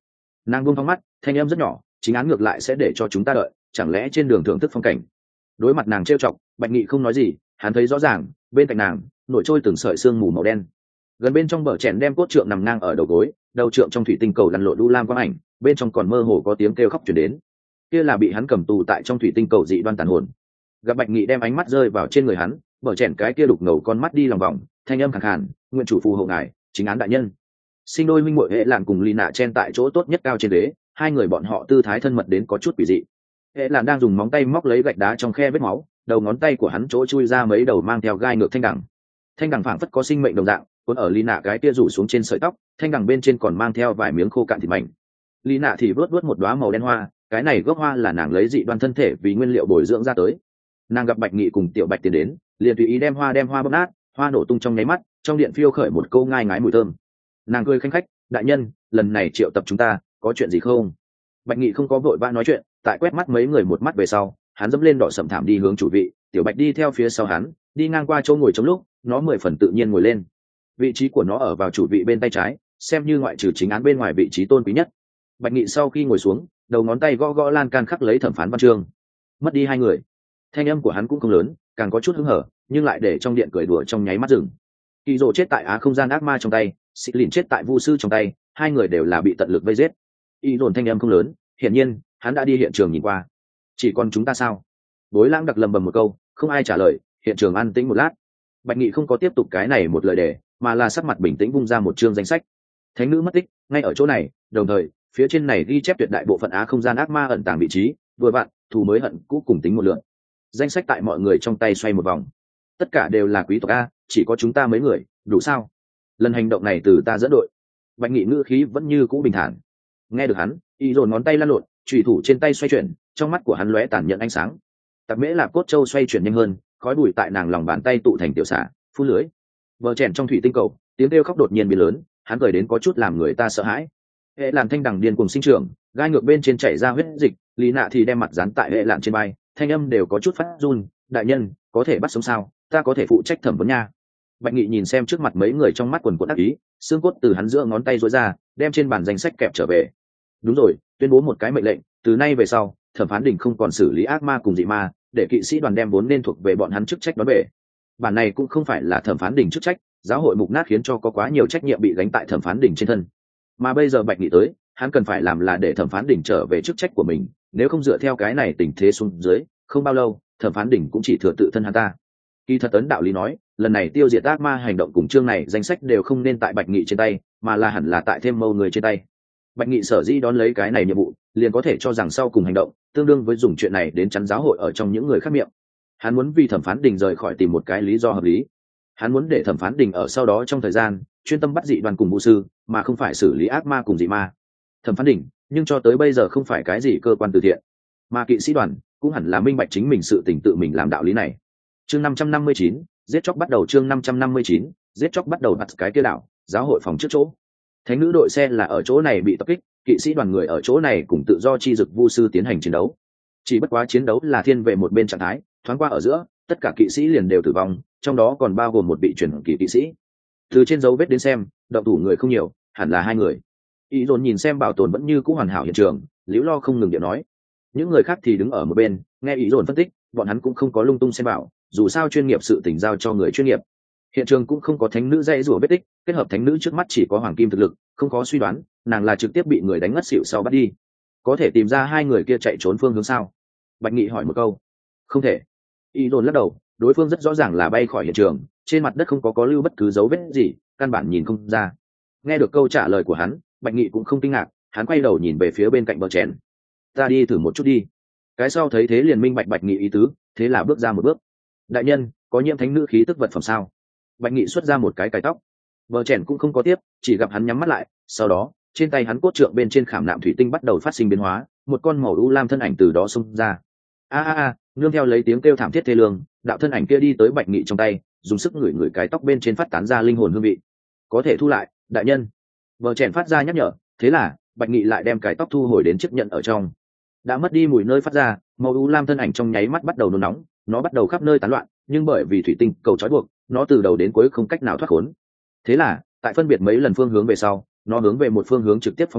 Nàng buông thong mắt, thanh em rất nhỏ, chính án ngược lại sẽ để cho chúng ta đợi, chẳng lẽ trên đường thưởng thức phong cảnh. Đối mặt nàng trêu chọc, Bạch Nghị không nói gì, hắn thấy rõ ràng bên cạnh nàng nổi trôi từng sợi sương mù màu đen. Gần bên trong bờ chèn đem cốt trượng nằm ngang ở đầu gối, đầu trượng trong thủy tinh cầu lăn lộn đu lam quang ảnh, bên trong còn mơ hồ có tiếng kêu khóc truyền đến. Kia là bị hắn cầm tù tại trong thủy tinh cầu dị đoan tàn hồn. Gặp Bạch Nghị đem ánh mắt rơi vào trên người hắn, bờ chèn cái kia đục ngầu con mắt đi lòng vòng, thanh âm khàn khàn, nguyện chủ phù hộ ngài, chính án đại nhân. Sinh đôi minh muội hệ lạn cùng Ly Nạ chen tại chỗ tốt nhất cao trên đế, hai người bọn họ tư thái thân mật đến có chút quỷ dị. Hệ lạn đang dùng móng tay móc lấy gạch đá trong khe vết máu, đầu ngón tay của hắn chỗ chui ra mấy đầu mang theo gai ngược thanh đằng. Thanh đằng phảng phất có sinh mệnh đồng dạng, cuốn ở Ly Nạ cái kia rủ xuống trên sợi tóc, thanh đằng bên trên còn mang theo vài miếng khô cạn thịt mảnh. Ly Nạ thì vớt vớt một đóa màu đen hoa, cái này gốc hoa là nàng lấy dị đoan thân thể vì nguyên liệu bồi dưỡng ra tới. Nàng gặp Bạch Nghị cùng Tiểu Bạch tiến đến, liền tùy ý đem hoa đem hoa bóp nát, hoa nổ tung trong nháy mắt, trong điện phiêu khởi một câu ngai ngái mùi thơm. Nàng cười khanh khách, đại nhân, lần này triệu tập chúng ta có chuyện gì không? Bạch Nghị không có vội vã nói chuyện, tại quét mắt mấy người một mắt về sau, hắn dẫm lên đỏ sậm thảm đi hướng chủ vị, Tiểu Bạch đi theo phía sau hắn, đi ngang qua chỗ ngồi trong lúc, nó mười phần tự nhiên ngồi lên. Vị trí của nó ở vào chủ vị bên tay trái, xem như ngoại trừ chính án bên ngoài vị trí tôn quý nhất. Bạch Nghị sau khi ngồi xuống, đầu ngón tay gõ gõ lan can khắc lấy thẩm phán văn chương. Mất đi hai người, thanh âm của hắn cũng không lớn, càng có chút hứng hở, nhưng lại để trong điện cười đùa trong nháy mắt dừng. Kỳ Dụ chết tại á không gian ác ma trong tay, Xích Lìn chết tại vu sư trong tay, hai người đều là bị tận lực vây giết. Y dồn thanh âm không lớn, hiển nhiên hắn đã đi hiện trường nhìn qua. Chỉ còn chúng ta sao? Bối Lãng đặc lầm bầm một câu, không ai trả lời, hiện trường an tĩnh một lát. Bạch Nghị không có tiếp tục cái này một lời đề, mà là sắc mặt bình tĩnh vung ra một chương danh sách. Thánh nữ mất tích, ngay ở chỗ này, đồng thời phía trên này ghi chép tuyệt đại bộ phận á không gian ác ma ẩn tàng vị trí, vừa vặn thù mới hận cũ cùng tính một lượt. Danh sách tại mọi người trong tay xoay một vòng. Tất cả đều là quý tộc a, chỉ có chúng ta mấy người, đủ sao? Lần hành động này từ ta dẫn đội. Bạch Nghị ngữ khí vẫn như cũ bình thản. Nghe được hắn, y dồn ngón tay lăn lộn, chủy thủ trên tay xoay chuyển, trong mắt của hắn lóe tàn nhẫn ánh sáng. Tạp Mễ Lạp Cốt Châu xoay chuyển nhanh hơn, khói bụi tại nàng lòng bàn tay tụ thành tiểu xả, phun lưới. Vờ chèn trong thủy tinh cầu, tiếng kêu khóc đột nhiên biến lớn, hắn cười đến có chút làm người ta sợ hãi. Hệ Lạn thanh đằng điên cùng sinh trưởng, gai ngược bên trên chảy ra huyết dịch, Lý Nạ thì đem mặt dán tại Hệ Lạn trên vai, thanh âm đều có chút phát run, đại nhân, có thể bắt sống sao? Ta có thể phụ trách thẩm vấn nha. Bạch Nghị nhìn xem trước mặt mấy người trong mắt quần quần đắc ý, xương cốt từ hắn giữa ngón tay rối ra, đem trên bàn danh sách kẹp trở về. Đúng rồi, tuyên bố một cái mệnh lệnh, từ nay về sau, thẩm phán đỉnh không còn xử lý ác ma cùng dị ma, để kỵ sĩ đoàn đem vốn nên thuộc về bọn hắn chức trách đón về. Bản này cũng không phải là thẩm phán đỉnh chức trách, giáo hội mục nát khiến cho có quá nhiều trách nhiệm bị gánh tại thẩm phán đỉnh trên thân. Mà bây giờ Bạch Nghị tới, hắn cần phải làm là để thẩm phán đỉnh trở về chức trách của mình, nếu không dựa theo cái này tình thế xuống dưới, không bao lâu, thẩm phán đỉnh cũng chỉ thừa tự thân hắn ta. Kỳ thật ấn đạo lý nói, lần này tiêu diệt ác ma hành động cùng chương này danh sách đều không nên tại Bạch Nghị trên tay, mà là hẳn là tại thêm mâu người trên tay. Bạch Nghị sở dĩ đón lấy cái này nhiệm vụ, liền có thể cho rằng sau cùng hành động tương đương với dùng chuyện này đến chắn giáo hội ở trong những người khác miệng. Hắn muốn vì thẩm phán đình rời khỏi tìm một cái lý do hợp lý. Hắn muốn để thẩm phán đình ở sau đó trong thời gian chuyên tâm bắt dị đoàn cùng vũ sư, mà không phải xử lý ác ma cùng dị ma. Thẩm phán đình, nhưng cho tới bây giờ không phải cái gì cơ quan từ thiện, mà kỵ sĩ đoàn cũng hẳn là minh bạch chính mình sự tình tự mình làm đạo lý này. Chương năm trăm năm mươi chín, giết chóc bắt đầu. Chương năm trăm năm mươi chín, giết chóc bắt đầu. Bắt cái kia đảo, giáo hội phòng trước chỗ. Thánh nữ đội xe là ở chỗ này bị tập kích, kỵ sĩ đoàn người ở chỗ này cùng tự do chi dực vu sư tiến hành chiến đấu. Chỉ bất quá chiến đấu là thiên về một bên trạng thái, thoáng qua ở giữa, tất cả kỵ sĩ liền đều tử vong, trong đó còn bao gồm một vị truyền kỳ kỵ sĩ. Từ trên dấu vết đến xem, động thủ người không nhiều, hẳn là hai người. Ý dồn nhìn xem bảo tồn vẫn như cũ hoàn hảo hiện trường, liễu lo không ngừng điện nói. Những người khác thì đứng ở một bên, nghe ý dồn phân tích, bọn hắn cũng không có lung tung xem bảo, dù sao chuyên nghiệp sự tình giao cho người chuyên nghiệp. Hiện trường cũng không có thánh nữ dây rủa vết tích, kết hợp thánh nữ trước mắt chỉ có hoàng kim thực lực, không có suy đoán, nàng là trực tiếp bị người đánh ngất xỉu sau bắt đi. Có thể tìm ra hai người kia chạy trốn phương hướng sao? Bạch Nghị hỏi một câu. Không thể. Y dồn lắc đầu, đối phương rất rõ ràng là bay khỏi hiện trường, trên mặt đất không có có lưu bất cứ dấu vết gì, căn bản nhìn không ra. Nghe được câu trả lời của hắn, Bạch Nghị cũng không kinh ngạc, hắn quay đầu nhìn về phía bên cạnh bờ chén. Ta đi thử một chút đi. Cái sau thấy thế liền minh bạch Bạch Nghị ý tứ, thế là bước ra một bước. Đại nhân, có nhiễm thánh nữ khí tức vật phẩm sao? Bạch Nghị xuất ra một cái cài tóc. Bờ chèn cũng không có tiếp, chỉ gặp hắn nhắm mắt lại, sau đó trên tay hắn cốt trượng bên trên khảm nạm thủy tinh bắt đầu phát sinh biến hóa, một con màu u lam thân ảnh từ đó xông ra. A a a, nương theo lấy tiếng kêu thảm thiết thê lương, đạo thân ảnh kia đi tới Bạch Nghị trong tay, dùng sức ngửi ngửi cái tóc bên trên phát tán ra linh hồn hương vị. Có thể thu lại, đại nhân. Bờ chèn phát ra nhắc nhở, thế là Bạch Nghị lại đem cái tóc thu hồi đến chiếc nhận ở trong. Đã mất đi mùi nơi phát ra, màu u lam thân ảnh trong nháy mắt bắt đầu nôn nóng, nó bắt đầu khắp nơi tán loạn, nhưng bởi vì thủy tinh cầu trói buộc, nó từ đầu đến cuối không cách nào thoát khốn. Thế là tại phân biệt mấy lần phương hướng về sau, nó hướng về một phương hướng trực tiếp phóng đi,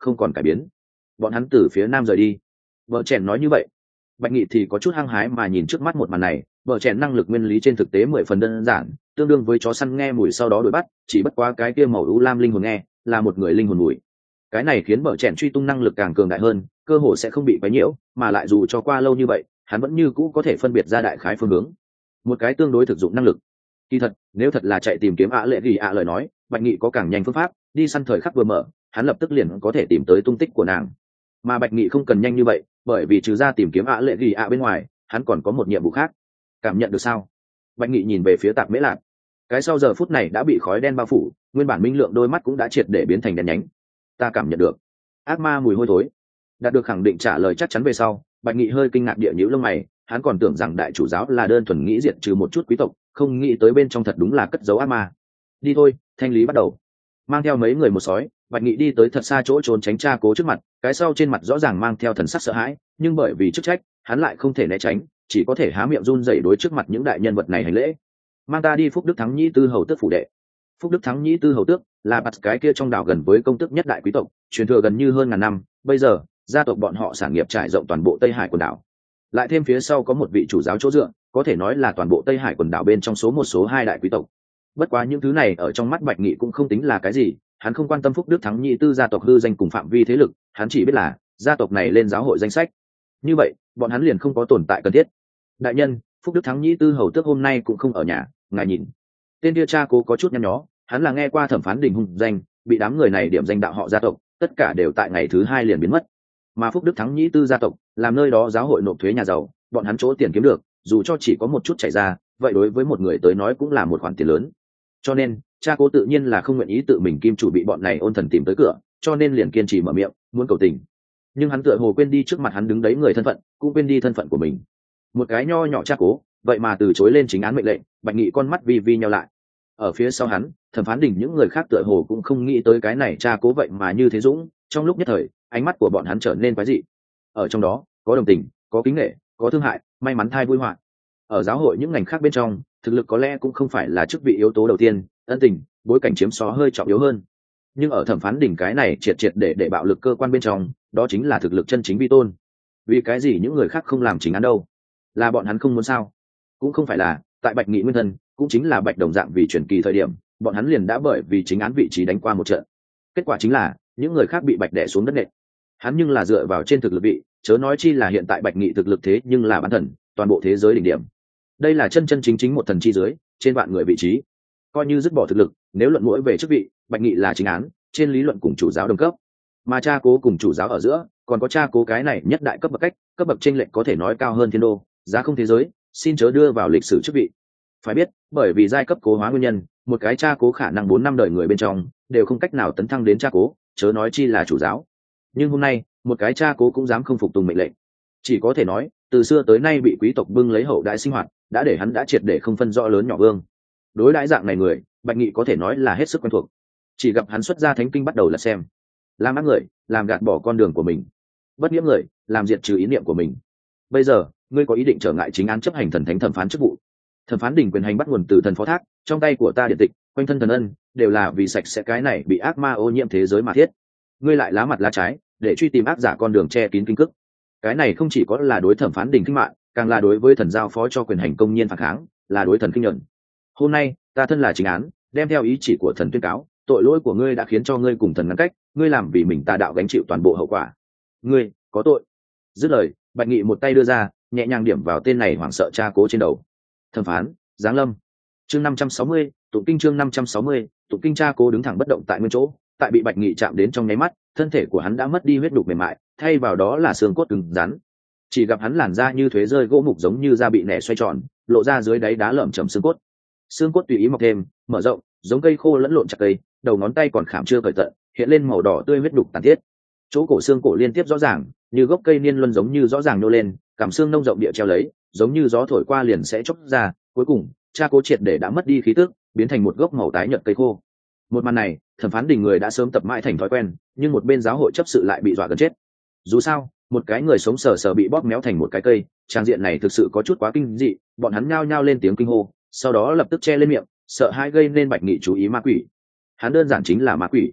không còn cải biến. Bọn hắn từ phía nam rời đi. Vợ chèn nói như vậy. Bạch Nghị thì có chút hăng hái mà nhìn trước mắt một màn này. Vợ chèn năng lực nguyên lý trên thực tế mười phần đơn giản, tương đương với chó săn nghe mùi sau đó đuổi bắt, chỉ bất quá cái kia màu u lam linh hồn nghe là một người linh hồn mùi. Cái này khiến vợ chèn truy tung năng lực càng cường đại hơn, cơ hội sẽ không bị quấy nhiễu, mà lại dù cho qua lâu như vậy, hắn vẫn như cũ có thể phân biệt ra đại khái phương hướng. Một cái tương đối thực dụng năng lực. Kỳ thật, nếu thật là chạy tìm kiếm ạ lệ gì ạ lời nói, Bạch Nghị có càng nhanh phương pháp, đi săn thời khắc vừa mở, hắn lập tức liền có thể tìm tới tung tích của nàng. Mà Bạch Nghị không cần nhanh như vậy, bởi vì trừ ra tìm kiếm ạ lệ gì ạ bên ngoài, hắn còn có một nhiệm vụ khác. Cảm nhận được sao? Bạch Nghị nhìn về phía Tạp Mễ Lạc. Cái sau giờ phút này đã bị khói đen bao phủ, nguyên bản minh lượng đôi mắt cũng đã triệt để biến thành đen nhánh. Ta cảm nhận được ác ma mùi hôi thối. Đạt được khẳng định trả lời chắc chắn về sau, Bạch Nghị hơi kinh ngạc địa nhíu lông mày, hắn còn tưởng rằng đại chủ giáo là đơn thuần nghĩ diệt trừ một chút quý tộc, không nghĩ tới bên trong thật đúng là cất giấu ác ma. Đi thôi, thanh lý bắt đầu. Mang theo mấy người một sói, Bạch Nghị đi tới thật xa chỗ trốn tránh cha cố trước mặt, cái sau trên mặt rõ ràng mang theo thần sắc sợ hãi, nhưng bởi vì chức trách, hắn lại không thể né tránh, chỉ có thể há miệng run rẩy đối trước mặt những đại nhân vật này hành lễ. Mang ta đi Phúc Đức Thắng Nhĩ Tư hầu tước phủ đệ. Phúc Đức Thắng Nhĩ Tư hầu tước là bạt cái kia trong đảo gần với công tước nhất đại quý tộc, truyền thừa gần như hơn ngàn năm, bây giờ gia tộc bọn họ sản nghiệp trải rộng toàn bộ Tây Hải quần đảo. Lại thêm phía sau có một vị chủ giáo chỗ dựa, có thể nói là toàn bộ Tây Hải quần đảo bên trong số một số hai đại quý tộc. Bất quá những thứ này ở trong mắt Bạch Nghị cũng không tính là cái gì, hắn không quan tâm Phúc Đức Thắng Nhĩ Tư gia tộc hư danh cùng phạm vi thế lực, hắn chỉ biết là gia tộc này lên giáo hội danh sách. Như vậy, bọn hắn liền không có tồn tại cần thiết. Đại nhân, Phúc Đức Thắng Nhĩ Tư hầu tước hôm nay cũng không ở nhà, ngài nhìn. Tên kia cha cố có chút nhăn nhó, hắn là nghe qua thẩm phán đình hung danh, bị đám người này điểm danh đạo họ gia tộc, tất cả đều tại ngày thứ hai liền biến mất. Mà Phúc Đức Thắng Nhĩ Tư gia tộc làm nơi đó giáo hội nộp thuế nhà giàu, bọn hắn chỗ tiền kiếm được, dù cho chỉ có một chút chảy ra, vậy đối với một người tới nói cũng là một khoản tiền lớn. Cho nên cha cố tự nhiên là không nguyện ý tự mình kim chủ bị bọn này ôn thần tìm tới cửa, cho nên liền kiên trì mở miệng muốn cầu tình. Nhưng hắn tựa hồ quên đi trước mặt hắn đứng đấy người thân phận, cũng quên đi thân phận của mình. Một cái nho nhỏ cha cố vậy mà từ chối lên chính án mệnh lệnh. Bạch Nghị con mắt vi vi nhau lại. Ở phía sau hắn, thẩm phán đình những người khác tựa hồ cũng không nghĩ tới cái này cha cố vậy mà như thế dũng. Trong lúc nhất thời, ánh mắt của bọn hắn trở nên quái dị. Ở trong đó có đồng tình, có kính nể, có thương hại, may mắn thai vui họa. Ở giáo hội những ngành khác bên trong, thực lực có lẽ cũng không phải là chức vị yếu tố đầu tiên, ân tình, bối cảnh chiếm xó hơi trọng yếu hơn. Nhưng ở thẩm phán đỉnh cái này triệt triệt để để bạo lực cơ quan bên trong, đó chính là thực lực chân chính vi tôn. Vì cái gì những người khác không làm chính án đâu? Là bọn hắn không muốn sao? Cũng không phải là, tại Bạch Nghị nguyên thân, cũng chính là Bạch Đồng dạng vì chuyển kỳ thời điểm, bọn hắn liền đã bởi vì chính án vị trí đánh qua một trận. Kết quả chính là, những người khác bị Bạch đè xuống đất nện. Hắn nhưng là dựa vào trên thực lực vị, chớ nói chi là hiện tại Bạch Nghị thực lực thế nhưng là bán thần, toàn bộ thế giới đỉnh điểm. Đây là chân chân chính chính một thần chi dưới, trên vạn người vị trí. Coi như dứt bỏ thực lực, nếu luận mũi về chức vị, Bạch Nghị là chính án, trên lý luận cùng chủ giáo đồng cấp. Mà cha cố cùng chủ giáo ở giữa, còn có cha cố cái này nhất đại cấp bậc cách, cấp bậc chênh lệch có thể nói cao hơn thiên đô, giá không thế giới, xin chớ đưa vào lịch sử chức vị. Phải biết, bởi vì giai cấp cố hóa nguyên nhân, một cái cha cố khả năng bốn năm đời người bên trong đều không cách nào tấn thăng đến cha cố, chớ nói chi là chủ giáo. Nhưng hôm nay, một cái cha cố cũng dám không phục tùng mệnh lệnh. Chỉ có thể nói, từ xưa tới nay bị quý tộc bưng lấy hậu đại sinh hoạt, đã để hắn đã triệt để không phân rõ lớn nhỏ vương. Đối đãi dạng này người, Bạch Nghị có thể nói là hết sức quen thuộc. Chỉ gặp hắn xuất ra thánh kinh bắt đầu là xem, làm ác người, làm gạt bỏ con đường của mình, bất nghĩa người, làm diệt trừ ý niệm của mình. Bây giờ, ngươi có ý định trở ngại chính án chấp hành thần thánh thẩm phán chức vụ. Thẩm phán đỉnh quyền hành bắt nguồn từ thần phó thác, trong tay của ta điện tịch, quanh thân thần ân, đều là vì sạch sẽ cái này bị ác ma ô nhiễm thế giới mà thiết. Ngươi lại lá mặt lá trái, để truy tìm ác giả con đường che kín kinh cức. Cái này không chỉ có là đối thẩm phán đỉnh kinh mạng, càng là đối với thần giao phó cho quyền hành công nhiên phản kháng, là đối thần kinh nhận. Hôm nay, ta thân là chính án, đem theo ý chỉ của thần tuyên cáo, tội lỗi của ngươi đã khiến cho ngươi cùng thần ngăn cách, ngươi làm vì mình tà đạo gánh chịu toàn bộ hậu quả. Ngươi có tội. Dứt lời, Bạch Nghị một tay đưa ra, nhẹ nhàng điểm vào tên này hoảng sợ cha cố trên đầu. Thẩm phán, giáng lâm. Chương năm trăm sáu mươi, tụng kinh chương năm trăm sáu mươi, tụng kinh. Cha cố đứng thẳng bất động tại nguyên chỗ, tại bị Bạch Nghị chạm đến trong nháy mắt, thân thể của hắn đã mất đi huyết đục mềm mại, thay vào đó là xương cốt cứng rắn. Chỉ gặp hắn làn da như thuế rơi gỗ mục giống như da bị nẻ xoay tròn, lộ ra dưới đáy đá lởm chởm xương cốt. Xương cốt tùy ý mọc thêm, mở rộng, giống cây khô lẫn lộn chặt cây, đầu ngón tay còn khảm chưa cởi tận, hiện lên màu đỏ tươi huyết đục tàn thiết. Chỗ cổ xương cổ liên tiếp rõ ràng, như gốc cây niên luân giống như rõ ràng nô lên, cảm xương nông rộng địa treo lấy, giống như gió thổi qua liền sẽ chốc ra. Cuối cùng, cha cố triệt để đã mất đi khí tức, biến thành một gốc màu tái nhợt cây khô. Một màn này, thẩm phán đình người đã sớm tập mãi thành thói quen, nhưng một bên giáo hội chấp sự lại bị dọa gần chết. Dù sao, một cái người sống sờ sờ bị bóp méo thành một cái cây, trang diện này thực sự có chút quá kinh dị, bọn hắn nhao nhao lên tiếng kinh hô, sau đó lập tức che lên miệng, sợ hãi gây nên Bạch Nghị chú ý ma quỷ. Hắn đơn giản chính là ma quỷ.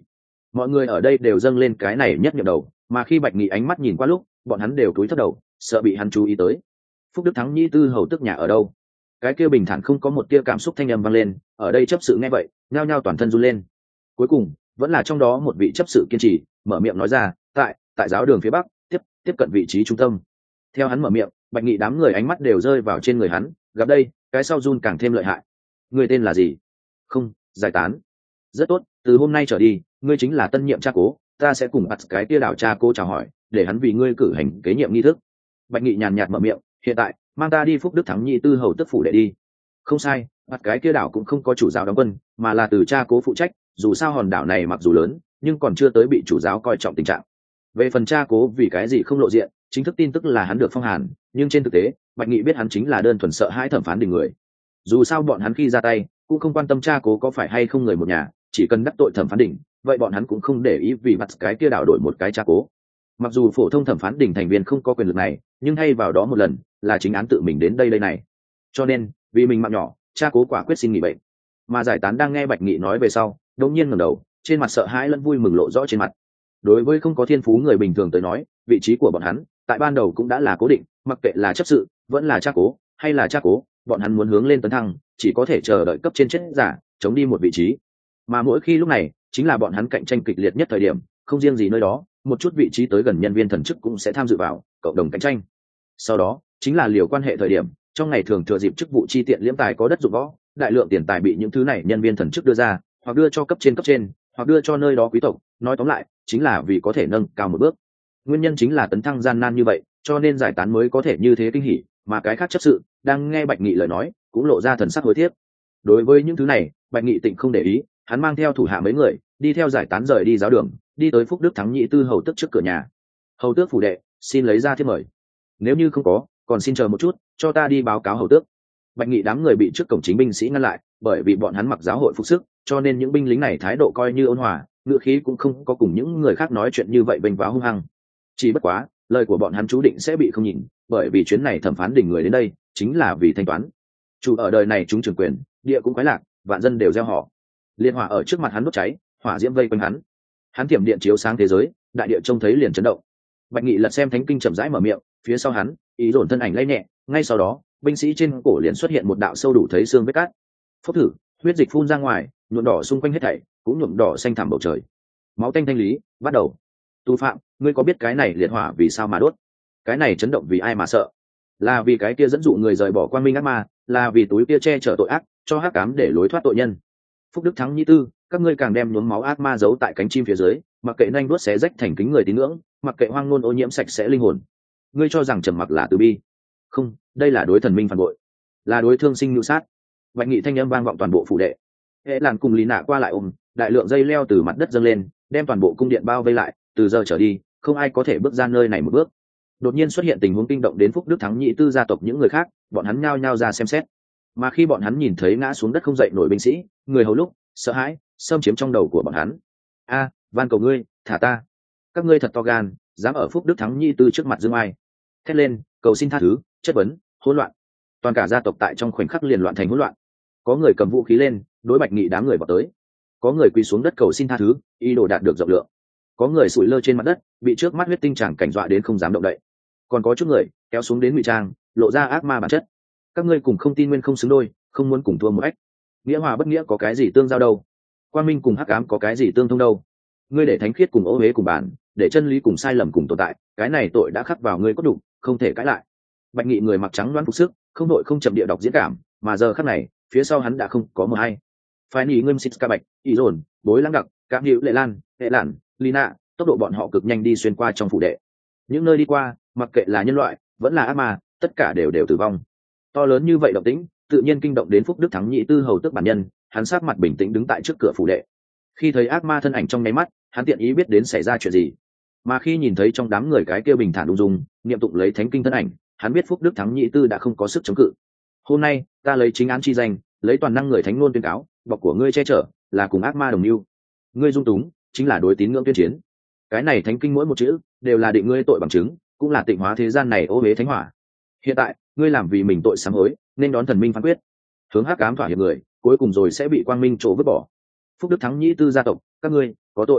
mọi người ở đây đều dâng lên cái này nhất nhậm đầu, mà khi Bạch Nghị ánh mắt nhìn qua lúc bọn hắn đều cúi thấp đầu, sợ bị hắn chú ý tới. Phúc Đức Thắng Nhĩ Tư hầu tức nhà ở đâu? Cái kia bình thản không có một tia cảm xúc thanh âm vang lên, ở đây chấp sự nghe vậy nhao nhao toàn thân run lên. Cuối cùng vẫn là trong đó một vị chấp sự kiên trì mở miệng nói ra, tại tại giáo đường phía bắc, tiếp tiếp cận vị trí trung tâm. Theo hắn mở miệng, Bạch Nghị đám người ánh mắt đều rơi vào trên người hắn, gặp đây cái sau run càng thêm lợi hại. Người tên là gì? Không, giải tán. Rất tốt, từ hôm nay trở đi ngươi chính là tân nhiệm cha cố, ta sẽ cùng bắt cái tia đảo cha cố chào hỏi, để hắn vì ngươi cử hành kế nhiệm nghi thức. Bạch Nghị nhàn nhạt mở miệng, hiện tại mang ta đi Phúc Đức Thắng Nhĩ Tư hầu tức phủ để đi. Không sai, bắt cái kia đảo cũng không có chủ giáo đóng quân, mà là từ cha cố phụ trách, dù sao hòn đảo này mặc dù lớn nhưng còn chưa tới bị chủ giáo coi trọng tình trạng. Về phần cha cố vì cái gì không lộ diện, chính thức tin tức là hắn được phong hàn, nhưng trên thực tế Bạch Nghị biết hắn chính là đơn thuần sợ hãi thẩm phán đình người. Dù sao bọn hắn khi ra tay cũng không quan tâm cha cố có phải hay không người một nhà, chỉ cần đắc tội thẩm phán đình, vậy bọn hắn cũng không để ý vì bắt cái kia đảo đổi một cái cha cố. Mặc dù phổ thông thẩm phán đình thành viên không có quyền lực này, nhưng hay vào đó một lần là chính án tự mình đến đây đây này. Cho nên vì mình mạng nhỏ, cha cố quả quyết xin nghỉ bệnh. Mà giải tán đang nghe Bạch Nghị nói về sau đột nhiên ngẩng đầu, trên mặt sợ hãi lẫn vui mừng lộ rõ trên mặt. Đối với không có thiên phú người bình thường tới nói, vị trí của bọn hắn tại ban đầu cũng đã là cố định, mặc kệ là chấp sự vẫn là cha cố hay là cha cố, bọn hắn muốn hướng lên tấn thăng chỉ có thể chờ đợi cấp trên chết giả chống đi một vị trí. Mà mỗi khi lúc này chính là bọn hắn cạnh tranh kịch liệt nhất thời điểm, không riêng gì nơi đó, một chút vị trí tới gần nhân viên thần chức cũng sẽ tham dự vào cộng đồng cạnh tranh. Sau đó chính là liều quan hệ thời điểm, trong ngày thường thừa dịp chức vụ chi tiện liễm tài có đất dụng võ, đại lượng tiền tài bị những thứ này nhân viên thần chức đưa ra, hoặc đưa cho cấp trên cấp trên, hoặc đưa cho nơi đó quý tộc, nói tóm lại chính là vì có thể nâng cao một bước. Nguyên nhân chính là tấn thăng gian nan như vậy, cho nên giải tán mới có thể như thế kinh hỉ, mà cái khác chấp sự đang nghe Bạch Nghị lời nói cũng lộ ra thần sắc hối tiếc. Đối với những thứ này Bạch Nghị tịnh không để ý, hắn mang theo thủ hạ mấy người đi theo giải tán rời đi giáo đường, đi tới Phúc Đức Thắng Nhĩ Tư hầu tước trước cửa nhà. Hầu tước phủ đệ, xin lấy ra thiếp mời. Nếu như không có, còn xin chờ một chút, cho ta đi báo cáo hầu tước. Bạch Nghị đám người bị trước cổng chính binh sĩ ngăn lại, bởi vì bọn hắn mặc giáo hội phục sức, cho nên những binh lính này thái độ coi như ôn hòa, ngữ khí cũng không có cùng những người khác nói chuyện như vậy vênh váo hung hăng. Chỉ bất quá lời của bọn hắn chú định sẽ bị không nhìn, bởi vì chuyến này thẩm phán đình người đến đây chính là vì thanh toán. Chủ ở đời này chúng trưởng quyền, địa cũng quái lạc, vạn dân đều gieo họ. Liên hỏa ở trước mặt hắn đốt cháy, hỏa diễm vây quanh hắn. Hắn thiểm điện chiếu sáng thế giới, đại địa trông thấy liền chấn động. Bạch Nghị lật xem thánh kinh chậm rãi mở miệng, phía sau hắn ý dồn thân ảnh lay nhẹ, ngay sau đó binh sĩ trên cổ liền xuất hiện một đạo sâu đủ thấy xương vết cát. Phốc thử, huyết dịch phun ra ngoài, nhuộm đỏ xung quanh hết thảy, cũng nhuộm đỏ xanh thẳm bầu trời. Máu tanh thanh lý bắt đầu. Tu phạm, ngươi có biết cái này liệt hỏa vì sao mà đốt? Cái này chấn động vì ai mà sợ? Là vì cái kia dẫn dụ người rời bỏ quan minh ác ma, là vì túi kia che chở tội ác, cho hắc ám để lối thoát tội nhân. Phúc Đức Thắng Nhĩ Tư, các ngươi càng đem nhuốm máu ác ma giấu tại cánh chim phía dưới, mặc kệ nhanh đuốt xé rách thành kính người tín ngưỡng, mặc kệ hoang ngôn ô nhiễm sạch sẽ linh hồn. Ngươi cho rằng trầm mặc là từ bi? Không, đây là đối thần minh phản bội, là đối thương sinh nhu sát. Bạch Nghị thanh âm vang vọng toàn bộ phủ đệ. Hệ làn cùng Lý Nạ qua lại ôm, đại lượng dây leo từ mặt đất dâng lên, đem toàn bộ cung điện bao vây lại, từ giờ trở đi không ai có thể bước ra nơi này một bước. Đột nhiên xuất hiện tình huống kinh động đến Phúc Đức Thắng Nhĩ Tư gia tộc những người khác, bọn hắn nhao nhao ra xem xét. Mà khi bọn hắn nhìn thấy ngã xuống đất không dậy nổi binh sĩ, người hầu lúc sợ hãi xâm chiếm trong đầu của bọn hắn. A, van cầu ngươi thả ta, các ngươi thật to gan, dám ở Phúc Đức Thắng Nhĩ Tư trước mặt dương ai. Thét lên cầu xin tha thứ, chất vấn, hỗn loạn. Toàn cả gia tộc tại trong khoảnh khắc liền loạn thành hỗn loạn. Có người cầm vũ khí lên đối Bạch Nghị đám người vào tới, có người quỳ xuống đất cầu xin tha thứ, ý đồ đạt được rộng lượng, có người sủi lơ trên mặt đất bị trước mắt huyết tinh tràng cảnh dọa đến không dám động đậy, còn có chút người kéo xuống đến ngụy trang lộ ra ác ma bản chất. Các ngươi cùng không tin nguyên không xứng đôi, không muốn cùng thua một ếch. Nghĩa hòa bất nghĩa có cái gì tương giao đâu, quang minh cùng hắc ám có cái gì tương thông đâu. Ngươi để thánh khiết cùng ô huế cùng bản, để chân lý cùng sai lầm cùng tồn tại, cái này tội đã khắc vào ngươi cốt đủ, không thể cãi lại. Bạch Nghị người mặc trắng đoán phục sức, không đội không chậm địa đọc diễn cảm, mà giờ khắc này phía sau hắn đã không có một ai. Phái nhị ngâm xịt ca bạch, ý dồn, bối lăng đặc, cảm hữu lệ lan, hệ lản, lina, tốc độ bọn họ cực nhanh đi xuyên qua trong phủ đệ. Những nơi đi qua, mặc kệ là nhân loại vẫn là ác ma, tất cả đều đều tử vong. To lớn như vậy động tĩnh tự nhiên kinh động đến Phúc Đức Thắng Nhĩ Tư hầu tước bản nhân, hắn sát mặt bình tĩnh đứng tại trước cửa phủ đệ. Khi thấy ác ma thân ảnh trong nháy mắt, hắn tiện ý biết đến xảy ra chuyện gì, mà khi nhìn thấy trong đám người cái kia bình thản ung dung niệm tụng lấy thánh kinh thân ảnh, hắn biết Phúc Đức Thắng Nhĩ Tư đã không có sức chống cự. Hôm nay ta lấy chính án chi danh, lấy toàn năng người thánh ngôn tuyên cáo, bọc của ngươi che chở là cùng ác ma đồng mưu, ngươi dung túng chính là đối tín ngưỡng tuyên chiến. Cái này thánh kinh mỗi một chữ đều là định ngươi tội bằng chứng, cũng là tịnh hóa thế gian này ô uế thánh hỏa. Hiện tại ngươi làm vì mình tội sám hối, nên đón thần minh phán quyết. Hướng hắc ám thỏa hiệp người cuối cùng rồi sẽ bị quang minh trổ vứt bỏ. Phúc Đức Thắng Nhĩ Tư gia tộc, các ngươi có tội.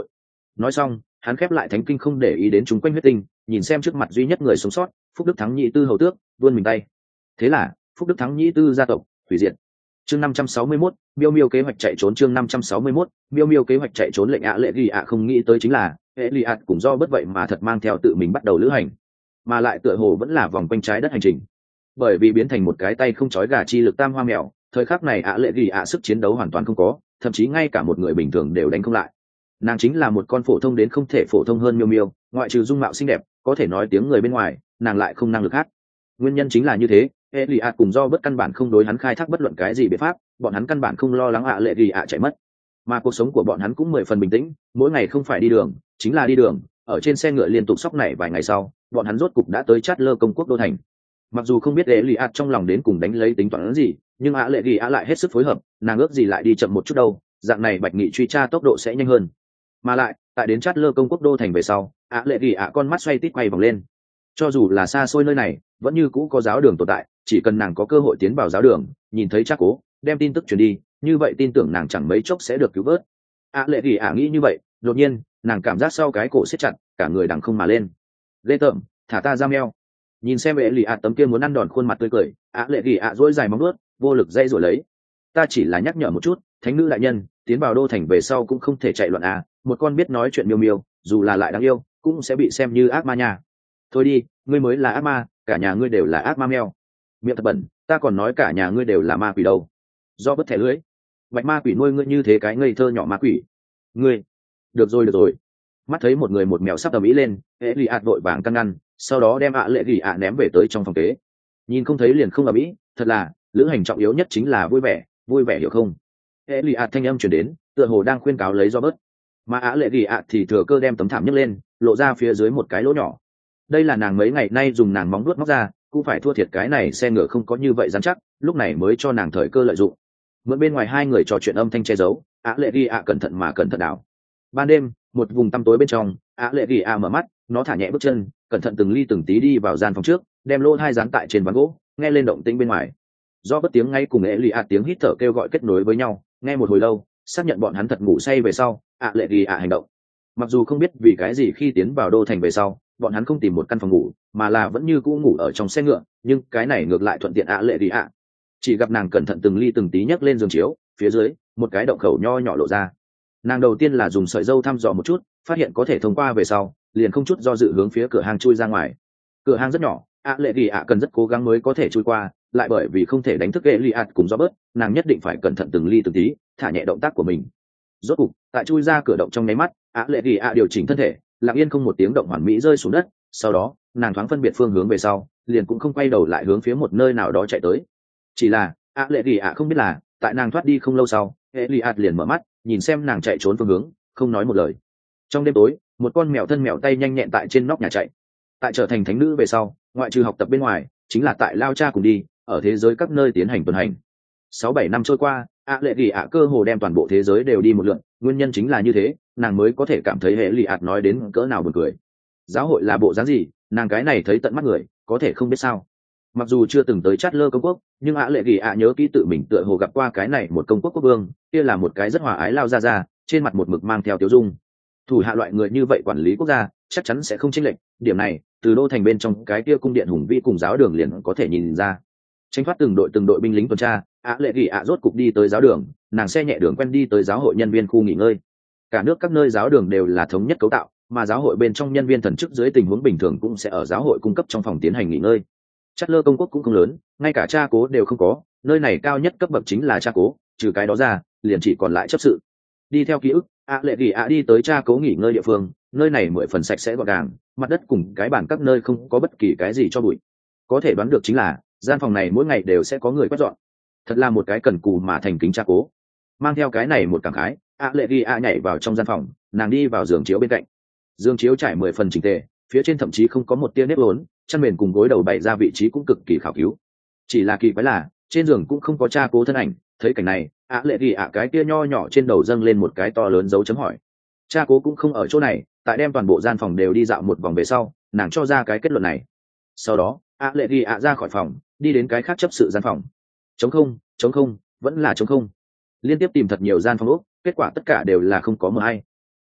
nói xong hắn khép lại thánh kinh, không để ý đến chúng quanh huyết tinh, nhìn xem trước mặt duy nhất người sống sót, Phúc Đức Thắng nhị tư hầu tước, vươn mình tay. Thế là Phúc Đức Thắng nhị tư gia tộc hủy diệt. Chương năm trăm sáu mươi mốt, miêu miêu kế hoạch chạy trốn. Chương năm trăm sáu mươi mốt, miêu miêu kế hoạch chạy trốn. Lệnh ạ lệ ghi ạ không nghĩ tới chính là Eliad cũng do bất vậy mà thật mang theo tự mình bắt đầu lữ hành, mà lại tựa hồ vẫn là vòng quanh trái đất hành trình. Bởi vì biến thành một cái tay không trói gà chi lực tam hoa mèo, thời khắc này ạ lệ ghi ạ sức chiến đấu hoàn toàn không có, thậm chí ngay cả một người bình thường đều đánh không lại. Nàng chính là một con phổ thông đến không thể phổ thông hơn miêu miêu, ngoại trừ dung mạo xinh đẹp, có thể nói tiếng người bên ngoài, nàng lại không năng lực hát. Nguyên nhân chính là như thế, Eliad cùng do bất căn bản không đối hắn khai thác bất luận cái gì biện pháp, bọn hắn căn bản không lo lắng ạ lệ ghi ạ chạy mất, mà cuộc sống của bọn hắn cũng mười phần bình tĩnh, mỗi ngày không phải đi đường chính là đi đường, ở trên xe ngựa liên tục sóc này. Vài ngày sau, bọn hắn rốt cục đã tới Chát Lơ công quốc đô thành. Mặc dù không biết Eliad trong lòng đến cùng đánh lấy tính toán gì, nhưng ạ lệ ghi ạ lại hết sức phối hợp, nàng ước gì lại đi chậm một chút đâu, dạng này Bạch Nghị truy tra tốc độ sẽ nhanh hơn. Mà lại tại đến Chát Lơ công quốc đô thành về sau, ạ lệ ghi ạ con mắt xoay tít quay vòng lên. Cho dù là xa xôi nơi này, vẫn như cũ có giáo đường tồn tại, chỉ cần nàng có cơ hội tiến vào giáo đường, nhìn thấy Trác Cố, đem tin tức truyền đi, như vậy tin tưởng nàng chẳng mấy chốc sẽ được cứu vớt. ạ lệ ghi ạ nghĩ như vậy, đột nhiên nàng cảm giác sau cái cổ siết chặt, cả người đằng không mà lên. Ghê tởm, thả ta ra meo. Nhìn xem vệ lì ạ tấm kia muốn ăn đòn khuôn mặt tươi cười, ạ lệ ghi ạ dỗi dài móng nuốt, vô lực dây rồi lấy. Ta chỉ là nhắc nhở một chút, thánh nữ đại nhân, tiến vào đô thành về sau cũng không thể chạy loạn à, một con biết nói chuyện miêu miêu, dù là lại đáng yêu, cũng sẽ bị xem như ác ma nha. Thôi đi, ngươi mới là ác ma, cả nhà ngươi đều là ác ma meo. Miệng thật bẩn, ta còn nói cả nhà ngươi đều là ma quỷ đâu. Do bất thẻ lưới, bạch ma quỷ nuôi ngươi như thế cái ngây thơ nhỏ ma quỷ. Ngươi, được rồi được rồi. Mắt thấy một người một mèo sắp ầm ĩ lên, Eliad vội vàng căn ngăn, sau đó đem ạ lệ ghi ạ ném về tới trong phòng kế. Nhìn không thấy liền không ầm ĩ, thật là lữ hành trọng yếu nhất chính là vui vẻ, vui vẻ hiểu không? Eliad thanh âm truyền đến, tựa hồ đang khuyên cáo lấy do bớt. Mà ạ lệ ghi ạ thì thừa cơ đem tấm thảm nhấc lên, lộ ra phía dưới một cái lỗ nhỏ. Đây là nàng mấy ngày nay dùng nàng móng vuốt móc ra, cũng phải thua thiệt cái này xe ngựa không có như vậy dám chắc, lúc này mới cho nàng thời cơ lợi dụng. Mượn bên ngoài hai người trò chuyện âm thanh che giấu, ạ lệ ghi ạ cẩn thận mà cẩn thận đảo. Ban đêm, một vùng tăm tối bên trong, ạ lệ ghi ạ mở mắt, nó thả nhẹ bước chân, cẩn thận từng ly từng tí đi vào gian phòng trước, đem lỗ hai dán tại trên ván gỗ, nghe lên động tĩnh bên ngoài. Do bất tiếng ngay cùng Eliad tiếng hít thở kêu gọi kết nối với nhau, nghe một hồi lâu, xác nhận bọn hắn thật ngủ say về sau, ạ lệ ghi ạ hành động. Mặc dù không biết vì cái gì khi tiến vào đô thành về sau, bọn hắn không tìm một căn phòng ngủ, mà là vẫn như cũ ngủ ở trong xe ngựa, nhưng cái này ngược lại thuận tiện ạ lệ ghi ạ. Chỉ gặp nàng cẩn thận từng ly từng tí nhấc lên giường chiếu, phía dưới một cái động khẩu nho nhỏ lộ ra. Nàng đầu tiên là dùng sợi dâu thăm dò một chút, phát hiện có thể thông qua về sau, liền không chút do dự hướng phía cửa hang chui ra ngoài. Cửa hang rất nhỏ, ạ lệ ghi ạ cần rất cố gắng mới có thể chui qua, lại bởi vì không thể đánh thức Eliad cùng do bớt, nàng nhất định phải cẩn thận từng ly từng tí, thả nhẹ động tác của mình. Rốt cục, tại chui ra cửa động trong nháy mắt, ạ lệ ghi ạ điều chỉnh thân thể, lặng yên không một tiếng động hoàn mỹ rơi xuống đất. Sau đó nàng thoáng phân biệt phương hướng về sau, liền cũng không quay đầu lại hướng phía một nơi nào đó chạy tới. Chỉ là ạ lệ ghi ạ không biết là tại nàng thoát đi không lâu sau, Eliad liền mở mắt nhìn xem nàng chạy trốn phương hướng, không nói một lời. Trong đêm tối, một con mèo thân mèo tay nhanh nhẹn tại trên nóc nhà chạy. Tại trở thành thánh nữ về sau, ngoại trừ học tập bên ngoài, chính là tại lao cha cùng đi ở thế giới các nơi tiến hành tuần hành. Sáu bảy năm trôi qua, ạ lệ ghi ạ cơ hồ đem toàn bộ thế giới đều đi một lượt. Nguyên nhân chính là như thế, nàng mới có thể cảm thấy Eliad nói đến cỡ nào buồn cười. Giáo hội là bộ dáng gì, nàng cái này thấy tận mắt người, có thể không biết sao? Mặc dù chưa từng tới Chát Lơ công quốc, nhưng ạ lệ ghi ạ nhớ kỹ tự mình tựa hồ gặp qua cái này một công quốc quốc vương, kia là một cái rất hòa ái lao ra ra, trên mặt một mực mang theo tiêu dung. Thủ hạ loại người như vậy quản lý quốc gia, chắc chắn sẽ không chênh lệch. Điểm này, từ đô thành bên trong cái kia cung điện hùng vĩ cùng giáo đường liền có thể nhìn ra. Tranh thoát từng đội từng đội binh lính tuần tra, ạ lệ ghi ạ rốt cục đi tới giáo đường, nàng xe nhẹ đường quen đi tới giáo hội nhân viên khu nghỉ ngơi. Cả nước các nơi giáo đường đều là thống nhất cấu tạo, mà giáo hội bên trong nhân viên thần chức dưới tình huống bình thường cũng sẽ ở giáo hội cung cấp trong phòng tiến hành nghỉ ngơi. Chát Lơ công quốc cũng không lớn, ngay cả cha cố đều không có, nơi này cao nhất cấp bậc chính là cha cố, trừ cái đó ra, liền chỉ còn lại chấp sự. Đi theo ký ức, ạ lệ ghi ạ đi tới cha cố nghỉ ngơi địa phương, nơi này mười phần sạch sẽ gọn gàng, mặt đất cùng cái bàn các nơi không có bất kỳ cái gì cho bụi. Có thể đoán được chính là gian phòng này mỗi ngày đều sẽ có người quét dọn. Thật là một cái cần cù mà thành kính cha cố. Mang theo cái này một cảm khái, ạ lệ ghi ạ nhảy vào trong gian phòng, nàng đi vào giường chiếu bên cạnh. Giường chiếu trải mười phần chỉnh tề, phía trên thậm chí không có một tia nếp lốn, chăn mền cùng gối đầu bày ra vị trí cũng cực kỳ khảo cứu. Chỉ là kỳ quái là trên giường cũng không có cha cố thân ảnh. Thấy cảnh này, ạ lệ ghi ạ cái kia nho nhỏ trên đầu dâng lên một cái to lớn dấu chấm hỏi. Cha cố cũng không ở chỗ này. Tại đem toàn bộ gian phòng đều đi dạo một vòng về sau, nàng cho ra cái kết luận này. Sau đó ạ lệ ghi ạ ra khỏi phòng, đi đến cái khác chấp sự gian phòng. Trống không, trống không, vẫn là trống không. Liên tiếp tìm thật nhiều gian phòng ốc, kết quả tất cả đều là không có mờ hay.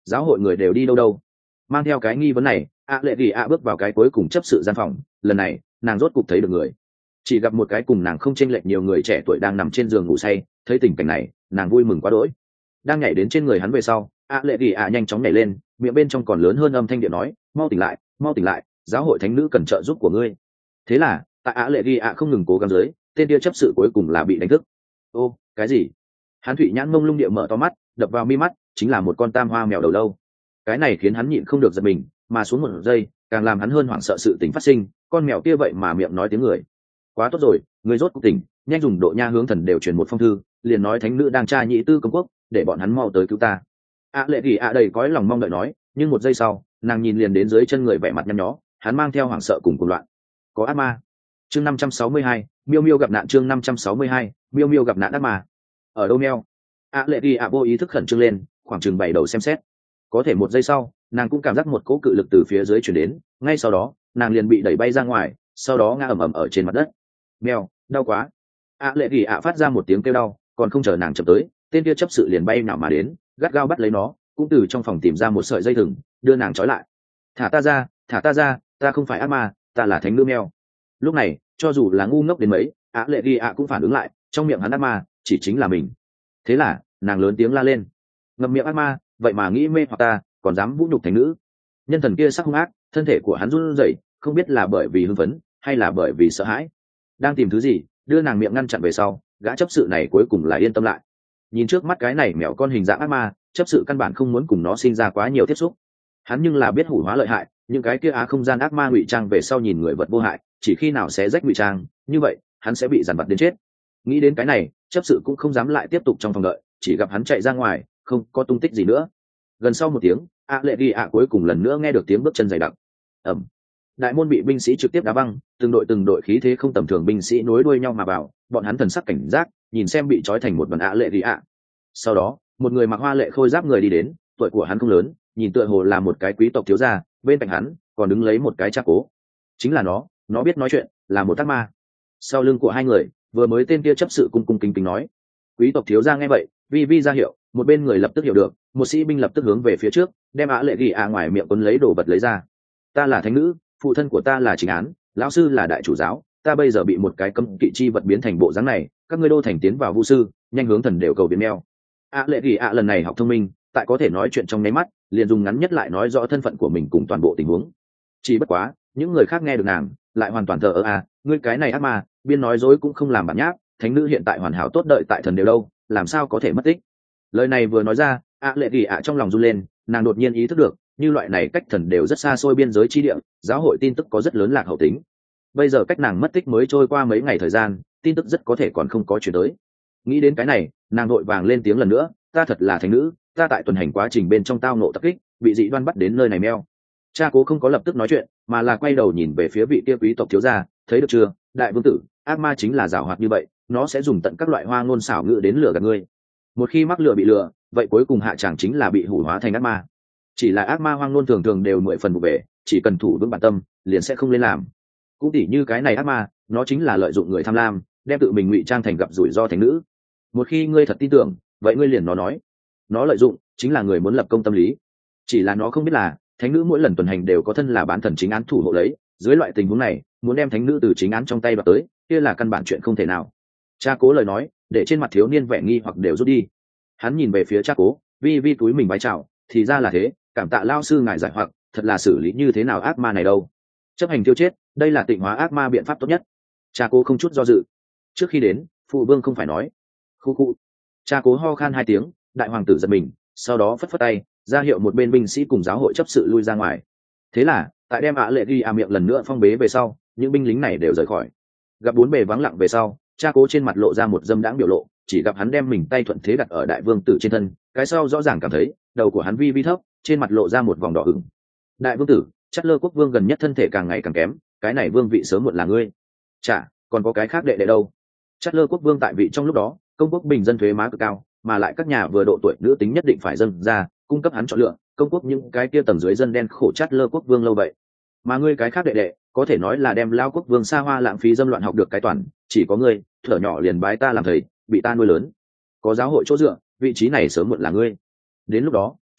giáo hội người đều đi đâu đâu? Mang theo cái nghi vấn này, ạ lệ ghi ạ bước vào cái cuối cùng chấp sự gian phòng. Lần này nàng rốt cục thấy được người, chỉ gặp một cái cùng nàng không chênh lệch nhiều người trẻ tuổi đang nằm trên giường ngủ say. Thấy tình cảnh này, nàng vui mừng quá đỗi, đang nhảy đến trên người hắn về sau, ạ lệ ghi ạ nhanh chóng nhảy lên, miệng bên trong còn lớn hơn âm thanh điện nói, mau tỉnh lại, mau tỉnh lại, giáo hội thánh nữ cần trợ giúp của ngươi. Thế là tại ạ lệ ghi ạ không ngừng cố gắng dưới, tên kia chấp sự cuối cùng là bị đánh thức. Ô, cái gì? Hắn thụy nhãn mông lung địa mở to mắt, đập vào mi mắt chính là một con tam hoa mèo đầu lâu. Cái này khiến hắn nhịn không được giật mình, mà xuống một giây càng làm hắn hơn hoảng sợ sự tình phát sinh. Con mèo kia vậy mà miệng nói tiếng người. Quá tốt rồi, người rốt cuộc tỉnh, nhanh dùng độ nha hướng thần đều truyền một phong thư, liền nói thánh nữ đang tra nhị tư công quốc, để bọn hắn mau tới cứu ta. ạ lệ ghi ạ đầy cõi lòng mong đợi nói, nhưng một giây sau nàng nhìn liền đến dưới chân người vẻ mặt nhăn nhó, hắn mang theo hoảng sợ cùng cuồng loạn. Có ác ma. Chương năm trăm sáu mươi hai, miêu miêu gặp nạn. Chương năm trăm sáu mươi hai, miêu miêu gặp nạn ác ma. Ở đâu neo? ạ lệ ghi ạ vô ý thức khẩn trương lên, khoảng chừng bảy đầu xem xét. Có thể một giây sau nàng cũng cảm giác một cỗ cự lực từ phía dưới chuyển đến, ngay sau đó nàng liền bị đẩy bay ra ngoài, sau đó ngã ầm ầm ở trên mặt đất. Mèo, đau quá. ạ lệ ghi ạ phát ra một tiếng kêu đau, còn không chờ nàng chậm tới, tên kia chấp sự liền bay nào mà đến, gắt gao bắt lấy nó, cũng từ trong phòng tìm ra một sợi dây thừng, đưa nàng trói lại. Thả ta ra, thả ta ra, ta không phải ác ma, ta là thánh nữ mèo. Lúc này cho dù là ngu ngốc đến mấy, ạ lệ ghi ạ cũng phản ứng lại, trong miệng hắn ác ma chỉ chính là mình. Thế là nàng lớn tiếng la lên, ngậm miệng ác ma, vậy mà nghĩ mê hoặc ta, còn dám vũ nhục thánh nữ. Nhân thần kia sắc hung ác, thân thể của hắn run rẩy, không biết là bởi vì hưng phấn hay là bởi vì sợ hãi. Đang tìm thứ gì, đưa nàng miệng ngăn chặn về sau, gã chấp sự này cuối cùng là yên tâm lại. Nhìn trước mắt cái này mèo con hình dạng ác ma, chấp sự căn bản không muốn cùng nó sinh ra quá nhiều tiếp xúc. Hắn nhưng là biết hủ hóa lợi hại, những cái kia á không gian ác ma ngụy trang về sau nhìn người vật vô hại, chỉ khi nào xé rách ngụy trang, như vậy hắn sẽ bị dằn vặt đến chết. Nghĩ đến cái này, chấp sự cũng không dám lại tiếp tục trong phòng đợi, chỉ gặp hắn chạy ra ngoài, không có tung tích gì nữa. Gần sau một tiếng, ạ lệ ghi ạ cuối cùng lần nữa nghe được tiếng bước chân dày đặc. Ầm. Đại môn bị binh sĩ trực tiếp đá văng, từng đội từng đội khí thế không tầm thường binh sĩ nối đuôi nhau mà vào, bọn hắn thần sắc cảnh giác, nhìn xem bị trói thành một đoàn ạ lệ ghi ạ. Sau đó một người mặc hoa lệ khôi giáp người đi đến, tuổi của hắn không lớn, nhìn tựa hồ là một cái quý tộc thiếu gia, bên cạnh hắn còn đứng lấy một cái cha cố. Chính là nó, nó biết nói chuyện, là một ác ma. Sau lưng của hai người vừa mới tên kia chấp sự cung cung kính kính nói. Quý tộc thiếu gia nghe vậy, vi vi ra hiệu, một bên người lập tức hiểu được, một sĩ binh lập tức hướng về phía trước, đem ạ lệ ghi ạ ngoài miệng cuốn lấy đồ vật lấy ra. Ta là thánh nữ, phụ thân của ta là chính án, lão sư là đại chủ giáo, ta bây giờ bị một cái cấm kỵ chi vật biến thành bộ dáng này, các ngươi đô thành tiến vào vu sư, nhanh hướng thần đều cầu biến meo. ạ lệ ghi ạ lần này học thông minh, tại có thể nói chuyện trong nháy mắt, liền dùng ngắn nhất lại nói rõ thân phận của mình cùng toàn bộ tình huống. Chỉ bất quá những người khác nghe được nàng lại hoàn toàn thờ ơ. À, ngươi cái này ác ma, biên nói dối cũng không làm bản nháp, thánh nữ hiện tại hoàn hảo tốt đợi tại thần đều đâu, làm sao có thể mất tích. Lời này vừa nói ra, ạ lệ ghi ạ trong lòng run lên, nàng đột nhiên ý thức được, như loại này cách thần đều rất xa xôi biên giới chi địa, giáo hội tin tức có rất lớn lạc hậu tính. Bây giờ cách nàng mất tích mới trôi qua mấy ngày thời gian, tin tức rất có thể còn không có chuyển tới. Nghĩ đến cái này, nàng vội vàng lên tiếng lần nữa, ta thật là thánh nữ, ta tại tuần hành quá trình bên trong tao nộ tập kích, bị dị đoan bắt đến nơi này meo. Cha cố không có lập tức nói chuyện, mà là quay đầu nhìn về phía vị kia quý tộc thiếu gia, thấy được chưa, đại vương tử, ác ma chính là giảo hoạt như vậy, nó sẽ dùng tận các loại hoa ngôn xảo ngữ đến lừa gạt ngươi. Một khi mắc lừa bị lừa, vậy cuối cùng hạ chẳng chính là bị hủ hóa thành ác ma. Chỉ là ác ma hoang ngôn thường thường đều mười phần vụ về, chỉ cần thủ vững bản tâm, liền sẽ không lên làm. Cũng tỉ như cái này ác ma, nó chính là lợi dụng người tham lam, đem tự mình ngụy trang thành gặp rủi ro thành nữ. Một khi ngươi thật tin tưởng, vậy ngươi liền nó nói, nó lợi dụng chính là người muốn lập công tâm lý. Chỉ là nó không biết là thánh nữ mỗi lần tuần hành đều có thân là bán thần chính án thủ hộ lấy, dưới loại tình huống này muốn đem thánh nữ từ chính án trong tay đoạt tới, kia là căn bản chuyện không thể nào. Cha cố lời nói để trên mặt thiếu niên vẻ nghi hoặc đều rút đi. Hắn nhìn về phía cha cố, vi vi túi mình bái chào, thì ra là thế, cảm tạ lao sư ngài giải hoặc, thật là xử lý như thế nào ác ma này đâu. Chấp hành tiêu chết, đây là tịnh hóa ác ma biện pháp tốt nhất. Cha cố không chút do dự. Trước khi đến, phụ vương không phải nói. Khu khu. Cha cố ho khan hai tiếng, đại hoàng tử giật mình, sau đó phất phất tay, ra hiệu một bên binh sĩ cùng giáo hội chấp sự lui ra ngoài. Thế là tại đem ạ lệ ghi à miệng lần nữa phong bế về sau, những binh lính này đều rời khỏi. Gặp bốn bề vắng lặng về sau, cha cố trên mặt lộ ra một dâm đãng biểu lộ, chỉ gặp hắn đem mình tay thuận thế đặt ở đại vương tử trên thân, cái sau rõ ràng cảm thấy đầu của hắn vi vi thấp, trên mặt lộ ra một vòng đỏ ửng. Đại vương tử, chắc lơ quốc vương gần nhất thân thể càng ngày càng kém, cái này vương vị sớm muộn là ngươi. Chả còn có cái khác đệ đệ đâu. Chắc lơ quốc vương tại vị trong lúc đó, công quốc bình dân thuế má cực cao, mà lại các nhà vừa độ tuổi nữ tính nhất định phải dâng ra cung cấp hắn chọn lựa, công quốc những cái kia tầng dưới dân đen khổ chát lơ quốc vương lâu vậy. Mà ngươi cái khác đệ đệ có thể nói là đem lao quốc vương xa hoa lãng phí dâm loạn học được cái toàn, chỉ có ngươi thở nhỏ liền bái ta làm thầy, bị ta nuôi lớn, có giáo hội chỗ dựa, vị trí này sớm muộn là ngươi. Đến lúc đó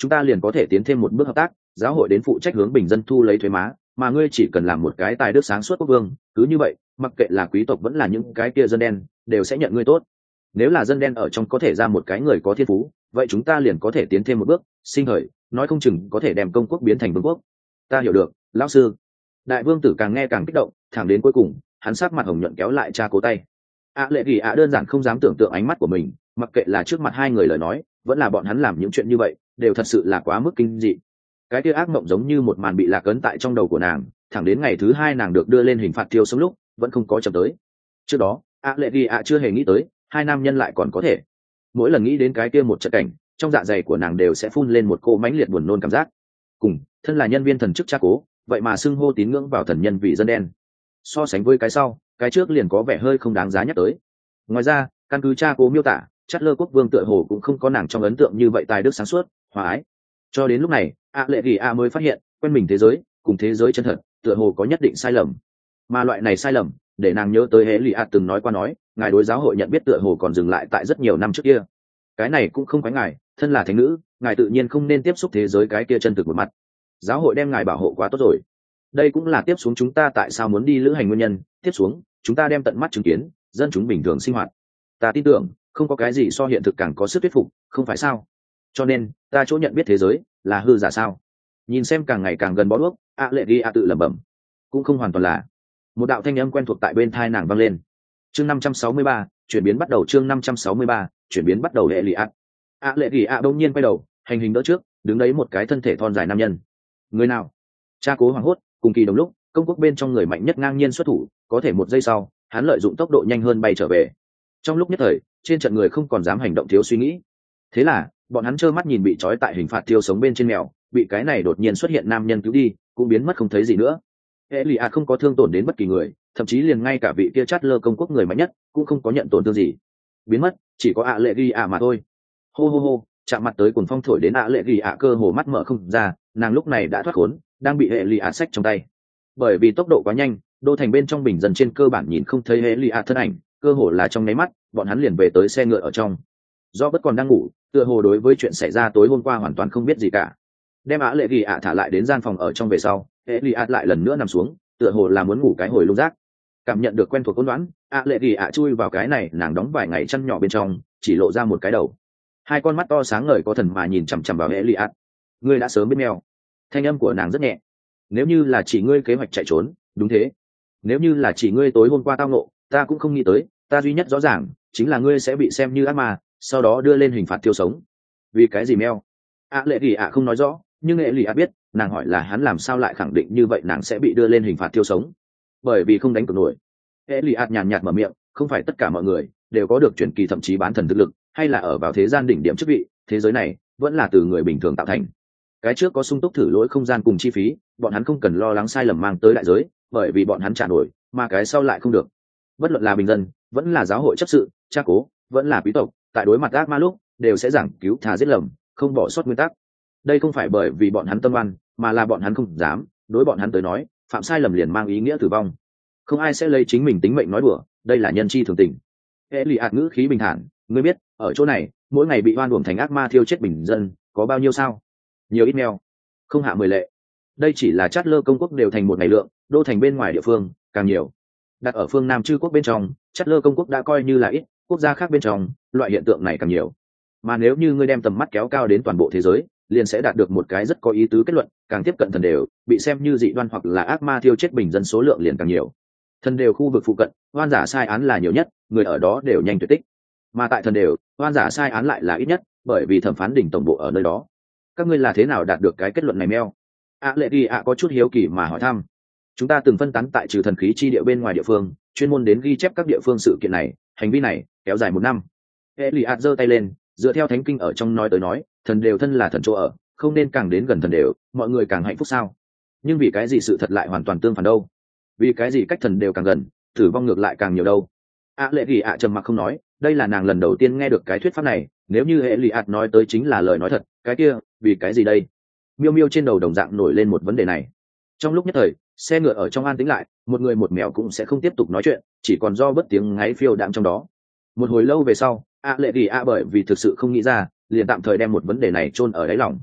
chúng ta liền có thể tiến thêm một bước hợp tác, giáo hội đến phụ trách hướng bình dân thu lấy thuế má, mà ngươi chỉ cần làm một cái tài đức sáng suốt quốc vương, cứ như vậy mặc kệ là quý tộc vẫn là những cái kia dân đen đều sẽ nhận ngươi tốt. Nếu là dân đen ở trong có thể ra một cái người có thiên phú, vậy chúng ta liền có thể tiến thêm một bước, sinh hởi, nói không chừng có thể đem công quốc biến thành vương quốc. Ta hiểu được, lão sư. Đại vương tử càng nghe càng kích động, thẳng đến cuối cùng hắn sắc mặt hồng nhuận kéo lại cha cố tay. ạ lệ ghi ạ đơn giản không dám tưởng tượng ánh mắt của mình, mặc kệ là trước mặt hai người lời nói vẫn là bọn hắn làm những chuyện như vậy đều thật sự là quá mức kinh dị. Cái kia ác mộng giống như một màn bị lạc ấn tại trong đầu của nàng, thẳng đến ngày thứ hai nàng được đưa lên hình phạt thiêu sống lúc vẫn không có chậm tới. Trước đó ạ lệ ghi ạ chưa hề nghĩ tới hai nam nhân lại còn có thể. Mỗi lần nghĩ đến cái kia một trận cảnh, trong dạ dày của nàng đều sẽ phun lên một cỗ mãnh liệt buồn nôn cảm giác. Cùng thân là nhân viên thần chức cha cố, vậy mà xưng hô tín ngưỡng vào thần nhân vì dân đen, so sánh với cái sau, cái trước liền có vẻ hơi không đáng giá nhắc tới. Ngoài ra căn cứ cha cố miêu tả, Chát lơ quốc vương tựa hồ cũng không có nàng trong ấn tượng như vậy tài đức sáng suốt, hòa ái. Cho đến lúc này ạ lệ ghi ạ mới phát hiện quen mình thế giới cùng thế giới chân thật tựa hồ có nhất định sai lầm, mà loại này sai lầm để nàng nhớ tới hễ lì ạ từng nói qua nói ngài đối giáo hội nhận biết tựa hồ còn dừng lại tại rất nhiều năm trước kia. Cái này cũng không quái ngài, thân là thánh nữ ngài tự nhiên không nên tiếp xúc thế giới cái kia chân thực một mặt. Giáo hội đem ngài bảo hộ quá tốt rồi, đây cũng là tiếp xuống chúng ta tại sao muốn đi lữ hành nguyên nhân. Tiếp xuống chúng ta đem tận mắt chứng kiến dân chúng bình thường sinh hoạt, ta tin tưởng không có cái gì so hiện thực càng có sức thuyết phục, không phải sao? Cho nên ta chỗ nhận biết thế giới là hư giả sao? Nhìn xem càng ngày càng gần bó đuốc, ạ lệ ghi ạ tự lẩm bẩm. Cũng không hoàn toàn là. Một đạo thanh âm quen thuộc tại bên tai nàng vang lên. Chương năm trăm sáu mươi ba, chuyển biến bắt đầu. Chương năm trăm sáu mươi ba, chuyển biến bắt đầu. Hệ lì ạ. ạ lệ ghi ạ đông nhiên quay đầu, hành hình đỡ trước, đứng đấy một cái thân thể thon dài nam nhân. Người nào? Cha cố hoảng hốt, cùng kỳ đồng lúc, công quốc bên trong người mạnh nhất ngang nhiên xuất thủ, có thể một giây sau, hắn lợi dụng tốc độ nhanh hơn bay trở về. Trong lúc nhất thời, trên trận người không còn dám hành động thiếu suy nghĩ. Thế là bọn hắn trơ mắt nhìn bị trói tại hình phạt thiêu sống bên trên mèo bị cái này đột nhiên xuất hiện nam nhân cứu đi, cũng biến mất không thấy gì nữa. Hệ lì ạ không có thương tổn đến bất kỳ người, thậm chí liền ngay cả vị kia Chát lơ công quốc người mạnh nhất cũng không có nhận tổn thương gì. Biến mất chỉ có ạ lệ ghi ạ mà thôi. Hô hô hô, chạm mặt tới cuồng phong thổi đến ạ lệ ghi ạ cơ hồ mắt mở không ra, nàng lúc này đã thoát khốn, đang bị hệ lì ạ xách trong tay. Bởi vì tốc độ quá nhanh, đô thành bên trong bình dân trên cơ bản nhìn không thấy hệ lì ạ thân ảnh, cơ hồ là trong nháy mắt bọn hắn liền về tới xe ngựa ở trong. Do bất còn đang ngủ, tựa hồ đối với chuyện xảy ra tối hôm qua hoàn toàn không biết gì cả. Đem ạ lệ ghi ạ thả lại đến gian phòng ở trong về sau, hệ lì ạ lại lần nữa nằm xuống, tựa hồ là muốn ngủ cái hồi lung rác. Cảm nhận được quen thuộc hỗn loạn, ạ lệ ghi ạ chui vào cái này nàng đóng vài ngày chăn nhỏ bên trong, chỉ lộ ra một cái đầu, hai con mắt to sáng ngời có thần mà nhìn chằm chằm vào hệ lì ạ. Ngươi đã sớm biết mèo. Thanh âm của nàng rất nhẹ. Nếu như là chỉ ngươi kế hoạch chạy trốn, đúng thế. Nếu như là chỉ ngươi tối hôm qua tao nộ, ta cũng không nghĩ tới, ta duy nhất rõ ràng chính là ngươi sẽ bị xem như ác ma, sau đó đưa lên hình phạt thiêu sống. Vì cái gì mèo? ạ lệ ghi ạ không nói rõ, nhưng hệ lì ạ biết, nàng hỏi là hắn làm sao lại khẳng định như vậy nàng sẽ bị đưa lên hình phạt thiêu sống. Bởi vì không đánh cược nổi. Hệ lì ạ nhàn nhạt mở miệng, không phải tất cả mọi người đều có được truyền kỳ thậm chí bán thần thực lực, hay là ở vào thế gian đỉnh điểm chức vị, thế giới này vẫn là từ người bình thường tạo thành. Cái trước có sung túc thử lỗi không gian cùng chi phí, bọn hắn không cần lo lắng sai lầm mang tới đại giới, bởi vì bọn hắn trả nổi, mà cái sau lại không được. Bất luận là bình dân, vẫn là giáo hội chấp sự, cha cố, vẫn là quý tộc, tại đối mặt ác ma lúc đều sẽ giảng cứu thà giết lầm, không bỏ sót nguyên tắc. Đây không phải bởi vì bọn hắn tâm oan, mà là bọn hắn không dám. Đối bọn hắn tới nói, phạm sai lầm liền mang ý nghĩa tử vong. Không ai sẽ lấy chính mình tính mệnh nói đùa, đây là nhân chi thường tình. Hệ lì ạt ngữ khí bình thản, ngươi biết ở chỗ này mỗi ngày bị oan uổng thành ác ma thiêu chết bình dân có bao nhiêu sao? Nhiều ít mèo, không hạ mười lệ. Đây chỉ là Chát lơ công quốc đều thành một ngày lượng, đô thành bên ngoài địa phương càng nhiều. Đặt ở phương Nam chư quốc bên trong, Chát lơ công quốc đã coi như là ít, quốc gia khác bên trong loại hiện tượng này càng nhiều. Mà nếu như ngươi đem tầm mắt kéo cao đến toàn bộ thế giới, liền sẽ đạt được một cái rất có ý tứ kết luận, càng tiếp cận thần đều bị xem như dị đoan hoặc là ác ma thiêu chết bình dân số lượng liền càng nhiều. Thần đều khu vực phụ cận, oan giả sai án là nhiều nhất, người ở đó đều nhanh tuyệt tích. Mà tại thần đều, oan giả sai án lại là ít nhất, bởi vì thẩm phán đỉnh tổng bộ ở nơi đó. Các ngươi là thế nào đạt được cái kết luận này meo? ạ lệ ghi ạ có chút hiếu kỳ mà hỏi thăm. Chúng ta từng phân tán tại trừ thần khí chi địa bên ngoài địa phương, chuyên môn đến ghi chép các địa phương sự kiện này, hành vi này kéo dài một năm. Eliad giơ tay lên, dựa theo thánh kinh ở trong nói tới nói, thần đều thân là thần chỗ ở, không nên càng đến gần thần đều, mọi người càng hạnh phúc sao? Nhưng vì cái gì sự thật lại hoàn toàn tương phản đâu? Vì cái gì cách thần đều càng gần, tử vong ngược lại càng nhiều đâu? ạ lệ ghi ạ trầm mặc không nói, đây là nàng lần đầu tiên nghe được cái thuyết pháp này. Nếu như Eliad nói tới chính là lời nói thật, cái kia vì cái gì đây? Miêu miêu trên đầu đồng dạng nổi lên một vấn đề này. Trong lúc nhất thời, xe ngựa ở trong an tĩnh lại, một người một mèo cũng sẽ không tiếp tục nói chuyện, chỉ còn do bất tiếng ngáy phiêu đạm trong đó. Một hồi lâu về sau, ạ lệ ghi ạ bởi vì thực sự không nghĩ ra, liền tạm thời đem một vấn đề này chôn ở đáy lòng.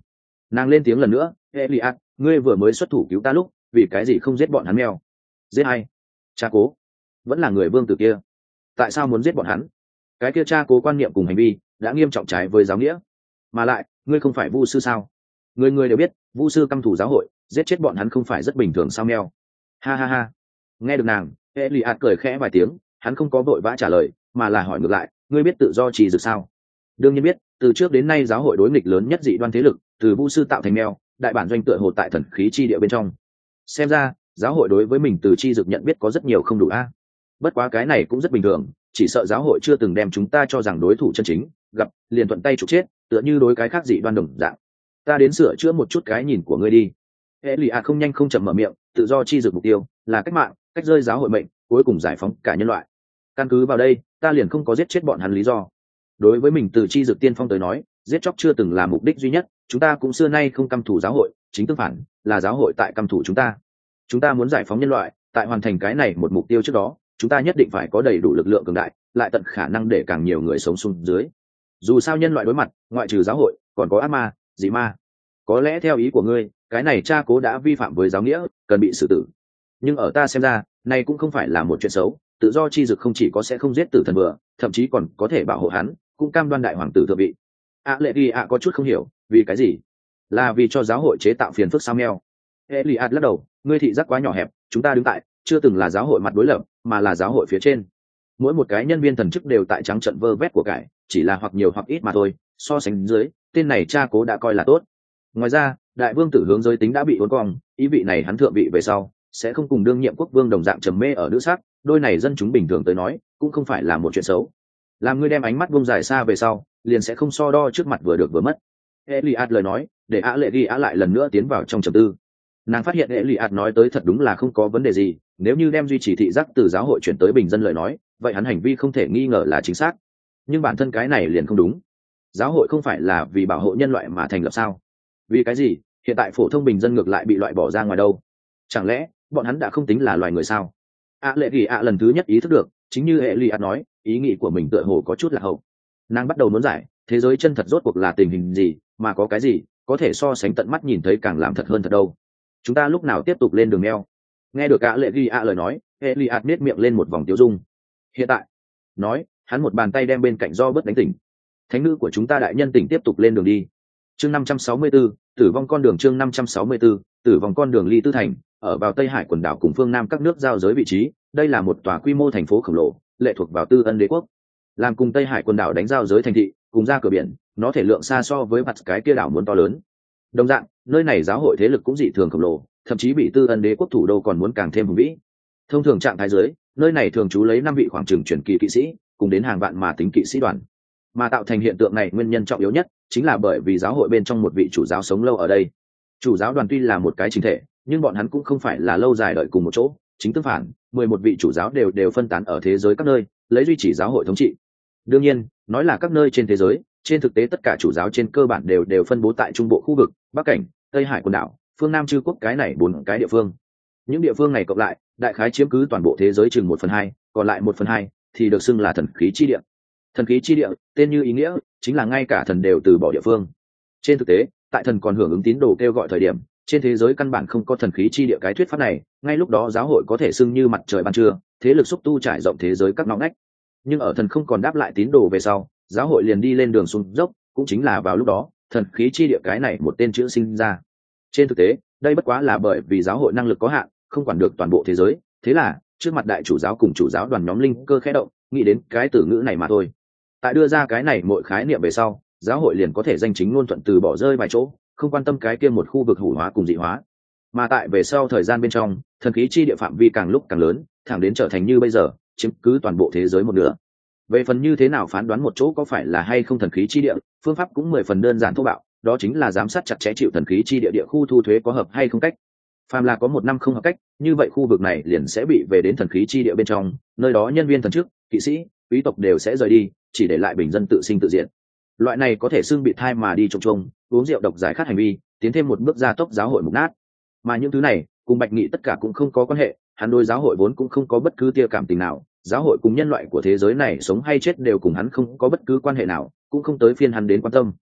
Nàng lên tiếng lần nữa, Elias, ngươi vừa mới xuất thủ cứu ta lúc vì cái gì không giết bọn hắn mèo? Giết ai? Cha cố. Vẫn là người vương tử kia. Tại sao muốn giết bọn hắn? Cái kia cha cố quan niệm cùng hành vi đã nghiêm trọng trái với giáo nghĩa. Mà lại, ngươi không phải vu sư sao? Người người đều biết vu sư căm thủ giáo hội, giết chết bọn hắn không phải rất bình thường sao mèo? Ha ha ha. Nghe được nàng, Elias cười khẽ vài tiếng, hắn không có vội vã trả lời, mà là hỏi ngược lại, ngươi biết tự do trì dược sao? Đương nhiên biết, từ trước đến nay giáo hội đối nghịch lớn nhất dị đoan thế lực, từ vu sư tạo thành mèo, đại bản doanh tựa hồ tại thần khí chi địa bên trong. Xem ra, giáo hội đối với mình từ chi dược nhận biết có rất nhiều không đủ a. Bất quá cái này cũng rất bình thường, chỉ sợ giáo hội chưa từng đem chúng ta cho rằng đối thủ chân chính, gặp liền thuận tay trục chết, tựa như đối cái khác dị đoan đồng dạng. Ta đến sửa chữa một chút cái nhìn của ngươi đi. Elias không nhanh không chậm mở miệng, tự do chi dược mục tiêu là cách mạng, cách rơi giáo hội mệnh, cuối cùng giải phóng cả nhân loại. Căn cứ vào đây, ta liền không có giết chết bọn hắn lý do. Đối với mình từ chi dược tiên phong tới nói, giết chóc chưa từng là mục đích duy nhất, chúng ta cũng xưa nay không căm thù giáo hội, chính tương phản, là giáo hội tại căm thù chúng ta. Chúng ta muốn giải phóng nhân loại, tại hoàn thành cái này một mục tiêu trước đó, chúng ta nhất định phải có đầy đủ lực lượng cường đại, lại tận khả năng để càng nhiều người sống xuống dưới. Dù sao nhân loại đối mặt, ngoại trừ giáo hội, còn có ác ma, dị ma. Có lẽ theo ý của ngươi, cái này cha cố đã vi phạm với giáo nghĩa, cần bị xử tử. Nhưng ở ta xem ra, này cũng không phải là một chuyện xấu, tự do chi dực không chỉ có sẽ không giết tử thần bừa, thậm chí còn có thể bảo hộ hắn, cũng cam đoan đại hoàng tử thượng vị. A Lệ Ghi ạ có chút không hiểu, vì cái gì? Là vì cho giáo hội chế tạo phiền phức sao meo? Elias lắc đầu, ngươi thị giác quá nhỏ hẹp, chúng ta đứng tại chưa từng là giáo hội mặt đối lập, mà là giáo hội phía trên. Mỗi một cái nhân viên thần chức đều tại trắng trận vơ vét của cải, chỉ là hoặc nhiều hoặc ít mà thôi, so sánh dưới, tên này cha cố đã coi là tốt. Ngoài ra, đại vương tử hướng giới tính đã bị uốn cong, ý vị này hắn thượng vị về sau sẽ không cùng đương nhiệm quốc vương đồng dạng trầm mê ở nữ sắc, đôi này dân chúng bình thường tới nói cũng không phải là một chuyện xấu. Làm ngươi đem ánh mắt buông dài xa về sau, liền sẽ không so đo trước mặt vừa được vừa mất. Elias lời nói để A Lệ Ghi á lại lần nữa tiến vào trong trầm tư. Nàng phát hiện Elias nói tới thật đúng là không có vấn đề gì, nếu như đem duy trì thị giác từ giáo hội chuyển tới bình dân lời nói, vậy hắn hành vi không thể nghi ngờ là chính xác. Nhưng bản thân cái này liền không đúng. Giáo hội không phải là vì bảo hộ nhân loại mà thành lập sao? Vì cái gì hiện tại phổ thông bình dân ngược lại bị loại bỏ ra ngoài đâu? Chẳng lẽ bọn hắn đã không tính là loài người sao? A Lệ Ghi ạ lần thứ nhất ý thức được, chính như Elias nói, ý nghĩ của mình tựa hồ có chút là hậu. Nàng bắt đầu muốn giải thế giới chân thật rốt cuộc là tình hình gì, mà có cái gì có thể so sánh tận mắt nhìn thấy càng làm thật hơn thật đâu. Chúng ta lúc nào tiếp tục lên đường neo? Nghe được A Lệ Ghi ạ lời nói, Elias nét miệng lên một vòng tiêu dung. Hiện tại, nói, hắn một bàn tay đem bên cạnh do bớt đánh tỉnh. Thánh nữ của chúng ta đại nhân tỉnh tiếp tục lên đường đi. Chương năm trăm sáu mươi tư, tử vong con đường. Chương năm trăm sáu mươi tư, tử vong con đường. Ly Tư Thành ở vào Tây Hải quần đảo cùng phương Nam các nước giao giới vị trí, đây là một tòa quy mô thành phố khổng lồ, lệ thuộc vào Tư Ân Đế quốc. Làm cùng Tây Hải quần đảo đánh giao giới thành thị, cùng ra cửa biển, nó thể lượng xa so với mặt cái kia đảo muốn to lớn. Đồng dạng, nơi này giáo hội thế lực cũng dị thường khổng lồ, thậm chí bị Tư Ân Đế quốc thủ đô còn muốn càng thêm hùng vĩ. Thông thường trạng thái dưới, nơi này thường trú lấy năm vị khoảng chừng chuyển kỳ kỵ sĩ, cùng đến hàng vạn mà tính kỵ sĩ đoàn. Mà tạo thành hiện tượng này nguyên nhân trọng yếu nhất chính là bởi vì giáo hội bên trong một vị chủ giáo sống lâu ở đây. Chủ giáo đoàn tuy là một cái chính thể, nhưng bọn hắn cũng không phải là lâu dài đợi cùng một chỗ, chính tương phản, mười một vị chủ giáo đều đều phân tán ở thế giới các nơi, lấy duy trì giáo hội thống trị. Đương nhiên, nói là các nơi trên thế giới, trên thực tế tất cả chủ giáo trên cơ bản đều đều phân bố tại trung bộ khu vực, Bắc Cảnh, Tây Hải quần đảo, phương Nam Chư quốc, cái này bốn cái địa phương. Những địa phương này cộng lại, đại khái chiếm cứ toàn bộ thế giới chừng một phần hai, còn lại một phần hai thì được xưng là thần khí chi địa. Thần khí chi địa, tên như ý nghĩa, chính là ngay cả thần đều từ bỏ địa phương. Trên thực tế, tại thần còn hưởng ứng tín đồ kêu gọi thời điểm, trên thế giới căn bản không có thần khí chi địa cái thuyết pháp này, ngay lúc đó giáo hội có thể xưng như mặt trời ban trưa, thế lực xúc tu trải rộng thế giới các ngõ ngách. Nhưng ở thần không còn đáp lại tín đồ về sau, giáo hội liền đi lên đường xuống dốc, cũng chính là vào lúc đó, thần khí chi địa cái này một tên chữ sinh ra. Trên thực tế, đây bất quá là bởi vì giáo hội năng lực có hạn, không quản được toàn bộ thế giới, thế là trước mặt đại chủ giáo cùng chủ giáo đoàn nhóm linh cơ khẽ động, nghĩ đến cái từ ngữ này mà thôi. Tại đưa ra cái này mọi khái niệm về sau, giáo hội liền có thể danh chính ngôn thuận từ bỏ rơi vài chỗ, không quan tâm cái kia một khu vực hủ hóa cùng dị hóa. Mà tại về sau thời gian bên trong, thần khí chi địa phạm vi càng lúc càng lớn, thẳng đến trở thành như bây giờ, chiếm cứ toàn bộ thế giới một nửa. Về phần như thế nào phán đoán một chỗ có phải là hay không thần khí chi địa, phương pháp cũng mười phần đơn giản thô bạo, đó chính là giám sát chặt chẽ chịu thần khí chi địa địa khu thu thuế có hợp hay không cách. Phàm là có một năm không hợp cách, như vậy khu vực này liền sẽ bị về đến thần khí chi địa bên trong, nơi đó nhân viên thần chức, kỵ sĩ, quý tộc đều sẽ rời đi, chỉ để lại bình dân tự sinh tự diệt. Loại này có thể xưng bị thai mà đi trông trông, uống rượu độc giải khát hành vi, tiến thêm một bước gia tốc giáo hội mục nát. Mà những thứ này, cùng Bạch Nghị tất cả cũng không có quan hệ, hắn đối giáo hội vốn cũng không có bất cứ tia cảm tình nào, giáo hội cùng nhân loại của thế giới này sống hay chết đều cùng hắn không có bất cứ quan hệ nào, cũng không tới phiên hắn đến quan tâm.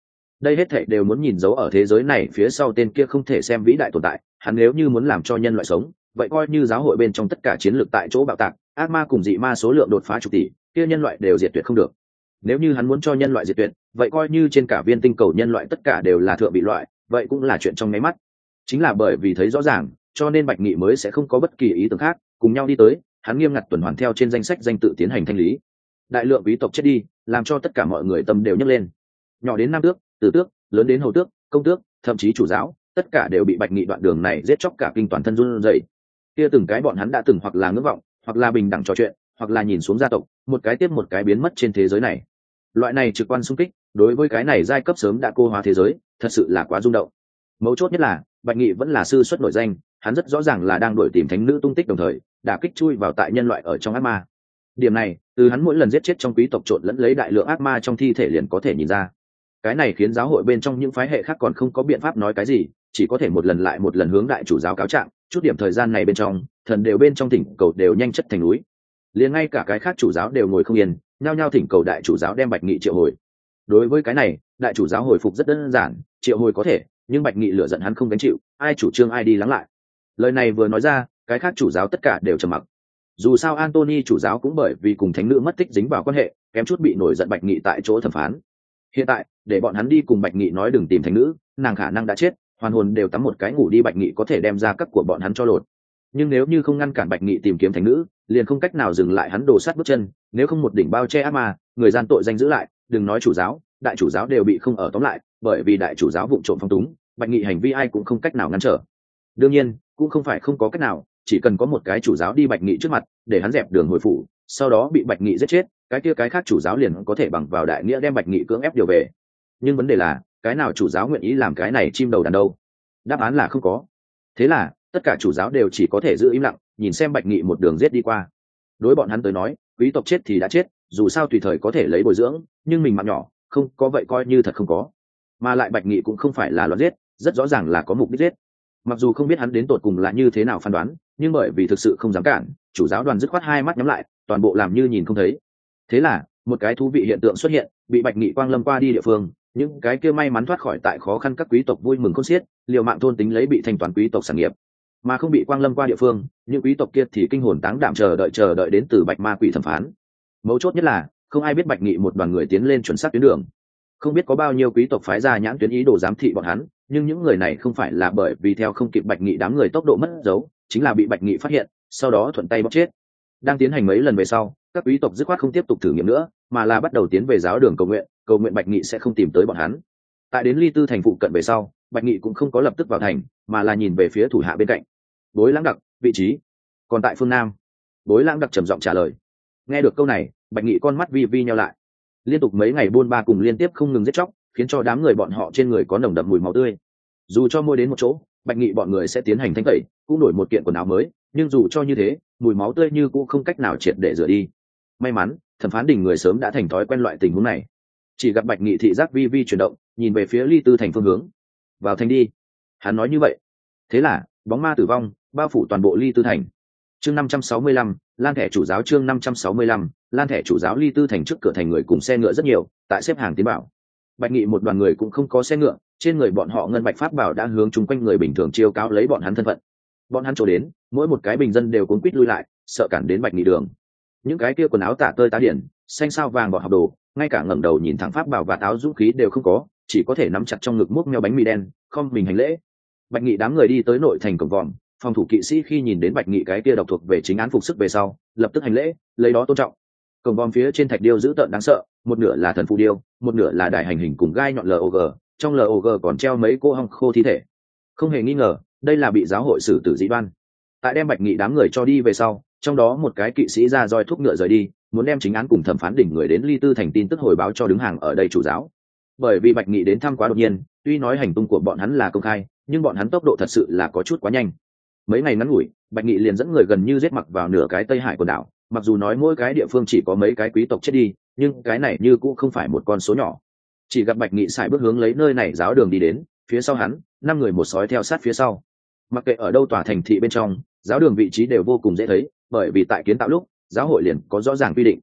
đây hết thảy đều muốn nhìn dấu ở thế giới này phía sau tên kia không thể xem vĩ đại tồn tại. Hắn nếu như muốn làm cho nhân loại sống, vậy coi như giáo hội bên trong tất cả chiến lược tại chỗ bạo tạc, ác ma cùng dị ma số lượng đột phá chục tỷ, kia nhân loại đều diệt tuyệt không được. Nếu như hắn muốn cho nhân loại diệt tuyệt, vậy coi như trên cả viên tinh cầu nhân loại tất cả đều là thượng bị loại, vậy cũng là chuyện trong nháy mắt. Chính là bởi vì thấy rõ ràng, cho nên Bạch Nghị mới sẽ không có bất kỳ ý tưởng khác, cùng nhau đi tới, hắn nghiêm ngặt tuần hoàn theo trên danh sách danh tự tiến hành thanh lý. Đại lượng quý tộc chết đi, làm cho tất cả mọi người tâm đều nhấc lên. Nhỏ đến nam tước, tử tước, lớn đến hầu tước, công tước, thậm chí chủ giáo, tất cả đều bị Bạch Nghị đoạn đường này giết chóc cả kinh toàn thân run rẩy. Kia từng cái bọn hắn đã từng hoặc là ngưỡng vọng, hoặc là bình đẳng trò chuyện, hoặc là nhìn xuống gia tộc, một cái tiếp một cái biến mất trên thế giới này. Loại này trực quan xung kích, đối với cái này giai cấp sớm đã cô hóa thế giới, thật sự là quá rung động. Mấu chốt nhất là, Bạch Nghị vẫn là sư xuất nổi danh, hắn rất rõ ràng là đang đuổi tìm thánh nữ tung tích, đồng thời đả kích chui vào tại nhân loại ở trong ác ma. Điểm này, từ hắn mỗi lần giết chết trong quý tộc trộn lẫn lấy đại lượng ác ma trong thi thể liền có thể nhìn ra. Cái này khiến giáo hội bên trong những phái hệ khác còn không có biện pháp nói cái gì, chỉ có thể một lần lại một lần hướng đại chủ giáo cáo trạng. Chút điểm thời gian này bên trong, thần đều bên trong thỉnh cầu đều nhanh chất thành núi. Liền ngay cả cái khác chủ giáo đều ngồi không yên, nhao nhao thỉnh cầu đại chủ giáo đem Bạch Nghị triệu hồi. Đối với cái này, đại chủ giáo hồi phục rất đơn giản, triệu hồi có thể, nhưng Bạch Nghị lửa giận hắn không gánh chịu, ai chủ trương ai đi lắng lại. Lời này vừa nói ra, cái khác chủ giáo tất cả đều trầm mặc. Dù sao Anthony chủ giáo cũng bởi vì cùng thánh nữ mất tích dính vào quan hệ, kém chút bị nổi giận Bạch Nghị tại chỗ thẩm phán. Hiện tại, để bọn hắn đi cùng Bạch Nghị nói đừng tìm thánh nữ, nàng khả năng đã chết, hoàn hồn đều tắm một cái ngủ đi, Bạch Nghị có thể đem ra các của bọn hắn cho lột. Nhưng nếu như không ngăn cản Bạch Nghị tìm kiếm thánh nữ, liền không cách nào dừng lại hắn đổ sát bước chân, nếu không một đỉnh bao che ác ma, người gian tội danh giữ lại, đừng nói chủ giáo, đại chủ giáo đều bị không ở tóm lại, bởi vì đại chủ giáo vụng trộm phong túng, Bạch Nghị hành vi ai cũng không cách nào ngăn trở. Đương nhiên, cũng không phải không có cách nào, chỉ cần có một cái chủ giáo đi Bạch Nghị trước mặt, để hắn dẹp đường hồi phủ, sau đó bị Bạch Nghị giết chết, cái kia cái khác chủ giáo liền có thể bằng vào đại nghĩa đem Bạch Nghị cưỡng ép điều về. Nhưng vấn đề là, cái nào chủ giáo nguyện ý làm cái này chim đầu đàn đâu? Đáp án là không có. Thế là, tất cả chủ giáo đều chỉ có thể giữ im lặng, nhìn xem Bạch Nghị một đường giết đi qua. Đối bọn hắn tới nói, quý tộc chết thì đã chết, dù sao tùy thời có thể lấy bồi dưỡng, nhưng mình mạng nhỏ, không có vậy coi như thật không có. Mà lại Bạch Nghị cũng không phải là loạn giết, rất rõ ràng là có mục đích giết. Mặc dù không biết hắn đến tột cùng là như thế nào phán đoán, nhưng bởi vì thực sự không dám cản, chủ giáo đoàn dứt khoát hai mắt nhắm lại, toàn bộ làm như nhìn không thấy. Thế là, một cái thú vị hiện tượng xuất hiện, bị Bạch Nghị quang lâm qua đi địa phương, những cái kia may mắn thoát khỏi tại khó khăn các quý tộc vui mừng khôn xiết, liều mạng thôn tính lấy bị thanh toán quý tộc sản nghiệp. Mà không bị quang lâm qua địa phương, những quý tộc kia thì kinh hồn táng đảm chờ đợi chờ đợi đến từ Bạch Ma Quỷ thẩm phán. Mấu chốt nhất là, không ai biết Bạch Nghị một đoàn người tiến lên chuẩn xác tuyến đường. Không biết có bao nhiêu quý tộc phái ra nhãn tuyến ý đồ giám thị bọn hắn, nhưng những người này không phải là bởi vì theo không kịp Bạch Nghị đám người tốc độ mất dấu, chính là bị Bạch Nghị phát hiện, sau đó thuận tay bóc chết. Đang tiến hành mấy lần về sau, các quý tộc dứt khoát không tiếp tục thử nghiệm nữa, mà là bắt đầu tiến về giáo đường cầu nguyện, cầu nguyện Bạch Nghị sẽ không tìm tới bọn hắn. Tại đến Ly Tư thành phụ cận về sau, Bạch Nghị cũng không có lập tức vào thành, mà là nhìn về phía thủ hạ bên cạnh. Bối Lãng Đặc, vị trí còn tại phương nam. Bối Lãng Đặc trầm giọng trả lời. Nghe được câu này, Bạch Nghị con mắt vi vi nheo lại. Liên tục mấy ngày buôn ba cùng liên tiếp không ngừng giết chóc, khiến cho đám người bọn họ trên người có nồng đậm mùi máu tươi. Dù cho mua đến một chỗ, Bạch Nghị bọn người sẽ tiến hành thanh tẩy, cũng đổi một kiện quần áo mới, nhưng dù cho như thế, mùi máu tươi như cũng không cách nào triệt để rửa đi. May mắn, thẩm phán đình người sớm đã thành thói quen loại tình huống này. Chỉ gặp Bạch Nghị thị giác vi vi chuyển động, nhìn về phía Ly Tư thành phương hướng. Vào thành đi. Hắn nói như vậy. Thế là, bóng ma tử vong bao phủ toàn bộ Ly Tư thành. Chương năm trăm sáu mươi lăm, Lan thẻ chủ giáo chương năm trăm sáu mươi lăm, Lan thẻ chủ giáo Ly Tư thành trước cửa thành người cùng xe ngựa rất nhiều, tại xếp hàng tiến bảo. Bạch Nghị một đoàn người cũng không có xe ngựa, trên người bọn họ ngân bạch pháp bảo đã hướng chung quanh người bình thường chiêu cáo lấy bọn hắn thân phận. Bọn hắn chỗ đến, mỗi một cái bình dân đều cuống quýt lui lại, sợ cản đến Bạch Nghị đường. Những cái kia quần áo tả tơi tá điển, xanh sao vàng bọ học đồ, ngay cả ngẩng đầu nhìn thẳng pháp bảo và áo dũng khí đều không có, chỉ có thể nắm chặt trong ngực múc meo bánh mì đen, không mình hành lễ. Bạch Nghị đám người đi tới nội thành cổng vòm, phòng thủ kỵ sĩ khi nhìn đến Bạch Nghị cái kia độc thuộc về chính án phục sức về sau, lập tức hành lễ, lấy đó tôn trọng. Cổng vòm phía trên thạch điêu dữ tợn đáng sợ, một nửa là thần phù điêu, một nửa là đài hành hình cùng gai nhọn log, trong log còn treo mấy cô hong khô thi thể. Không hề nghi ngờ, đây là bị giáo hội xử tử dị đoan. Tại đem Bạch Nghị đám người cho đi về sau, trong đó một cái kỵ sĩ ra roi thúc ngựa rời đi, muốn đem chính án cùng thẩm phán đỉnh người đến Ly Tư thành tin tức hồi báo cho đứng hàng ở đây chủ giáo. Bởi vì Bạch Nghị đến thăm quá đột nhiên, tuy nói hành tung của bọn hắn là công khai, nhưng bọn hắn tốc độ thật sự là có chút quá nhanh. Mấy ngày ngắn ngủi, Bạch Nghị liền dẫn người gần như giết mặc vào nửa cái Tây Hải quần đảo, mặc dù nói mỗi cái địa phương chỉ có mấy cái quý tộc chết đi, nhưng cái này như cũng không phải một con số nhỏ. Chỉ gặp Bạch Nghị xài bước hướng lấy nơi này giáo đường đi đến, phía sau hắn, năm người một sói theo sát phía sau. Mặc kệ ở đâu tòa thành thị bên trong, giáo đường vị trí đều vô cùng dễ thấy, bởi vì tại kiến tạo lúc, giáo hội liền có rõ ràng quy định.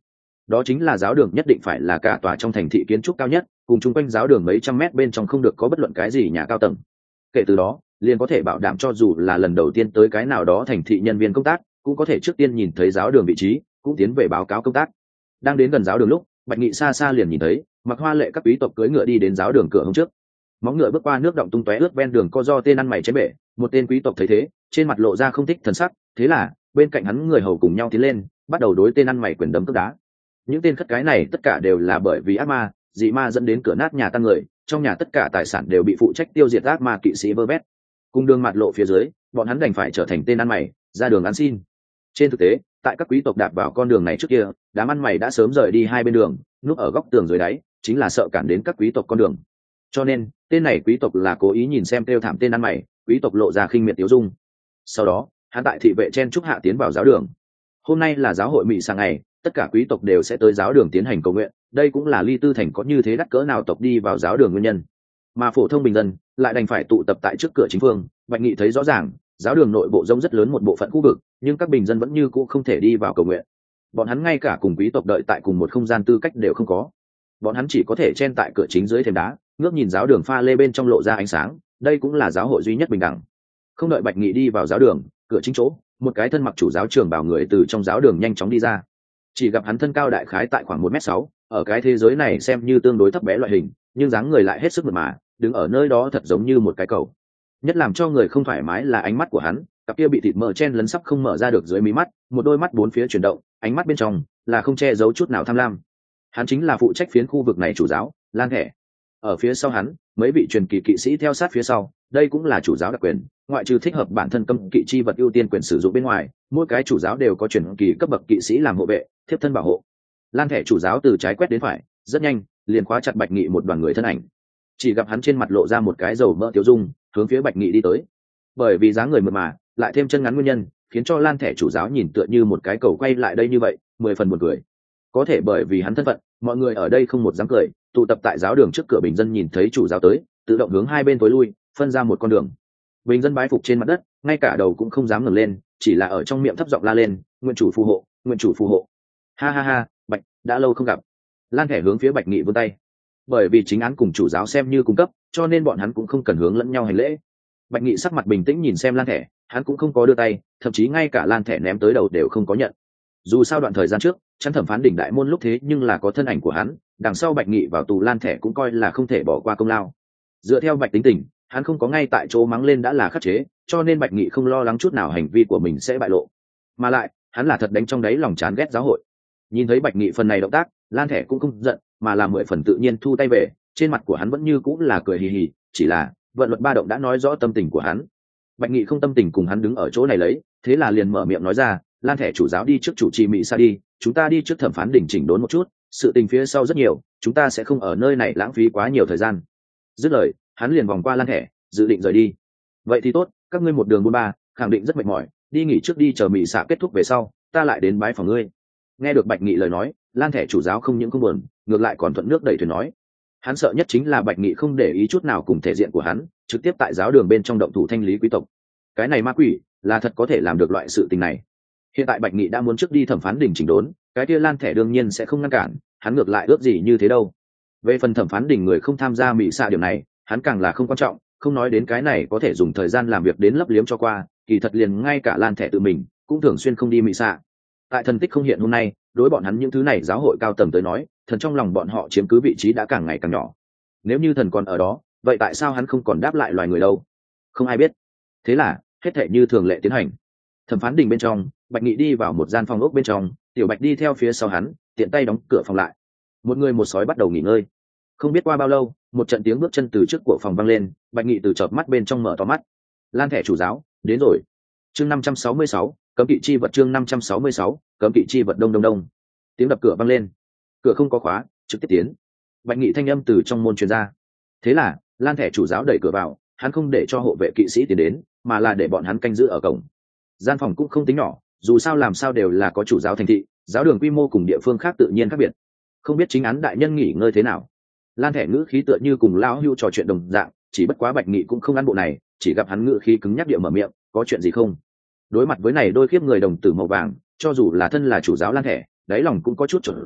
đó chính là giáo đường nhất định phải là cả tòa trong thành thị kiến trúc cao nhất, cùng chung quanh giáo đường mấy trăm mét bên trong không được có bất luận cái gì nhà cao tầng. Kể từ đó liền có thể bảo đảm cho dù là lần đầu tiên tới cái nào đó thành thị nhân viên công tác cũng có thể trước tiên nhìn thấy giáo đường vị trí, cũng tiến về báo cáo công tác. Đang đến gần giáo đường lúc, Bạch Nghị xa xa liền nhìn thấy mặc hoa lệ các quý tộc cưỡi ngựa đi đến giáo đường cửa hôm trước. Móng ngựa bước qua nước động tung tóe ướt ven đường co do tên ăn mày chém bể. Một tên quý tộc thấy thế, trên mặt lộ ra không thích thần sắc, thế là bên cạnh hắn người hầu cùng nhau tiến lên, bắt đầu đối tên ăn mày quyền đấm cước đá. Những tên khất cái này tất cả đều là bởi vì ác ma, dị ma dẫn đến cửa nát nhà tan người, trong nhà tất cả tài sản đều bị phụ trách tiêu diệt ác ma kỵ sĩ vơ vét. Cùng đường mặt lộ phía dưới, bọn hắn đành phải trở thành tên ăn mày, ra đường ăn xin. Trên thực tế, tại các quý tộc đạp vào con đường này trước kia, đám ăn mày đã sớm rời đi hai bên đường, núp ở góc tường dưới đáy, chính là sợ cản đến các quý tộc con đường. Cho nên, tên này quý tộc là cố ý nhìn xem kêu thảm tên ăn mày, quý tộc lộ ra khinh miệt tiêu dung. Sau đó, hắn tại thị vệ chen trúc hạ tiến vào giáo đường. Hôm nay là giáo hội mị sang ngày, tất cả quý tộc đều sẽ tới giáo đường tiến hành cầu nguyện, đây cũng là Ly Tư thành có như thế đắt cỡ nào tộc đi vào giáo đường nguyên nhân. Mà phổ thông bình dân lại đành phải tụ tập tại trước cửa chính phương. Bạch Nghị thấy rõ ràng, giáo đường nội bộ rông rất lớn một bộ phận khu vực, nhưng các bình dân vẫn như cũ không thể đi vào cầu nguyện. Bọn hắn ngay cả cùng quý tộc đợi tại cùng một không gian tư cách đều không có. Bọn hắn chỉ có thể chen tại cửa chính dưới thềm đá, ngước nhìn giáo đường pha lê bên trong lộ ra ánh sáng, đây cũng là giáo hội duy nhất bình đẳng. Không đợi Bạch Nghị đi vào giáo đường, cửa chính chỗ, một cái thân mặc chủ giáo trường bảo người từ trong giáo đường nhanh chóng đi ra. Chỉ gặp hắn thân cao đại khái tại khoảng một mét sáu, ở cái thế giới này xem như tương đối thấp bé loại hình, nhưng dáng người lại hết sức mượt mà, đứng ở nơi đó thật giống như một cái cầu. Nhất làm cho người không thoải mái là ánh mắt của hắn, cặp kia bị thịt mỡ chen lấn sắp không mở ra được dưới mí mắt, một đôi mắt bốn phía chuyển động, ánh mắt bên trong là không che giấu chút nào tham lam. Hắn chính là phụ trách phiến khu vực này chủ giáo, Lan Thẻ. Ở phía sau hắn, mấy vị truyền kỳ kỵ sĩ theo sát phía sau, đây cũng là chủ giáo đặc quyền, ngoại trừ thích hợp bản thân cấm kỵ chi vật ưu tiên quyền sử dụng bên ngoài, mỗi cái chủ giáo đều có truyền kỳ cấp bậc kỵ sĩ làm hộ vệ, thiếp thân bảo hộ. Lan Thẻ chủ giáo từ trái quét đến phải, rất nhanh liền khóa chặt Bạch Nghị một đoàn người thân ảnh. Chỉ gặp hắn trên mặt lộ ra một cái dầu mỡ tiêu dung, hướng phía Bạch Nghị đi tới. Bởi vì dáng người mượt mà, lại thêm chân ngắn nguyên nhân, khiến cho Lan Thẻ chủ giáo nhìn tựa như một cái cầu quay lại đây như vậy, mười phần buồn cười. Có thể bởi vì hắn thân phận, mọi người ở đây không một dám cười, tụ tập tại giáo đường trước cửa bình dân nhìn thấy chủ giáo tới, tự động hướng hai bên tối lui, phân ra một con đường. Bình dân bái phục trên mặt đất, ngay cả đầu cũng không dám ngẩng lên, chỉ là ở trong miệng thấp giọng la lên, nguyện chủ phù hộ, nguyện chủ phù hộ. Ha ha ha, Bạch, đã lâu không gặp. Lan Thẻ hướng phía Bạch Nghị vươn tay. Bởi vì chính án cùng chủ giáo xem như cung cấp, cho nên bọn hắn cũng không cần hướng lẫn nhau hành lễ. Bạch Nghị sắc mặt bình tĩnh nhìn xem Lan Thẻ, hắn cũng không có đưa tay, thậm chí ngay cả Lan Thẻ ném tới đầu đều không có nhận. Dù sao đoạn thời gian trước, chắn thẩm phán đỉnh đại môn lúc thế nhưng là có thân ảnh của hắn, đằng sau Bạch Nghị vào tù Lan Thẻ cũng coi là không thể bỏ qua công lao. Dựa theo Bạch tính tình, hắn không có ngay tại chỗ mắng lên đã là khắc chế, cho nên Bạch Nghị không lo lắng chút nào hành vi của mình sẽ bại lộ. Mà lại, hắn là thật đánh trong đáy lòng chán ghét giáo hội. Nhìn thấy Bạch Nghị phần này động tác, Lan Thẻ cũng không giận, mà là mười phần tự nhiên thu tay về, trên mặt của hắn vẫn như cũng là cười hì hì, chỉ là vận luật ba động đã nói rõ tâm tình của hắn. Bạch Nghị không tâm tình cùng hắn đứng ở chỗ này lấy, thế là liền mở miệng nói ra, Lan Thẻ chủ giáo đi trước chủ trì Mị Sa đi, chúng ta đi trước thẩm phán đỉnh chỉnh đốn một chút, sự tình phía sau rất nhiều, chúng ta sẽ không ở nơi này lãng phí quá nhiều thời gian. Dứt lời, hắn liền vòng qua Lan Thẻ, dự định rời đi. Vậy thì tốt, các ngươi một đường buôn ba, khẳng định rất mệt mỏi, đi nghỉ trước đi, chờ Mị Sa kết thúc về sau, ta lại đến bái phòng ngươi. Nghe được Bạch Nghị lời nói, Lan Thẻ chủ giáo không những không buồn, ngược lại còn thuận nước đẩy thuyền nói. Hắn sợ nhất chính là Bạch Nghị không để ý chút nào cùng thể diện của hắn, trực tiếp tại giáo đường bên trong động thủ thanh lý quý tộc. Cái này ma quỷ, là thật có thể làm được loại sự tình này. Hiện tại Bạch Nghị đã muốn trước đi thẩm phán đỉnh chỉnh đốn, cái kia Lan Thẻ đương nhiên sẽ không ngăn cản, hắn ngược lại ước gì như thế đâu. Về phần thẩm phán đỉnh người không tham gia Mị Sa điểm này, hắn càng là không quan trọng, không nói đến cái này có thể dùng thời gian làm việc đến lấp liếm cho qua, kỳ thật liền ngay cả Lan Thẻ tự mình cũng thường xuyên không đi Mị Sa. Tại thần tích không hiện hôm nay, đối bọn hắn những thứ này giáo hội cao tầng tới nói, thần trong lòng bọn họ chiếm cứ vị trí đã càng ngày càng nhỏ. Nếu như thần còn ở đó, vậy tại sao hắn không còn đáp lại loài người đâu? Không ai biết. Thế là hết thảy như thường lệ tiến hành. Thẩm phán đình bên trong, Bạch Nghị đi vào một gian phòng ốc bên trong, Tiểu Bạch đi theo phía sau hắn, tiện tay đóng cửa phòng lại. Một người một sói bắt đầu nghỉ ngơi. Không biết qua bao lâu, một trận tiếng bước chân từ trước của phòng vang lên, Bạch Nghị từ chợp mắt bên trong mở to mắt. Lan Thẻ chủ giáo đến rồi. Chương năm trăm sáu mươi sáu, cấm kỵ chi vật, chương năm trăm sáu mươi sáu, cấm kỵ chi vật. Đông đông đông. Tiếng đập cửa vang lên. Cửa không có khóa, trực tiếp tiến. Bạch Nghị thanh âm từ trong môn truyền ra. Thế là, Lan Thẻ chủ giáo đẩy cửa vào, hắn không để cho hộ vệ kỵ sĩ tiến đến, mà là để bọn hắn canh giữ ở cổng. Gian phòng cũng không tính nhỏ, dù sao làm sao đều là có chủ giáo thành thị, giáo đường quy mô cùng địa phương khác tự nhiên khác biệt. Không biết chính án đại nhân nghỉ ngơi thế nào. Lan Thẻ ngữ khí tựa như cùng lão hưu trò chuyện đồng dạng, chỉ bất quá Bạch Nghị cũng không ăn bộ này, chỉ gặp hắn ngữ khí cứng nhắc địa mở miệng, có chuyện gì không? Đối mặt với này đôi khiếp người đồng tử màu vàng, cho dù là thân là chủ giáo Lan Thẻ, đáy lòng cũng có chút trở dạng,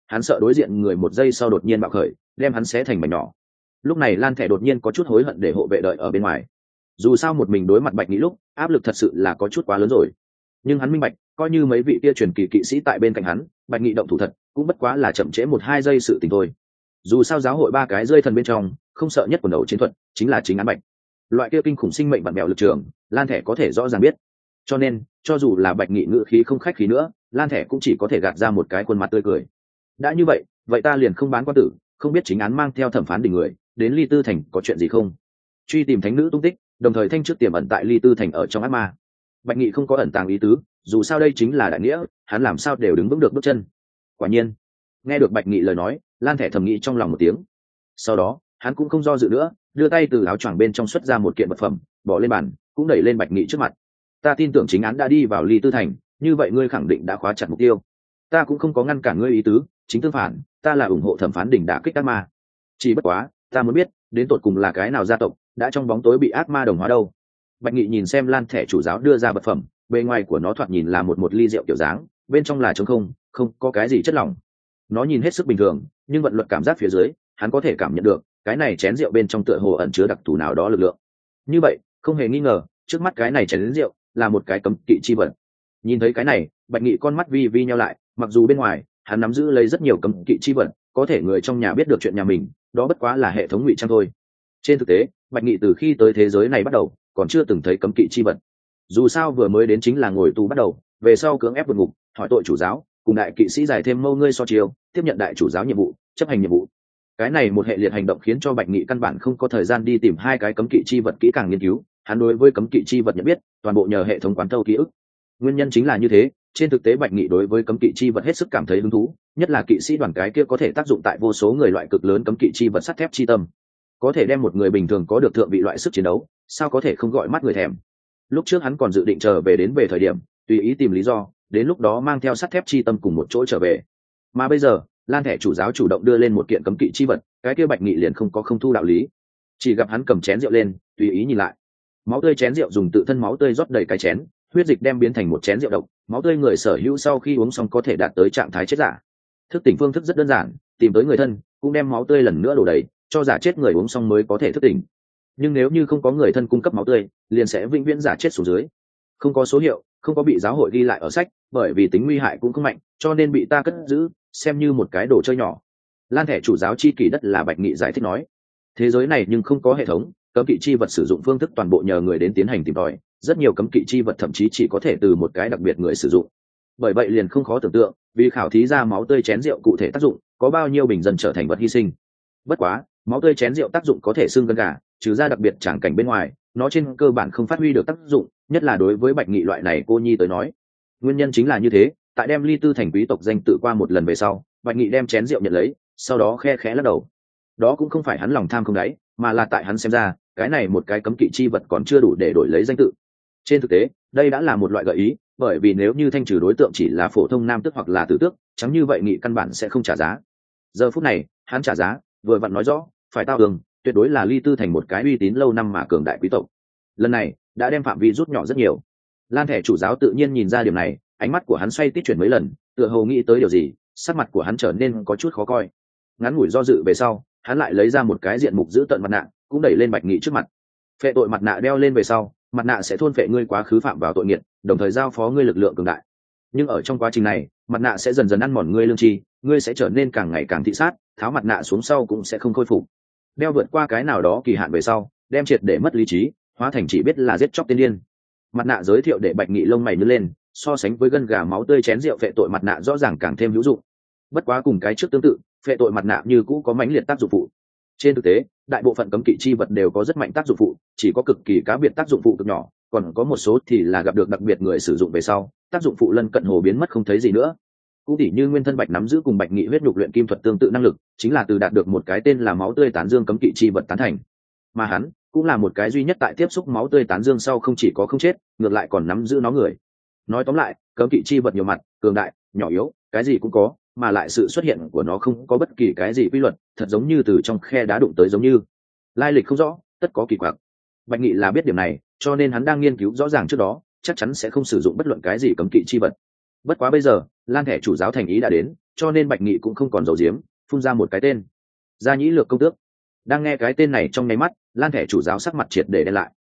hắn sợ đối diện người một giây sau đột nhiên bạo khởi đem hắn xé thành mảnh nhỏ. Lúc này lan thẻ đột nhiên có chút hối hận để hộ vệ đợi ở bên ngoài. Dù sao một mình đối mặt Bạch Nghị lúc áp lực thật sự là có chút quá lớn rồi, nhưng hắn minh bạch coi như mấy vị kia truyền kỳ kỵ sĩ tại bên cạnh hắn, Bạch Nghị động thủ thật cũng bất quá là chậm trễ một hai giây sự tình thôi. Dù sao giáo hội ba cái rơi thần bên trong không sợ nhất quần đầu chiến thuật chính là chính án Bạch. Loại kia kinh khủng sinh mệnh vặn bèo lực trường lan thẻ có thể rõ ràng biết, cho nên cho dù là Bạch Nghị ngữ khí không khách khí nữa, lan thẻ cũng chỉ có thể gạt ra một cái khuôn mặt tươi cười. Đã như vậy vậy ta liền không bán quan tử, không biết chính án mang theo thẩm phán đình người đến Ly Tư Thành có chuyện gì không, truy tìm thánh nữ tung tích, đồng thời thanh trước tiềm ẩn tại Ly Tư Thành ở trong ác ma. Bạch Nghị không có ẩn tàng ý tứ, dù sao đây chính là đại nghĩa, hắn làm sao đều đứng vững được bước chân. Quả nhiên nghe được Bạch Nghị lời nói, lan thẻ thầm nghĩ trong lòng một tiếng. Sau đó hắn cũng không do dự nữa, đưa tay từ áo choàng bên trong xuất ra một kiện vật phẩm bỏ lên bàn, cũng đẩy lên Bạch Nghị trước mặt. Ta tin tưởng chính án đã đi vào Ly Tư Thành, như vậy ngươi khẳng định đã khóa chặt mục tiêu. Ta cũng không có ngăn cản ngươi ý tứ, chính tương phản, ta là ủng hộ thẩm phán đỉnh đả kích ác ma. Chỉ bất quá ta muốn biết đến tột cùng là cái nào gia tộc đã trong bóng tối bị ác ma đồng hóa đâu. Bạch Nghị nhìn xem lan thẻ chủ giáo đưa ra vật phẩm, bề ngoài của nó thoạt nhìn là một một ly rượu kiểu dáng, bên trong là trống không, không có cái gì chất lỏng. Nó nhìn hết sức bình thường, nhưng vận luật cảm giác phía dưới hắn có thể cảm nhận được cái này chén rượu bên trong tựa hồ ẩn chứa đặc thù nào đó lực lượng. Như vậy không hề nghi ngờ trước mắt cái này chén rượu là một cái cấm kỵ chi vật. Nhìn thấy cái này, Bạch Nghị con mắt vi vi nhau lại, mặc dù bên ngoài hắn nắm giữ lấy rất nhiều cấm kỵ chi vật, có thể người trong nhà biết được chuyện nhà mình đó bất quá là hệ thống ngụy trang thôi. Trên thực tế Bạch Nghị từ khi tới thế giới này bắt đầu còn chưa từng thấy cấm kỵ chi vật. Dù sao vừa mới đến chính là ngồi tù bắt đầu, về sau cưỡng ép vượt ngục, hỏi tội chủ giáo, cùng đại kỵ sĩ giải thêm mâu ngươi so chiều, tiếp nhận đại chủ giáo nhiệm vụ, chấp hành nhiệm vụ. Cái này một hệ liệt hành động khiến cho Bạch Nghị căn bản không có thời gian đi tìm hai cái cấm kỵ chi vật kỹ càng nghiên cứu, hắn đối với cấm kỵ chi vật nhận biết toàn bộ nhờ hệ thống quán thâu ký ức. Nguyên nhân chính là như thế, trên thực tế Bạch Nghị đối với cấm kỵ chi vật hết sức cảm thấy hứng thú, nhất là kỵ sĩ đoàn cái kia có thể tác dụng tại vô số người loại cực lớn cấm kỵ chi vật sắt thép chi tâm, có thể đem một người bình thường có được thượng vị loại sức chiến đấu, sao có thể không gọi mắt người thèm. Lúc trước hắn còn dự định chờ về đến về thời điểm tùy ý tìm lý do, đến lúc đó mang theo sắt thép chi tâm cùng một chỗ trở về. Mà bây giờ lan thẻ chủ giáo chủ động đưa lên một kiện cấm kỵ chi vật, cái kia Bạch Nghị liền không có không thu đạo lý. Chỉ gặp hắn cầm chén rượu lên tùy ý nhìn lại, máu tươi chén rượu dùng tự thân máu tươi rót đầy cái chén, huyết dịch đem biến thành một chén rượu độc, máu tươi người sở hữu sau khi uống xong có thể đạt tới trạng thái chết giả. Thức tỉnh phương thức rất đơn giản, tìm tới người thân cũng đem máu tươi lần nữa đổ đầy, cho giả chết người uống xong mới có thể thức tỉnh. Nhưng nếu như không có người thân cung cấp máu tươi, liền sẽ vĩnh viễn giả chết xuống dưới. Không có số hiệu, không có bị giáo hội ghi lại ở sách, bởi vì tính nguy hại cũng không mạnh, cho nên bị ta cất giữ xem như một cái đồ chơi nhỏ. Lan thẻ chủ giáo chi kỷ đất là Bạch Nghị giải thích nói. Thế giới này nhưng không có hệ thống, cấm kỵ chi vật sử dụng phương thức toàn bộ nhờ người đến tiến hành tìm tòi, rất nhiều cấm kỵ chi vật thậm chí chỉ có thể từ một cái đặc biệt người sử dụng. Bởi vậy liền không khó tưởng tượng, vì khảo thí ra máu tươi chén rượu cụ thể tác dụng, có bao nhiêu bình dân trở thành vật hy sinh. Bất quá máu tươi chén rượu tác dụng có thể xương gân gà, trừ ra đặc biệt tràng cảnh bên ngoài, nó trên cơ bản không phát huy được tác dụng, nhất là đối với Bạch Nghị loại này cô nhi tới nói. Nguyên nhân chính là như thế, tại đem Ly Tư Thành quý tộc danh tự qua một lần về sau, Bạch Nghị đem chén rượu nhận lấy, sau đó khe khẽ lắc đầu. Đó cũng không phải hắn lòng tham không đáy, mà là tại hắn xem ra cái này một cái cấm kỵ chi vật còn chưa đủ để đổi lấy danh tự. Trên thực tế đây đã là một loại gợi ý, bởi vì nếu như thanh trừ đối tượng chỉ là phổ thông nam tước hoặc là tử tước, chẳng như vậy Nghị căn bản sẽ không trả giá. Giờ phút này hắn trả giá, vừa vặn nói rõ phải tao tường, tuyệt đối là Ly Tư Thành một cái uy tín lâu năm mà cường đại quý tộc. Lần này đã đem phạm vi rút nhỏ rất nhiều. Lan thẻ chủ giáo tự nhiên nhìn ra điểm này, ánh mắt của hắn xoay tít chuyển mấy lần, tựa hồ nghĩ tới điều gì, sắc mặt của hắn trở nên có chút khó coi. Ngắn ngủi do dự về sau, hắn lại lấy ra một cái diện mục giữ tận mặt nạ, cũng đẩy lên Bạch Nghị trước mặt. Phệ tội mặt nạ đeo lên về sau, mặt nạ sẽ thôn phệ ngươi quá khứ phạm vào tội nghiệt, đồng thời giao phó ngươi lực lượng cường đại. Nhưng ở trong quá trình này, mặt nạ sẽ dần dần ăn mòn ngươi lương tri, ngươi sẽ trở nên càng ngày càng thị sát, tháo mặt nạ xuống sau cũng sẽ không khôi phục. Đeo vượt qua cái nào đó kỳ hạn về sau, đem triệt để mất lý trí, hóa thành chỉ biết là giết chóc tiên điên. Mặt nạ giới thiệu để Bạch Nghị lông mày nhướng lên, so sánh với gân gà máu tươi chén rượu phệ tội mặt nạ rõ ràng càng thêm hữu dụng. Bất quá cùng cái trước tương tự, phệ tội mặt nạ như cũ có mãnh liệt tác dụng phụ. Trên thực tế đại bộ phận cấm kỵ chi vật đều có rất mạnh tác dụng phụ, chỉ có cực kỳ cá biệt tác dụng phụ cực nhỏ, còn có một số thì là gặp được đặc biệt người sử dụng về sau tác dụng phụ lân cận hồ biến mất không thấy gì nữa. Cũng tỉ như nguyên thân Bạch nắm giữ cùng Bạch Nghị huyết nhục luyện kim thuật tương tự năng lực, chính là từ đạt được một cái tên là máu tươi tán dương cấm kỵ chi vật tán thành. Mà hắn cũng là một cái duy nhất tại tiếp xúc máu tươi tán dương sau không chỉ có không chết, ngược lại còn nắm giữ nó người. Nói tóm lại, cấm kỵ chi vật nhiều mặt, cường đại, nhỏ yếu, cái gì cũng có, mà lại sự xuất hiện của nó không có bất kỳ cái gì quy luật, thật giống như từ trong khe đá đụng tới, giống như lai lịch không rõ, tất có kỳ quặc. Bạch Nghị là biết điểm này, cho nên hắn đang nghiên cứu rõ ràng trước đó, chắc chắn sẽ không sử dụng bất luận cái gì cấm kỵ chi vật. Bất quá bây giờ Lan thẻ chủ giáo thành ý đã đến, cho nên bạch nghị cũng không còn giấu giếm, phun ra một cái tên: Gia Nhĩ Lược công tước. Đang nghe cái tên này trong nháy mắt, Lan thẻ chủ giáo sắc mặt triệt để đen lại.